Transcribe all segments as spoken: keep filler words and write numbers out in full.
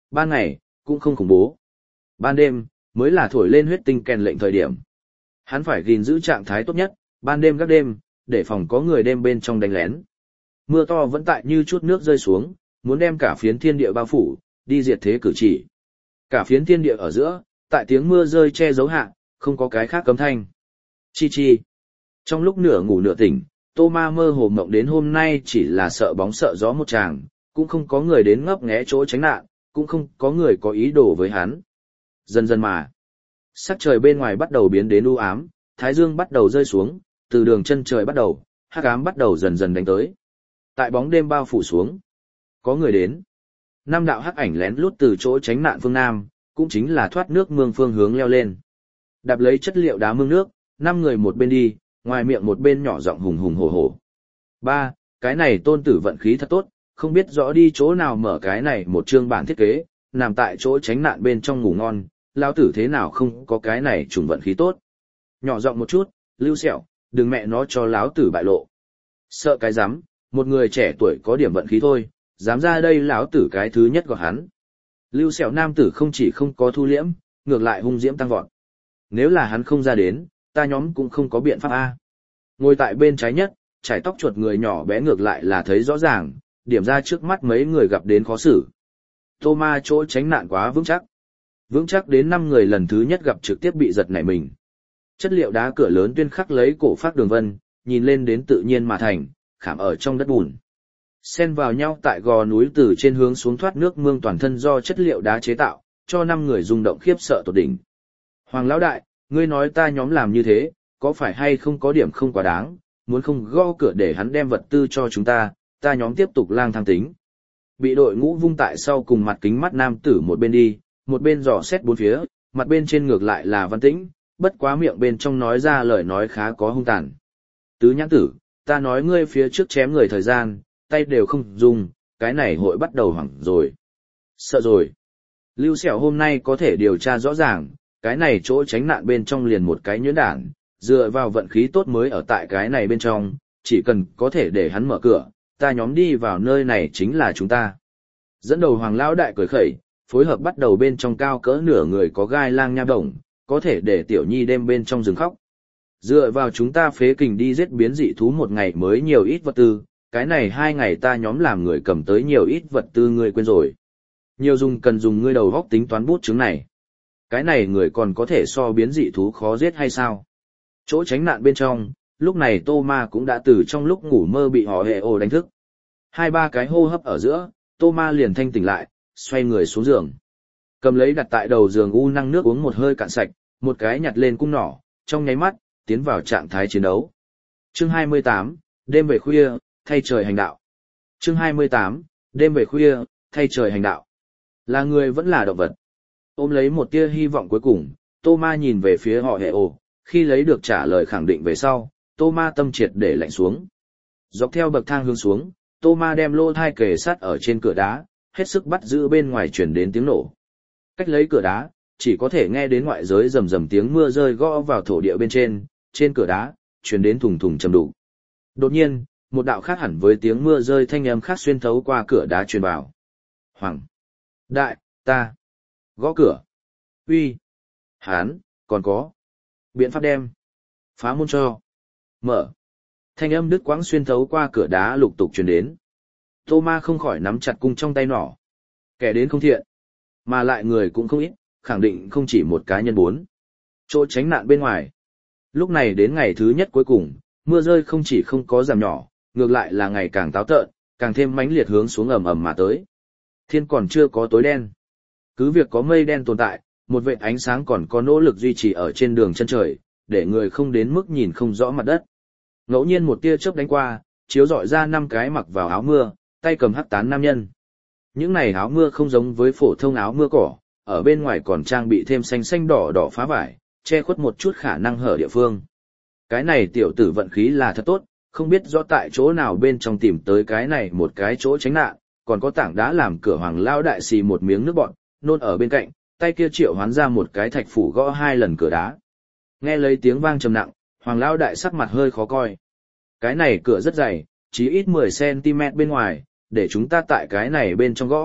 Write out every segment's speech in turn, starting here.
ban ngày, cũng không khủng bố. Ban đêm, mới là thổi lên huyết tinh kèn lệnh thời điểm. Hắn phải gìn giữ trạng thái tốt nhất, ban đêm gác đêm, để phòng có người đêm bên trong đánh lén. Mưa to vẫn tại như chút nước rơi xuống, muốn đem cả phiến thiên địa bao phủ, đi diệt thế cử chỉ. Cả phiến thiên địa ở giữa, tại tiếng mưa rơi che giấu hạ, không có cái khác cấm thanh. Chi chi. Trong lúc nửa ngủ nửa tỉnh, Tô Ma mơ hồ mộng đến hôm nay chỉ là sợ bóng sợ gió một tràng, cũng không có người đến ngấp nghé chỗ tránh nạn, cũng không có người có ý đồ với hắn. Dần dần mà, sắc trời bên ngoài bắt đầu biến đến u ám, thái dương bắt đầu rơi xuống, từ đường chân trời bắt đầu, hắc ám bắt đầu dần dần đánh tới. Tại bóng đêm bao phủ xuống, có người đến. Năm đạo hắc ảnh lén lút từ chỗ tránh nạn phương Nam, cũng chính là thoát nước mương phương hướng leo lên. Đạp lấy chất liệu đá mương nước, năm người một bên đi, ngoài miệng một bên nhỏ giọng hùng hùng hổ hổ. Ba, cái này tôn tử vận khí thật tốt, không biết rõ đi chỗ nào mở cái này một chương bản thiết kế, nằm tại chỗ tránh nạn bên trong ngủ ngon, lão tử thế nào không có cái này trùng vận khí tốt. Nhỏ giọng một chút, Lưu Sẹo, đừng mẹ nó cho lão tử bại lộ. Sợ cái rắm, một người trẻ tuổi có điểm vận khí thôi, dám ra đây lão tử cái thứ nhất gọi hắn. Lưu Sẹo nam tử không chỉ không có thu liễm, ngược lại hung diễm tăng vọt. Nếu là hắn không ra đến, ta nhóm cũng không có biện pháp a. Ngồi tại bên trái nhất, trải tóc chuột người nhỏ bé ngược lại là thấy rõ ràng, điểm ra trước mắt mấy người gặp đến khó xử. Tô Ma chỗ tránh nạn quá vững chắc. Vững chắc đến năm người lần thứ nhất gặp trực tiếp bị giật nảy mình. Chất liệu đá cửa lớn tuyên khắc lấy cổ phác đường vân, nhìn lên đến tự nhiên mà thành, khảm ở trong đất bùn. Xen vào nhau tại gò núi từ trên hướng xuống thoát nước mương toàn thân do chất liệu đá chế tạo, cho năm người rung động khiếp sợ tột đỉnh. Hoàng lão đại, ngươi nói ta nhóm làm như thế, có phải hay không có điểm không quá đáng, muốn không gõ cửa để hắn đem vật tư cho chúng ta, ta nhóm tiếp tục lang thang tính. Bị đội ngũ vung tại sau cùng mặt kính mắt nam tử một bên đi, một bên dò xét bốn phía, mặt bên trên ngược lại là Văn Tĩnh, bất quá miệng bên trong nói ra lời nói khá có hung tàn. Tứ nhãn tử, ta nói ngươi phía trước chém người thời gian, tay đều không dùng, cái này hội bắt đầu hoảng rồi. Sợ rồi. Lưu Sẹo hôm nay có thể điều tra rõ ràng, cái này chỗ tránh nạn bên trong liền một cái nhuyễn đản, dựa vào vận khí tốt mới ở tại cái này bên trong, chỉ cần có thể để hắn mở cửa, ta nhóm đi vào nơi này chính là chúng ta. Dẫn đầu Hoàng lão đại cười khẩy, phối hợp bắt đầu bên trong cao cỡ nửa người có gai lang nha đồng, có thể để tiểu nhi đêm bên trong rừng khóc. Dựa vào chúng ta phế kình đi giết biến dị thú một ngày mới nhiều ít vật tư, cái này hai ngày ta nhóm làm người cầm tới nhiều ít vật tư ngươi quên rồi. Nhiều dùng cần dùng ngươi đầu góc tính toán bút chứng này. Cái này người còn có thể so biến dị thú khó giết hay sao? Chỗ tránh nạn bên trong, lúc này Tô Ma cũng đã từ trong lúc ngủ mơ bị họ hệ ồ đánh thức. Hai ba cái hô hấp ở giữa, Tô Ma liền thanh tỉnh lại, xoay người xuống giường. Cầm lấy đặt tại đầu giường u năng nước uống một hơi cạn sạch, một cái nhặt lên cung nỏ, trong nháy mắt, tiến vào trạng thái chiến đấu. Chương hai mươi tám, đêm về khuya, thay trời hành đạo. Chương hai mươi tám, đêm về khuya, thay trời hành đạo. Là người vẫn là động vật. Ôm lấy một tia hy vọng cuối cùng, Tô Ma nhìn về phía họ hệ ồ, khi lấy được trả lời khẳng định về sau, Tô Ma tâm triệt để lạnh xuống. Dọc theo bậc thang hướng xuống, Tô Ma đem lô thai kề sát ở trên cửa đá, hết sức bắt giữ bên ngoài truyền đến tiếng nổ. Cách lấy cửa đá, chỉ có thể nghe đến ngoại giới rầm rầm tiếng mưa rơi gõ vào thổ địa bên trên, trên cửa đá, truyền đến thùng thùng trầm đục. Đột nhiên, một đạo khác hẳn với tiếng mưa rơi thanh âm khác xuyên thấu qua cửa đá truyền vào. Hoàng! Đại, ta! Gõ cửa! Uy! Hán, còn có! Biện pháp đem! Phá môn cho! Mở! Thanh âm đứt quãng xuyên thấu qua cửa đá lục tục truyền đến. Tô Ma không khỏi nắm chặt cung trong tay nỏ. Kẻ đến không thiện, mà lại người cũng không ít, khẳng định không chỉ một cá nhân bốn. Chỗ tránh nạn bên ngoài. Lúc này đến ngày thứ nhất cuối cùng, mưa rơi không chỉ không có giảm nhỏ, ngược lại là ngày càng táo tợn, càng thêm mãnh liệt hướng xuống ầm ầm mà tới. Thiên còn chưa có tối đen. Cứ việc có mây đen tồn tại, một vệt ánh sáng còn có nỗ lực duy trì ở trên đường chân trời, để người không đến mức nhìn không rõ mặt đất. Ngẫu nhiên một tia chớp đánh qua, chiếu rọi ra năm cái mặc vào áo mưa, tay cầm hắc tán nam nhân. Những này áo mưa không giống với phổ thông áo mưa cỏ, ở bên ngoài còn trang bị thêm xanh xanh đỏ đỏ phá vải, che khuất một chút khả năng hở địa phương. Cái này tiểu tử vận khí là thật tốt, không biết rõ tại chỗ nào bên trong tìm tới cái này một cái chỗ tránh nạn, còn có tảng đá làm cửa Hoàng lao đại xì một miếng nước bọt, nôn ở bên cạnh, tay kia triệu hoán ra một cái thạch phủ gõ hai lần cửa đá. Nghe lấy tiếng vang trầm nặng, Hoàng lao đại sắc mặt hơi khó coi. Cái này cửa rất dày, chỉ ít mười xăng ti mét bên ngoài, để chúng ta tại cái này bên trong gõ,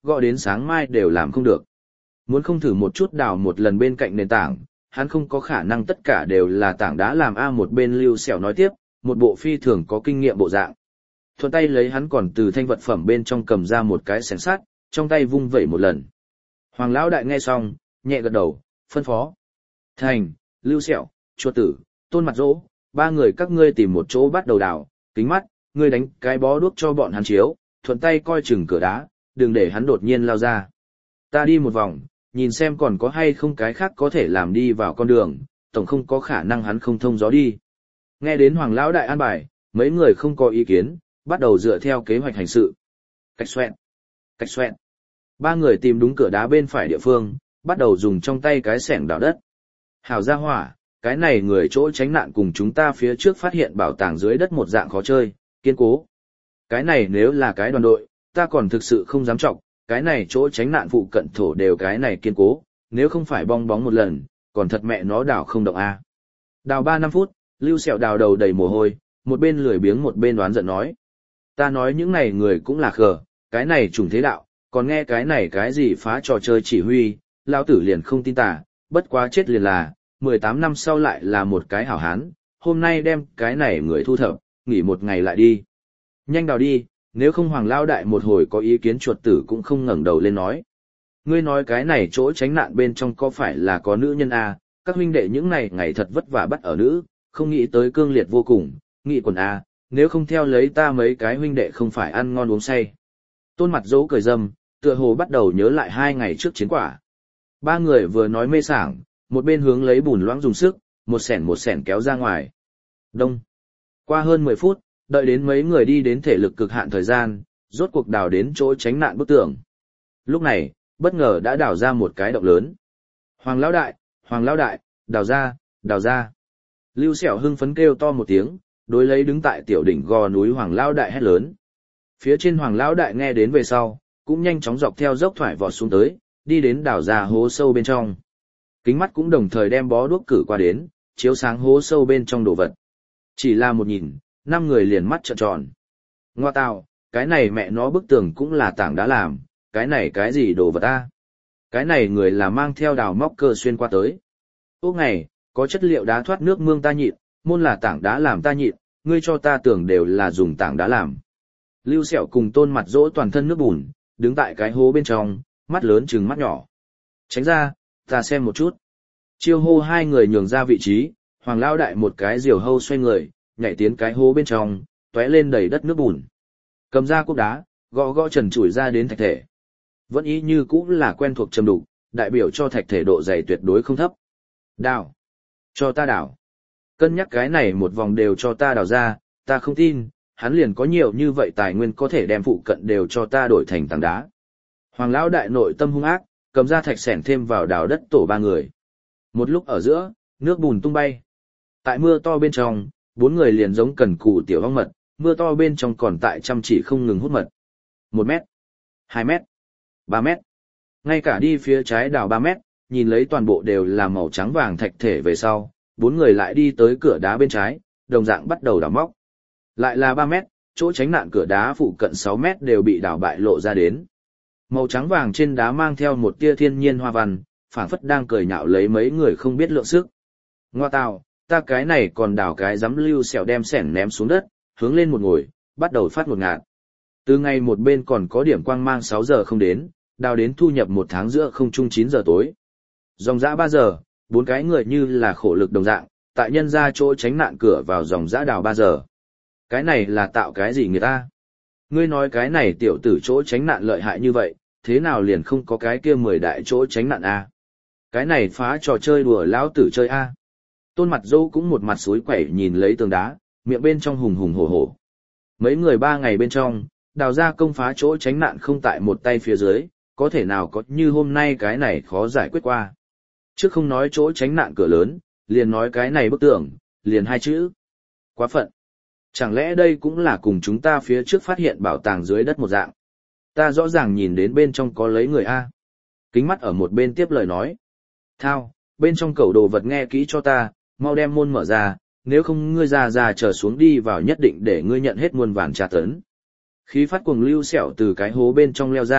gõ đến sáng mai đều làm không được. Muốn không thử một chút đào một lần bên cạnh nền tảng, hắn không có khả năng tất cả đều là tảng đá làm a một bên Lưu Sẹo nói tiếp, một bộ phi thường có kinh nghiệm bộ dạng. Thuận tay lấy hắn còn từ thanh vật phẩm bên trong cầm ra một cái xẻng sắt, trong tay vung vẩy một lần. Hoàng lão đại nghe xong, nhẹ gật đầu, phân phó. Thành, Lưu Sẹo, Chuột Tử, Tôn Mặt Dỗ, ba người các ngươi tìm một chỗ bắt đầu đào, kính mắt, ngươi đánh cái bó đuốc cho bọn hắn chiếu, thuận tay coi chừng cửa đá, đừng để hắn đột nhiên lao ra. Ta đi một vòng, nhìn xem còn có hay không cái khác có thể làm đi vào con đường, tổng không có khả năng hắn không thông gió đi. Nghe đến Hoàng lão đại an bài, mấy người không có ý kiến, bắt đầu dựa theo kế hoạch hành sự. Cách xoẹn, cách xoẹn. Ba người tìm đúng cửa đá bên phải địa phương, bắt đầu dùng trong tay cái xẻng đào đất. Hảo gia hỏa, cái này người chỗ tránh nạn cùng chúng ta phía trước phát hiện bảo tàng dưới đất một dạng khó chơi, kiên cố. Cái này nếu là cái đoàn đội, ta còn thực sự không dám trọng, cái này chỗ tránh nạn phụ cận thổ đều cái này kiên cố, nếu không phải bong bóng một lần, còn thật mẹ nó đào không động a. Đào ba năm phút, Lưu Sẹo đào đầu đầy mồ hôi, một bên lười biếng một bên đoán giận nói. Ta nói những này người cũng là khờ, cái này trùng thế đạo, còn nghe cái này cái gì phá trò chơi chỉ huy, lão tử liền không tin tà, bất quá chết liền là, mười tám năm sau lại là một cái hảo hán, hôm nay đem cái này người thu thập, nghỉ một ngày lại đi. Nhanh đào đi, nếu không Hoàng lão đại một hồi có ý kiến Chuột Tử cũng không ngẩng đầu lên nói. Ngươi nói cái này chỗ tránh nạn bên trong có phải là có nữ nhân à, các huynh đệ những này ngày thật vất vả bắt ở nữ, không nghĩ tới cương liệt vô cùng, nghĩ quần à, nếu không theo lấy ta mấy cái huynh đệ không phải ăn ngon uống say. Tôn Mặt Dỗ cười râm, tựa hồ bắt đầu nhớ lại hai ngày trước chiến quả. Ba người vừa nói mê sảng, một bên hướng lấy bùn loãng dùng sức, một sẻn một sẻn kéo ra ngoài. Đông. Qua hơn mười phút, đợi đến mấy người đi đến thể lực cực hạn thời gian, rốt cuộc đào đến chỗ tránh nạn bức tường. Lúc này, bất ngờ đã đào ra một cái động lớn. Hoàng lão đại, Hoàng lão đại, đào ra, đào ra. Lưu Sẹo hưng phấn kêu to một tiếng, đối lấy đứng tại tiểu đỉnh gò núi Hoàng lão đại hét lớn. Phía trên Hoàng lão đại nghe đến về sau, cũng nhanh chóng dọc theo dốc thoải vọt xuống tới, đi đến đào ra hố sâu bên trong. Kính mắt cũng đồng thời đem bó đuốc cử qua đến, chiếu sáng hố sâu bên trong đồ vật. Chỉ là một nhìn, năm người liền mắt trợn tròn. Ngoa tào, cái này mẹ nó bức tường cũng là tảng đá làm, cái này cái gì đồ vật ta? Cái này người là mang theo đào móc cơ xuyên qua tới. Ốc ngày, có chất liệu đá thoát nước mương ta nhịn, môn là tảng đá làm ta nhịn, ngươi cho ta tưởng đều là dùng tảng đá làm. Lưu Sẹo cùng Tôn Mặt Dỗ toàn thân nước bùn, đứng tại cái hố bên trong, mắt lớn trừng mắt nhỏ. Tránh ra, ta xem một chút. Chiêu hô hai người nhường ra vị trí, Hoàng lão đại một cái diều hâu xoay người, nhảy tiến cái hố bên trong, tóe lên đầy đất nước bùn. Cầm ra cục đá, gõ gõ trần trụi ra đến thạch thể. Vẫn ý như cũ là quen thuộc châm đục, đại biểu cho thạch thể độ dày tuyệt đối không thấp. Đào. Cho ta đào. Cân nhắc cái này một vòng đều cho ta đào ra, ta không tin, hắn liền có nhiều như vậy tài nguyên có thể đem phụ cận đều cho ta đổi thành tảng đá. Hoàng lão đại nội tâm hung ác, cầm ra thạch sẻn thêm vào đào đất tổ ba người. Một lúc ở giữa, nước bùn tung bay. Tại mưa to bên trong, bốn người liền giống cần cù tiểu ong mật, mưa to bên trong còn tại chăm chỉ không ngừng hút mật. Một mét, hai mét, ba mét. Ngay cả đi phía trái đào ba mét, nhìn lấy toàn bộ đều là màu trắng vàng thạch thể về sau, bốn người lại đi tới cửa đá bên trái, đồng dạng bắt đầu đào móc. Lại là ba mét, chỗ tránh nạn cửa đá phụ cận sáu mét đều bị đào bại lộ ra đến. Màu trắng vàng trên đá mang theo một tia thiên nhiên hoa văn, phảng phất đang cười nhạo lấy mấy người không biết lượng sức. Ngoa tào, ta cái này còn đào cái dám. Lưu Sẹo đem sẻn ném xuống đất, hướng lên một ngồi, bắt đầu phát một ngạt. Từ ngày một bên còn có điểm quang mang sáu giờ không đến, đào đến thu nhập một tháng giữa không trung chín giờ tối. Dòng dã ba giờ, bốn cái người như là khổ lực đồng dạng, tại nhân ra chỗ tránh nạn cửa vào dòng dã đào ba giờ. Cái này là tạo cái gì người ta? Ngươi nói cái này tiểu tử chỗ tránh nạn lợi hại như vậy, thế nào liền không có cái kia mười đại chỗ tránh nạn a? Cái này phá trò chơi đùa lão tử chơi a. Tôn Mặt Dỗ cũng một mặt suối quẩy nhìn lấy tường đá, miệng bên trong hùng hùng hổ hổ. Mấy người ba ngày bên trong, đào ra công phá chỗ tránh nạn không tại một tay phía dưới, có thể nào có như hôm nay cái này khó giải quyết qua. Trước không nói chỗ tránh nạn cửa lớn, liền nói cái này bức tường, liền hai chữ. Quá phận. Chẳng lẽ đây cũng là cùng chúng ta phía trước phát hiện bảo tàng dưới đất một dạng. Ta rõ ràng nhìn đến bên trong có lấy người A. Kính mắt ở một bên tiếp lời nói. Thao, bên trong cẩu đồ vật nghe kỹ cho ta, mau đem môn mở ra, nếu không ngươi già già trở xuống đi vào nhất định để ngươi nhận hết muôn vàn tra tấn. Khí phát cuồng Lưu Sẹo từ cái hố bên trong leo ra,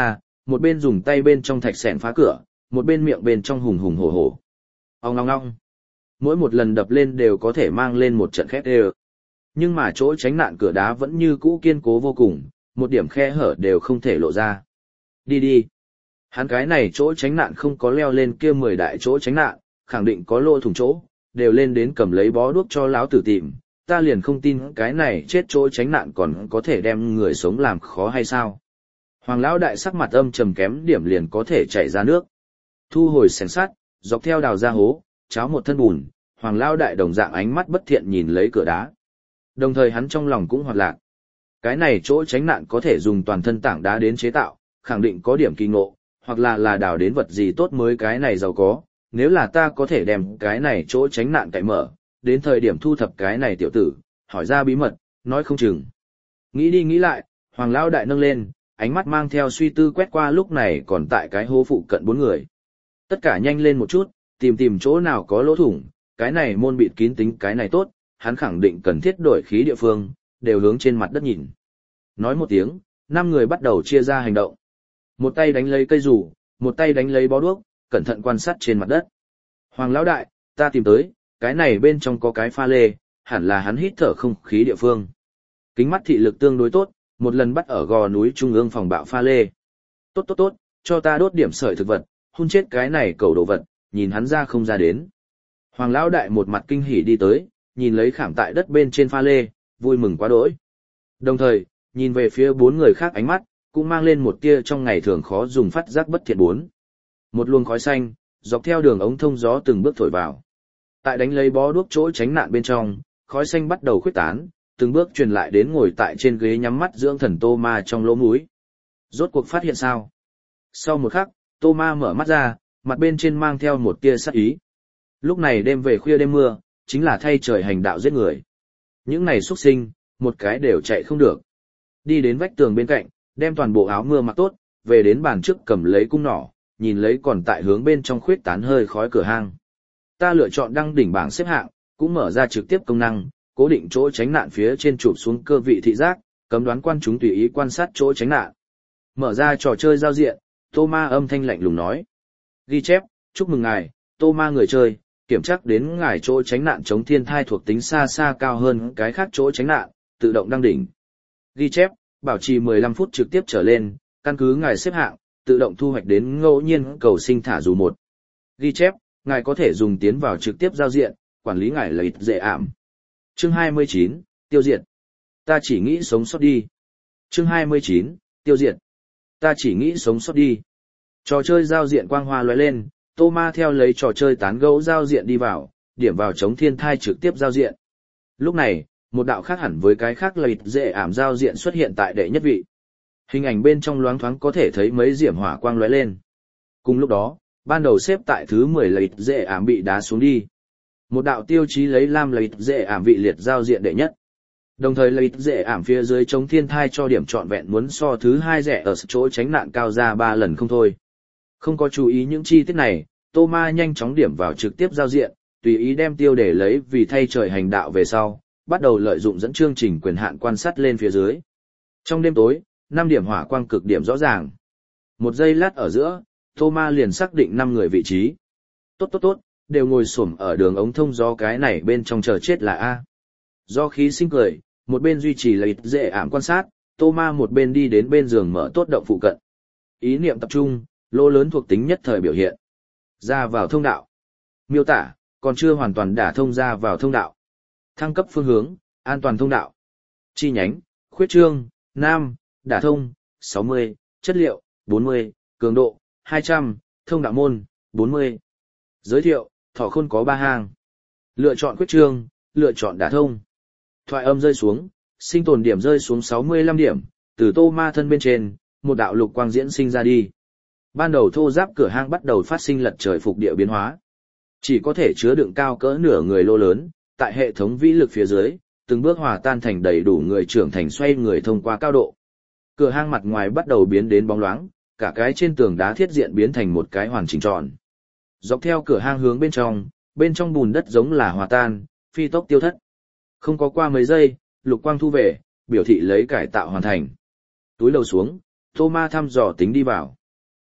một bên dùng tay bên trong thạch sẻn phá cửa, một bên miệng bên trong hùng hùng hổ hổ. Ong ong ong. Mỗi một lần đập lên đều có thể mang lên một trận khét đều. Nhưng mà chỗ tránh nạn cửa đá vẫn như cũ kiên cố vô cùng, một điểm khe hở đều không thể lộ ra. Đi đi. Hắn cái này chỗ tránh nạn không có leo lên kia mười đại chỗ tránh nạn, khẳng định có lỗ thủng chỗ, đều lên đến cầm lấy bó đuốc cho lão tử tìm, ta liền không tin cái này chết chỗ tránh nạn còn có thể đem người sống làm khó hay sao. Hoàng lão đại sắc mặt âm trầm kém điểm liền có thể chảy ra nước. Thu hồi xẻng sắt, dọc theo đào ra hố, cháo một thân bùn, Hoàng lão đại đồng dạng ánh mắt bất thiện nhìn lấy cửa đá. Đồng thời hắn trong lòng cũng hoạt lạc. Cái này chỗ tránh nạn có thể dùng toàn thân tảng đá đến chế tạo, khẳng định có điểm kỳ ngộ, hoặc là là đào đến vật gì tốt mới cái này giàu có. Nếu là ta có thể đem cái này chỗ tránh nạn cậy mở, đến thời điểm thu thập cái này tiểu tử, hỏi ra bí mật, nói không chừng. Nghĩ đi nghĩ lại, Hoàng lão đại nâng lên, ánh mắt mang theo suy tư quét qua lúc này còn tại cái hố phụ cận bốn người. Tất cả nhanh lên một chút, tìm tìm chỗ nào có lỗ thủng, cái này môn bịt kín tính cái này tốt, hắn khẳng định cần thiết đổi khí địa phương, đều hướng trên mặt đất nhìn. Nói một tiếng, năm người bắt đầu chia ra hành động. Một tay đánh lấy cây rủ, một tay đánh lấy bó đuốc, cẩn thận quan sát trên mặt đất. Hoàng lão đại, ta tìm tới, cái này bên trong có cái pha lê, hẳn là hắn hít thở không khí địa phương. Kính mắt thị lực tương đối tốt, một lần bắt ở gò núi trung ương phòng bạo pha lê. Tốt tốt tốt, cho ta đốt điểm sợi thực vật, hun chết cái này cầu đồ vật, nhìn hắn ra không ra đến. Hoàng lão đại một mặt kinh hỉ đi tới, nhìn lấy khảm tại đất bên trên pha lê, vui mừng quá đỗi. Đồng thời, nhìn về phía bốn người khác ánh mắt, cũng mang lên một tia trong ngày thường khó dùng phát giác bất thiện bốn. Một luồng khói xanh, dọc theo đường ống thông gió từng bước thổi vào. Tại đánh lấy bó đuốc chỗ tránh nạn bên trong, khói xanh bắt đầu khuếch tán, từng bước truyền lại đến ngồi tại trên ghế nhắm mắt dưỡng thần Tô Ma trong lỗ mũi. Rốt cuộc phát hiện sao? Sau một khắc, Tô Ma mở mắt ra, mặt bên trên mang theo một tia sát ý. Lúc này đêm về khuya đêm mưa, chính là thay trời hành đạo giết người. Những này xuất sinh, một cái đều chạy không được. Đi đến vách tường bên cạnh, đem toàn bộ áo mưa mặc tốt, về đến bàn trước cầm lấy cung nỏ, nhìn lấy còn tại hướng bên trong khuyết tán hơi khói cửa hang. Ta lựa chọn đăng đỉnh bảng xếp hạng, cũng mở ra trực tiếp công năng, cố định chỗ tránh nạn phía trên chụp xuống cơ vị thị giác, cấm đoán quan chúng tùy ý quan sát chỗ tránh nạn. Mở ra trò chơi giao diện, Tô Ma âm thanh lạnh lùng nói. Ghi chép, chúc mừng ngài, Tô Ma người chơi, kiểm tra đến ngài chỗ tránh nạn chống thiên thai thuộc tính xa xa cao hơn cái khác chỗ tránh nạn, tự động đăng đỉnh. Ghi chép, bảo trì mười lăm phút trực tiếp trở lên, căn cứ ngài xếp hạng, tự động thu hoạch đến ngẫu nhiên cầu sinh thả dù một. Ghi chép, ngài có thể dùng tiến vào trực tiếp giao diện, quản lý ngài lợi dễ ảm. Chương hai mươi chín, tiêu diệt. Ta chỉ nghĩ sống sót đi. Chương hai mươi chín, tiêu diệt. Ta chỉ nghĩ sống sót đi. Trò chơi giao diện quang hoa lóe lên, Tô Ma theo lấy trò chơi tán gẫu giao diện đi vào, điểm vào chống thiên thai trực tiếp giao diện. Lúc này, một đạo khác hẳn với cái khác lợi dễ ảm giao diện xuất hiện tại đệ nhất vị. Hình ảnh bên trong loáng thoáng có thể thấy mấy diễm hỏa quang lóe lên. Cùng lúc đó, ban đầu xếp tại thứ mười lợi dễ ảm bị đá xuống đi. Một đạo tiêu chí lấy lam lợi dễ ảm vị liệt giao diện đệ nhất. Đồng thời lợi dễ ảm phía dưới chống thiên thai cho điểm trọn vẹn muốn so thứ hai rẻ ở chỗ tránh nạn cao ra ba lần không thôi. Không có chú ý những chi tiết này, Tô Ma nhanh chóng điểm vào trực tiếp giao diện, tùy ý đem tiêu để lấy vì thay trời hành đạo về sau, bắt đầu lợi dụng dẫn chương trình quyền hạn quan sát lên phía dưới. Trong đêm tối, năm điểm hỏa quang cực điểm rõ ràng. Một giây lát ở giữa, Tô Ma liền xác định năm người vị trí. Tốt tốt tốt, đều ngồi xổm ở đường ống thông gió cái này bên trong chờ chết là A. Do khí sinh cười, một bên duy trì lợi dễ ảm quan sát, Tô Ma một bên đi đến bên giường mở tốt động phụ cận. Ý niệm tập trung, lỗ lớn thuộc tính nhất thời biểu hiện. Ra vào thông đạo. Miêu tả, còn chưa hoàn toàn đả thông ra vào thông đạo. Thăng cấp phương hướng, an toàn thông đạo. Chi nhánh, khuyết trương, nam, đả thông, sáu mươi, chất liệu, bốn mươi, cường độ, hai trăm, thông đạo môn, bốn mươi. Giới thiệu, thỏ khôn có ba hang. Lựa chọn khuyết trương, lựa chọn đả thông. Thoại âm rơi xuống, sinh tồn điểm rơi xuống sáu mươi lăm điểm, từ Tô Ma thân bên trên, một đạo lục quang diễn sinh ra đi. Ban đầu thô giáp cửa hang bắt đầu phát sinh lật trời phục địa biến hóa. Chỉ có thể chứa đựng cao cỡ nửa người lô lớn, tại hệ thống vĩ lực phía dưới, từng bước hòa tan thành đầy đủ người trưởng thành xoay người thông qua cao độ. Cửa hang mặt ngoài bắt đầu biến đến bóng loáng, cả cái trên tường đá thiết diện biến thành một cái hoàn chỉnh tròn. Dọc theo cửa hang hướng bên trong, bên trong bùn đất giống là hòa tan, phi tốc tiêu thất. Không có qua mấy giây, lục quang thu về, biểu thị lấy cải tạo hoàn thành. Túi lầu xuống, Tô Ma thăm dò tính đi vào.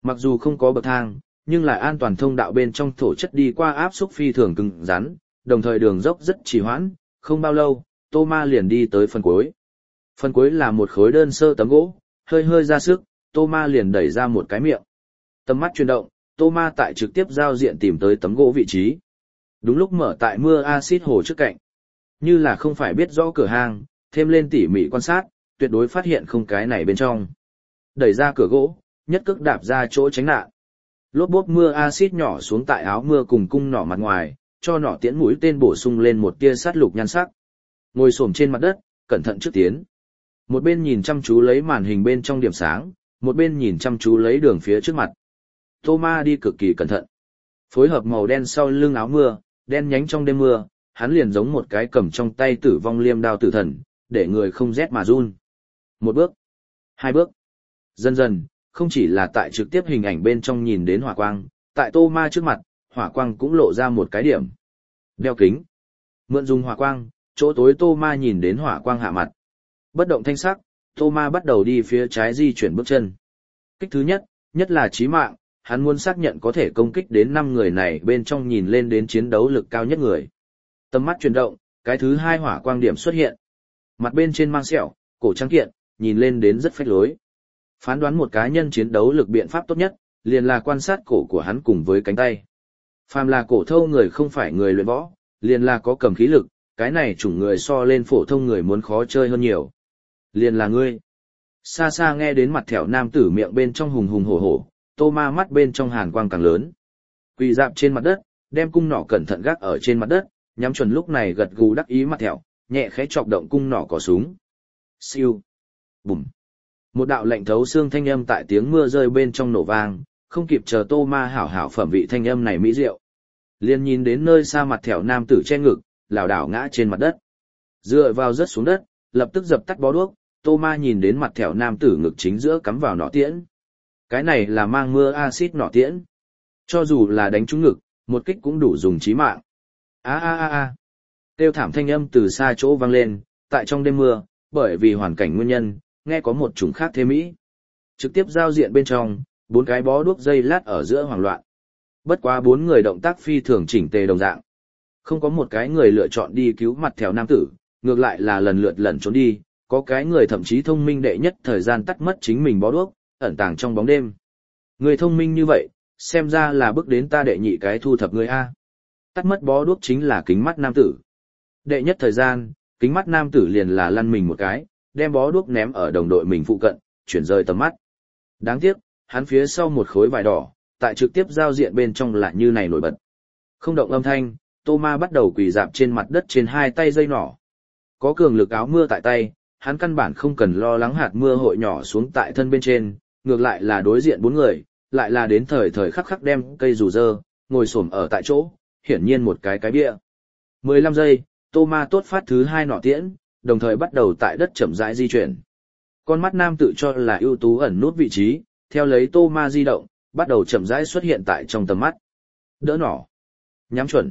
Mặc dù không có bậc thang, nhưng lại an toàn thông đạo bên trong thổ chất đi qua áp xúc phi thường cứng rắn, đồng thời đường dốc rất trì hoãn, không bao lâu, Thomas liền đi tới phần cuối. Phần cuối là một khối đơn sơ tấm gỗ, hơi hơi ra sức, Thomas liền đẩy ra một cái miệng. Tầm mắt chuyển động, Thomas tại trực tiếp giao diện tìm tới tấm gỗ vị trí. Đúng lúc mở tại mưa axit hồ trước cạnh. Như là không phải biết rõ cửa hàng, thêm lên tỉ mỉ quan sát, tuyệt đối phát hiện không cái này bên trong. Đẩy ra cửa gỗ, nhất cước đạp ra chỗ tránh nạn. Lốp bốp mưa axit nhỏ xuống tại áo mưa cùng cung nỏ mặt ngoài, cho nỏ tiễn mũi tên bổ sung lên một tia sát lục nhan sắc. Ngồi xổm trên mặt đất, cẩn thận trước tiến. Một bên nhìn chăm chú lấy màn hình bên trong điểm sáng, một bên nhìn chăm chú lấy đường phía trước mặt. Thomas đi cực kỳ cẩn thận. Phối hợp màu đen sau lưng áo mưa, đen nhánh trong đêm mưa, hắn liền giống một cái cầm trong tay tử vong liêm đao tử thần, để người không rét mà run. Một bước, hai bước. Dần dần, không chỉ là tại trực tiếp hình ảnh bên trong nhìn đến hỏa quang, tại Thomas trước mặt, hỏa quang cũng lộ ra một cái điểm. Đeo kính. Mượn dùng hỏa quang, chỗ tối Thomas nhìn đến hỏa quang hạ mặt. Bất động thanh sắc, Thomas bắt đầu đi phía trái di chuyển bước chân. Kích thứ nhất, nhất là chí mạng, hắn muốn xác nhận có thể công kích đến năm người này bên trong nhìn lên đến chiến đấu lực cao nhất người. Tầm mắt chuyển động, cái thứ hai hỏa quang điểm xuất hiện. Mặt bên trên mang sẹo, cổ trắng kiện, nhìn lên đến rất phách lối. Phán đoán một cá nhân chiến đấu lực biện pháp tốt nhất, liền là quan sát cổ của hắn cùng với cánh tay. Phàm là cổ thâu người không phải người luyện võ, liền là có cầm khí lực, cái này chủng người so lên phổ thông người muốn khó chơi hơn nhiều. Liền là ngươi. Xa xa nghe đến mặt thẻo nam tử miệng bên trong hùng hùng hổ hổ, Thomas mắt bên trong hàn quang càng lớn. Quỳ dạp trên mặt đất, đem cung nỏ cẩn thận gác ở trên mặt đất, nhắm chuẩn lúc này gật gù đắc ý mặt thẻo, nhẹ khẽ chọc động cung nỏ cò súng. Siêu. Bùm. Một đạo lạnh thấu xương thanh âm tại tiếng mưa rơi bên trong nổ vang, không kịp chờ Thomas hảo hảo phẩm vị thanh âm này mỹ diệu. Liền nhìn đến nơi xa mặt thẻo nam tử che ngực, lảo đảo ngã trên mặt đất. Dựa vào rớt xuống đất, lập tức dập tắt bó đuốc, Thomas nhìn đến mặt thẻo nam tử ngực chính giữa cắm vào nỏ tiễn. Cái này là mang mưa axit nỏ tiễn. Cho dù là đánh trúng ngực, một kích cũng đủ dùng chí mạng. A a a a. Kêu thảm thanh âm từ xa chỗ vang lên, tại trong đêm mưa, bởi vì hoàn cảnh nguyên nhân, nghe có một chủng khác thế mỹ. Trực tiếp giao diện bên trong, bốn cái bó đuốc dây lát ở giữa hoảng loạn. Bất quá bốn người động tác phi thường chỉnh tề đồng dạng. Không có một cái người lựa chọn đi cứu mặt thẻo nam tử, ngược lại là lần lượt lẩn trốn đi, có cái người thậm chí thông minh đệ nhất thời gian tắt mất chính mình bó đuốc, ẩn tàng trong bóng đêm. Người thông minh như vậy, xem ra là bước đến ta đệ nhị cái thu thập người A. Tắt mất bó đuốc chính là kính mắt nam tử. Đệ nhất thời gian, kính mắt nam tử liền là lăn mình một cái, đem bó đuốc ném ở đồng đội mình phụ cận, chuyển rời tầm mắt. Đáng tiếc, hắn phía sau một khối vải đỏ, tại trực tiếp giao diện bên trong là như này nổi bật. Không động âm thanh, Thomas bắt đầu quỳ dạp trên mặt đất trên hai tay dây nỏ. Có cường lực áo mưa tại tay, hắn căn bản không cần lo lắng hạt mưa hội nhỏ xuống tại thân bên trên, ngược lại là đối diện bốn người, lại là đến thời thời khắc khắc đem cây dù dơ, ngồi xổm ở tại chỗ, hiển nhiên một cái cái bia. mười lăm giây, Thomas tốt phát thứ hai nỏ tiễn, đồng thời bắt đầu tại đất chậm rãi di chuyển. Con mắt nam tự cho là ưu tú ẩn nút vị trí, theo lấy Thomas di động, bắt đầu chậm rãi xuất hiện tại trong tầm mắt. Đỡ nỏ, nhắm chuẩn,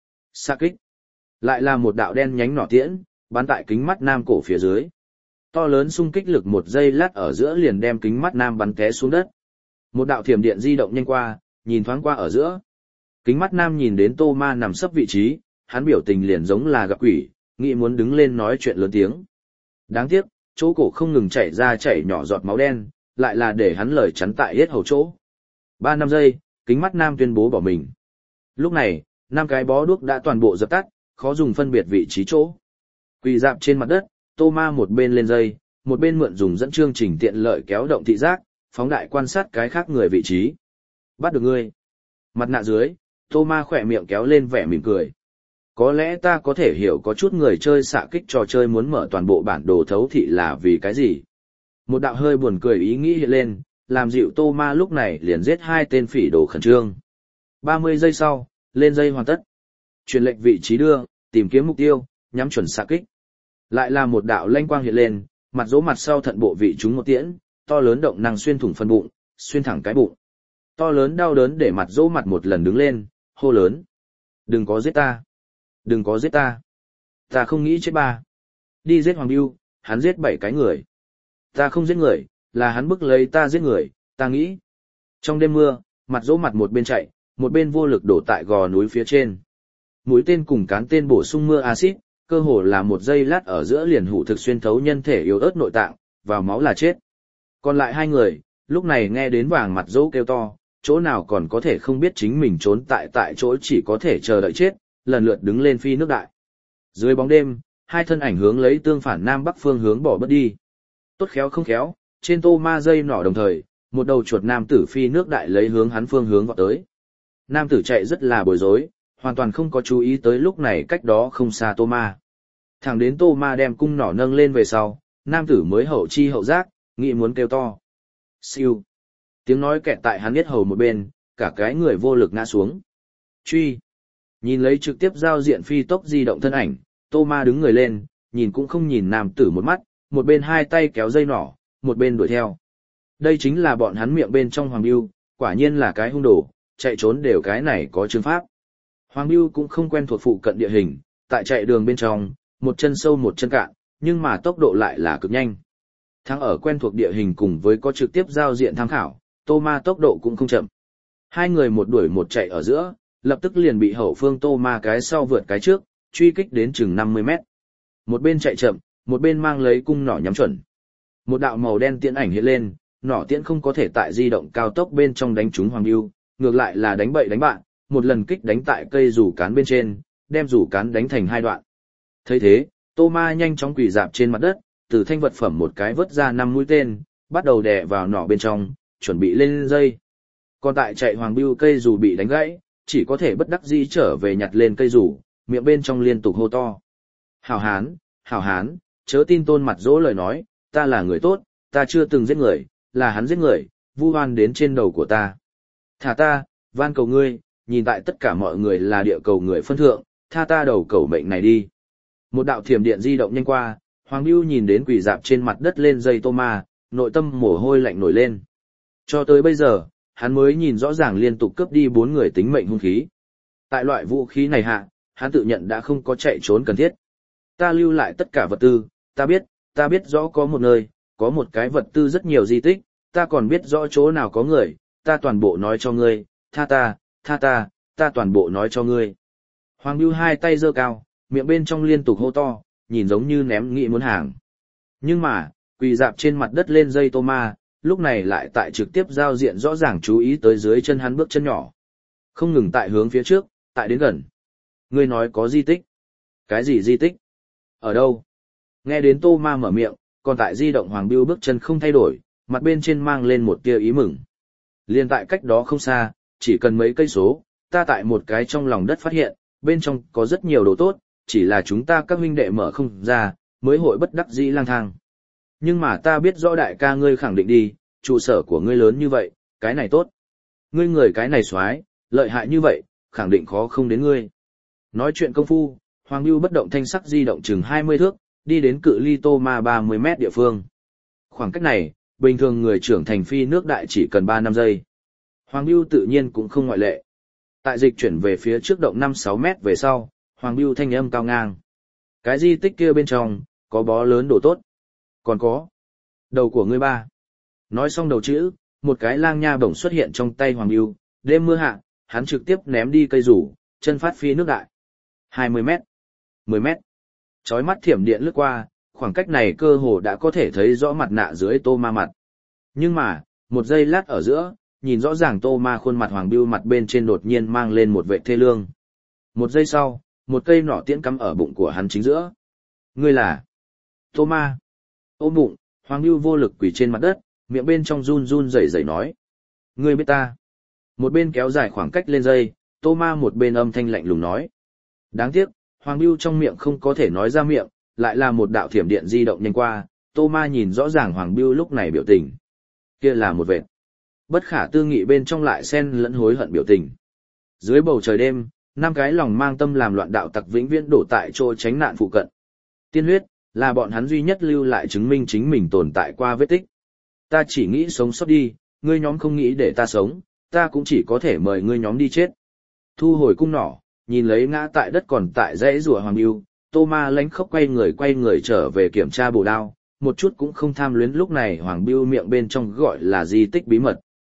xa kích. Lại là một đạo đen nhánh nỏ tiễn, bắn tại kính mắt nam cổ phía dưới. To lớn xung kích lực một giây lát ở giữa liền đem kính mắt nam bắn té xuống đất. Một đạo thiểm điện di động nhanh qua, nhìn thoáng qua ở giữa. Kính mắt nam nhìn đến Thomas nằm sấp vị trí, hắn biểu tình liền giống là gặp quỷ, nghĩ muốn đứng lên nói chuyện lớn tiếng. Đáng tiếc, chỗ cổ không ngừng chảy ra chảy nhỏ giọt máu đen, lại là để hắn lời chắn tại yết hầu chỗ. Ba năm giây, kính mắt nam tuyên bố bỏ mình. Lúc này, năm cái bó đuốc đã toàn bộ dập tắt, khó dùng phân biệt vị trí chỗ. Quỳ dạp trên mặt đất, Thomas một bên lên dây, một bên mượn dùng dẫn chương trình tiện lợi kéo động thị giác, phóng đại quan sát cái khác người vị trí. Bắt được ngươi. Mặt nạ dưới, Thomas khỏe miệng kéo lên vẻ mỉm cười. Có lẽ ta có thể hiểu có chút người chơi xạ kích trò chơi muốn mở toàn bộ bản đồ thấu thị là vì cái gì. Một đạo hơi buồn cười ý nghĩ hiện lên, làm dịu Thomas lúc này liền giết hai tên phỉ đồ khẩn trương. ba mươi giây sau, lên dây hoàn tất. Chuyển lệnh vị trí đưa, tìm kiếm mục tiêu, nhắm chuẩn xạ kích. Lại là một đạo lanh quang hiện lên, mặt dỗ mặt sau thận bộ vị trúng một tiễn, to lớn động năng xuyên thủng phân bụng, xuyên thẳng cái bụng. To lớn đau đớn để mặt dỗ mặt một lần đứng lên, hô lớn. Đừng có giết ta. Đừng có giết ta. Ta không nghĩ chết ba. Đi giết Hoàng Biêu, hắn giết bảy cái người. Ta không giết người, là hắn bức lấy ta giết người, ta nghĩ. Trong đêm mưa, mặt dỗ mặt một bên chạy, một bên vô lực đổ tại gò núi phía trên. Mũi tên cùng cán tên bổ sung mưa axit, cơ hồ là một giây lát ở giữa liền hủ thực xuyên thấu nhân thể yếu ớt nội tạng, vào máu là chết. Còn lại hai người, lúc này nghe đến vàng mặt dỗ kêu to, chỗ nào còn có thể không biết chính mình trốn tại tại chỗ chỉ có thể chờ đợi chết, lần lượt đứng lên phi nước đại. Dưới bóng đêm, hai thân ảnh hướng lấy tương phản nam bắc phương hướng bỏ bất đi. Tốt khéo không khéo, trên tô ma dây nỏ đồng thời, một đầu chuột nam tử phi nước đại lấy hướng hắn phương hướng vọt tới. Nam tử chạy rất là bối rối, hoàn toàn không có chú ý tới lúc này cách đó không xa tô ma. Thẳng đến tô ma đem cung nỏ nâng lên về sau, nam tử mới hậu chi hậu giác, nghĩ muốn kêu to. Siêu. Tiếng nói kẹt tại hắn biết hầu một bên, cả cái người vô lực ngã xuống. Truy. Nhìn lấy trực tiếp giao diện phi tốc di động thân ảnh, tô ma đứng người lên, nhìn cũng không nhìn nam tử một mắt, một bên hai tay kéo dây nỏ, một bên đuổi theo. Đây chính là bọn hắn miệng bên trong Hoàng Biêu, quả nhiên là cái hung đồ, chạy trốn đều cái này có chương pháp. Hoàng Biêu cũng không quen thuộc phụ cận địa hình, tại chạy đường bên trong, một chân sâu một chân cạn, nhưng mà tốc độ lại là cực nhanh. Thắng ở quen thuộc địa hình cùng với có trực tiếp giao diện tham khảo, Tô Ma tốc độ cũng không chậm. Hai người một đuổi một chạy ở giữa, lập tức liền bị hậu phương Tô Ma cái sau vượt cái trước, truy kích đến chừng năm mươi mét. Một bên chạy chậm, một bên mang lấy cung nỏ nhắm chuẩn. Một đạo màu đen tiễn ảnh hiện lên, nỏ tiễn không có thể tại di động cao tốc bên trong đánh trúng Hoàng Biêu, ngược lại là đánh bậy đánh bạn, một lần kích đánh tại cây rủ cán bên trên, đem rủ cán đánh thành hai đoạn. Thấy thế, Tô Ma nhanh chóng quỳ dạp trên mặt đất, từ thanh vật phẩm một cái vớt ra năm mũi tên, bắt đầu đè vào nỏ bên trong, chuẩn bị lên dây. Còn tại chạy Hoàng Biêu cây rủ bị đánh gãy, chỉ có thể bất đắc dĩ trở về nhặt lên cây rủ, miệng bên trong liên tục hô to. Hảo hán, hảo hán, chớ tin Tôn Mặt Dỗ lời nói, ta là người tốt, ta chưa từng giết người, là hắn giết người, vu oan đến trên đầu của ta. Thả ta, van cầu ngươi, nhìn tại tất cả mọi người là địa cầu người phân thượng, tha ta đầu cầu mệnh này đi. Một đạo thiểm điện di động nhanh qua, Hoàng Biêu nhìn đến quỳ dạp trên mặt đất lên dây Tô Ma, nội tâm mồ hôi lạnh nổi lên. Cho tới bây giờ, hắn mới nhìn rõ ràng liên tục cướp đi bốn người tính mệnh hung khí. Tại loại vũ khí này hạ, hắn tự nhận đã không có chạy trốn cần thiết. Ta lưu lại tất cả vật tư, ta biết, ta biết rõ có một nơi, có một cái vật tư rất nhiều di tích, ta còn biết rõ chỗ nào có người, ta toàn bộ nói cho ngươi, tha ta, tha ta, ta toàn bộ nói cho ngươi. Hoàng Biêu hai tay giơ cao, miệng bên trong liên tục hô to, nhìn giống như ném nghị muốn hàng. Nhưng mà, quỳ dạp trên mặt đất lên dây Tô Ma, lúc này lại tại trực tiếp giao diện rõ ràng chú ý tới dưới chân hắn bước chân nhỏ. Không ngừng tại hướng phía trước, tại đến gần. Ngươi nói có di tích. Cái gì di tích? Ở đâu? Nghe đến Tô Ma mở miệng, còn tại di động Hoàng Biêu bước chân không thay đổi, mặt bên trên mang lên một tia ý mừng. Liên tại cách đó không xa, chỉ cần mấy cây số, ta tại một cái trong lòng đất phát hiện, bên trong có rất nhiều đồ tốt, chỉ là chúng ta các huynh đệ mở không ra, mới hội bất đắc dĩ lang thang. Nhưng mà ta biết rõ đại ca ngươi khẳng định đi, trụ sở của ngươi lớn như vậy, cái này tốt. Ngươi người cái này xoái, lợi hại như vậy, khẳng định khó không đến ngươi. Nói chuyện công phu, Hoàng Biêu bất động thanh sắc di động chừng hai mươi thước, đi đến cự ly Tô Ma ba mươi mét địa phương. Khoảng cách này, bình thường người trưởng thành phi nước đại chỉ cần ba năm giây. Hoàng Biêu tự nhiên cũng không ngoại lệ. Tại dịch chuyển về phía trước động năm sáu mét về sau, Hoàng Biêu thanh âm cao ngang. Cái di tích kia bên trong, có bó lớn đồ tốt. Còn có. Đầu của ngươi ba. Nói xong đầu chữ, một cái lang nha bổng xuất hiện trong tay Hoàng Biêu. Đêm mưa hạ, hắn trực tiếp ném đi cây rủ, chân phát phi nước đại. hai mươi mét. mười mét. Chói mắt thiểm điện lướt qua, khoảng cách này cơ hồ đã có thể thấy rõ mặt nạ dưới Tô Ma mặt. Nhưng mà, một giây lát ở giữa, nhìn rõ ràng Tô Ma khuôn mặt Hoàng Biêu mặt bên trên đột nhiên mang lên một vệ thê lương. Một giây sau, một cây nỏ tiễn cắm ở bụng của hắn chính giữa. Ngươi là Tô Ma. Ôm bụng, Hoàng Biêu vô lực quỳ trên mặt đất, miệng bên trong run run rẩy rẩy nói. Ngươi biết ta. Một bên kéo dài khoảng cách lên dây, Tô Ma một bên âm thanh lạnh lùng nói. Đáng tiếc, Hoàng Biêu trong miệng không có thể nói ra miệng, lại là một đạo thiểm điện di động nhanh qua, Tô Ma nhìn rõ ràng Hoàng Biêu lúc này biểu tình. Kia là một vệt bất khả tư nghị bên trong lại xen lẫn hối hận biểu tình. Dưới bầu trời đêm, năm cái lòng mang tâm làm loạn đạo tặc vĩnh viễn đổ tại chỗ tránh nạn phụ cận. Tiên huyết là bọn hắn duy nhất lưu lại chứng minh chính mình tồn tại qua vết tích. Ta chỉ nghĩ sống sót đi, ngươi nhóm không nghĩ để ta sống, ta cũng chỉ có thể mời ngươi nhóm đi chết. Thu hồi cung nỏ, nhìn lấy ngã tại đất còn tại dãy rùa Hoàng Biêu, Tô Ma lánh khóc quay người quay người trở về kiểm tra bổ đao, một chút cũng không tham luyến lúc này Hoàng Biêu miệng bên trong gọi là di tích bí mật.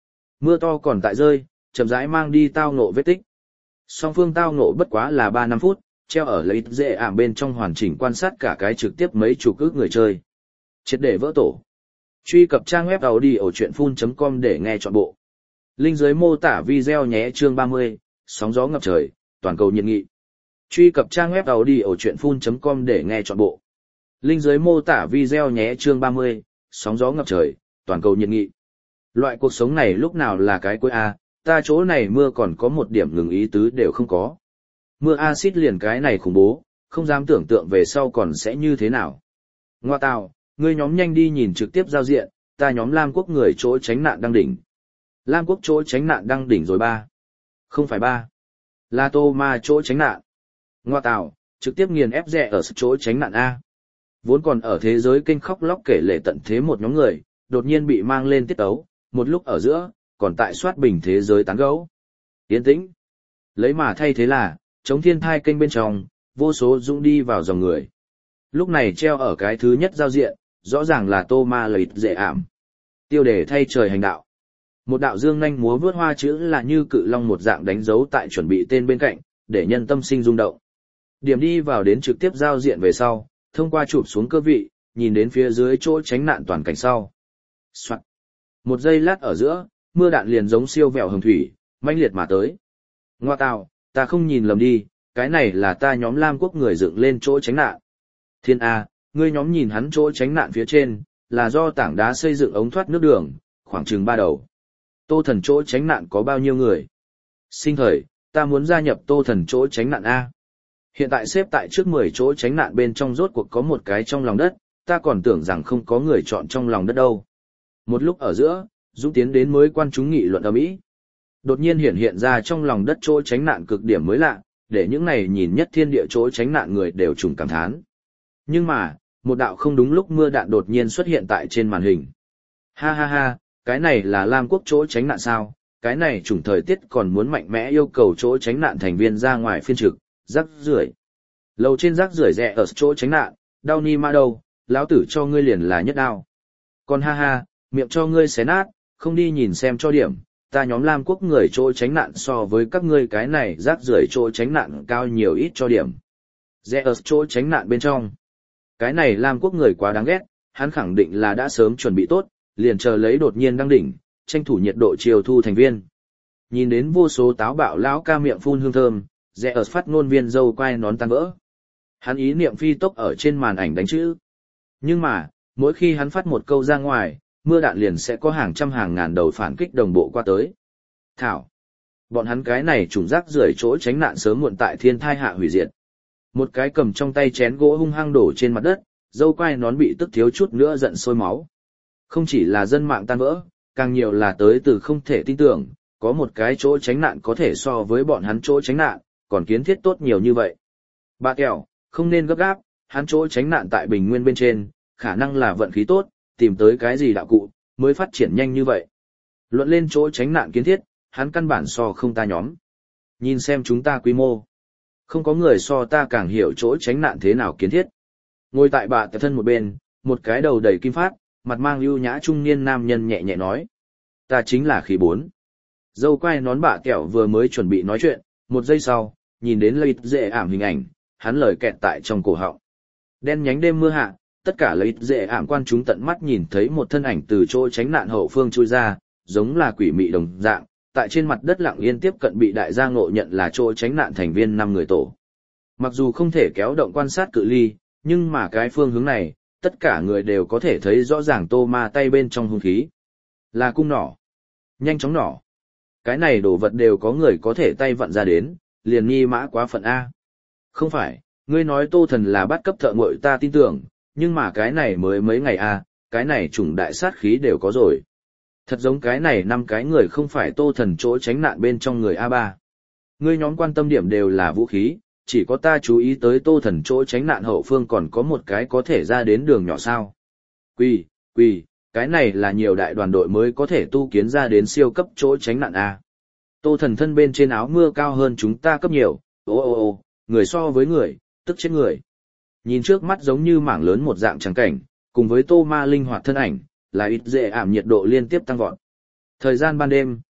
Mưa to còn tại rơi, chậm rãi mang đi tao ngộ vết tích. Song phương tao ngộ bất quá là ba năm phút, treo ở lấy dễ ảm bên trong hoàn chỉnh quan sát cả cái trực tiếp mấy chục ức người chơi. Triệt để vỡ tổ. Truy cập trang web audiochuyenphun chấm com để nghe trọn bộ. Link dưới mô tả video nhé. Chương ba mươi, sóng gió ngập trời, toàn cầu nhiệt nghị. Truy cập trang web audiochuyenphun chấm com để nghe trọn bộ. Link dưới mô tả video nhé. Chương ba mươi, sóng gió ngập trời, toàn cầu nhiệt nghị. Loại cuộc sống này lúc nào là cái cuối a, ta chỗ này mưa còn có một điểm ngừng ý tứ đều không có. Mưa axit liền cái này khủng bố, không dám tưởng tượng về sau còn sẽ như thế nào. Ngoa tào, ngươi nhóm nhanh đi nhìn trực tiếp giao diện, ta nhóm Lam Quốc người chỗ tránh nạn đăng đỉnh. Lam Quốc chỗ tránh nạn đăng đỉnh rồi ba. Không phải ba. Là Tô Ma chỗ tránh nạn. Ngoa tào, trực tiếp nghiền ép rẻ ở chỗ tránh nạn A. Vốn còn ở thế giới kênh khóc lóc kể lể tận thế một nhóm người, đột nhiên bị mang lên tiết tấu, một lúc ở giữa, còn tại soát bình thế giới tán gẫu. Yên tĩnh. Lấy mà thay thế là, chống thiên thai kênh bên trong, vô số dũng đi vào dòng người. Lúc này treo ở cái thứ nhất giao diện, rõ ràng là Tô Ma lợi dễ ảm. Tiêu đề thay trời hành đạo. Một đạo dương nhanh múa vướt hoa chữ là như cự long một dạng đánh dấu tại chuẩn bị tên bên cạnh, để nhân tâm sinh rung động. Điểm đi vào đến trực tiếp giao diện về sau, thông qua chụp xuống cơ vị, nhìn đến phía dưới chỗ tránh nạn toàn cảnh sau. Soạn. Một giây lát ở giữa, mưa đạn liền giống siêu vẹo hồng thủy, mãnh liệt mà tới. Ngoa tào, ta không nhìn lầm đi, cái này là ta nhóm Lam Quốc người dựng lên chỗ tránh nạn. Thiên A, ngươi nhóm nhìn hắn chỗ tránh nạn phía trên, là do tảng đá xây dựng ống thoát nước đường, khoảng chừng ba đầu. Tô Thần chỗ tránh nạn có bao nhiêu người? Sinh thời, ta muốn gia nhập Tô Thần chỗ tránh nạn A. Hiện tại xếp tại trước mười chỗ tránh nạn bên trong rốt cuộc có một cái trong lòng đất, ta còn tưởng rằng không có người chọn trong lòng đất đâu. Một lúc ở giữa, Dũng tiến đến mới quan chúng nghị luận ầm ĩ. Đột nhiên hiện hiện ra trong lòng đất chỗ tránh nạn cực điểm mới lạ, để những này nhìn nhất thiên địa chỗ tránh nạn người đều trùng cảm thán. Nhưng mà, một đạo không đúng lúc mưa đạn đột nhiên xuất hiện tại trên màn hình. Ha ha ha, cái này là Lam Quốc chỗ tránh nạn sao? Cái này chủng thời tiết còn muốn mạnh mẽ yêu cầu chỗ tránh nạn thành viên ra ngoài phiên trực, rác rưởi. Lầu trên rác rưởi rẻ ở chỗ tránh nạn, đau ni ma đâu, lão tử cho ngươi liền là nhất đao. Còn ha ha, miệng cho ngươi xé nát, không đi nhìn xem cho điểm, ta nhóm Lam Quốc người chỗ tránh nạn so với các ngươi cái này rác rưởi chỗ tránh nạn cao nhiều ít cho điểm. Rẻ ở chỗ tránh nạn bên trong. Cái này Lam Quốc người quá đáng ghét, hắn khẳng định là đã sớm chuẩn bị tốt, liền chờ lấy đột nhiên đăng đỉnh, tranh thủ nhiệt độ chiều thu thành viên. Nhìn đến vô số táo bạo lão ca miệng phun hương thơm, rẽ ở phát ngôn viên dâu quai nón tan vỡ. Hắn ý niệm phi tốc ở trên màn ảnh đánh chữ. Nhưng mà, mỗi khi hắn phát một câu ra ngoài, mưa đạn liền sẽ có hàng trăm hàng ngàn đầu phản kích đồng bộ qua tới. Thảo. Bọn hắn cái này trùng rác rưởi chỗ tránh nạn sớm muộn tại thiên thai hạ hủy diệt. Một cái cầm trong tay chén gỗ hung hăng đổ trên mặt đất, dâu quai nón bị tức thiếu chút nữa giận sôi máu. Không chỉ là dân mạng tan vỡ, càng nhiều là tới từ không thể tin tưởng, có một cái chỗ tránh nạn có thể so với bọn hắn chỗ tránh nạn, còn kiến thiết tốt nhiều như vậy. Bà kẹo, không nên gấp gáp, hắn chỗ tránh nạn tại bình nguyên bên trên, khả năng là vận khí tốt, tìm tới cái gì đạo cụ, mới phát triển nhanh như vậy. Luận lên chỗ tránh nạn kiến thiết, hắn căn bản so không ta nhóm. Nhìn xem chúng ta quy mô. Không có người so ta càng hiểu chỗ tránh nạn thế nào kiến thiết. Ngồi tại bà tại thân một bên, một cái đầu đầy kim phát, mặt mang ưu nhã trung niên nam nhân nhẹ nhẹ nói. Ta chính là khí bốn. Dâu quai nón bạ kẹo vừa mới chuẩn bị nói chuyện, một giây sau, nhìn đến lợi dễ ảm hình ảnh, hắn lời kẹt tại trong cổ họng. Đen nhánh đêm mưa hạ, tất cả lợi dễ ảm quan chúng tận mắt nhìn thấy một thân ảnh từ chỗ tránh nạn hậu phương chui ra, giống là quỷ mị đồng dạng, tại trên mặt đất lặng yên tiếp cận bị đại gia ngộ nhận là chỗ tránh nạn thành viên năm người tổ. Mặc dù không thể kéo động quan sát cự ly, nhưng mà cái phương hướng này, tất cả người đều có thể thấy rõ ràng Tô Ma tay bên trong hung khí. Là cung nỏ. Nhanh chóng nỏ. Cái này đồ vật đều có người có thể tay vặn ra đến, liền nghi mã quá phận A. Không phải, ngươi nói Tô Thần là bắt cấp thợ ngội ta tin tưởng, nhưng mà cái này mới mấy ngày A, cái này chủng đại sát khí đều có rồi. Thật giống cái này năm cái người không phải Tô Thần chỗ tránh nạn bên trong người a ba. Ngươi nhóm quan tâm điểm đều là vũ khí, chỉ có ta chú ý tới Tô Thần chỗ tránh nạn hậu phương còn có một cái có thể ra đến đường nhỏ sao. Quỳ, quỳ, cái này là nhiều đại đoàn đội mới có thể tu kiến ra đến siêu cấp chỗ tránh nạn A. Tô Thần thân bên trên áo mưa cao hơn chúng ta cấp nhiều, ô ô ô, người so với người, tức chết người. Nhìn trước mắt giống như mảng lớn một dạng trắng cảnh, cùng với Tô Ma linh hoạt thân ảnh, là ít dễ ảm nhiệt độ liên tiếp tăng vọt. Thời gian ban đêm,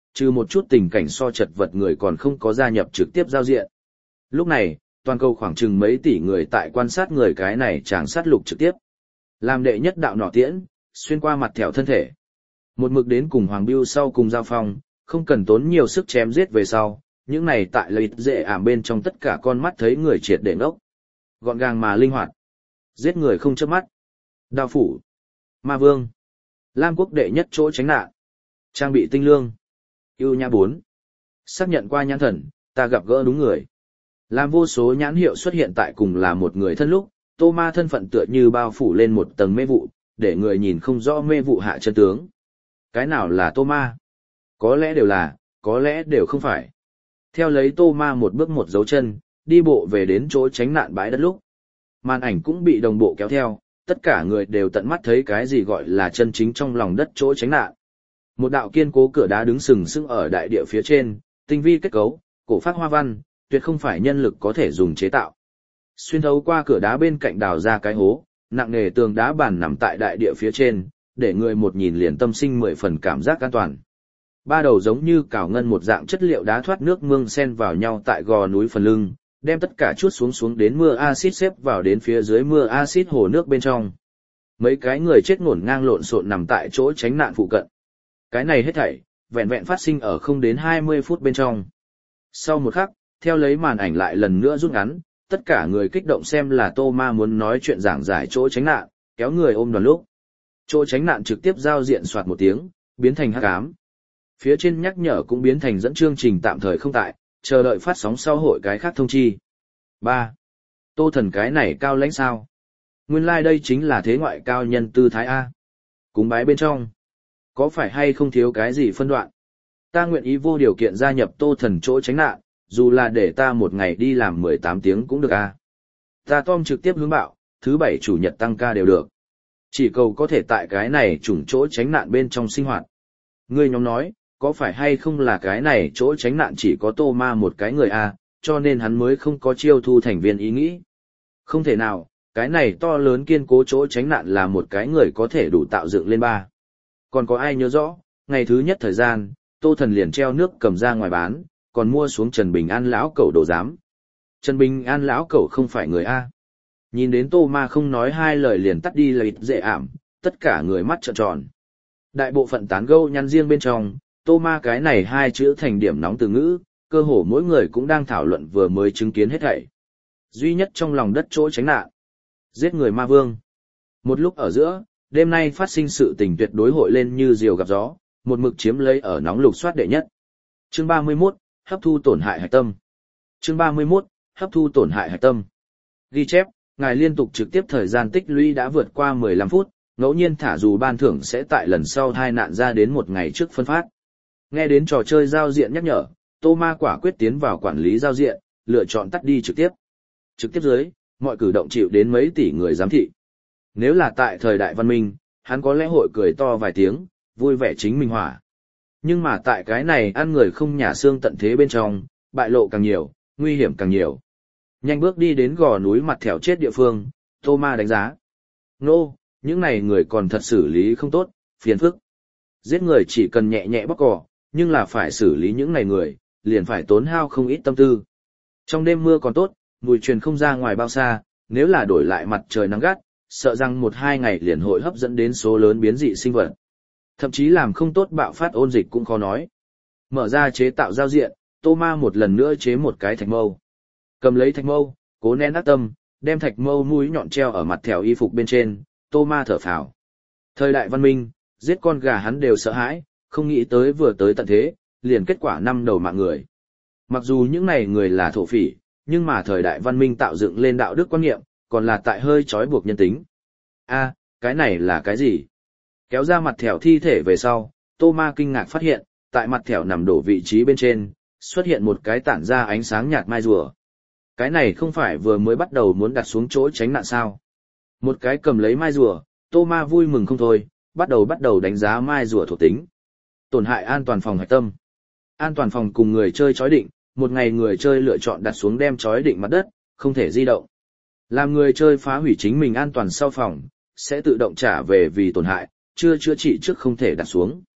trừ một chút tình cảnh so chật vật người còn không có gia nhập trực tiếp giao diện. Lúc này, toàn cầu khoảng chừng mấy tỷ người tại quan sát người cái này chàng sát lục trực tiếp. Làm đệ nhất đạo nỏ tiễn, xuyên qua mặt thẻo thân thể. Một mực đến cùng Hoàng Bưu sau cùng giao phong, không cần tốn nhiều sức chém giết về sau, những này tại lợi dễ ảm bên trong tất cả con mắt thấy người triệt để ngốc. Gọn gàng mà linh hoạt. Giết người không chớp mắt. Đao phủ. Ma vương. Lam quốc đệ nhất chỗ tránh nạn. Trang bị tinh lương. Yêu nha bốn. Xác nhận qua nhãn thần, ta gặp gỡ đúng người. Làm vô số nhãn hiệu xuất hiện tại cùng là một người thân lúc, Tô Ma thân phận tựa như bao phủ lên một tầng mê vụ, để người nhìn không rõ mê vụ hạ chân tướng. Cái nào là Tô Ma? Có lẽ đều là, có lẽ đều không phải. Theo lấy Tô Ma một bước một dấu chân, đi bộ về đến chỗ tránh nạn bãi đất lúc. Màn ảnh cũng bị đồng bộ kéo theo, tất cả người đều tận mắt thấy cái gì gọi là chân chính trong lòng đất chỗ tránh nạn. Một đạo kiên cố cửa đá đứng sừng sững ở đại địa phía trên, tinh vi kết cấu, cổ phác hoa văn, tuyệt không phải nhân lực có thể dùng chế tạo. Xuyên thấu qua cửa đá bên cạnh đào ra cái hố, nặng nề tường đá bản nằm tại đại địa phía trên, để người một nhìn liền tâm sinh mười phần cảm giác an toàn. Ba đầu giống như cảo ngân một dạng chất liệu đá thoát nước mương xen vào nhau tại gò núi phần lưng, đem tất cả chuốt xuống xuống đến mưa axit xếp vào đến phía dưới mưa axit hồ nước bên trong. Mấy cái người chết ngổn ngang lộn xộn nằm tại chỗ tránh nạn phụ cận. Cái này hết thảy, vẹn vẹn phát sinh ở không đến hai mươi phút bên trong. Sau một khắc, theo lấy màn ảnh lại lần nữa rút ngắn, tất cả người kích động xem là Tô Ma muốn nói chuyện giảng giải chỗ tránh nạn, kéo người ôm đoàn lúc. Chỗ tránh nạn trực tiếp giao diện soạt một tiếng, biến thành hắc ám. Phía trên nhắc nhở cũng biến thành dẫn chương trình tạm thời không tại, chờ đợi phát sóng sau hội cái khác thông chi. ba. Tô Thần cái này cao lãnh sao? Nguyên lai like đây chính là thế ngoại cao nhân tư thái A. Cúng bái bên trong. Có phải hay không thiếu cái gì phân đoạn? Ta nguyện ý vô điều kiện gia nhập Tô Thần chỗ tránh nạn, dù là để ta một ngày đi làm mười tám tiếng cũng được A. Ta Tom trực tiếp hướng bạo, thứ bảy chủ nhật tăng ca đều được. Chỉ cầu có thể tại cái này chủng chỗ tránh nạn bên trong sinh hoạt. Ngươi nhóm nói, có phải hay không là cái này chỗ tránh nạn chỉ có Tô Ma một cái người A, cho nên hắn mới không có chiêu thu thành viên ý nghĩ. Không thể nào, cái này to lớn kiên cố chỗ tránh nạn là một cái người có thể đủ tạo dựng lên ba. Còn có ai nhớ rõ, ngày thứ nhất thời gian, Tô Thần liền treo nước cầm ra ngoài bán, còn mua xuống Trần Bình An lão cẩu đồ giám. Trần Bình An lão cẩu không phải người A. Nhìn đến Tô Ma không nói hai lời liền tắt đi lợi dễ ảm, tất cả người mắt trợn tròn. Đại bộ phận tán gẫu nhăn riêng bên trong, Tô Ma cái này hai chữ thành điểm nóng từ ngữ, cơ hồ mỗi người cũng đang thảo luận vừa mới chứng kiến hết thảy. Duy nhất trong lòng đất chỗ tránh nạn. Giết người ma vương. Một lúc ở giữa, đêm nay phát sinh sự tình tuyệt đối hội lên như diều gặp gió, một mực chiếm lấy ở nóng lục soát đệ nhất. Chương ba mươi mốt, hấp thu tổn hại hạch tâm. Chương ba mươi mốt, hấp thu tổn hại hạch tâm. Ghi chép, ngài liên tục trực tiếp thời gian tích lũy đã vượt qua mười lăm phút, ngẫu nhiên thả dù ban thưởng sẽ tại lần sau hai nạn ra đến một ngày trước phân phát. Nghe đến trò chơi giao diện nhắc nhở, Tô Ma quả quyết tiến vào quản lý giao diện, lựa chọn tắt đi trực tiếp. Trực tiếp dưới, mọi cử động chịu đến mấy tỷ người giám thị. Nếu là tại thời đại văn minh, hắn có lẽ hội cười to vài tiếng, vui vẻ chính mình hỏa. Nhưng mà tại cái này ăn người không nhả xương tận thế bên trong, bại lộ càng nhiều, nguy hiểm càng nhiều. Nhanh bước đi đến gò núi mặt thẻo chết địa phương, Tô Ma đánh giá. Nô, những này người còn thật xử lý không tốt, phiền phức. Giết người chỉ cần nhẹ nhẹ bóc cỏ, nhưng là phải xử lý những này người, liền phải tốn hao không ít tâm tư. Trong đêm mưa còn tốt, mùi truyền không ra ngoài bao xa, nếu là đổi lại mặt trời nắng gắt, sợ rằng một hai ngày liền hội hấp dẫn đến số lớn biến dị sinh vật. Thậm chí làm không tốt bạo phát ôn dịch cũng khó nói. Mở ra chế tạo giao diện, Tô Ma một lần nữa chế một cái thạch mâu. Cầm lấy thạch mâu, cố nén ác tâm, đem thạch mâu mũi nhọn treo ở mặt thẻo y phục bên trên, Tô Ma thở phào. Thời đại văn minh, giết con gà hắn đều sợ hãi, không nghĩ tới vừa tới tận thế, liền kết quả năm đầu mạng người. Mặc dù những này người là thổ phỉ, nhưng mà thời đại văn minh tạo dựng lên đạo đức quan niệm, còn là tại hơi trói buộc nhân tính. A, cái này là cái gì? Kéo ra mặt thẻo thi thể về sau, Tô Ma kinh ngạc phát hiện, tại mặt thẻo nằm đổ vị trí bên trên, xuất hiện một cái tản ra ánh sáng nhạt mai rùa. Cái này không phải vừa mới bắt đầu muốn đặt xuống chỗ tránh nạn sao? Một cái cầm lấy mai rùa, Tô Ma vui mừng không thôi, bắt đầu bắt đầu đánh giá mai rùa thuộc tính. Tổn hại an toàn phòng hạch tâm. An toàn phòng cùng người chơi chói định, một ngày người chơi lựa chọn đặt xuống đem chói định mặt đất, không thể di động. Làm người chơi phá hủy chính mình an toàn sau phòng, sẽ tự động trả về vì tổn hại, chưa chữa trị trước không thể đặt xuống.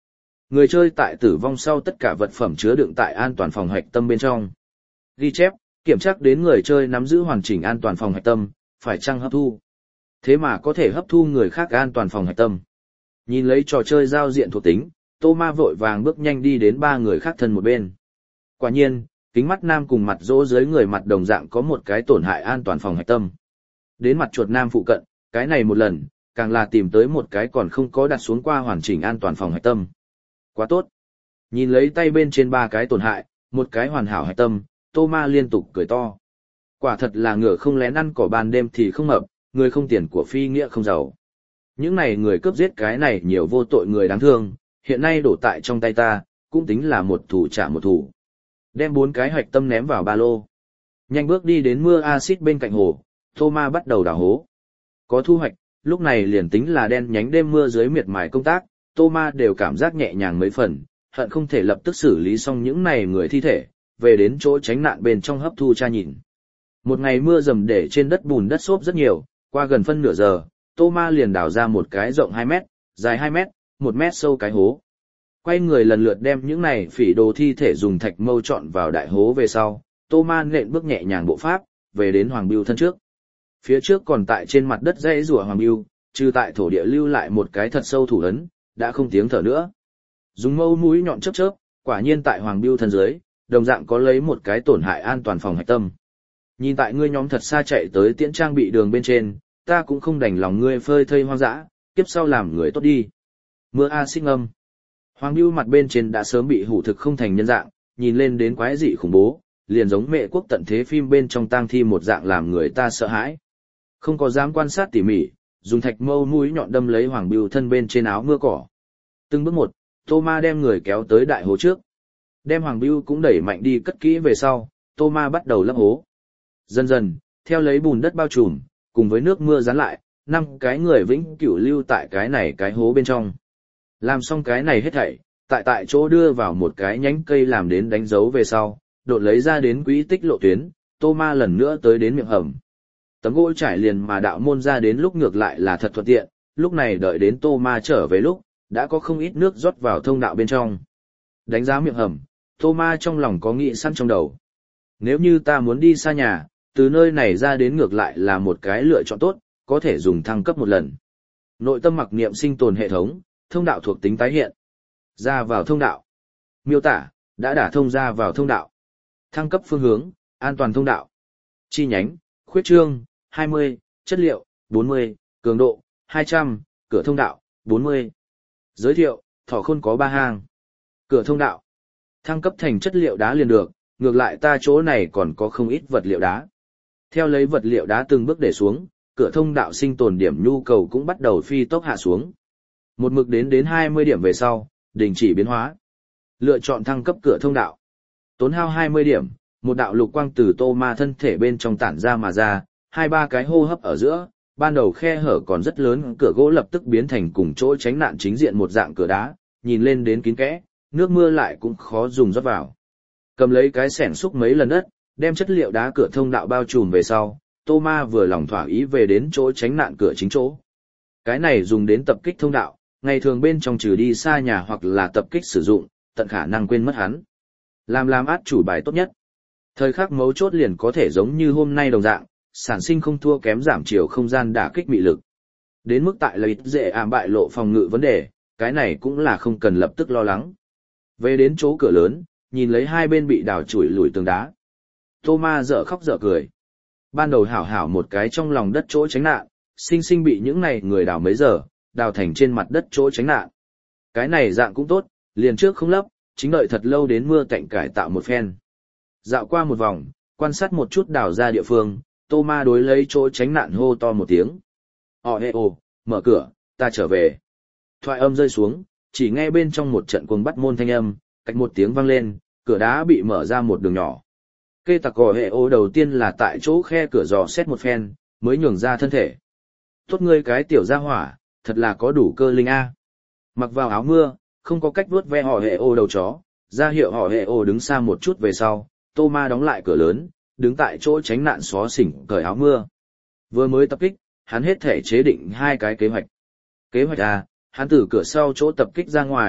Người chơi tại tử vong sau tất cả vật phẩm chứa đựng tại an toàn phòng hạch tâm bên trong. Ghi chép, kiểm tra đến người chơi nắm giữ hoàn chỉnh an toàn phòng hạch tâm, phải chăng hấp thu. Thế mà có thể hấp thu người khác an toàn phòng hạch tâm. Nhìn lấy trò chơi giao diện thuộc tính, Tô Ma vội vàng bước nhanh đi đến ba người khác thân một bên. Quả nhiên, kính mắt nam cùng mặt rỗ dưới người mặt đồng dạng có một cái tổn hại an toàn phòng hạch tâm. Đến mặt chuột nam phụ cận, cái này một lần, càng là tìm tới một cái còn không có đặt xuống qua hoàn chỉnh an toàn phòng hạch tâm. Quá tốt. Nhìn lấy tay bên trên ba cái tổn hại, một cái hoàn hảo hạch tâm, Tô Ma liên tục cười to. Quả thật là ngựa không lén ăn cỏ ban đêm thì không mập, người không tiền của phi nghĩa không giàu. Những này người cướp giết cái này nhiều vô tội người đáng thương, hiện nay đổ tại trong tay ta, cũng tính là một thủ trả một thủ. Đem bốn cái hạch tâm ném vào ba lô. Nhanh bước đi đến mưa axit bên cạnh hồ, Tô Ma bắt đầu đào hố. Có thu hoạch, lúc này liền tính là đen nhánh đêm mưa dưới miệt mài công tác, Tô Ma đều cảm giác nhẹ nhàng mấy phần, hận không thể lập tức xử lý xong những này người thi thể, về đến chỗ tránh nạn bên trong hấp thu tra nhìn. Một ngày mưa dầm để trên đất bùn đất xốp rất nhiều, qua gần phân nửa giờ, Tô Ma liền đào ra một cái rộng hai mét, dài hai mét, một mét sâu cái hố. Quay người lần lượt đem những này phỉ đồ thi thể dùng thạch mâu trọn vào đại hố về sau, Tô Ma nện bước nhẹ nhàng bộ pháp, về đến Hoàng Bưu thân trước. Phía trước còn tại trên mặt đất dãy rùa Hoàng Bưu, trừ tại thổ địa lưu lại một cái thật sâu thủ ấn, đã không tiếng thở nữa. Dùng mâu mũi nhọn chớp chớp, quả nhiên tại Hoàng Bưu thân dưới, đồng dạng có lấy một cái tổn hại an toàn phòng hạch tâm. Nhìn tại ngươi nhóm thật xa chạy tới tiễn trang bị đường bên trên, ta cũng không đành lòng ngươi phơi thây hoang dã, kiếp sau làm người tốt đi. Mưa a xích ngâm. Hoàng Bưu mặt bên trên đã sớm bị hủ thực không thành nhân dạng, nhìn lên đến quái dị khủng bố, liền giống mẹ quốc tận thế phim bên trong tang thi một dạng làm người ta sợ hãi. Không có dám quan sát tỉ mỉ, dùng thạch mâu mũi nhọn đâm lấy Hoàng Bưu thân bên trên áo mưa cỏ. Từng bước một, Tô Ma đem người kéo tới đại hố trước. Đem Hoàng Bưu cũng đẩy mạnh đi cất kỹ về sau, Tô Ma bắt đầu lấp hố. Dần dần, theo lấy bùn đất bao trùm, cùng với nước mưa dán lại, năm cái người vĩnh cửu lưu tại cái này cái hố bên trong. Làm xong cái này hết thảy, tại tại chỗ đưa vào một cái nhánh cây làm đến đánh dấu về sau, đột lấy ra đến quỹ tích lộ tuyến, Tô Ma lần nữa tới đến miệng hầm. Tấm gỗ trải liền mà đạo môn ra đến lúc ngược lại là thật thuận tiện, lúc này đợi đến Tô Ma trở về lúc, đã có không ít nước rót vào thông đạo bên trong. Đánh giá miệng hầm, Tô Ma trong lòng có nghĩ sẵn trong đầu. Nếu như ta muốn đi xa nhà, từ nơi này ra đến ngược lại là một cái lựa chọn tốt, có thể dùng thăng cấp một lần. Nội tâm mặc niệm sinh tồn hệ thống, thông đạo thuộc tính tái hiện. Ra vào thông đạo. Miêu tả, đã đả thông ra vào thông đạo. Thăng cấp phương hướng, an toàn thông đạo. Chi nhánh, khuyết trương, hai mươi, chất liệu, bốn mươi, cường độ, hai trăm, cửa thông đạo, bốn mươi. Giới thiệu, thỏ khôn có ba hang. Cửa thông đạo. Thăng cấp thành chất liệu đá liền được, ngược lại ta chỗ này còn có không ít vật liệu đá. Theo lấy vật liệu đá từng bước để xuống, cửa thông đạo sinh tồn điểm nhu cầu cũng bắt đầu phi tốc hạ xuống. Một mực đến đến hai mươi điểm về sau, đình chỉ biến hóa. Lựa chọn thăng cấp cửa thông đạo. Tốn hao hai mươi điểm, một đạo lục quang từ Tô Ma thân thể bên trong tản ra mà ra, hai ba cái hô hấp ở giữa, ban đầu khe hở còn rất lớn, cửa gỗ lập tức biến thành cùng chỗ tránh nạn chính diện một dạng cửa đá, nhìn lên đến kín kẽ, nước mưa lại cũng khó dùng rót vào. Cầm lấy cái xẻng xúc mấy lần đất, đem chất liệu đá cửa thông đạo bao trùm về sau, Tô Ma vừa lòng thỏa ý về đến chỗ tránh nạn cửa chính chỗ. Cái này dùng đến tập kích thông đạo, ngày thường bên trong trừ đi xa nhà hoặc là tập kích sử dụng, tận khả năng quên mất hắn. Làm làm át chủ bài tốt nhất. Thời khắc mấu chốt liền có thể giống như hôm nay đồng dạng, sản sinh không thua kém giảm chiều không gian đả kích mị lực. Đến mức tại lợi dễ ảm bại lộ phòng ngự vấn đề, cái này cũng là không cần lập tức lo lắng. Về đến chỗ cửa lớn, nhìn lấy hai bên bị đào chủi lùi tường đá. Tô Ma dở khóc dở cười. Ban đầu hảo hảo một cái trong lòng đất chỗ tránh nạn, sinh sinh bị những này người đào mấy giờ, đào thành trên mặt đất chỗ tránh nạn. Cái này dạng cũng tốt, liền trước không lấp, chính đợi thật lâu đến mưa cạnh cải tạo một phen. Dạo qua một vòng, quan sát một chút đào ra địa phương, Tô Ma đối lấy chỗ tránh nạn hô to một tiếng. Ồ hê ồ, mở cửa, ta trở về. Thoại âm rơi xuống, chỉ nghe bên trong một trận cuồng bắt môn thanh âm, cách một tiếng vang lên, cửa đá bị mở ra một đường nhỏ. Kê tặc gò hệ ô đầu tiên là tại chỗ khe cửa dò xét một phen, mới nhường ra thân thể. Tốt ngươi cái tiểu gia hỏa, thật là có đủ cơ linh a. Mặc vào áo mưa, không có cách vuốt ve họ hệ ô đầu chó, ra hiệu họ hệ ô đứng xa một chút về sau, Tô Ma đóng lại cửa lớn, đứng tại chỗ tránh nạn xó xỉnh cởi áo mưa. Vừa mới tập kích, hắn hết thể chế định hai cái kế hoạch. Kế hoạch A, hắn từ cửa sau chỗ tập kích ra ngoài,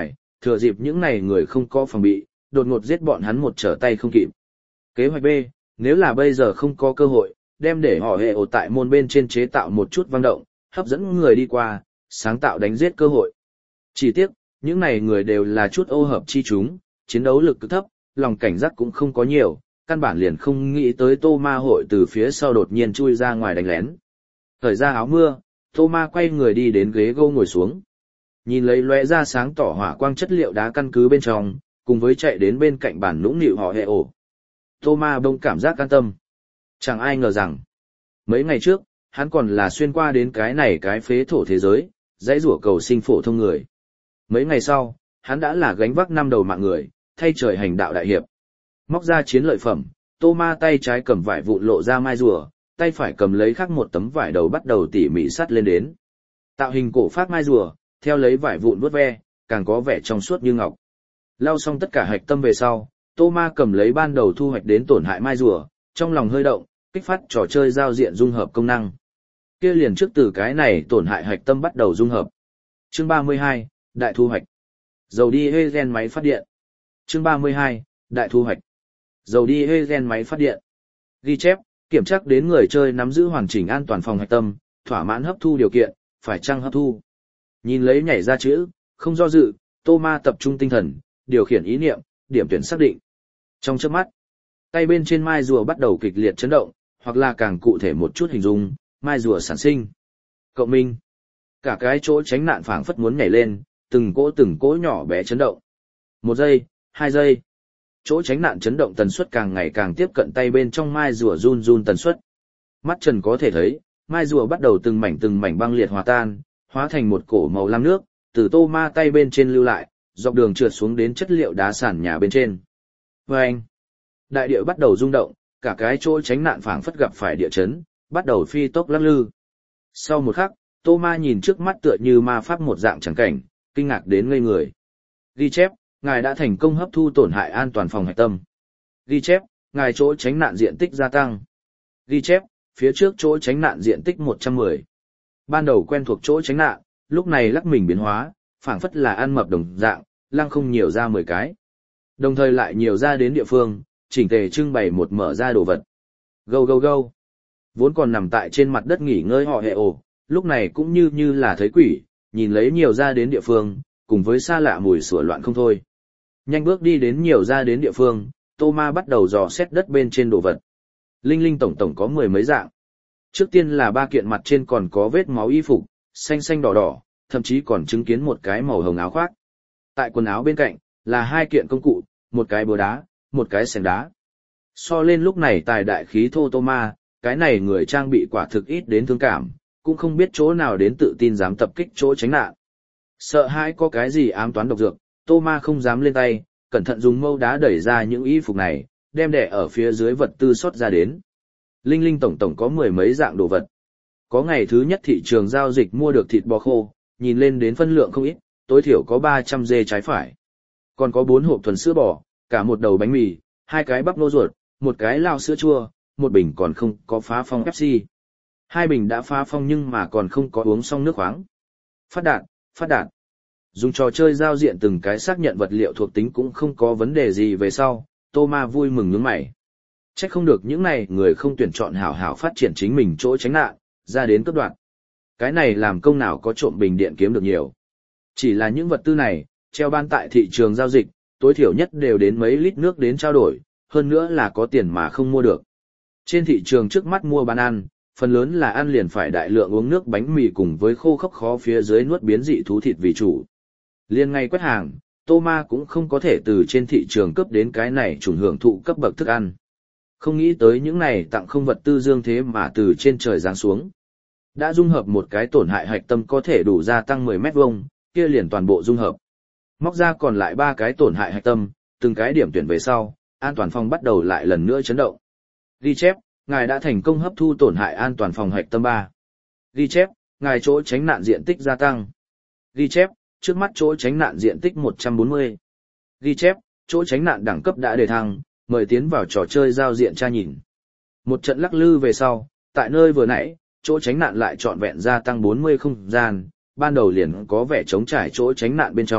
thừa dịp những này người không có phòng bị, đột ngột giết bọn hắn một trở tay không kịp. Kế hoạch B, nếu là bây giờ không có cơ hội, đem để họ hệ ổ tại môn bên trên chế tạo một chút vang động, hấp dẫn người đi qua, sáng tạo đánh giết cơ hội. Chỉ tiếc, những này người đều là chút ô hợp chi chúng, chiến đấu lực cực thấp, lòng cảnh giác cũng không có nhiều, căn bản liền không nghĩ tới Tô Ma hội từ phía sau đột nhiên chui ra ngoài đánh lén. Thời ra áo mưa, Tô Ma quay người đi đến ghế gỗ ngồi xuống. Nhìn lấy lóe ra sáng tỏ hỏa quang chất liệu đá căn cứ bên trong, cùng với chạy đến bên cạnh bàn nũng nịu họ hệ ổ. Tô Ma bỗng cảm giác an tâm. Chẳng ai ngờ rằng, mấy ngày trước, hắn còn là xuyên qua đến cái này cái phế thổ thế giới, dãy rủa cầu sinh phổ thông người. Mấy ngày sau, hắn đã là gánh vác năm đầu mạng người, thay trời hành đạo đại hiệp. Móc ra chiến lợi phẩm, Tô Ma tay trái cầm vải vụn lộ ra mai rùa, tay phải cầm lấy khác một tấm vải đầu bắt đầu tỉ mỉ sắt lên đến. Tạo hình cổ phát mai rùa, theo lấy vải vụn vuốt ve, càng có vẻ trong suốt như ngọc. Lau xong tất cả hạch tâm về sau, Tô Ma cầm lấy ban đầu thu hoạch đến tổn hại mai rùa, trong lòng hơi động, kích phát trò chơi giao diện dung hợp công năng. Kia liền trước từ cái này tổn hại hạch tâm bắt đầu dung hợp. Chương ba mươi hai, đại thu hoạch. Dầu đi hê gen máy phát điện. Chương ba mươi hai, đại thu hoạch. Dầu đi hê gen máy phát điện. Ghi chép, kiểm tra đến người chơi nắm giữ hoàn chỉnh an toàn phòng hạch tâm, thỏa mãn hấp thu điều kiện, phải chăng hấp thu. Nhìn lấy nhảy ra chữ, không do dự, Tô Ma tập trung tinh thần, điều khiển ý niệm, điểm tuyển xác định. Trong chớp mắt, tay bên trên mai rùa bắt đầu kịch liệt chấn động, hoặc là càng cụ thể một chút hình dung, mai rùa sản sinh. Cộng minh. Cả cái chỗ tránh nạn phảng phất muốn nhảy lên, từng cỗ từng cỗ nhỏ bé chấn động. Một giây, hai giây. Chỗ tránh nạn chấn động tần suất càng ngày càng tiếp cận tay bên trong mai rùa run run tần suất. Mắt trần có thể thấy, mai rùa bắt đầu từng mảnh từng mảnh băng liệt hòa tan, hóa thành một cổ màu lam nước, từ Tô Ma tay bên trên lưu lại, dọc đường trượt xuống đến chất liệu đá sàn nhà bên trên. Vâng! Đại địa bắt đầu rung động, cả cái chỗ tránh nạn phảng phất gặp phải địa chấn, bắt đầu phi tốc lắc lư. Sau một khắc, Tô Ma nhìn trước mắt tựa như ma pháp một dạng chẳng cảnh, kinh ngạc đến ngây người. Ghi chép, ngài đã thành công hấp thu tổn hại an toàn phòng hạch tâm. Ghi chép, ngài chỗ tránh nạn diện tích gia tăng. Ghi chép, phía trước chỗ tránh nạn diện tích một trăm mười. Ban đầu quen thuộc chỗ tránh nạn, lúc này lắc mình biến hóa, phảng phất là ăn mập đồng dạng, lăng không nhiều ra mười cái. Đồng thời lại nhiều ra đến địa phương, chỉnh tề trưng bày một mở ra đồ vật. Gâu gâu gâu. Vốn còn nằm tại trên mặt đất nghỉ ngơi họ hệ ồ, lúc này cũng như như là thấy quỷ, nhìn lấy nhiều ra đến địa phương, cùng với xa lạ mùi sủa loạn không thôi. Nhanh bước đi đến nhiều ra đến địa phương, Tô Ma bắt đầu dò xét đất bên trên đồ vật. Linh linh tổng tổng có mười mấy dạng. Trước tiên là ba kiện mặt trên còn có vết máu y phục, xanh xanh đỏ đỏ, thậm chí còn chứng kiến một cái màu hồng áo khoác. Tại quần áo bên cạnh, là hai kiện công cụ, một cái búa đá, một cái xẻng đá. So lên lúc này tài đại khí thô Tô Ma, cái này người trang bị quả thực ít đến thương cảm, cũng không biết chỗ nào đến tự tin dám tập kích chỗ tránh nạn. Sợ hãi có cái gì ám toán độc dược, Tô Ma không dám lên tay, cẩn thận dùng mâu đá đẩy ra những y phục này, đem đẻ ở phía dưới vật tư xót ra đến. Linh linh tổng tổng có mười mấy dạng đồ vật. Có ngày thứ nhất thị trường giao dịch mua được thịt bò khô, nhìn lên đến phân lượng không ít, tối thiểu có ba trăm dê trái phải. Còn có bốn hộp thuần sữa bò, cả một đầu bánh mì, hai cái bắp nô ruột, một cái lao sữa chua, một bình còn không có phá phong Pepsi. Hai bình đã phá phong nhưng mà còn không có uống xong nước khoáng. Phát đạn, phát đạn. Dùng trò chơi giao diện từng cái xác nhận vật liệu thuộc tính cũng không có vấn đề gì về sau, Tô Ma vui mừng nhướng mày. Chắc không được những này người không tuyển chọn hảo hảo phát triển chính mình chỗ tránh nạn, ra đến cấp đoạn. Cái này làm công nào có trộm bình điện kiếm được nhiều. Chỉ là những vật tư này, treo ban tại thị trường giao dịch, tối thiểu nhất đều đến mấy lít nước đến trao đổi, hơn nữa là có tiền mà không mua được. Trên thị trường trước mắt mua bán ăn, phần lớn là ăn liền phải đại lượng uống nước bánh mì cùng với khô khốc khó phía dưới nuốt biến dị thú thịt vì chủ. Liên ngay quét hàng, Tô Ma cũng không có thể từ trên thị trường cấp đến cái này chủng hưởng thụ cấp bậc thức ăn. Không nghĩ tới những này tặng không vật tư dương thế mà từ trên trời giáng xuống. Đã dung hợp một cái tổn hại hạch tâm có thể đủ gia tăng mười mét vuông, kia liền toàn bộ dung hợp. Móc ra còn lại ba cái tổn hại hạch tâm, từng cái điểm tuyển về sau, an toàn phòng bắt đầu lại lần nữa chấn động. Ghi chép, ngài đã thành công hấp thu tổn hại an toàn phòng hạch tâm ba. Ghi chép, ngài chỗ tránh nạn diện tích gia tăng. Ghi chép, trước mắt chỗ tránh nạn diện tích một trăm bốn mươi. Ghi chép, chỗ tránh nạn đẳng cấp đã đề thăng, mời tiến vào trò chơi giao diện tra nhìn. Một trận lắc lư về sau, tại nơi vừa nãy, chỗ tránh nạn lại trọn vẹn gia tăng bốn mươi không gian, ban đầu liền có vẻ trống trải chỗ tránh nạn bên trong,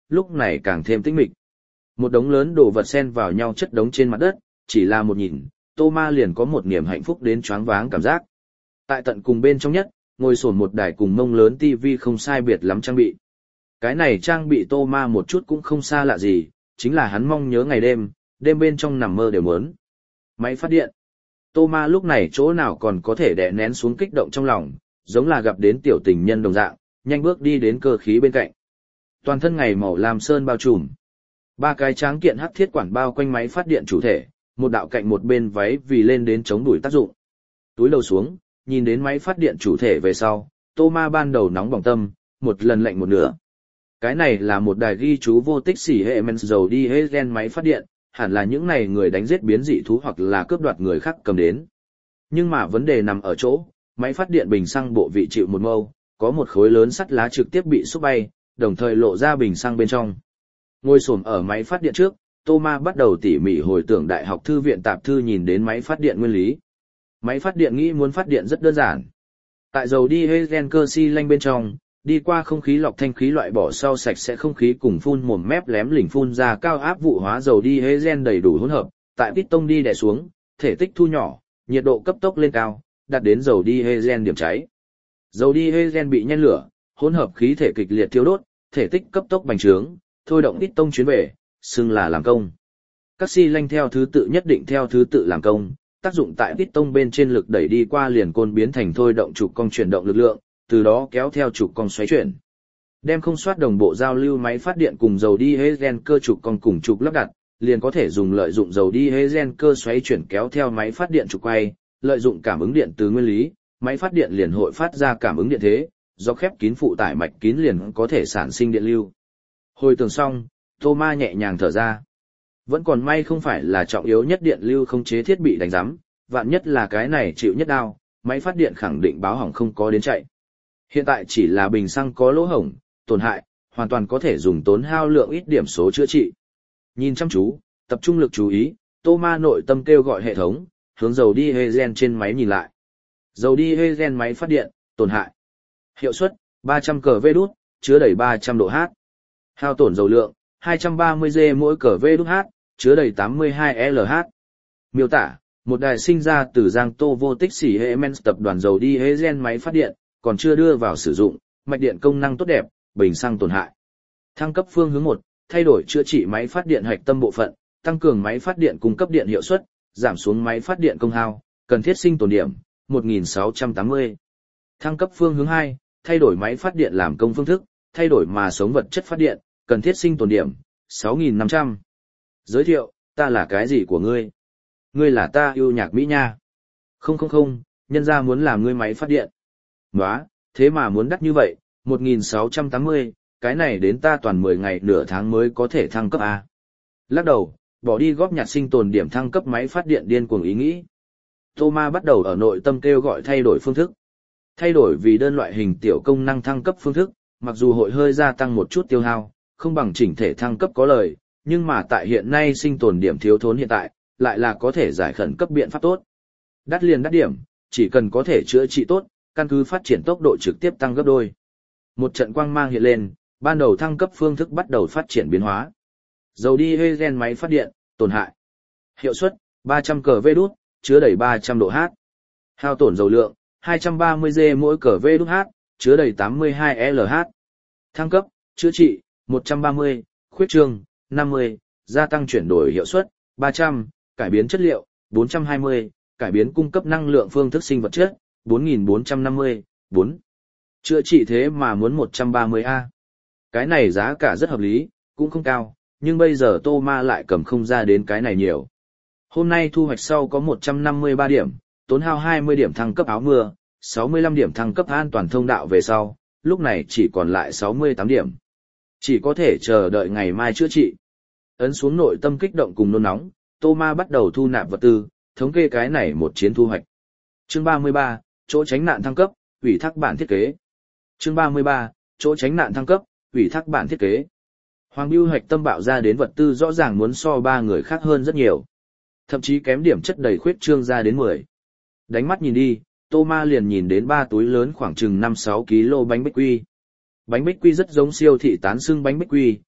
lúc này càng thêm tĩnh mịch. Một đống lớn đồ vật xen vào nhau chất đống trên mặt đất, chỉ là một nhìn, Thomas liền có một niềm hạnh phúc đến choáng váng cảm giác. Tại tận cùng bên trong nhất, ngồi sổn một đài cùng mông lớn tivi không sai biệt lắm trang bị. Cái này trang bị Thomas một chút cũng không xa lạ gì, chính là hắn mong nhớ ngày đêm, đêm bên trong nằm mơ đều muốn. Máy phát điện. Thomas lúc này chỗ nào còn có thể đè nén xuống kích động trong lòng, giống là gặp đến tiểu tình nhân đồng dạng, nhanh bước đi đến cơ khí bên cạnh. Toàn thân ngày màu lam sơn bao trùm. Ba cái tráng kiện hắc thiết quản bao quanh máy phát điện chủ thể, một đạo cạnh một bên váy vì lên đến chống đuổi tác dụng. Túi đầu xuống, nhìn đến máy phát điện chủ thể về sau, Thomas ban đầu nóng bỏng tâm, một lần lạnh một nửa. Cái này là một đài ghi chú vô tích xỉ hệ men dầu đi hết gen máy phát điện, hẳn là những này người đánh giết biến dị thú hoặc là cướp đoạt người khác cầm đến. Nhưng mà vấn đề nằm ở chỗ, máy phát điện bình xăng bộ vị chịu một mâu, có một khối lớn sắt lá trực tiếp bị xúc bay, đồng thời lộ ra bình xăng bên trong. Ngồi xổm ở máy phát điện trước, Thomas bắt đầu tỉ mỉ hồi tưởng đại học thư viện tạp thư nhìn đến máy phát điện nguyên lý. Máy phát điện nghĩ muốn phát điện rất đơn giản. Tại dầu đi hết gen cơ xi lanh bên trong, đi qua không khí lọc thanh khí loại bỏ sau sạch sẽ không khí cùng phun mồm mép lém lỉnh phun ra cao áp vụ hóa dầu đi hết gen đầy đủ hỗn hợp, tại piston đi đè xuống, thể tích thu nhỏ, nhiệt độ cấp tốc lên cao, đạt đến dầu đi hết gen điểm cháy. Dầu đi hết gen bị nhen lửa, hỗn hợp khí thể kịch liệt thiêu đốt, thể tích cấp tốc bành trướng, thôi động piston chuyến về, xưng là làm công. Các xi lanh theo thứ tự nhất định theo thứ tự làm công, tác dụng tại piston bên trên lực đẩy đi qua liền côn biến thành thôi động trục cong chuyển động lực lượng, từ đó kéo theo trục cong xoáy chuyển. Đem không soát đồng bộ giao lưu máy phát điện cùng dầu đi hết gen cơ trục cong cùng trục lắp đặt, liền có thể dùng lợi dụng dầu đi hết gen cơ xoáy chuyển kéo theo máy phát điện trục quay, lợi dụng cảm ứng điện từ nguyên lý, máy phát điện liền hội phát ra cảm ứng điện thế, do khép kín phụ tải mạch kín liền có thể sản sinh điện lưu. Hồi tưởng xong, Thomas nhẹ nhàng thở ra. Vẫn còn may không phải là trọng yếu nhất điện lưu không chế thiết bị đánh giám, vạn nhất là cái này chịu nhất đau, máy phát điện khẳng định báo hỏng không có đến chạy. Hiện tại chỉ là bình xăng có lỗ hổng, tổn hại, hoàn toàn có thể dùng tốn hao lượng ít điểm số chữa trị. Nhìn chăm chú, tập trung lực chú ý, Thomas nội tâm kêu gọi hệ thống, hướng dầu đi hơi gen trên máy nhìn lại. Dầu đi hơi gen máy phát điện, tổn hại. Hiệu suất, ba trăm cờ vê đút, chứa đầy ba trăm độ H. Hao tổn dầu lượng, hai trăm ba mươi G mỗi cờ vê đút H, chứa đầy tám mươi hai L H. Miêu tả, một đài sinh ra từ Giang Tô vô tích xỉ hệ men tập đoàn dầu đi hơi gen máy phát điện, còn chưa đưa vào sử dụng, mạch điện công năng tốt đẹp, bình xăng tổn hại. Thăng cấp phương hướng một, thay đổi chữa trị máy phát điện hạch tâm bộ phận, tăng cường máy phát điện cung cấp điện hiệu suất, giảm xuống máy phát điện công hao, cần thiết sinh tồn điểm, một nghìn sáu trăm tám mươi. Thăng cấp phương hướng hai, thay đổi máy phát điện làm công phương thức, thay đổi mà sống vật chất phát điện, cần thiết sinh tồn điểm, sáu nghìn năm trăm. Giới thiệu, ta là cái gì của ngươi? Ngươi là ta yêu nhạc Mỹ nha. Không không không, nhân ra muốn làm ngươi máy phát điện. Nóa, thế mà muốn đắt như vậy, một nghìn sáu trăm tám mươi, cái này đến ta toàn mười ngày nửa tháng mới có thể thăng cấp A. Lắc đầu, bỏ đi góp nhặt sinh tồn điểm thăng cấp máy phát điện điên cuồng ý nghĩ. Thomas bắt đầu ở nội tâm kêu gọi thay đổi phương thức. Thay đổi vì đơn loại hình tiểu công năng thăng cấp phương thức, mặc dù hội hơi gia tăng một chút tiêu hao, không bằng chỉnh thể thăng cấp có lời, nhưng mà tại hiện nay sinh tồn điểm thiếu thốn hiện tại, lại là có thể giải khẩn cấp biện pháp tốt. Đắt liền đắt điểm, chỉ cần có thể chữa trị tốt, căn cứ phát triển tốc độ trực tiếp tăng gấp đôi. Một trận quang mang hiện lên, ban đầu thăng cấp phương thức bắt đầu phát triển biến hóa. Dầu đi hơi gen máy phát điện, tổn hại. Hiệu suất, ba trăm cờ vê đút, chứa đầy ba trăm độ H. Hao tổn dầu lượng, hai trăm ba mươi G mỗi cờ vê đút H, chứa đầy tám mươi hai L H. Thăng cấp, chữa trị, một trăm ba mươi, khuyết trương, năm mươi, gia tăng chuyển đổi hiệu suất, ba trăm, cải biến chất liệu, bốn trăm hai mươi, cải biến cung cấp năng lượng phương thức sinh vật chất, bốn nghìn bốn trăm năm mươi, bốn. Chữa trị thế mà muốn một trăm ba mươi A. Cái này giá cả rất hợp lý, cũng không cao, nhưng bây giờ Thomas lại cầm không ra đến cái này nhiều. Hôm nay thu hoạch sau có một trăm năm mươi ba điểm, tốn hao hai mươi điểm thăng cấp áo mưa, sáu mươi lăm điểm thăng cấp an toàn thông đạo về sau, lúc này chỉ còn lại sáu mươi tám điểm. Chỉ có thể chờ đợi ngày mai chữa trị. Ấn xuống nội tâm kích động cùng nôn nóng, Thomas bắt đầu thu nạp vật tư, thống kê cái này một chiến thu hoạch. Chương ba mươi ba, chỗ tránh nạn thăng cấp, ủy thác bản thiết kế. Chương ba mươi ba, chỗ tránh nạn thăng cấp, ủy thác bản thiết kế. Hoàng Bưu Hạch tâm bạo ra đến vật tư rõ ràng muốn so ba người khác hơn rất nhiều. Thậm chí kém điểm chất đầy khuyết trương ra đến mười. Đánh mắt nhìn đi, Thomas liền nhìn đến ba túi lớn khoảng chừng năm sáu ki lô bánh bích quy. Bánh bích quy rất giống siêu thị tán xương bánh bích quy,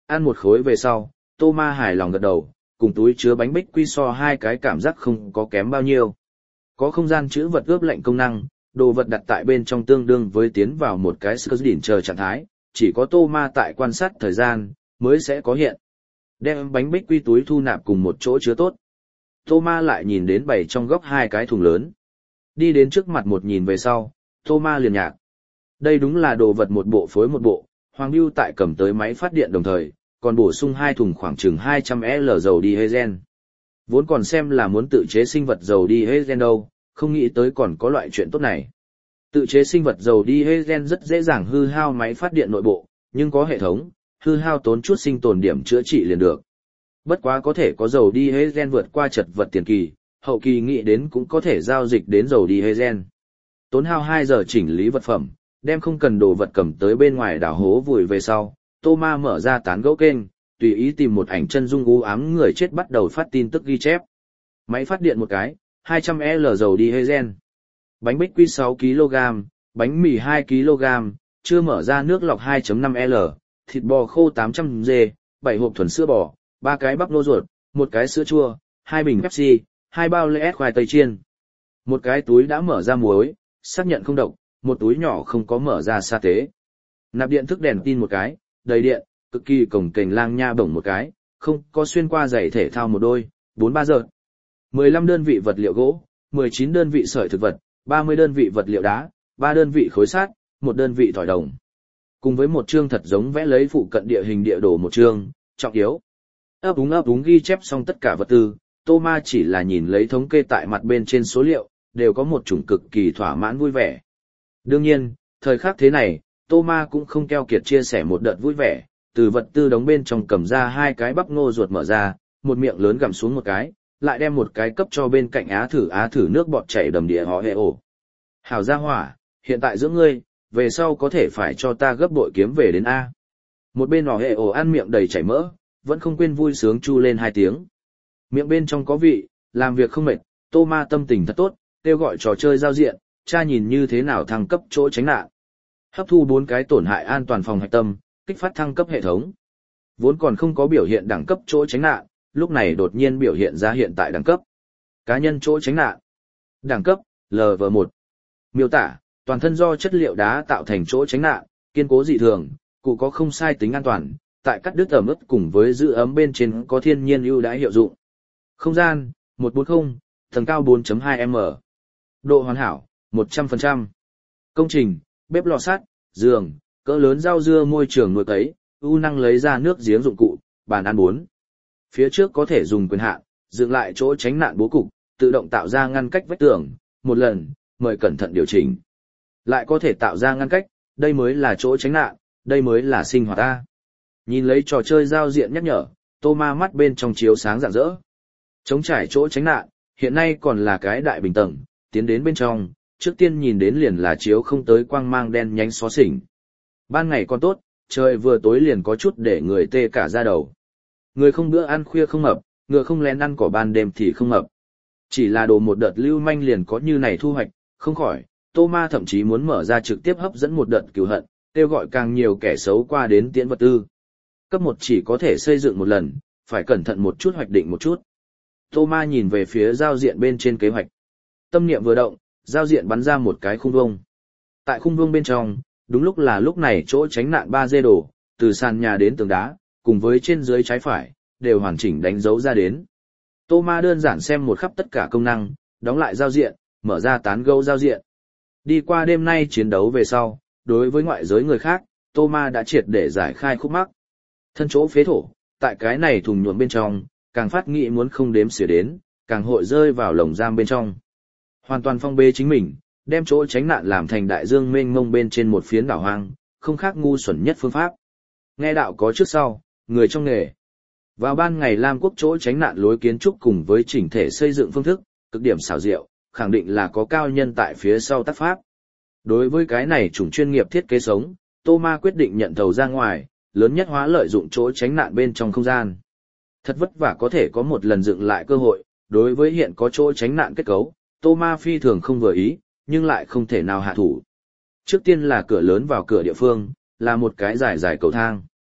Ăn một khối về sau, Thomas hài lòng gật đầu, cùng túi chứa bánh bích quy so hai cái cảm giác không có kém bao nhiêu. Có không gian chữ vật ướp lạnh công năng, đồ vật đặt tại bên trong tương đương với tiến vào một cái sơ đỉnh chờ trạng thái, chỉ có Thomas tại quan sát thời gian, mới sẽ có hiện. Đem bánh bích quy túi thu nạp cùng một chỗ chứa tốt. Thomas lại nhìn đến bày trong góc hai cái thùng lớn. Đi đến trước mặt một nhìn về sau, Thomas liền nhạc. Đây đúng là đồ vật một bộ phối một bộ, Hoàng Bưu tại cầm tới máy phát điện đồng thời, còn bổ sung hai thùng khoảng chừng hai trăm lít dầu diesel. Vốn còn xem là muốn tự chế sinh vật dầu diesel đâu, không nghĩ tới còn có loại chuyện tốt này. Tự chế sinh vật dầu diesel rất dễ dàng hư hao máy phát điện nội bộ, nhưng có hệ thống, hư hao tốn chút sinh tồn điểm chữa trị liền được. Bất quá có thể có dầu diesel vượt qua chật vật tiền kỳ, hậu kỳ nghĩ đến cũng có thể giao dịch đến dầu diesel. Tốn hao hai giờ chỉnh lý vật phẩm, đem không cần đồ vật cầm tới bên ngoài đảo hố vùi về sau, Thomas mở ra tán gẫu kênh, tùy ý tìm một ảnh chân dung u ám người chết bắt đầu phát tin tức ghi chép. Máy phát điện một cái, hai trăm lít dầu diesel. Bánh bích quy sáu ki lô gam, bánh mì hai ki lô gam, chưa mở ra nước lọc hai phẩy năm lít, thịt bò khô tám trăm grams, bảy hộp thuần sữa bò, ba cái bắp nô ruột, một cái sữa chua, hai bình Pepsi, hai bao lê khoai tây chiên. Một cái túi đã mở ra muối, xác nhận không độc, một túi nhỏ không có mở ra sa tế. Nạp điện thức đèn tin một cái, đầy điện, cực kỳ cổng kềnh lang nha bổng một cái, không có xuyên qua giày thể thao một đôi, bốn ba giờ. mười lăm đơn vị vật liệu gỗ, mười chín đơn vị sợi thực vật, ba mươi đơn vị vật liệu đá, ba đơn vị khối sắt, một đơn vị thỏi đồng. Cùng với một chương thật giống vẽ lấy phụ cận địa hình địa đồ một chương, trọng yếu. Ấp úng ấp úng ghi chép xong tất cả vật tư, Thomas chỉ là nhìn lấy thống kê tại mặt bên trên số liệu, đều có một chủng cực kỳ thỏa mãn vui vẻ. Đương nhiên, thời khắc thế này, Thomas cũng không keo kiệt chia sẻ một đợt vui vẻ, từ vật tư đống bên trong cầm ra hai cái bắp ngô ruột mở ra, một miệng lớn gặm xuống một cái, lại đem một cái cấp cho bên cạnh á thử á thử nước bọt chảy đầm địa họ hệ ổ. Hảo gia hỏa, hiện tại giữa ngươi, về sau có thể phải cho ta gấp bội kiếm về đến A. Một bên họ hệ ổ ăn miệng đầy chảy mỡ, vẫn không quên vui sướng chu lên hai tiếng. Miệng bên trong có vị, làm việc không mệt, Thomas tâm tình thật tốt, kêu gọi trò chơi giao diện, cha nhìn như thế nào thăng cấp chỗ tránh nạn. Hấp thu bốn cái tổn hại an toàn phòng hạch tâm, kích phát thăng cấp hệ thống. Vốn còn không có biểu hiện đẳng cấp chỗ tránh nạn, lúc này đột nhiên biểu hiện ra hiện tại đẳng cấp. Cá nhân chỗ tránh nạn. Đẳng cấp, lờ vê một. Miêu tả, toàn thân do chất liệu đá tạo thành chỗ tránh nạn, kiên cố dị thường, cụ có không sai tính an toàn, tại cắt đứt ẩm ướt cùng với giữ ấm bên trên có thiên nhiên ưu đãi hiệu dụng. Không gian, một trăm bốn mươi, tầng cao bốn phẩy hai mét. Độ hoàn hảo, một trăm phần trăm. Công trình, bếp lò sắt, giường, cỡ lớn rau dưa môi trường nuôi cấy, ưu năng lấy ra nước giếng dụng cụ, bàn ăn bốn. Phía trước có thể dùng quyền hạn, dựng lại chỗ tránh nạn bố cục, tự động tạo ra ngăn cách vách tường, một lần, mời cẩn thận điều chỉnh. Lại có thể tạo ra ngăn cách, đây mới là chỗ tránh nạn, đây mới là sinh hoạt ta. Nhìn lấy trò chơi giao diện nhắc nhở, Thomas mắt bên trong chiếu sáng rạng rỡ. Chống trải chỗ tránh nạn, hiện nay còn là cái đại bình tầng, tiến đến bên trong, trước tiên nhìn đến liền là chiếu không tới quang mang đen nhánh xóa xỉnh. Ban ngày còn tốt, trời vừa tối liền có chút để người tê cả da đầu. Người không bữa ăn khuya không mập, ngựa không lén ăn cỏ ban đêm thì không mập. Chỉ là đồ một đợt lưu manh liền có như này thu hoạch, không khỏi, Thomas thậm chí muốn mở ra trực tiếp hấp dẫn một đợt cừu hận, kêu gọi càng nhiều kẻ xấu qua đến tiễn vật tư. Cấp một chỉ có thể xây dựng một lần, phải cẩn thận một chút hoạch định một chút. Thomas nhìn về phía giao diện bên trên kế hoạch. Tâm niệm vừa động, giao diện bắn ra một cái khung vuông. Tại khung vuông bên trong, đúng lúc là lúc này chỗ tránh nạn ba D đồ, từ sàn nhà đến tường đá, cùng với trên dưới trái phải, đều hoàn chỉnh đánh dấu ra đến. Thomas đơn giản xem một khắp tất cả công năng, đóng lại giao diện, mở ra tán gẫu giao diện. Đi qua đêm nay chiến đấu về sau, đối với ngoại giới người khác, Thomas đã triệt để giải khai khúc mắc. Thân chỗ phế thổ, tại cái này thùng nhuộm bên trong, càng phát nghĩ muốn không đếm xỉa đến, càng hội rơi vào lồng giam bên trong. Hoàn toàn phong bê chính mình, đem chỗ tránh nạn làm thành đại dương mênh mông bên trên một phiến đảo hoang, không khác ngu xuẩn nhất phương pháp. Nghe đạo có trước sau, người trong nghề. Vào ban ngày Lam Quốc chỗ tránh nạn lối kiến trúc cùng với chỉnh thể xây dựng phương thức, cực điểm xảo diệu, khẳng định là có cao nhân tại phía sau tác pháp. Đối với cái này chủng chuyên nghiệp thiết kế sống, Thomas quyết định nhận thầu ra ngoài, lớn nhất hóa lợi dụng chỗ tránh nạn bên trong không gian. Thật vất vả có thể có một lần dựng lại cơ hội, đối với hiện có chỗ tránh nạn kết cấu, Thomas phi thường không vừa ý, nhưng lại không thể nào hạ thủ. Trước tiên là cửa lớn vào cửa địa phương, là một cái dài dài cầu thang.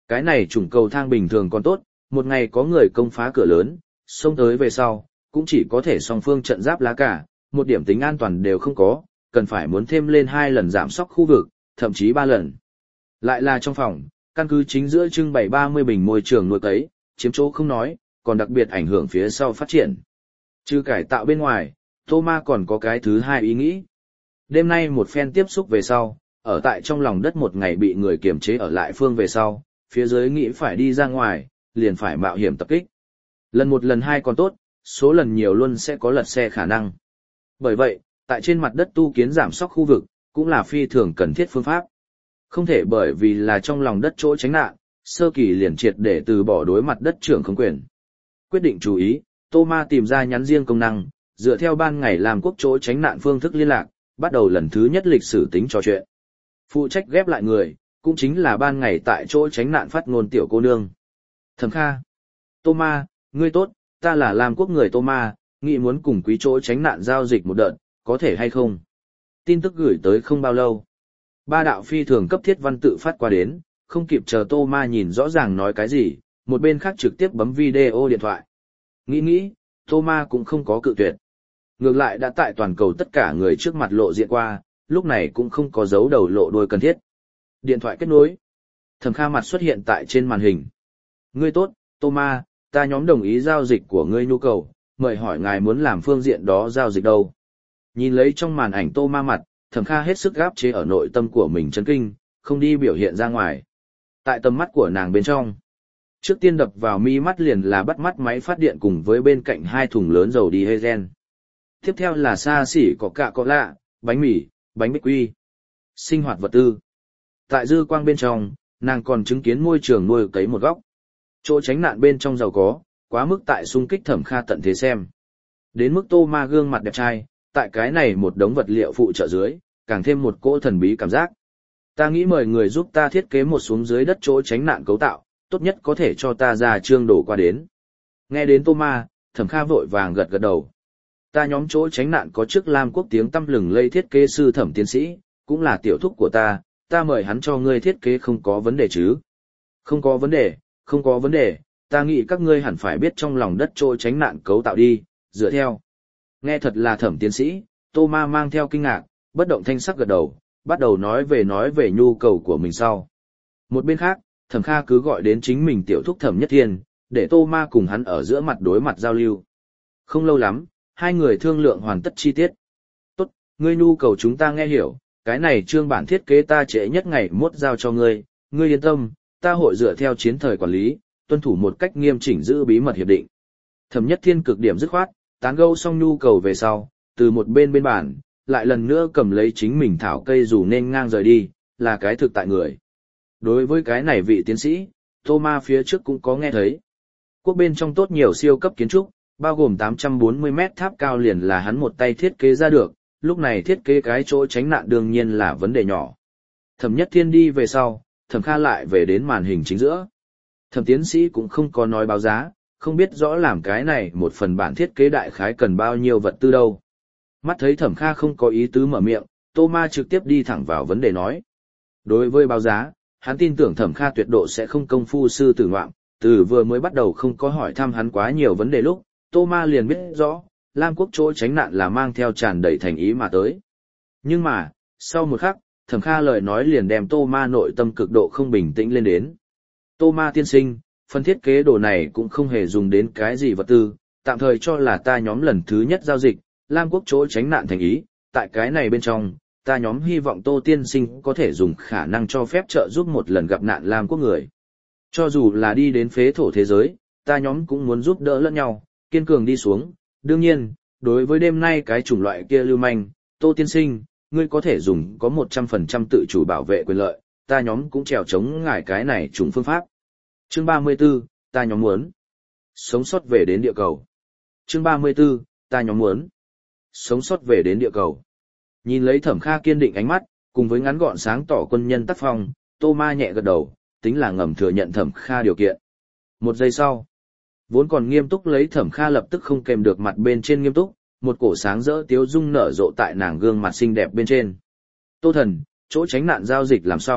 Cái này trùng cầu thang bình thường còn tốt, một ngày có người công phá cửa lớn, xông tới về sau, cũng chỉ có thể song phương trận giáp lá cả, một điểm tính an toàn đều không có, cần phải muốn thêm lên hai lần giảm sóc khu vực, thậm chí ba lần. Lại là trong phòng, căn cứ chính giữa trưng bày ba mươi bình môi trường nuôi cấy, chiếm chỗ không nói, còn đặc biệt ảnh hưởng phía sau phát triển. Trừ cải tạo bên ngoài, Thomas còn có cái thứ hai ý nghĩ. Đêm nay một phen tiếp xúc về sau, ở tại trong lòng đất một ngày bị người kiềm chế ở lại phương về sau, phía dưới nghĩ phải đi ra ngoài, liền phải mạo hiểm tập kích. Lần một lần hai còn tốt, số lần nhiều luôn sẽ có lật xe khả năng. Bởi vậy, tại trên mặt đất tu kiến giảm sóc khu vực, cũng là phi thường cần thiết phương pháp. Không thể bởi vì là trong lòng đất chỗ tránh nạn, sơ kỳ liền triệt để từ bỏ đối mặt đất trưởng không quyền. Quyết định chú ý, Thomas tìm ra nhắn riêng công năng, dựa theo ban ngày làm quốc chỗ tránh nạn phương thức liên lạc, bắt đầu lần thứ nhất lịch sử tính trò chuyện. Phụ trách ghép lại người, cũng chính là ban ngày tại chỗ tránh nạn phát ngôn tiểu cô nương. Thẩm Kha. Thomas, ngươi tốt, ta là Lam Quốc người Thomas, nghĩ muốn cùng quý chỗ tránh nạn giao dịch một đợt, có thể hay không? Tin tức gửi tới không bao lâu. Ba đạo phi thường cấp thiết văn tự phát qua đến, không kịp chờ Thomas nhìn rõ ràng nói cái gì, một bên khác trực tiếp bấm video điện thoại. Nghĩ nghĩ, Thomas cũng không có cự tuyệt. Ngược lại đã tại toàn cầu tất cả người trước mặt lộ diện qua, lúc này cũng không có dấu đầu lộ đuôi cần thiết. Điện thoại kết nối. Thẩm Kha mặt xuất hiện tại trên màn hình. Ngươi tốt, Thomas, ta nhóm đồng ý giao dịch của ngươi nhu cầu, mời hỏi ngài muốn làm phương diện đó giao dịch đâu. Nhìn lấy trong màn ảnh Thomas mặt, Thẩm Kha hết sức gáp chế ở nội tâm của mình chấn kinh, không đi biểu hiện ra ngoài. Tại tầm mắt của nàng bên trong, trước tiên đập vào mi mắt liền là bắt mắt máy phát điện cùng với bên cạnh hai thùng lớn dầu diesel. Tiếp theo là xa xỉ có cạ có lạ, bánh mì, bánh bích quy, sinh hoạt vật tư. Tại dư quang bên trong, nàng còn chứng kiến môi trường nuôi cấy một góc. Chỗ tránh nạn bên trong giàu có, quá mức tại xung kích Thẩm Kha tận thế xem. Đến mức Thomas gương mặt đẹp trai, tại cái này một đống vật liệu phụ trợ dưới, càng thêm một cỗ thần bí cảm giác. Ta nghĩ mời người giúp ta thiết kế một xuống dưới đất chỗ tránh nạn cấu tạo, tốt nhất có thể cho ta ra trương đổ qua đến. Nghe đến Thomas, Thẩm Kha vội vàng gật gật đầu. Ta nhóm chỗ tránh nạn có trước Lam Quốc tiếng tăm lừng lây thiết kế sư Thẩm tiến sĩ, cũng là tiểu thúc của ta, ta mời hắn cho ngươi thiết kế không có vấn đề chứ. Không có vấn đề, không có vấn đề, ta nghĩ các ngươi hẳn phải biết trong lòng đất chỗ tránh nạn cấu tạo đi, dựa theo. Nghe thật là Thẩm tiến sĩ, Thomas mang theo kinh ngạc, bất động thanh sắc gật đầu, bắt đầu nói về nói về nhu cầu của mình sau. Một bên khác, Thẩm Kha cứ gọi đến chính mình tiểu thúc Thẩm Nhất Thiên, để Thomas cùng hắn ở giữa mặt đối mặt giao lưu. Không lâu lắm, hai người thương lượng hoàn tất chi tiết. Tốt, ngươi nhu cầu chúng ta nghe hiểu, cái này trương bản thiết kế ta trễ nhất ngày mốt giao cho ngươi, ngươi yên tâm, ta hội dựa theo chiến thời quản lý, tuân thủ một cách nghiêm chỉnh giữ bí mật hiệp định. Thẩm Nhất Thiên cực điểm dứt khoát, tán gẫu xong nhu cầu về sau, từ một bên bên bàn, lại lần nữa cầm lấy chính mình thảo cây dù nên ngang rời đi, là cái thực tại người. Đối với cái này vị tiến sĩ, Thomas phía trước cũng có nghe thấy. Quốc bên trong tốt nhiều siêu cấp kiến trúc, bao gồm tám trăm bốn mươi mét tháp cao liền là hắn một tay thiết kế ra được, lúc này thiết kế cái chỗ tránh nạn đương nhiên là vấn đề nhỏ. Thẩm Nhất Thiên đi về sau, Thẩm Kha lại về đến màn hình chính giữa. Thẩm tiến sĩ cũng không có nói báo giá, không biết rõ làm cái này một phần bản thiết kế đại khái cần bao nhiêu vật tư đâu. Mắt thấy Thẩm Kha không có ý tứ mở miệng, Thomas trực tiếp đi thẳng vào vấn đề nói. Đối với báo giá, hắn tin tưởng Thẩm Kha tuyệt độ sẽ không công phu sư tử ngoạm, từ vừa mới bắt đầu không có hỏi thăm hắn quá nhiều vấn đề lúc, Thomas liền biết rõ, Lam Quốc chỗ tránh nạn là mang theo tràn đầy thành ý mà tới. Nhưng mà, sau một khắc, Thẩm Kha lời nói liền đem Thomas nội tâm cực độ không bình tĩnh lên đến. Thomas tiên sinh, phần thiết kế đồ này cũng không hề dùng đến cái gì vật tư, tạm thời cho là ta nhóm lần thứ nhất giao dịch, Lam Quốc chỗ tránh nạn thành ý, tại cái này bên trong, ta nhóm hy vọng Tô tiên sinh có thể dùng khả năng cho phép trợ giúp một lần gặp nạn Lam Quốc người. Cho dù là đi đến phế thổ thế giới, ta nhóm cũng muốn giúp đỡ lẫn nhau, kiên cường đi xuống. Đương nhiên, đối với đêm nay cái chủng loại kia lưu manh, Tô tiên sinh, ngươi có thể dùng có một trăm phần trăm tự chủ bảo vệ quyền lợi, ta nhóm cũng trèo chống ngài cái này chủng phương pháp. Chương ba mươi 34, ta nhóm muốn sống sót về đến địa cầu. Chương ba mươi 34, ta nhóm muốn sống sót về đến địa cầu. Nhìn lấy Thẩm Kha kiên định ánh mắt, cùng với ngắn gọn sáng tỏ quân nhân tác phong, Thomas nhẹ gật đầu, tính là ngầm thừa nhận Thẩm Kha điều kiện. Một giây sau, vốn còn nghiêm túc lấy Thẩm Kha lập tức không kèm được mặt bên trên nghiêm túc, một cổ sáng rỡ tiếu dung nở rộ tại nàng gương mặt xinh đẹp bên trên. Tô thần, chỗ tránh nạn giao dịch làm xong,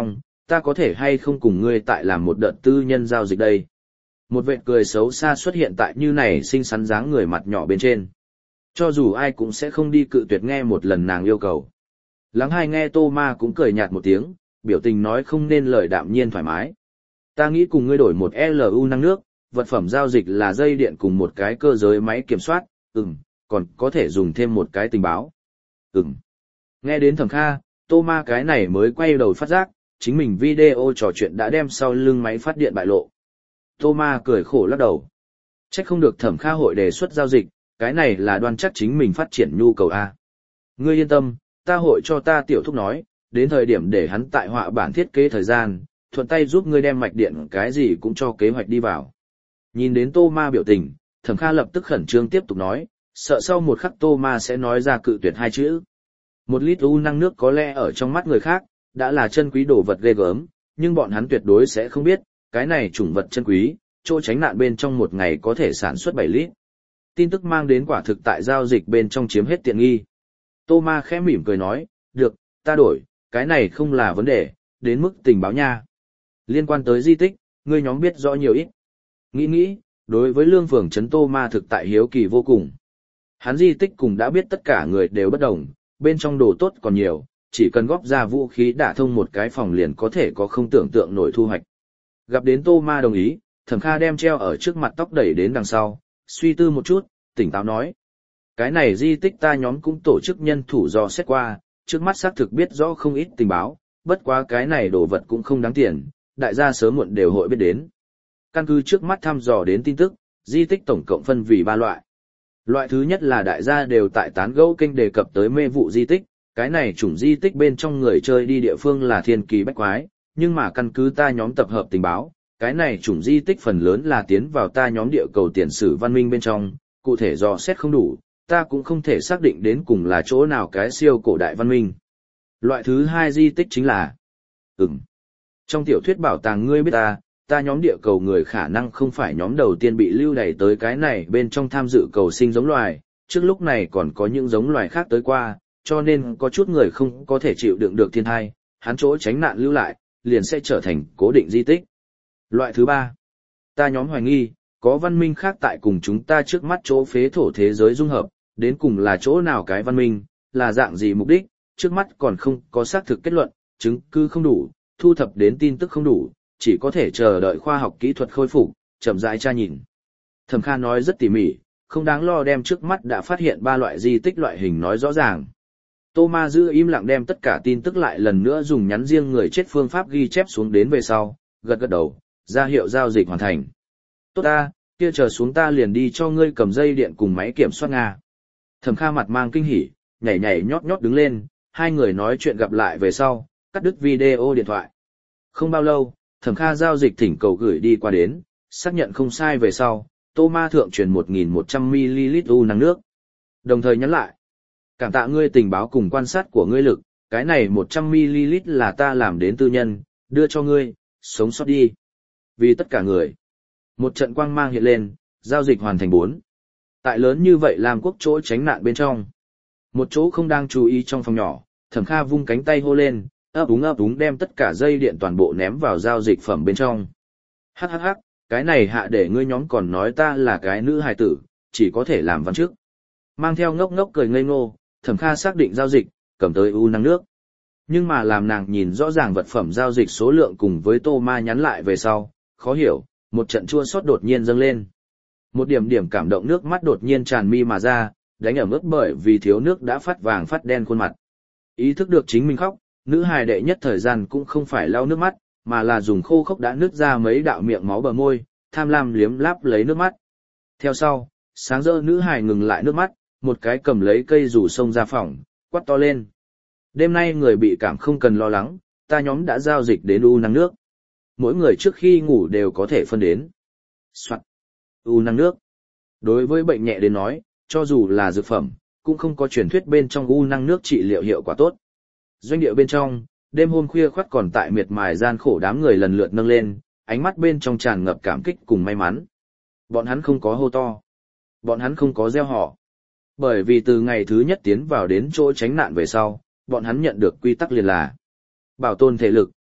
ta có thể hay không cùng ngươi tại làm một đợt tư nhân giao dịch đây. Một vệt cười xấu xa xuất hiện tại như này xinh xắn dáng người mặt nhỏ bên trên. Cho dù ai cũng sẽ không đi cự tuyệt nghe một lần nàng yêu cầu. Lắng hai nghe Tô Ma cũng cười nhạt một tiếng, biểu tình nói không nên lời đạm nhiên thoải mái. Ta nghĩ cùng ngươi đổi một lờ u năng nước, vật phẩm giao dịch là dây điện cùng một cái cơ giới máy kiểm soát, ừm, còn có thể dùng thêm một cái tình báo. Ừm. Nghe đến Thẩm Kha, Tô Ma cái này mới quay đầu phát giác, chính mình video trò chuyện đã đem sau lưng máy phát điện bại lộ. Tô Ma cười khổ lắc đầu. Chắc không được Thẩm Kha hội đề xuất giao dịch, cái này là đoan chắc chính mình phát triển nhu cầu A. Ngươi yên tâm, ta hội cho ta tiểu thúc nói, đến thời điểm để hắn tại họa bản thiết kế thời gian, thuận tay giúp ngươi đem mạch điện cái gì cũng cho kế hoạch đi vào. Nhìn đến Tô Ma biểu tình, Thẩm Kha lập tức khẩn trương tiếp tục nói, sợ sau một khắc Tô Ma sẽ nói ra cự tuyệt hai chữ. Một lít u năng nước có lẽ ở trong mắt người khác, đã là chân quý đồ vật ghê gớm, nhưng bọn hắn tuyệt đối sẽ không biết, cái này chủng vật chân quý, chỗ tránh nạn bên trong một ngày có thể sản xuất bảy lít. Tin tức mang đến quả thực tại giao dịch bên trong chiếm hết tiện nghi. Tô Ma khẽ mỉm cười nói, được, ta đổi, cái này không là vấn đề, đến mức tình báo nha. Liên quan tới di tích, ngươi nhóm biết rõ nhiều ít. Nghĩ nghĩ, đối với lương phường trấn Tô Ma thực tại hiếu kỳ vô cùng. Hắn di tích cùng đã biết tất cả người đều bất đồng, bên trong đồ tốt còn nhiều, chỉ cần góp ra vũ khí đả thông một cái phòng liền có thể có không tưởng tượng nổi thu hoạch. Gặp đến Tô Ma đồng ý, Thẩm Kha đem treo ở trước mặt tóc đẩy đến đằng sau, suy tư một chút, tỉnh táo nói. Cái này di tích ta nhóm cũng tổ chức nhân thủ dò xét qua, trước mắt xác thực biết rõ không ít tình báo, bất quá cái này đồ vật cũng không đáng tiền, đại gia sớm muộn đều hội biết đến. Căn cứ trước mắt thăm dò đến tin tức, di tích tổng cộng phân vì ba loại. Loại thứ nhất là đại gia đều tại tán gẫu kênh đề cập tới mê vụ di tích, cái này chủng di tích bên trong người chơi đi địa phương là thiên kỳ bách quái, nhưng mà căn cứ ta nhóm tập hợp tình báo, cái này chủng di tích phần lớn là tiến vào ta nhóm địa cầu tiền sử văn minh bên trong, cụ thể dò xét không đủ, ta cũng không thể xác định đến cùng là chỗ nào cái siêu cổ đại văn minh. Loại thứ hai di tích chính là Ừm. Trong tiểu thuyết bảo tàng ngươi biết ta, ta nhóm địa cầu người khả năng không phải nhóm đầu tiên bị lưu đày tới cái này bên trong tham dự cầu sinh giống loài, trước lúc này còn có những giống loài khác tới qua, cho nên có chút người không có thể chịu đựng được thiên thai, hắn chỗ tránh nạn lưu lại, liền sẽ trở thành cố định di tích. Loại thứ ba, ta nhóm hoài nghi, có văn minh khác tại cùng chúng ta trước mắt chỗ phế thổ thế giới dung hợp, đến cùng là chỗ nào cái văn minh, là dạng gì mục đích, trước mắt còn không có xác thực kết luận, chứng cứ không đủ, thu thập đến tin tức không đủ, chỉ có thể chờ đợi khoa học kỹ thuật khôi phục, chậm rãi tra nhìn. Thẩm Kha nói rất tỉ mỉ, không đáng lo đem trước mắt đã phát hiện ba loại di tích loại hình nói rõ ràng. Tô Ma giữ im lặng đem tất cả tin tức lại lần nữa dùng nhắn riêng người chết phương pháp ghi chép xuống đến về sau, gật gật đầu, ra hiệu giao dịch hoàn thành. Tốt ta, kia chờ xuống ta liền đi cho ngươi cầm dây điện cùng máy kiểm soát Nga. Thẩm Kha mặt mang kinh hỉ, nhảy nhảy nhót nhót đứng lên, hai người nói chuyện gặp lại về sau, cắt đứt video điện thoại. Không bao lâu, Thẩm Kha giao dịch thỉnh cầu gửi đi qua đến, xác nhận không sai về sau, Tô Ma thượng truyền một nghìn một trăm mi li lít u năng nước. Đồng thời nhắn lại, cảm tạ ngươi tình báo cùng quan sát của ngươi lực, cái này một trăm mi li lít là ta làm đến tư nhân, đưa cho ngươi, sống sót đi. Vì tất cả người. Một trận quang mang hiện lên, giao dịch hoàn thành bốn. Tại lớn như vậy làm quốc chỗ tránh nạn bên trong. Một chỗ không đang chú ý trong phòng nhỏ, Thẩm Kha vung cánh tay hô lên, ấp úng ấp úng đem tất cả dây điện toàn bộ ném vào giao dịch phẩm bên trong. Hắc hắc hắc, cái này hạ để ngươi nhóm còn nói ta là cái nữ hài tử, chỉ có thể làm văn trước. Mang theo ngốc ngốc cười ngây ngô, Thẩm Kha xác định giao dịch, cầm tới u năng nước. Nhưng mà làm nàng nhìn rõ ràng vật phẩm giao dịch số lượng cùng với Tô Ma nhắn lại về sau, khó hiểu, một trận chua xót đột nhiên dâng lên. Một điểm điểm cảm động nước mắt đột nhiên tràn mi mà ra, đánh ở mức bởi vì thiếu nước đã phát vàng phát đen khuôn mặt. Ý thức được chính mình khóc, nữ hài đệ nhất thời gian cũng không phải lau nước mắt, mà là dùng khô khốc đã nứt ra mấy đạo miệng máu bờ môi, tham lam liếm láp lấy nước mắt. Theo sau, sáng rỡ nữ hài ngừng lại nước mắt, một cái cầm lấy cây rủ xông ra phòng, quát to lên. Đêm nay người bị cảm không cần lo lắng, ta nhóm đã giao dịch đến u năng nước. Mỗi người trước khi ngủ đều có thể phân đến. Soạn. U năng nước. Đối với bệnh nhẹ đến nói, cho dù là dược phẩm, cũng không có truyền thuyết bên trong u năng nước trị liệu hiệu quả tốt. Doanh địa bên trong, đêm hôm khuya khoắt còn tại miệt mài gian khổ đám người lần lượt nâng lên, ánh mắt bên trong tràn ngập cảm kích cùng may mắn. Bọn hắn không có hô to. Bọn hắn không có reo hò. Bởi vì từ ngày thứ nhất tiến vào đến chỗ tránh nạn về sau, bọn hắn nhận được quy tắc liền là bảo tồn thể lực,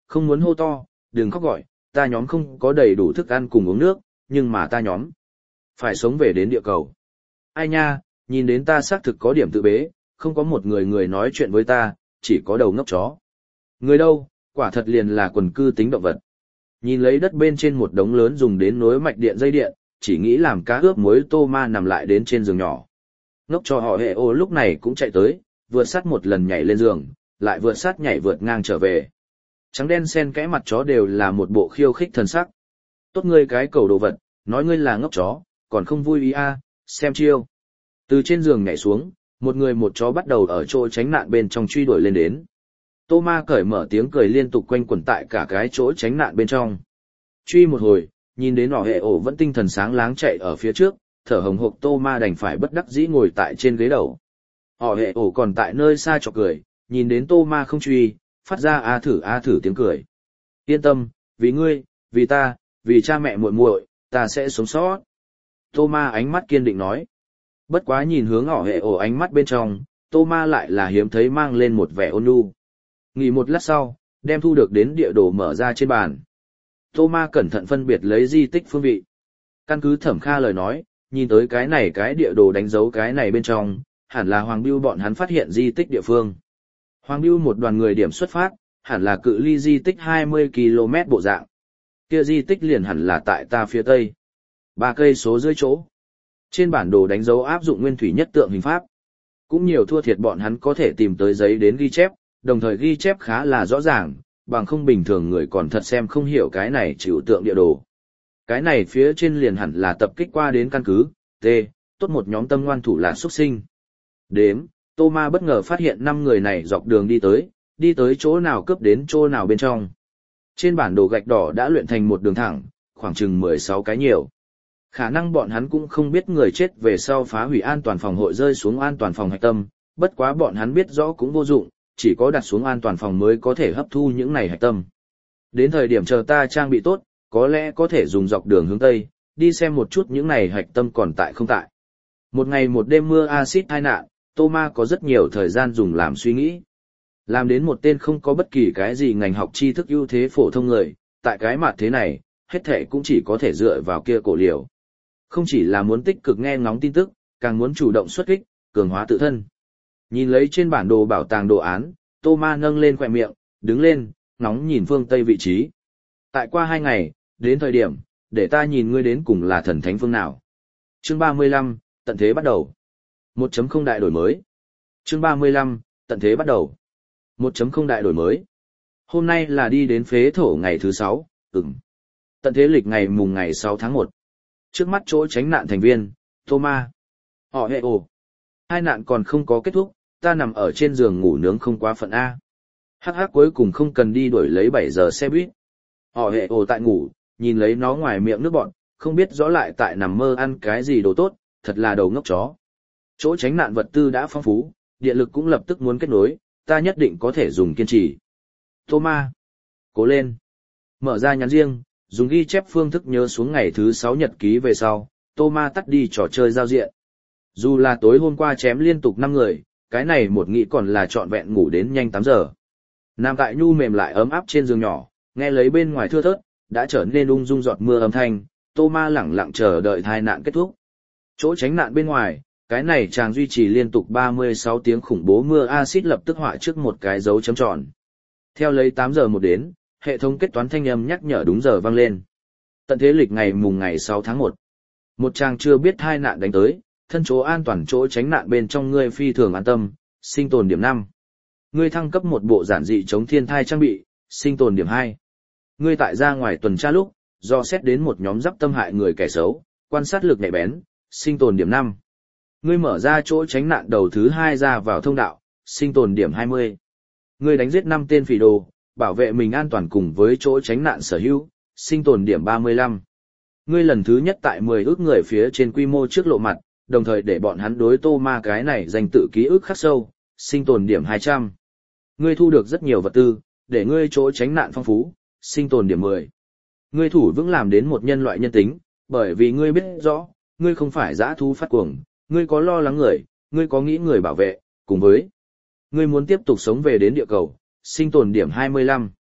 không muốn hô to, đừng khóc gọi, ta nhóm không có đầy đủ thức ăn cùng uống nước, nhưng mà ta nhóm phải sống về đến địa cầu. Ai nha, nhìn đến ta xác thực có điểm tự bế, không có một người người nói chuyện với ta, chỉ có đầu ngốc chó. Người đâu, quả thật liền là quần cư tính động vật. Nhìn lấy đất bên trên một đống lớn dùng đến nối mạch điện dây điện, chỉ nghĩ làm cá ướp muối Thomas nằm lại đến trên giường nhỏ. Ngốc cho họ hệ ô lúc này cũng chạy tới, vượt sát một lần nhảy lên giường, lại vượt sát nhảy vượt ngang trở về. Trắng đen xen kẽ mặt chó đều là một bộ khiêu khích thần sắc. Tốt ngươi cái cầu đồ vật, nói ngươi là ngốc chó, còn không vui ý a, xem chiêu. Từ trên giường nhảy xuống, một người một chó bắt đầu ở chỗ tránh nạn bên trong truy đuổi lên đến. Thomas cởi mở tiếng cười liên tục quanh quẩn tại cả cái chỗ tránh nạn bên trong. Truy một hồi, nhìn đến họ hệ ổ vẫn tinh thần sáng láng chạy ở phía trước, thở hồng hộc Thomas đành phải bất đắc dĩ ngồi tại trên ghế đầu. Họ hệ ổ còn tại nơi xa chọc cười, nhìn đến Thomas không truy, phát ra a thử a thử tiếng cười. Yên tâm, vì ngươi, vì ta, vì cha mẹ muội muội, ta sẽ sống sót. Thomas ánh mắt kiên định nói. Bất quá nhìn hướng họ hệ ổ ánh mắt bên trong, Thomas lại là hiếm thấy mang lên một vẻ ôn nhu. Nghỉ một lát sau, đem thu được đến địa đồ mở ra trên bàn. Thomas cẩn thận phân biệt lấy di tích phương vị. Căn cứ Thẩm Kha lời nói, nhìn tới cái này cái địa đồ đánh dấu cái này bên trong, hẳn là Hoàng Bưu bọn hắn phát hiện di tích địa phương. Hoàng Bưu một đoàn người điểm xuất phát, hẳn là cự ly di tích hai mươi ki lô mét bộ dạng. Kia di tích liền hẳn là tại ta phía tây. Ba cây số dưới chỗ. Trên bản đồ đánh dấu áp dụng nguyên thủy nhất tượng hình pháp. Cũng nhiều thua thiệt bọn hắn có thể tìm tới giấy đến ghi chép, đồng thời ghi chép khá là rõ ràng, bằng không bình thường người còn thật xem không hiểu cái này chịu tượng địa đồ. Cái này phía trên liền hẳn là tập kích qua đến căn cứ, T, tốt một nhóm tâm ngoan thủ là xuất sinh. Đếm, Thomas bất ngờ phát hiện năm người này dọc đường đi tới, đi tới chỗ nào cướp đến chỗ nào bên trong. Trên bản đồ gạch đỏ đã luyện thành một đường thẳng, khoảng chừng mười sáu cái nhiều. Khả năng bọn hắn cũng không biết người chết về sau phá hủy an toàn phòng hội rơi xuống an toàn phòng hạch tâm, bất quá bọn hắn biết rõ cũng vô dụng, chỉ có đặt xuống an toàn phòng mới có thể hấp thu những này hạch tâm. Đến thời điểm chờ ta trang bị tốt, có lẽ có thể dùng dọc đường hướng Tây, đi xem một chút những này hạch tâm còn tại không tại. Một ngày một đêm mưa axit tai nạn, Thomas có rất nhiều thời gian dùng làm suy nghĩ. Làm đến một tên không có bất kỳ cái gì ngành học tri thức ưu thế phổ thông người, tại cái mặt thế này, hết thể cũng chỉ có thể dựa vào kia cổ liều. Không chỉ là muốn tích cực nghe ngóng tin tức, càng muốn chủ động xuất kích, cường hóa tự thân. Nhìn lấy trên bản đồ bảo tàng đồ án, Thomas nâng lên khóe miệng, đứng lên, ngóng nhìn phương Tây vị trí. Tại qua hai ngày, đến thời điểm, để ta nhìn ngươi đến cùng là thần thánh phương nào. Chương ba mươi lăm, tận thế bắt đầu. một chấm không đại đổi mới. Chương ba mươi lăm, tận thế bắt đầu. một chấm không đại đổi mới. Hôm nay là đi đến phế thổ ngày thứ sáu, ừm. Tận thế lịch ngày mùng ngày sáu tháng một. Trước mắt chỗ tránh nạn thành viên, Thomas. Họ hệ ồ. Hai nạn còn không có kết thúc, ta nằm ở trên giường ngủ nướng không quá phận A. Hắc hắc cuối cùng không cần đi đuổi lấy bảy giờ xe buýt. Họ hệ ồ tại ngủ, nhìn lấy nó ngoài miệng nước bọn, không biết rõ lại tại nằm mơ ăn cái gì đồ tốt, thật là đầu ngốc chó. Chỗ tránh nạn vật tư đã phong phú, điện lực cũng lập tức muốn kết nối, ta nhất định có thể dùng kiên trì. Thomas. Cố lên. Mở ra nhắn riêng, dùng ghi chép phương thức nhớ xuống ngày thứ sáu nhật ký về sau, Thomas tắt đi trò chơi giao diện. Dù là tối hôm qua chém liên tục năm người, cái này một nghĩ còn là trọn vẹn ngủ đến nhanh tám giờ. Nằm tại nhu mềm lại ấm áp trên giường nhỏ, nghe lấy bên ngoài thưa thớt, đã trở nên ung dung giọt mưa âm thanh, Thomas lẳng lặng chờ đợi tai nạn kết thúc. Chỗ tránh nạn bên ngoài, cái này chàng duy trì liên tục ba mươi sáu tiếng khủng bố mưa axit lập tức họa trước một cái dấu chấm tròn. Theo lấy tám giờ một đến, hệ thống kết toán thanh âm nhắc nhở đúng giờ vang lên. Tận thế lịch ngày mùng ngày sáu tháng một. Một chàng chưa biết tai nạn đánh tới, thân chỗ an toàn chỗ tránh nạn bên trong ngươi phi thường an tâm, sinh tồn điểm năm. Ngươi thăng cấp một bộ giản dị chống thiên thai trang bị, sinh tồn điểm hai. Ngươi tại ra ngoài tuần tra lúc, do xét đến một nhóm giáp tâm hại người kẻ xấu, quan sát lực nhạy bén, sinh tồn điểm năm. Ngươi mở ra chỗ tránh nạn đầu thứ hai ra vào thông đạo, sinh tồn điểm hai mươi. Ngươi đánh giết năm tên phỉ đồ, bảo vệ mình an toàn cùng với chỗ tránh nạn sở hữu, sinh tồn điểm ba mươi lăm. Ngươi lần thứ nhất tại mười ước người phía trên quy mô trước lộ mặt, đồng thời để bọn hắn đối Thomas cái này danh tự ký ức khắc sâu, sinh tồn điểm hai trăm. Ngươi thu được rất nhiều vật tư, để ngươi chỗ tránh nạn phong phú, sinh tồn điểm mười. Ngươi thủ vững làm đến một nhân loại nhân tính, bởi vì ngươi biết rõ, ngươi không phải dã thú phát cuồng, ngươi có lo lắng người, ngươi có nghĩ người bảo vệ, cùng với ngươi muốn tiếp tục sống về đến địa cầu, sinh tồn điểm hai mươi lăm.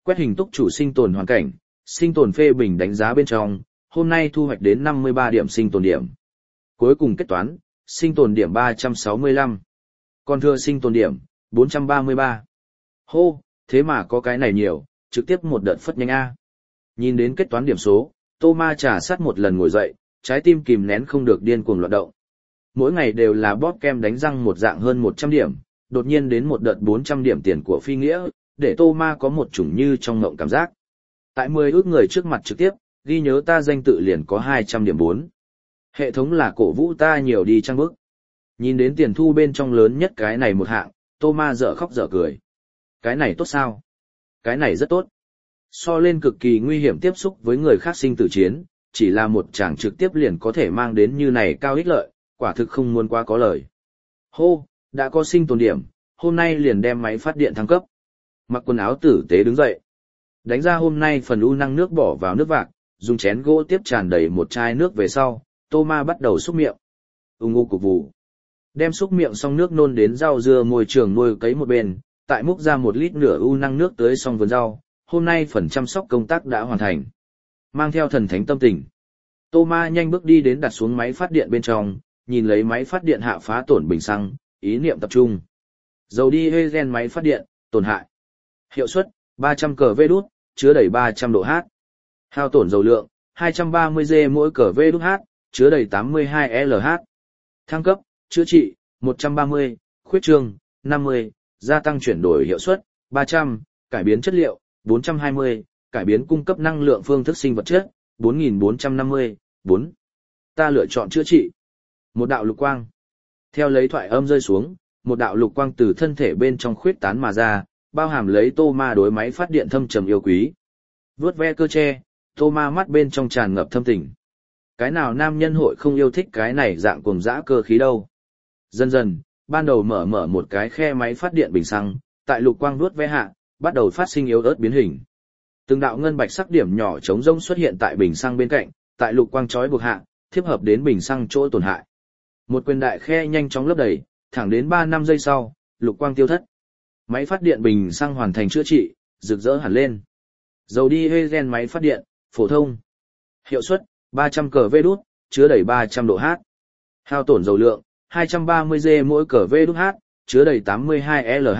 Quét hình túc chủ sinh tồn hoàn cảnh, sinh tồn phê bình đánh giá bên trong, hôm nay thu hoạch đến năm mươi ba điểm sinh tồn điểm. Cuối cùng kết toán, sinh tồn điểm ba trăm sáu mươi lăm. Còn thừa sinh tồn điểm, bốn trăm ba mươi ba. Hô, thế mà có cái này nhiều, trực tiếp một đợt phất nhanh A. Nhìn đến kết toán điểm số, Tô Ma trà sát một lần ngồi dậy, trái tim kìm nén không được điên cuồng loạn động. Mỗi ngày đều là bóp kem đánh răng một dạng hơn một trăm điểm, đột nhiên đến một đợt bốn trăm điểm tiền của phi nghĩa, để Tô Ma có một chủng như trong ngộng cảm giác. Tại mười ước người trước mặt trực tiếp, ghi nhớ ta danh tự liền có hai trăm điểm bốn. Hệ thống là cổ vũ ta nhiều đi trăng bức. Nhìn đến tiền thu bên trong lớn nhất cái này một hạng, Tô Ma dở khóc dở cười. Cái này tốt sao? Cái này rất tốt. So lên cực kỳ nguy hiểm tiếp xúc với người khác sinh tử chiến, chỉ là một chàng trực tiếp liền có thể mang đến như này cao ích lợi, quả thực không muốn quá có lời. Hô, đã có sinh tồn điểm, hôm nay liền đem máy phát điện thăng cấp. Mặc quần áo tử tế đứng dậy. Đánh ra hôm nay phần u năng nước bỏ vào nước vạc, dùng chén gỗ tiếp tràn đầy một chai nước về sau, Tô Ma bắt đầu xúc miệng. Ung u cục vụ. Đem xúc miệng xong nước nôn đến rau dưa môi trường nuôi cấy một bên, tại múc ra một lít nửa u năng nước tới xong vườn rau, hôm nay phần chăm sóc công tác đã hoàn thành. Mang theo thần thánh tâm tình, Tô Ma nhanh bước đi đến đặt xuống máy phát điện bên trong, nhìn lấy máy phát điện hạ phá tổn bình xăng, ý niệm tập trung. Dầu đi hơi gen máy phát điện, tổn hại. Hiệu suất, ba trăm cờ vê đút, chứa đầy ba trăm độ H. Hao tổn dầu lượng, hai trăm ba mươi G mỗi cờ vê đút H, chứa đầy tám mươi hai L H. Thăng cấp, chữa trị, một trăm ba mươi, khuyết trương, năm mươi, gia tăng chuyển đổi hiệu suất, ba trăm, cải biến chất liệu, bốn trăm hai mươi, cải biến cung cấp năng lượng phương thức sinh vật chất, bốn nghìn bốn trăm năm mươi, bốn. Ta lựa chọn chữa trị. Một đạo lục quang. Theo lấy thoại âm rơi xuống, một đạo lục quang từ thân thể bên trong khuyết tán mà ra, bao hàm lấy Tô Ma đối máy phát điện thâm trầm yêu quý. Vuốt ve cơ tre, Tô Ma mắt bên trong tràn ngập thâm tình. Cái nào nam nhân hội không yêu thích cái này dạng cuồng dã cơ khí đâu. Dần dần, ban đầu mở mở một cái khe máy phát điện bình xăng, tại lục quang vuốt ve hạ, bắt đầu phát sinh yếu ớt biến hình. Từng đạo ngân bạch sắc điểm nhỏ trống rỗng xuất hiện tại bình xăng bên cạnh, tại lục quang chói buộc hạ, thiếp hợp đến bình xăng chỗ tổn hại. Một quyền đại khe nhanh chóng lấp đầy, thẳng đến ba năm giây sau, lục quang tiêu thất. Máy phát điện bình xăng hoàn thành chữa trị, rực rỡ hẳn lên. Dầu đi hơi gen máy phát điện, phổ thông. Hiệu suất, ba trăm cờ vê đút, chứa đầy ba trăm độ H. Hao tổn dầu lượng, hai trăm ba mươi G mỗi cờ vê đút H, chứa đầy tám mươi hai L H.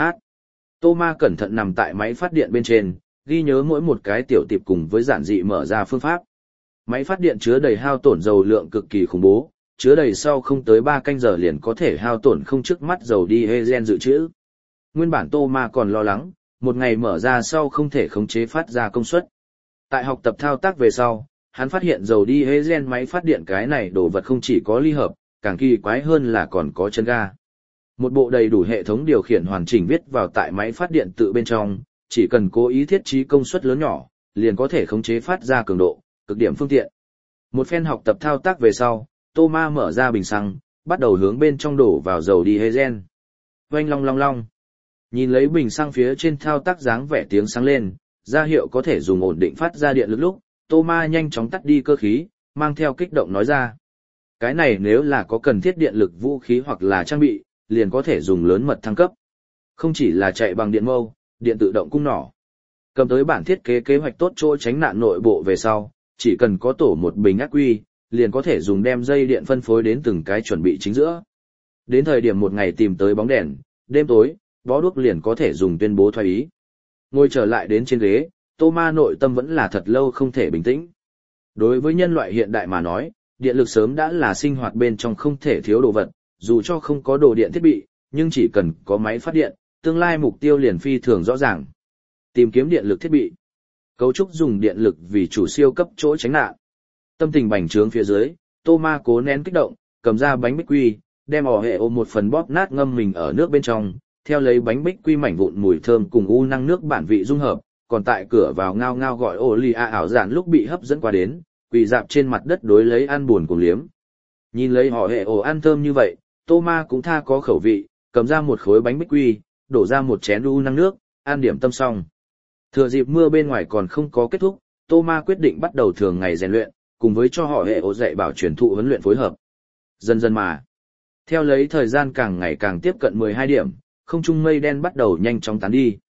Tô Ma cẩn thận nằm tại máy phát điện bên trên, ghi nhớ mỗi một cái tiểu tiệp cùng với giản dị mở ra phương pháp. Máy phát điện chứa đầy hao tổn dầu lượng cực kỳ khủng bố, chứa đầy sau không tới ba canh giờ liền có thể hao tổn không trước mắt dầu đi hê gen dự trữ. Nguyên bản Tô Ma còn lo lắng, một ngày mở ra sau không thể khống chế phát ra công suất. Tại học tập thao tác về sau, hắn phát hiện dầu đi hê gen máy phát điện cái này đồ vật không chỉ có ly hợp, càng kỳ quái hơn là còn có chân ga. Một bộ đầy đủ hệ thống điều khiển hoàn chỉnh viết vào tại máy phát điện tự bên trong, chỉ cần cố ý thiết trí công suất lớn nhỏ, liền có thể khống chế phát ra cường độ, cực điểm phương tiện. Một phen học tập thao tác về sau, Tô Ma mở ra bình xăng, bắt đầu hướng bên trong đổ vào dầu đi hê gen. Oanh long long long. Nhìn lấy bình xăng phía trên thao tác dáng vẻ tiếng sáng lên, ra hiệu có thể dùng ổn định phát ra điện lực lúc, Tô Ma nhanh chóng tắt đi cơ khí, mang theo kích động nói ra. Cái này nếu là có cần thiết điện lực vũ khí hoặc là trang bị, liền có thể dùng lớn mật thăng cấp. Không chỉ là chạy bằng điện mâu, điện tự động cung nỏ. Cầm tới bản thiết kế kế hoạch tốt chỗ tránh nạn nội bộ về sau, chỉ cần có tổ một bình ắc quy, liền có thể dùng đem dây điện phân phối đến từng cái chuẩn bị chính giữa. Đến thời điểm một ngày tìm tới bóng đèn, đêm tối, bó đuốc liền có thể dùng tuyên bố thoái ý. Ngồi trở lại đến trên ghế, Tô Ma nội tâm vẫn là thật lâu không thể bình tĩnh. Đối với nhân loại hiện đại mà nói, điện lực sớm đã là sinh hoạt bên trong không thể thiếu đồ vật, dù cho không có đồ điện thiết bị, nhưng chỉ cần có máy phát điện, tương lai mục tiêu liền phi thường rõ ràng. Tìm kiếm điện lực thiết bị. Cấu trúc dùng điện lực vì chủ siêu cấp chỗ tránh nạn. Tâm tình bành trướng phía dưới, Tô Ma cố nén kích động, cầm ra bánh bích quy, đem ỏ hệ ôm một phần bóp nát ngâm mình ở nước bên trong, theo lấy bánh bích quy mảnh vụn mùi thơm cùng u năng nước bản vị dung hợp, còn tại cửa vào ngao ngao gọi ô lì a ảo giản lúc bị hấp dẫn qua đến, quỳ dạp trên mặt đất đối lấy ăn buồn cùng liếm. Nhìn lấy họ hệ ổ ăn thơm như vậy, Tô Ma cũng tha có khẩu vị, cầm ra một khối bánh bích quy, đổ ra một chén u năng nước, ăn điểm tâm xong. Thừa dịp mưa bên ngoài còn không có kết thúc, Tô Ma quyết định bắt đầu thường ngày rèn luyện, cùng với cho họ hệ ổ dạy bảo truyền thụ huấn luyện phối hợp. Dần dần mà, theo lấy thời gian càng ngày càng tiếp cận mười hai điểm, không trung mây đen bắt đầu nhanh chóng tán đi.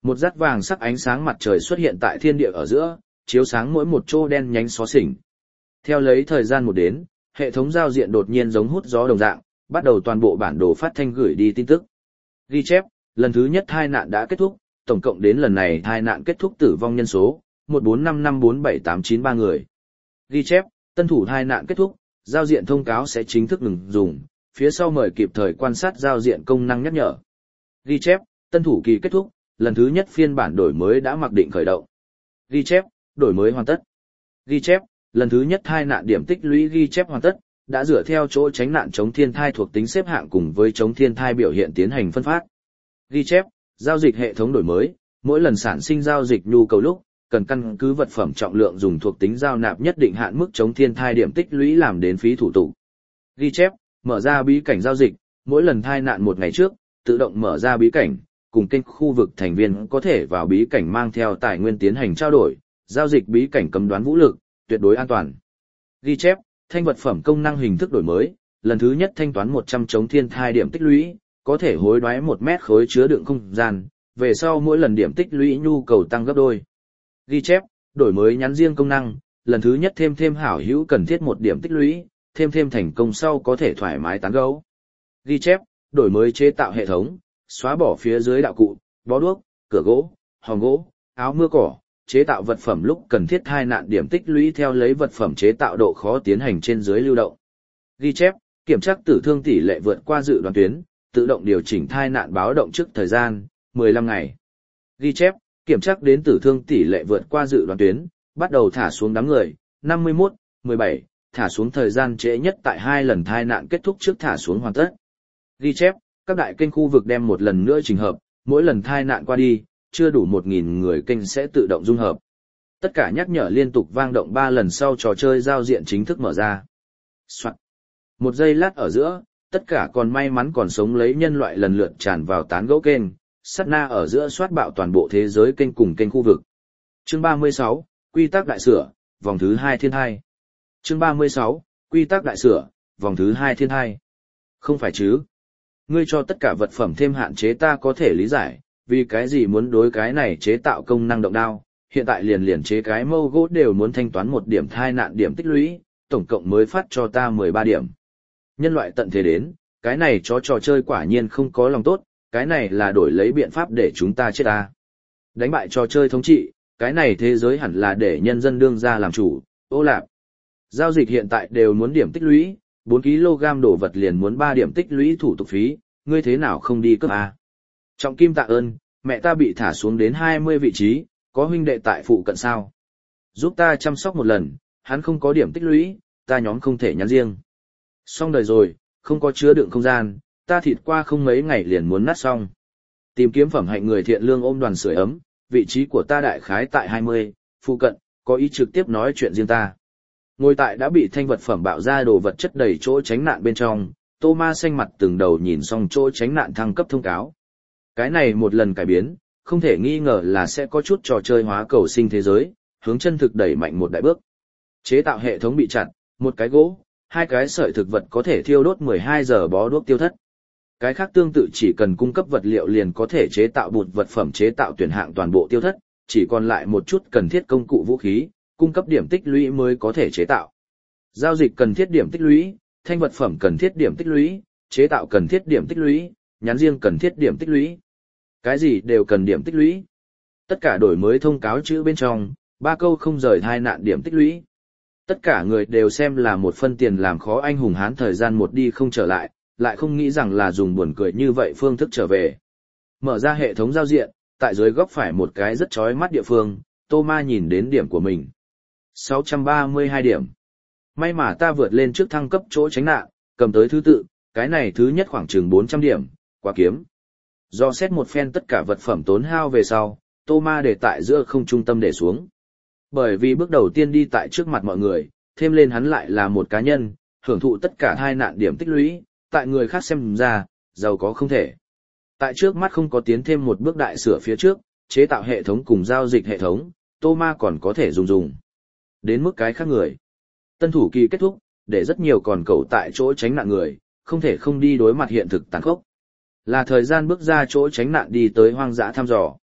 Một dát vàng sắc ánh sáng mặt trời xuất hiện tại thiên địa ở giữa, chiếu sáng mỗi một chỗ đen nhánh xó xỉnh. Theo lấy thời gian một đến, hệ thống giao diện đột nhiên giống hút gió đồng dạng, bắt đầu toàn bộ bản đồ phát thanh gửi đi tin tức. Ghi chép, lần thứ nhất tai nạn đã kết thúc, tổng cộng đến lần này tai nạn kết thúc tử vong nhân số, một bốn năm năm bốn bảy tám chín ba người. Ghi chép, tân thủ tai nạn kết thúc, giao diện thông cáo sẽ chính thức ngừng dùng, phía sau mời kịp thời quan sát giao diện công năng nhắc nhở. Ghi chép, tân thủ kỳ kết thúc, lần thứ nhất phiên bản đổi mới đã mặc định khởi động. Ghi chép, đổi mới hoàn tất. Ghi chép, lần thứ nhất tai nạn điểm tích lũy ghi chép hoàn tất, đã dựa theo chỗ tránh nạn chống thiên thai thuộc tính xếp hạng cùng với chống thiên thai biểu hiện tiến hành phân phát. Ghi chép, giao dịch hệ thống đổi mới, mỗi lần sản sinh giao dịch nhu cầu lúc, cần căn cứ vật phẩm trọng lượng dùng thuộc tính giao nạp nhất định hạn mức chống thiên thai điểm tích lũy làm đến phí thủ tục. Ghi chép, mở ra bí cảnh giao dịch, mỗi lần tai nạn một ngày trước, tự động mở ra bí cảnh, cùng kênh khu vực thành viên có thể vào bí cảnh mang theo tài nguyên tiến hành trao đổi, giao dịch bí cảnh cấm đoán vũ lực, tuyệt đối an toàn. Ghi chép, thanh vật phẩm công năng hình thức đổi mới, lần thứ nhất thanh toán một trăm chống thiên thai điểm tích lũy, có thể hối đoái một mét khối chứa đựng không gian, về sau mỗi lần điểm tích lũy nhu cầu tăng gấp đôi. Ghi chép, đổi mới nhắn riêng công năng, lần thứ nhất thêm thêm hảo hữu cần thiết một điểm tích lũy, thêm thêm thành công sau có thể thoải mái tán gẫu. Ghi chép, đổi mới chế tạo hệ thống, xóa bỏ phía dưới đạo cụ, bó đuốc, cửa gỗ, hòm gỗ, áo mưa cỏ, chế tạo vật phẩm lúc cần thiết hai nạn điểm tích lũy theo lấy vật phẩm chế tạo độ khó tiến hành trên dưới lưu động. Ghi chép, kiểm tra tử thương tỷ lệ vượt qua dự đoán tuyến, tự động điều chỉnh thai nạn báo động trước thời gian, mười lăm ngày. Ghi chép, kiểm tra đến tử thương tỷ lệ vượt qua dự đoán tuyến, bắt đầu thả xuống đám người, năm mươi mốt, mười bảy, thả xuống thời gian trễ nhất tại hai lần thai nạn kết thúc trước thả xuống hoàn tất. Ghi chép, các đại kênh khu vực đem một lần nữa trình hợp, mỗi lần thai nạn qua đi, chưa đủ một nghìn người kênh sẽ tự động dung hợp. Tất cả nhắc nhở liên tục vang động ba lần sau trò chơi giao diện chính thức mở ra. Soạn. Một giây lát ở giữa, tất cả còn may mắn còn sống lấy nhân loại lần lượt tràn vào tán gẫu kênh, sát na ở giữa soát bạo toàn bộ thế giới kênh cùng kênh khu vực. Chương ba mươi sáu, quy tắc đại sửa, vòng thứ hai thiên thai. Chương ba mươi sáu, quy tắc đại sửa, vòng thứ hai thiên thai. Không phải chứ? Ngươi cho tất cả vật phẩm thêm hạn chế ta có thể lý giải, vì cái gì muốn đối cái này chế tạo công năng động đao, hiện tại liền liền chế cái mâu gỗ đều muốn thanh toán một điểm thai nạn điểm tích lũy, tổng cộng mới phát cho ta mười ba điểm. Nhân loại tận thế đến, cái này chó trò chơi quả nhiên không có lòng tốt, cái này là đổi lấy biện pháp để chúng ta chết ta. Đánh bại trò chơi thống trị, cái này thế giới hẳn là để nhân dân đương ra làm chủ, ô lạp. Giao dịch hiện tại đều muốn điểm tích lũy, bốn ki lô gam đồ vật liền muốn ba điểm tích lũy thủ tục phí, ngươi thế nào không đi cướp à? Trọng kim tạ ơn, mẹ ta bị thả xuống đến hai mươi vị trí, có huynh đệ tại phụ cận sao? Giúp ta chăm sóc một lần, hắn không có điểm tích lũy, ta nhóm không thể nhắn riêng. Xong đời rồi, không có chứa đựng không gian, ta thịt qua không mấy ngày liền muốn nát xong. Tìm kiếm phẩm hạnh người thiện lương ôm đoàn sưởi ấm, vị trí của ta đại khái tại hai mươi, phụ cận, có ý trực tiếp nói chuyện riêng ta. Ngồi tại đã bị thanh vật phẩm bạo ra đồ vật chất đầy chỗ tránh nạn bên trong, Tô Ma xanh mặt từng đầu nhìn xong chỗ tránh nạn thăng cấp thông cáo. Cái này một lần cải biến, không thể nghi ngờ là sẽ có chút trò chơi hóa cầu sinh thế giới, hướng chân thực đẩy mạnh một đại bước. Chế tạo hệ thống bị chặt, một cái gỗ, hai cái sợi thực vật có thể thiêu đốt mười hai giờ bó đuốc tiêu thất. Cái khác tương tự chỉ cần cung cấp vật liệu liền có thể chế tạo bột vật phẩm chế tạo tuyển hạng toàn bộ tiêu thất, chỉ còn lại một chút cần thiết công cụ vũ khí, cung cấp điểm tích lũy mới có thể chế tạo. Giao dịch cần thiết điểm tích lũy, thanh vật phẩm cần thiết điểm tích lũy, chế tạo cần thiết điểm tích lũy, nhắn riêng cần thiết điểm tích lũy. Cái gì đều cần điểm tích lũy. Tất cả đổi mới thông cáo chữ bên trong, ba câu không rời hai nạn điểm tích lũy. Tất cả người đều xem là một phân tiền làm khó anh hùng hán thời gian một đi không trở lại, lại không nghĩ rằng là dùng buồn cười như vậy phương thức trở về. Mở ra hệ thống giao diện, tại dưới góc phải một cái rất chói mắt địa phương, Tô Ma nhìn đến điểm của mình. sáu trăm ba mươi hai điểm. May mà ta vượt lên trước thăng cấp chỗ tránh nạn, cầm tới thứ tự, cái này thứ nhất khoảng chừng bốn trăm điểm, quá kiếm. Do xét một phen tất cả vật phẩm tốn hao về sau, Tô Ma để tại giữa không trung tâm để xuống. Bởi vì bước đầu tiên đi tại trước mặt mọi người, thêm lên hắn lại là một cá nhân, hưởng thụ tất cả hai nạn điểm tích lũy, tại người khác xem ra, giàu có không thể. Tại trước mắt không có tiến thêm một bước đại sửa phía trước, chế tạo hệ thống cùng giao dịch hệ thống, Tô Ma còn có thể dùng dùng. Đến mức cái khác người. Tân thủ kỳ kết thúc, để rất nhiều còn cầu tại chỗ tránh nạn người, không thể không đi đối mặt hiện thực tàn khốc. Là thời gian bước ra chỗ tránh nạn đi tới hoang dã thăm dò.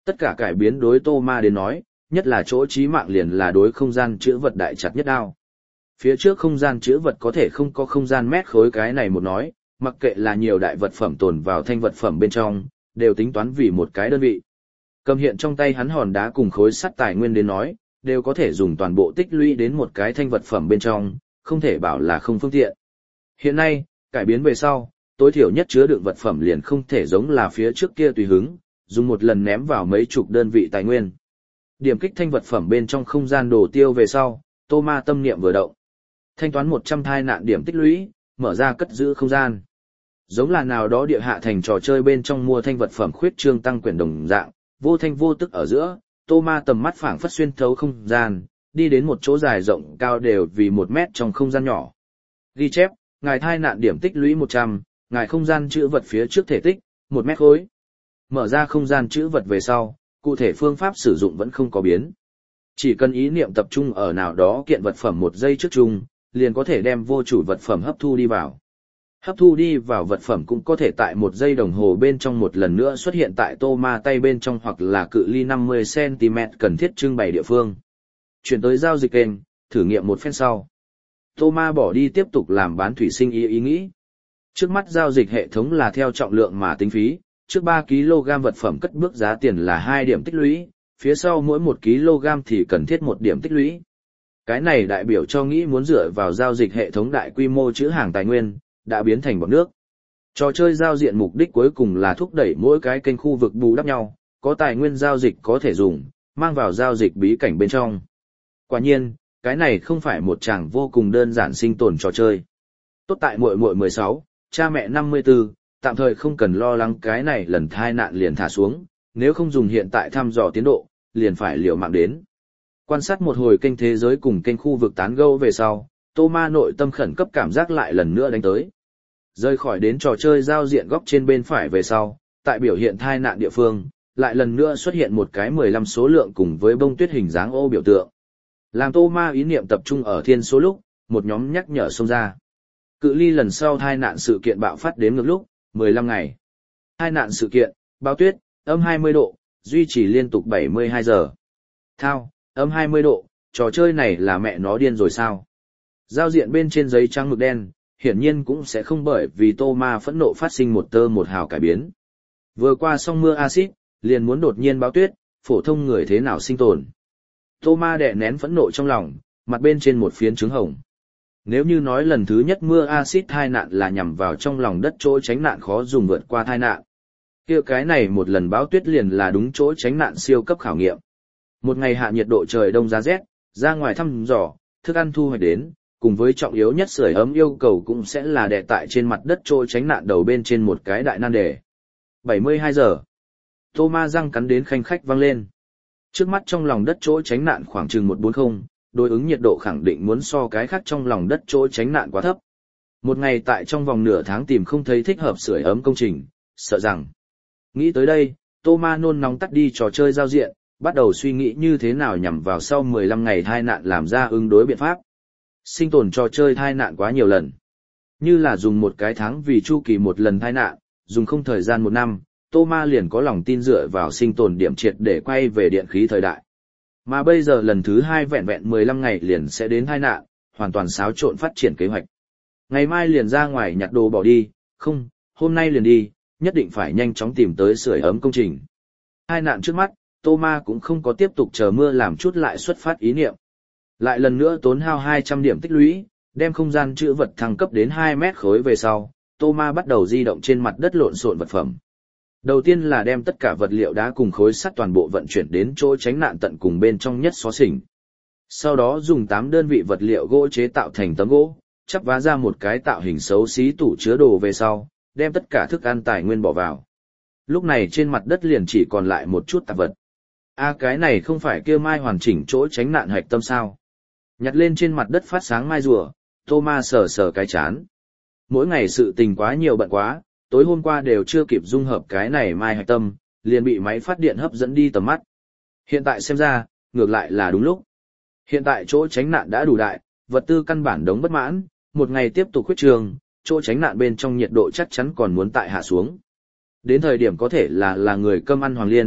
Tất cả cải biến đối Thomas đến nói, nhất là chỗ chí mạng liền là đối không gian chữ vật đại chặt nhất đao. Phía trước không gian chữ vật có thể không có không gian mét khối cái này một nói, mặc kệ là nhiều đại vật phẩm tồn vào thanh vật phẩm bên trong, đều tính toán vì một cái đơn vị. Cầm hiện trong tay hắn hòn đá cùng khối sắt tài nguyên đến nói, đều có thể dùng toàn bộ tích lũy đến một cái thanh vật phẩm bên trong, không thể bảo là không phương tiện. Hiện nay, cải biến về sau, tối thiểu nhất chứa đựng vật phẩm liền không thể giống là phía trước kia tùy hứng, dùng một lần ném vào mấy chục đơn vị tài nguyên. Điểm kích thanh vật phẩm bên trong không gian đồ tiêu về sau, Thomas tâm niệm vừa động. Thanh toán một trăm thai nạn điểm tích lũy, mở ra cất giữ không gian. Giống là nào đó địa hạ thành trò chơi bên trong mua thanh vật phẩm khuyết trương tăng quyển đồng dạng, vô thanh vô tức ở giữa, Thomas tầm mắt phảng phất xuyên thấu không gian, đi đến một chỗ dài rộng cao đều vì một mét trong không gian nhỏ. Ghi chép, ngài thai nạn điểm tích lũy một trăm, ngài không gian chữ vật phía trước thể tích, một mét khối. Mở ra không gian chữ vật về sau, cụ thể phương pháp sử dụng vẫn không có biến. Chỉ cần ý niệm tập trung ở nào đó kiện vật phẩm một giây trước chung, liền có thể đem vô chủ vật phẩm hấp thu đi vào. Hấp thu đi vào vật phẩm cũng có thể tại một giây đồng hồ bên trong một lần nữa xuất hiện tại Thomas tay bên trong hoặc là cự ly năm mươi xăng ti mét cần thiết trưng bày địa phương. Chuyển tới giao dịch kênh, thử nghiệm một phen sau. Thomas bỏ đi tiếp tục làm bán thủy sinh ý ý nghĩ. Trước mắt giao dịch hệ thống là theo trọng lượng mà tính phí, trước ba ki lô gam vật phẩm cất bước giá tiền là hai điểm tích lũy, phía sau mỗi một ki lô gam thì cần thiết một điểm tích lũy. Cái này đại biểu cho nghĩ muốn dựa vào giao dịch hệ thống đại quy mô chữ hàng tài nguyên, đã biến thành bọt nước. Trò chơi giao diện mục đích cuối cùng là thúc đẩy mỗi cái kênh khu vực bù đắp nhau, có tài nguyên giao dịch có thể dùng, mang vào giao dịch bí cảnh bên trong. Quả nhiên, cái này không phải một chàng vô cùng đơn giản sinh tồn trò chơi. Tốt tại muội muội mười sáu, cha mẹ năm mươi tư, tạm thời không cần lo lắng cái này lần thai nạn liền thả xuống, nếu không dùng hiện tại thăm dò tiến độ, liền phải liều mạng đến. Quan sát một hồi kênh thế giới cùng kênh khu vực tán gẫu về sau, Thomas nội tâm khẩn cấp cảm giác lại lần nữa đánh tới. Rơi khỏi đến trò chơi giao diện góc trên bên phải về sau, tại biểu hiện thai nạn địa phương, lại lần nữa xuất hiện một cái mười lăm số lượng cùng với bông tuyết hình dáng ô biểu tượng. Làm Thomas ý niệm tập trung ở thiên số lúc, một nhóm nhắc nhở xông ra. Cự ly lần sau thai nạn sự kiện bạo phát đến ngược lúc, mười lăm ngày. Thai nạn sự kiện, bao tuyết, âm hai mươi độ, duy trì liên tục bảy mươi hai giờ. Thao, âm hai mươi độ, trò chơi này là mẹ nó điên rồi sao? Giao diện bên trên giấy trắng mực đen, hiển nhiên cũng sẽ không bởi vì Thomas phẫn nộ phát sinh một tơ một hào cải biến. Vừa qua xong mưa axit, liền muốn đột nhiên báo tuyết, phổ thông người thế nào sinh tồn. Thomas đè nén phẫn nộ trong lòng, mặt bên trên một phiến trứng hồng. Nếu như nói lần thứ nhất mưa axit thai nạn là nhằm vào trong lòng đất chỗ tránh nạn khó dùng vượt qua thai nạn, kia cái này một lần báo tuyết liền là đúng chỗ tránh nạn siêu cấp khảo nghiệm. Một ngày hạ nhiệt độ trời đông giá rét, ra ngoài thăm dò, thức ăn thu hoạch đến, cùng với trọng yếu nhất sưởi ấm yêu cầu cũng sẽ là đè tại trên mặt đất trôi tránh nạn đầu bên trên một cái đại nan đề. bảy mươi hai giờ. Thomas răng cắn đến khanh khách vang lên. Trước mắt trong lòng đất chỗ tránh nạn khoảng chừng một trăm bốn mươi, đối ứng nhiệt độ khẳng định muốn so cái khác trong lòng đất chỗ tránh nạn quá thấp. Một ngày tại trong vòng nửa tháng tìm không thấy thích hợp sưởi ấm công trình, sợ rằng. Nghĩ tới đây, Thomas nôn nóng tắt đi trò chơi giao diện, bắt đầu suy nghĩ như thế nào nhằm vào sau mười lăm ngày thai nạn làm ra ứng đối biện pháp. Sinh tồn trò chơi thai nạn quá nhiều lần. Như là dùng một cái tháng vì chu kỳ một lần thai nạn, dùng không thời gian một năm, Thomas liền có lòng tin dựa vào sinh tồn điểm triệt để quay về điện khí thời đại. Mà bây giờ lần thứ hai vẹn vẹn mười lăm ngày liền sẽ đến thai nạn, hoàn toàn xáo trộn phát triển kế hoạch. Ngày mai liền ra ngoài nhặt đồ bỏ đi, không, hôm nay liền đi, nhất định phải nhanh chóng tìm tới sưởi ấm công trình. Thai nạn trước mắt, Thomas cũng không có tiếp tục chờ mưa làm chút lại xuất phát ý niệm. Lại lần nữa tốn hao hai trăm điểm tích lũy, đem không gian chữ vật thăng cấp đến hai mét khối về sau, Thomas bắt đầu di động trên mặt đất lộn xộn vật phẩm. Đầu tiên là đem tất cả vật liệu đá cùng khối sắt toàn bộ vận chuyển đến chỗ tránh nạn tận cùng bên trong nhất xó xỉnh. Sau đó dùng tám đơn vị vật liệu gỗ chế tạo thành tấm gỗ, chắp vá ra một cái tạo hình xấu xí tủ chứa đồ về sau, đem tất cả thức ăn tài nguyên bỏ vào. Lúc này trên mặt đất liền chỉ còn lại một chút tạp vật. A à, cái này không phải kia mai hoàn chỉnh chỗ tránh nạn hạch tâm sao? Nhặt lên trên mặt đất phát sáng mai rùa, Thomas sờ sờ cái chán. Mỗi ngày sự tình quá nhiều bận quá, tối hôm qua đều chưa kịp dung hợp cái này mai hạch tâm, liền bị máy phát điện hấp dẫn đi tầm mắt. Hiện tại xem ra, ngược lại là đúng lúc. Hiện tại chỗ tránh nạn đã đủ đại, vật tư căn bản đống bất mãn, một ngày tiếp tục khuyết trường, chỗ tránh nạn bên trong nhiệt độ chắc chắn còn muốn tại hạ xuống. Đến thời điểm có thể là là người cơm ăn hoàng liên,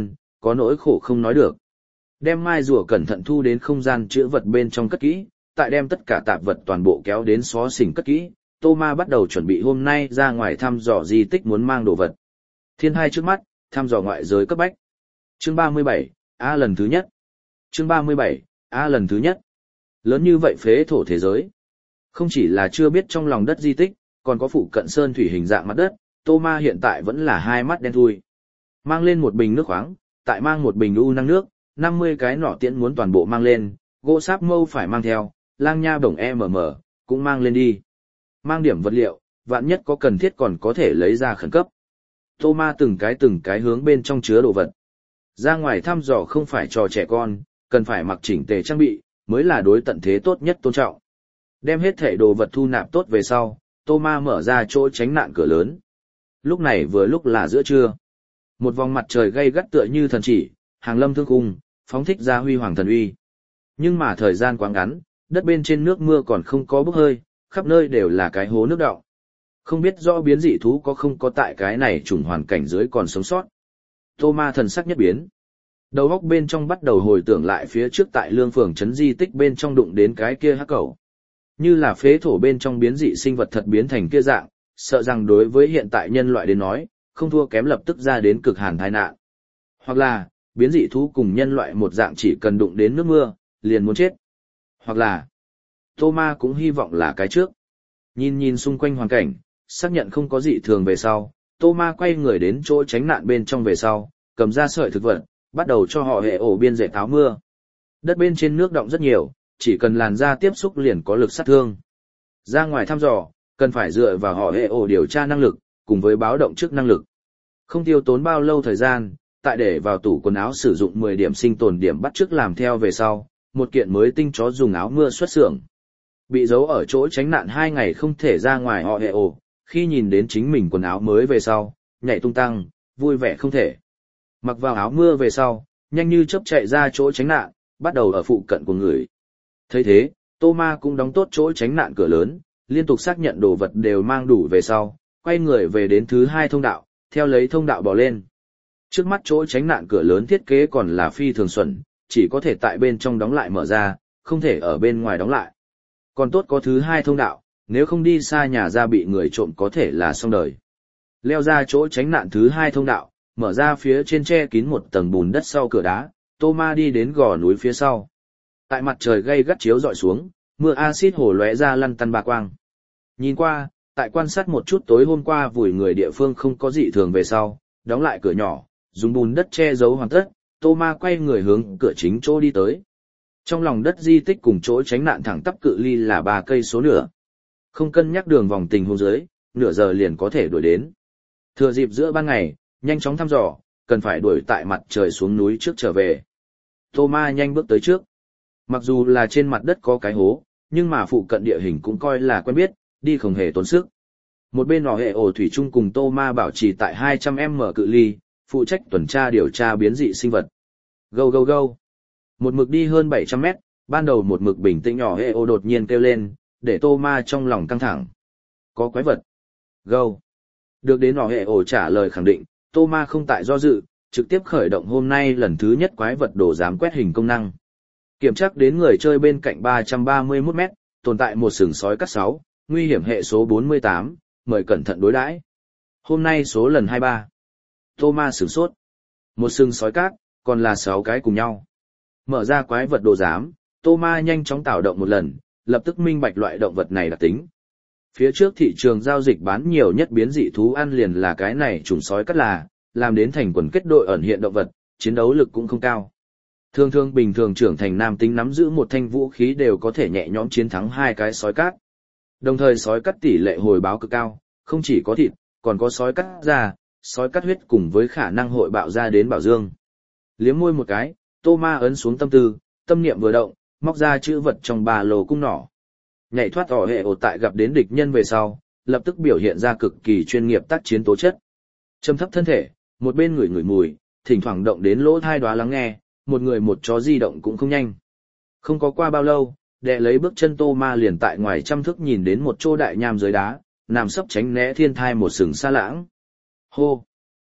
có nỗi khổ không nói được. Đem mai rùa cẩn thận thu đến không gian chứa vật bên trong cất kỹ, tại đem tất cả tạp vật toàn bộ kéo đến xó xỉnh cất kỹ, Tô Ma bắt đầu chuẩn bị hôm nay ra ngoài thăm dò di tích muốn mang đồ vật. Thiên hai trước mắt, thăm dò ngoại giới cấp bách. Chương ba mươi bảy, A lần thứ nhất. Chương ba mươi bảy, A lần thứ nhất. Lớn như vậy phế thổ thế giới. Không chỉ là chưa biết trong lòng đất di tích, còn có phụ cận sơn thủy hình dạng mặt đất, Tô Ma hiện tại vẫn là hai mắt đen thui. Mang lên một bình nước khoáng, tại mang một bình u năng nước, năm mươi cái nỏ tiễn muốn toàn bộ mang lên, gỗ sáp mâu phải mang theo, lang nha bổng e em em, cũng mang lên đi. Mang điểm vật liệu, vạn nhất có cần thiết còn có thể lấy ra khẩn cấp. Tô Ma từng cái từng cái hướng bên trong chứa đồ vật. Ra ngoài thăm dò không phải trò trẻ con, cần phải mặc chỉnh tề trang bị, mới là đối tận thế tốt nhất tôn trọng. Đem hết thể đồ vật thu nạp tốt về sau, Tô Ma mở ra chỗ tránh nạn cửa lớn. Lúc này vừa lúc là giữa trưa. Một vòng mặt trời gay gắt tựa như thần chỉ, hàng lâm thương cung, phóng thích ra huy hoàng thần uy. Nhưng mà thời gian quá ngắn, đất bên trên nước mưa còn không có bốc hơi, khắp nơi đều là cái hố nước đọng. Không biết rõ biến dị thú có không có tại cái này trùng hoàn cảnh dưới còn sống sót. Tô Ma thần sắc nhất biến. Đầu óc bên trong bắt đầu hồi tưởng lại phía trước tại lương phường trấn di tích bên trong đụng đến cái kia hắc cẩu. Như là phế thổ bên trong biến dị sinh vật thật biến thành kia dạng, sợ rằng đối với hiện tại nhân loại đến nói, không thua kém lập tức ra đến cực hàn tai nạn. Hoặc là, biến dị thú cùng nhân loại một dạng chỉ cần đụng đến nước mưa, liền muốn chết. Hoặc là, Tô Ma cũng hy vọng là cái trước. Nhìn nhìn xung quanh hoàn cảnh, xác nhận không có dị thường về sau, Tô Ma quay người đến chỗ tránh nạn bên trong về sau, cầm ra sợi thực vật, bắt đầu cho họ hệ ổ biên dệt táo mưa. Đất bên trên nước động rất nhiều, chỉ cần làn da tiếp xúc liền có lực sát thương. Ra ngoài thăm dò, cần phải dựa vào họ hệ ổ điều tra năng lực, cùng với báo động trước năng lực. Không tiêu tốn bao lâu thời gian, tại để vào tủ quần áo sử dụng mười điểm sinh tồn điểm bắt chước làm theo về sau, một kiện mới tinh chó dùng áo mưa xuất xưởng. Bị giấu ở chỗ tránh nạn hai ngày không thể ra ngoài họ hệ ổ, khi nhìn đến chính mình quần áo mới về sau, nhảy tung tăng, vui vẻ không thể. Mặc vào áo mưa về sau, nhanh như chớp chạy ra chỗ tránh nạn, bắt đầu ở phụ cận của người. Thấy thế, Tô Ma cũng đóng tốt chỗ tránh nạn cửa lớn, liên tục xác nhận đồ vật đều mang đủ về sau, quay người về đến thứ hai thông đạo, theo lấy thông đạo bò lên. Trước mắt chỗ tránh nạn cửa lớn thiết kế còn là phi thường xuẩn, chỉ có thể tại bên trong đóng lại mở ra, không thể ở bên ngoài đóng lại. Còn tốt có thứ hai thông đạo, nếu không đi xa nhà ra bị người trộm có thể là xong đời. Leo ra chỗ tránh nạn thứ hai thông đạo, mở ra phía trên che kín một tầng bùn đất sau cửa đá, Tô Ma đi đến gò núi phía sau. Tại mặt trời gay gắt chiếu dọi xuống, mưa axit hồ lóe ra lăn tăn ba quang. Nhìn qua, tại quan sát một chút tối hôm qua vùi người địa phương không có dị thường về sau, đóng lại cửa nhỏ, dùng bùn đất che giấu hoàn tất, Tô Ma quay người hướng cửa chính chỗ đi tới. Trong lòng đất di tích cùng chỗ tránh nạn thẳng tắp cự ly là ba cây số nửa. Không cân nhắc đường vòng tình huống dưới, nửa giờ liền có thể đuổi đến. Thừa dịp giữa ban ngày, nhanh chóng thăm dò, cần phải đuổi tại mặt trời xuống núi trước trở về. Tô Ma nhanh bước tới trước. Mặc dù là trên mặt đất có cái hố, nhưng mà phụ cận địa hình cũng coi là quen biết, đi không hề tốn sức. Một bên nỏ hệ ổ thủy chung cùng Tô Ma bảo trì tại hai trăm mét cự ly, phụ trách tuần tra điều tra biến dị sinh vật. Go go go. Một mực đi hơn bảy trăm mét, ban đầu một mực bình tĩnh nhỏ hệ ổ đột nhiên kêu lên, để Tô Ma trong lòng căng thẳng. Có quái vật. Go. Được đến nỏ hệ ổ trả lời khẳng định, Tô Ma không tại do dự, trực tiếp khởi động hôm nay lần thứ nhất quái vật đồ giám quét hình công năng. Kiểm tra đến người chơi bên cạnh ba trăm ba mươi mốt mét, tồn tại một sừng sói cắt sáu, nguy hiểm hệ số bốn mươi tám, mời cẩn thận đối đãi. Hôm nay số lần hai mươi ba. Tô Ma sửng sốt. Một sừng sói cát, còn là sáu cái cùng nhau. Mở ra quái vật đồ giám, Tô Ma nhanh chóng tạo động một lần, lập tức minh bạch loại động vật này đặc tính. Phía trước thị trường giao dịch bán nhiều nhất biến dị thú ăn liền là cái này trùng sói cắt là, làm đến thành quần kết đội ẩn hiện động vật, chiến đấu lực cũng không cao. Thường thường bình thường trưởng thành nam tính nắm giữ một thanh vũ khí đều có thể nhẹ nhõm chiến thắng hai cái sói cát. Đồng thời sói cắt tỷ lệ hồi báo cực cao, không chỉ có thịt, còn có sói cắt da, sói cắt huyết cùng với khả năng hội bạo ra đến bảo dương. Liếm môi một cái, Tô Ma ấn xuống tâm tư, tâm niệm vừa động, móc ra chữ vật trong ba lô cung nỏ. Nhảy thoát ỏ hệ ổ tại gặp đến địch nhân về sau, lập tức biểu hiện ra cực kỳ chuyên nghiệp tác chiến tố chất. Trầm thấp thân thể, một bên ngửi ngửi mùi, thỉnh thoảng động đến lỗ thai đoá lắng nghe, một người một chó di động cũng không nhanh. Không có qua bao lâu, đệ lấy bước chân Tô Ma liền tại ngoài trăm thước nhìn đến một chỗ đại nham dưới đá, nằm sấp tránh né thiên thai một sừng xa lãng. Hô!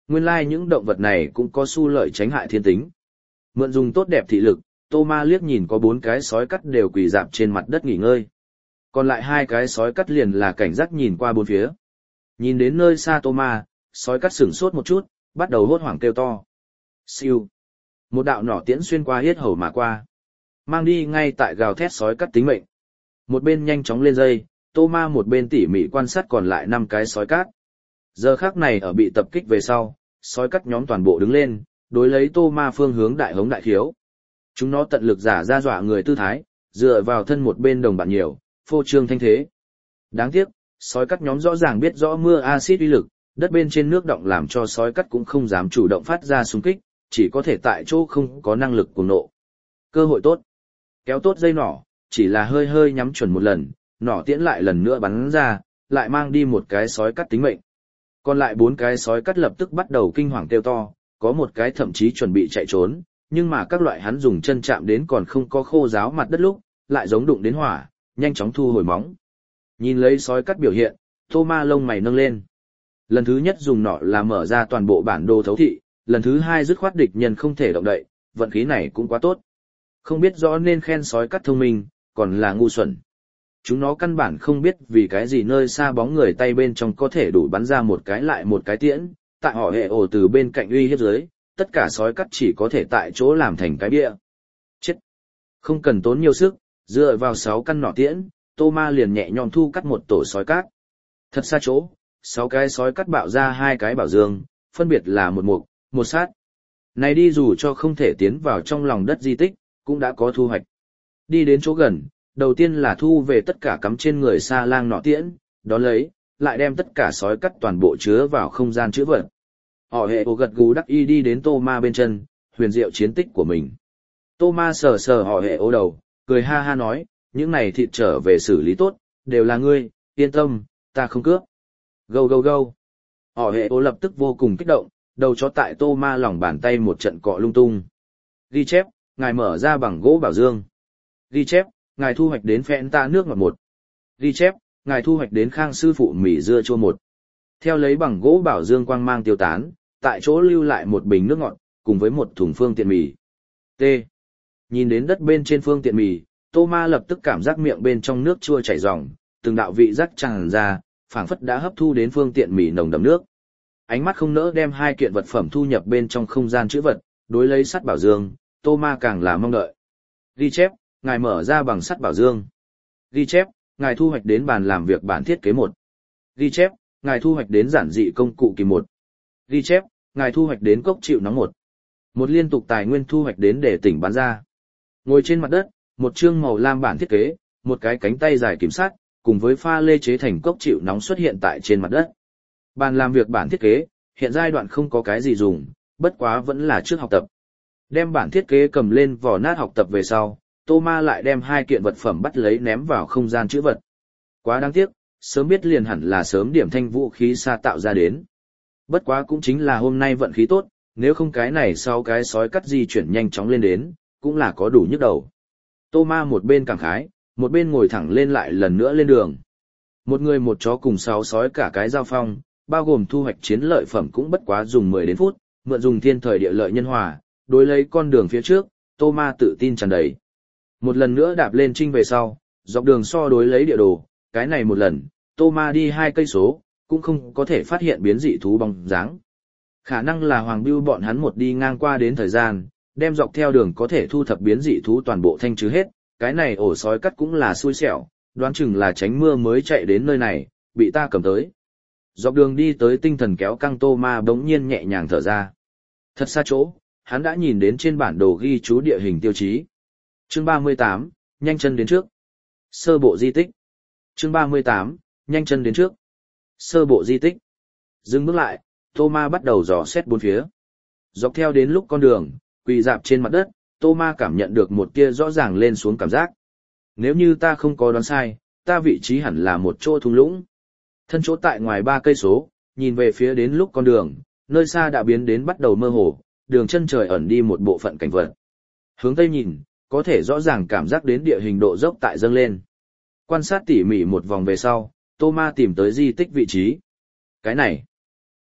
Nguyên lai like những động vật này cũng có xu lợi tránh hại thiên tính. Mượn dùng tốt đẹp thị lực, Tô Ma liếc nhìn có bốn cái sói cắt đều quỳ rạp trên mặt đất nghỉ ngơi. Còn lại hai cái sói cắt liền là cảnh giác nhìn qua bốn phía. Nhìn đến nơi xa Tô Ma, sói cắt sửng sốt một chút, bắt đầu hốt hoảng kêu to. Siêu. Một đạo nỏ tiễn xuyên qua yết hầu mà qua. Mang đi ngay tại gào thét sói cắt tính mệnh. Một bên nhanh chóng lên dây, Tô Ma một bên tỉ mỉ quan sát còn lại năm cái sói cát. Giờ khắc này ở bị tập kích về sau, sói cắt nhóm toàn bộ đứng lên, đối lấy Tô Ma phương hướng đại hống đại khiếu. Chúng nó tận lực giả ra dọa người tư thái, dựa vào thân một bên đồng bạn nhiều, phô trương thanh thế. Đáng tiếc, sói cắt nhóm rõ ràng biết rõ mưa axit uy lực, đất bên trên nước động làm cho sói cắt cũng không dám chủ động phát ra xung kích, chỉ có thể tại chỗ không có năng lực cuồng nộ. Cơ hội tốt. Kéo tốt dây nỏ, chỉ là hơi hơi nhắm chuẩn một lần, nỏ tiễn lại lần nữa bắn ra, lại mang đi một cái sói cắt tính mệnh. Còn lại bốn cái sói cắt lập tức bắt đầu kinh hoàng kêu to, có một cái thậm chí chuẩn bị chạy trốn, nhưng mà các loại hắn dùng chân chạm đến còn không có khô ráo mặt đất lúc, lại giống đụng đến hỏa, nhanh chóng thu hồi móng. Nhìn lấy sói cắt biểu hiện, Tô Ma lông mày nâng lên. Lần thứ nhất dùng nỏ là mở ra toàn bộ bản đồ thấu thị, lần thứ hai dứt khoát địch nhân không thể động đậy, vận khí này cũng quá tốt. Không biết rõ nên khen sói cắt thông minh, còn là ngu xuẩn. Chúng nó căn bản không biết vì cái gì nơi xa bóng người tay bên trong có thể đủ bắn ra một cái lại một cái tiễn, tại họ hệ ổ từ bên cạnh uy hiếp dưới, tất cả sói cắt chỉ có thể tại chỗ làm thành cái bia. Chết! Không cần tốn nhiều sức, dựa vào sáu căn nỏ tiễn, Tô Ma liền nhẹ nhõm thu cắt một tổ sói cát. Thật xa chỗ, sáu cái sói cắt bạo ra hai cái bảo dương, phân biệt là một mục, một sát. Này đi dù cho không thể tiến vào trong lòng đất di tích, cũng đã có thu hoạch. Đi đến chỗ gần, đầu tiên là thu về tất cả cắm trên người Sa Lang nỏ tiễn, đón lấy, lại đem tất cả sói cắt toàn bộ chứa vào không gian chứa vật. Họ hệ ổ gật gù đắc y đi đến Tô Ma bên chân, huyền diệu chiến tích của mình. Tô Ma sờ sờ họ hệ ổ đầu, cười ha ha nói, những này thịt trở về xử lý tốt, đều là ngươi, yên tâm, ta không cướp. Gâu gâu gâu. Họ hệ ổ lập tức vô cùng kích động, đầu chó tại Tô Ma lòng bàn tay một trận cọ lung tung. Ghi chép, ngài mở ra bằng gỗ bảo dương. Ghi chép, ngài thu hoạch đến phẹn ta nước ngọt một. Ghi chép, ngài thu hoạch đến Khang sư phụ mì dưa chua một. Theo lấy bằng gỗ bảo dương quang mang tiêu tán, tại chỗ lưu lại một bình nước ngọt, cùng với một thùng phương tiện mì. T. Nhìn đến đất bên trên phương tiện mì, Tô Ma lập tức cảm giác miệng bên trong nước chua chảy ròng, từng đạo vị giác tràn ra, phảng phất đã hấp thu đến phương tiện mì nồng đậm nước. Ánh mắt không nỡ đem hai kiện vật phẩm thu nhập bên trong không gian chữ vật, đối lấy sắt bảo dương, Tô Ma càng là mong đợi. Ghi chép, ngài mở ra bằng sắt bảo dương. Ghi chép, ngài thu hoạch đến bàn làm việc bản thiết kế một. Ghi chép, ngài thu hoạch đến giản dị công cụ kỳ một. Ghi chép, ngài thu hoạch đến cốc chịu nóng một. Một liên tục tài nguyên thu hoạch đến để tỉnh bán ra. Ngồi trên mặt đất, một chương màu lam bản thiết kế, một cái cánh tay dài kiểm sát, cùng với pha lê chế thành cốc chịu nóng xuất hiện tại trên mặt đất. Bàn làm việc bản thiết kế, hiện giai đoạn không có cái gì dùng, bất quá vẫn là trước học tập. Đem bản thiết kế cầm lên vỏ nát học tập về sau, Tô Ma lại đem hai kiện vật phẩm bắt lấy ném vào không gian chữ vật. Quá đáng tiếc, sớm biết liền hẳn là sớm điểm thanh vũ khí xa tạo ra đến. Bất quá cũng chính là hôm nay vận khí tốt, nếu không cái này sau cái sói cắt di chuyển nhanh chóng lên đến, cũng là có đủ nhức đầu. Tô Ma một bên cảm khái, một bên ngồi thẳng lên lại lần nữa lên đường. Một người một chó cùng sáu sói cả cái giao phong, bao gồm thu hoạch chiến lợi phẩm cũng bất quá dùng mười đến phút, mượn dùng thiên thời địa lợi nhân hòa, đối lấy con đường phía trước, Tô Ma tự tin tràn đầy. Một lần nữa đạp lên trinh về sau, dọc đường so đối lấy địa đồ, cái này một lần, Tô Ma đi hai cây số, cũng không có thể phát hiện biến dị thú bóng dáng. Khả năng là Hoàng Bưu bọn hắn một đi ngang qua đến thời gian, đem dọc theo đường có thể thu thập biến dị thú toàn bộ thanh trừ hết, cái này ổ sói cắt cũng là xui xẻo, đoán chừng là tránh mưa mới chạy đến nơi này, bị ta cầm tới. Dọc đường đi tới tinh thần kéo căng Tô Ma bỗng nhiên nhẹ nhàng thở ra. Thật xa chỗ, hắn đã nhìn đến trên bản đồ ghi chú địa hình tiêu chí. Chương ba mươi tám, nhanh chân đến trước. Sơ bộ di tích. Chương ba mươi tám, nhanh chân đến trước. Sơ bộ di tích. Dừng bước lại, Tô Ma bắt đầu dò xét bốn phía. Dọc theo đến lúc con đường, quỳ dạp trên mặt đất, Tô Ma cảm nhận được một tia rõ ràng lên xuống cảm giác. Nếu như ta không có đoán sai, ta vị trí hẳn là một chỗ thung lũng. Thân chỗ tại ngoài ba cây số, nhìn về phía đến lúc con đường, nơi xa đã biến đến bắt đầu mơ hồ, đường chân trời ẩn đi một bộ phận cảnh vật. Hướng tây nhìn, có thể rõ ràng cảm giác đến địa hình độ dốc tại dâng lên. Quan sát tỉ mỉ một vòng về sau, Tô Ma tìm tới di tích vị trí. Cái này,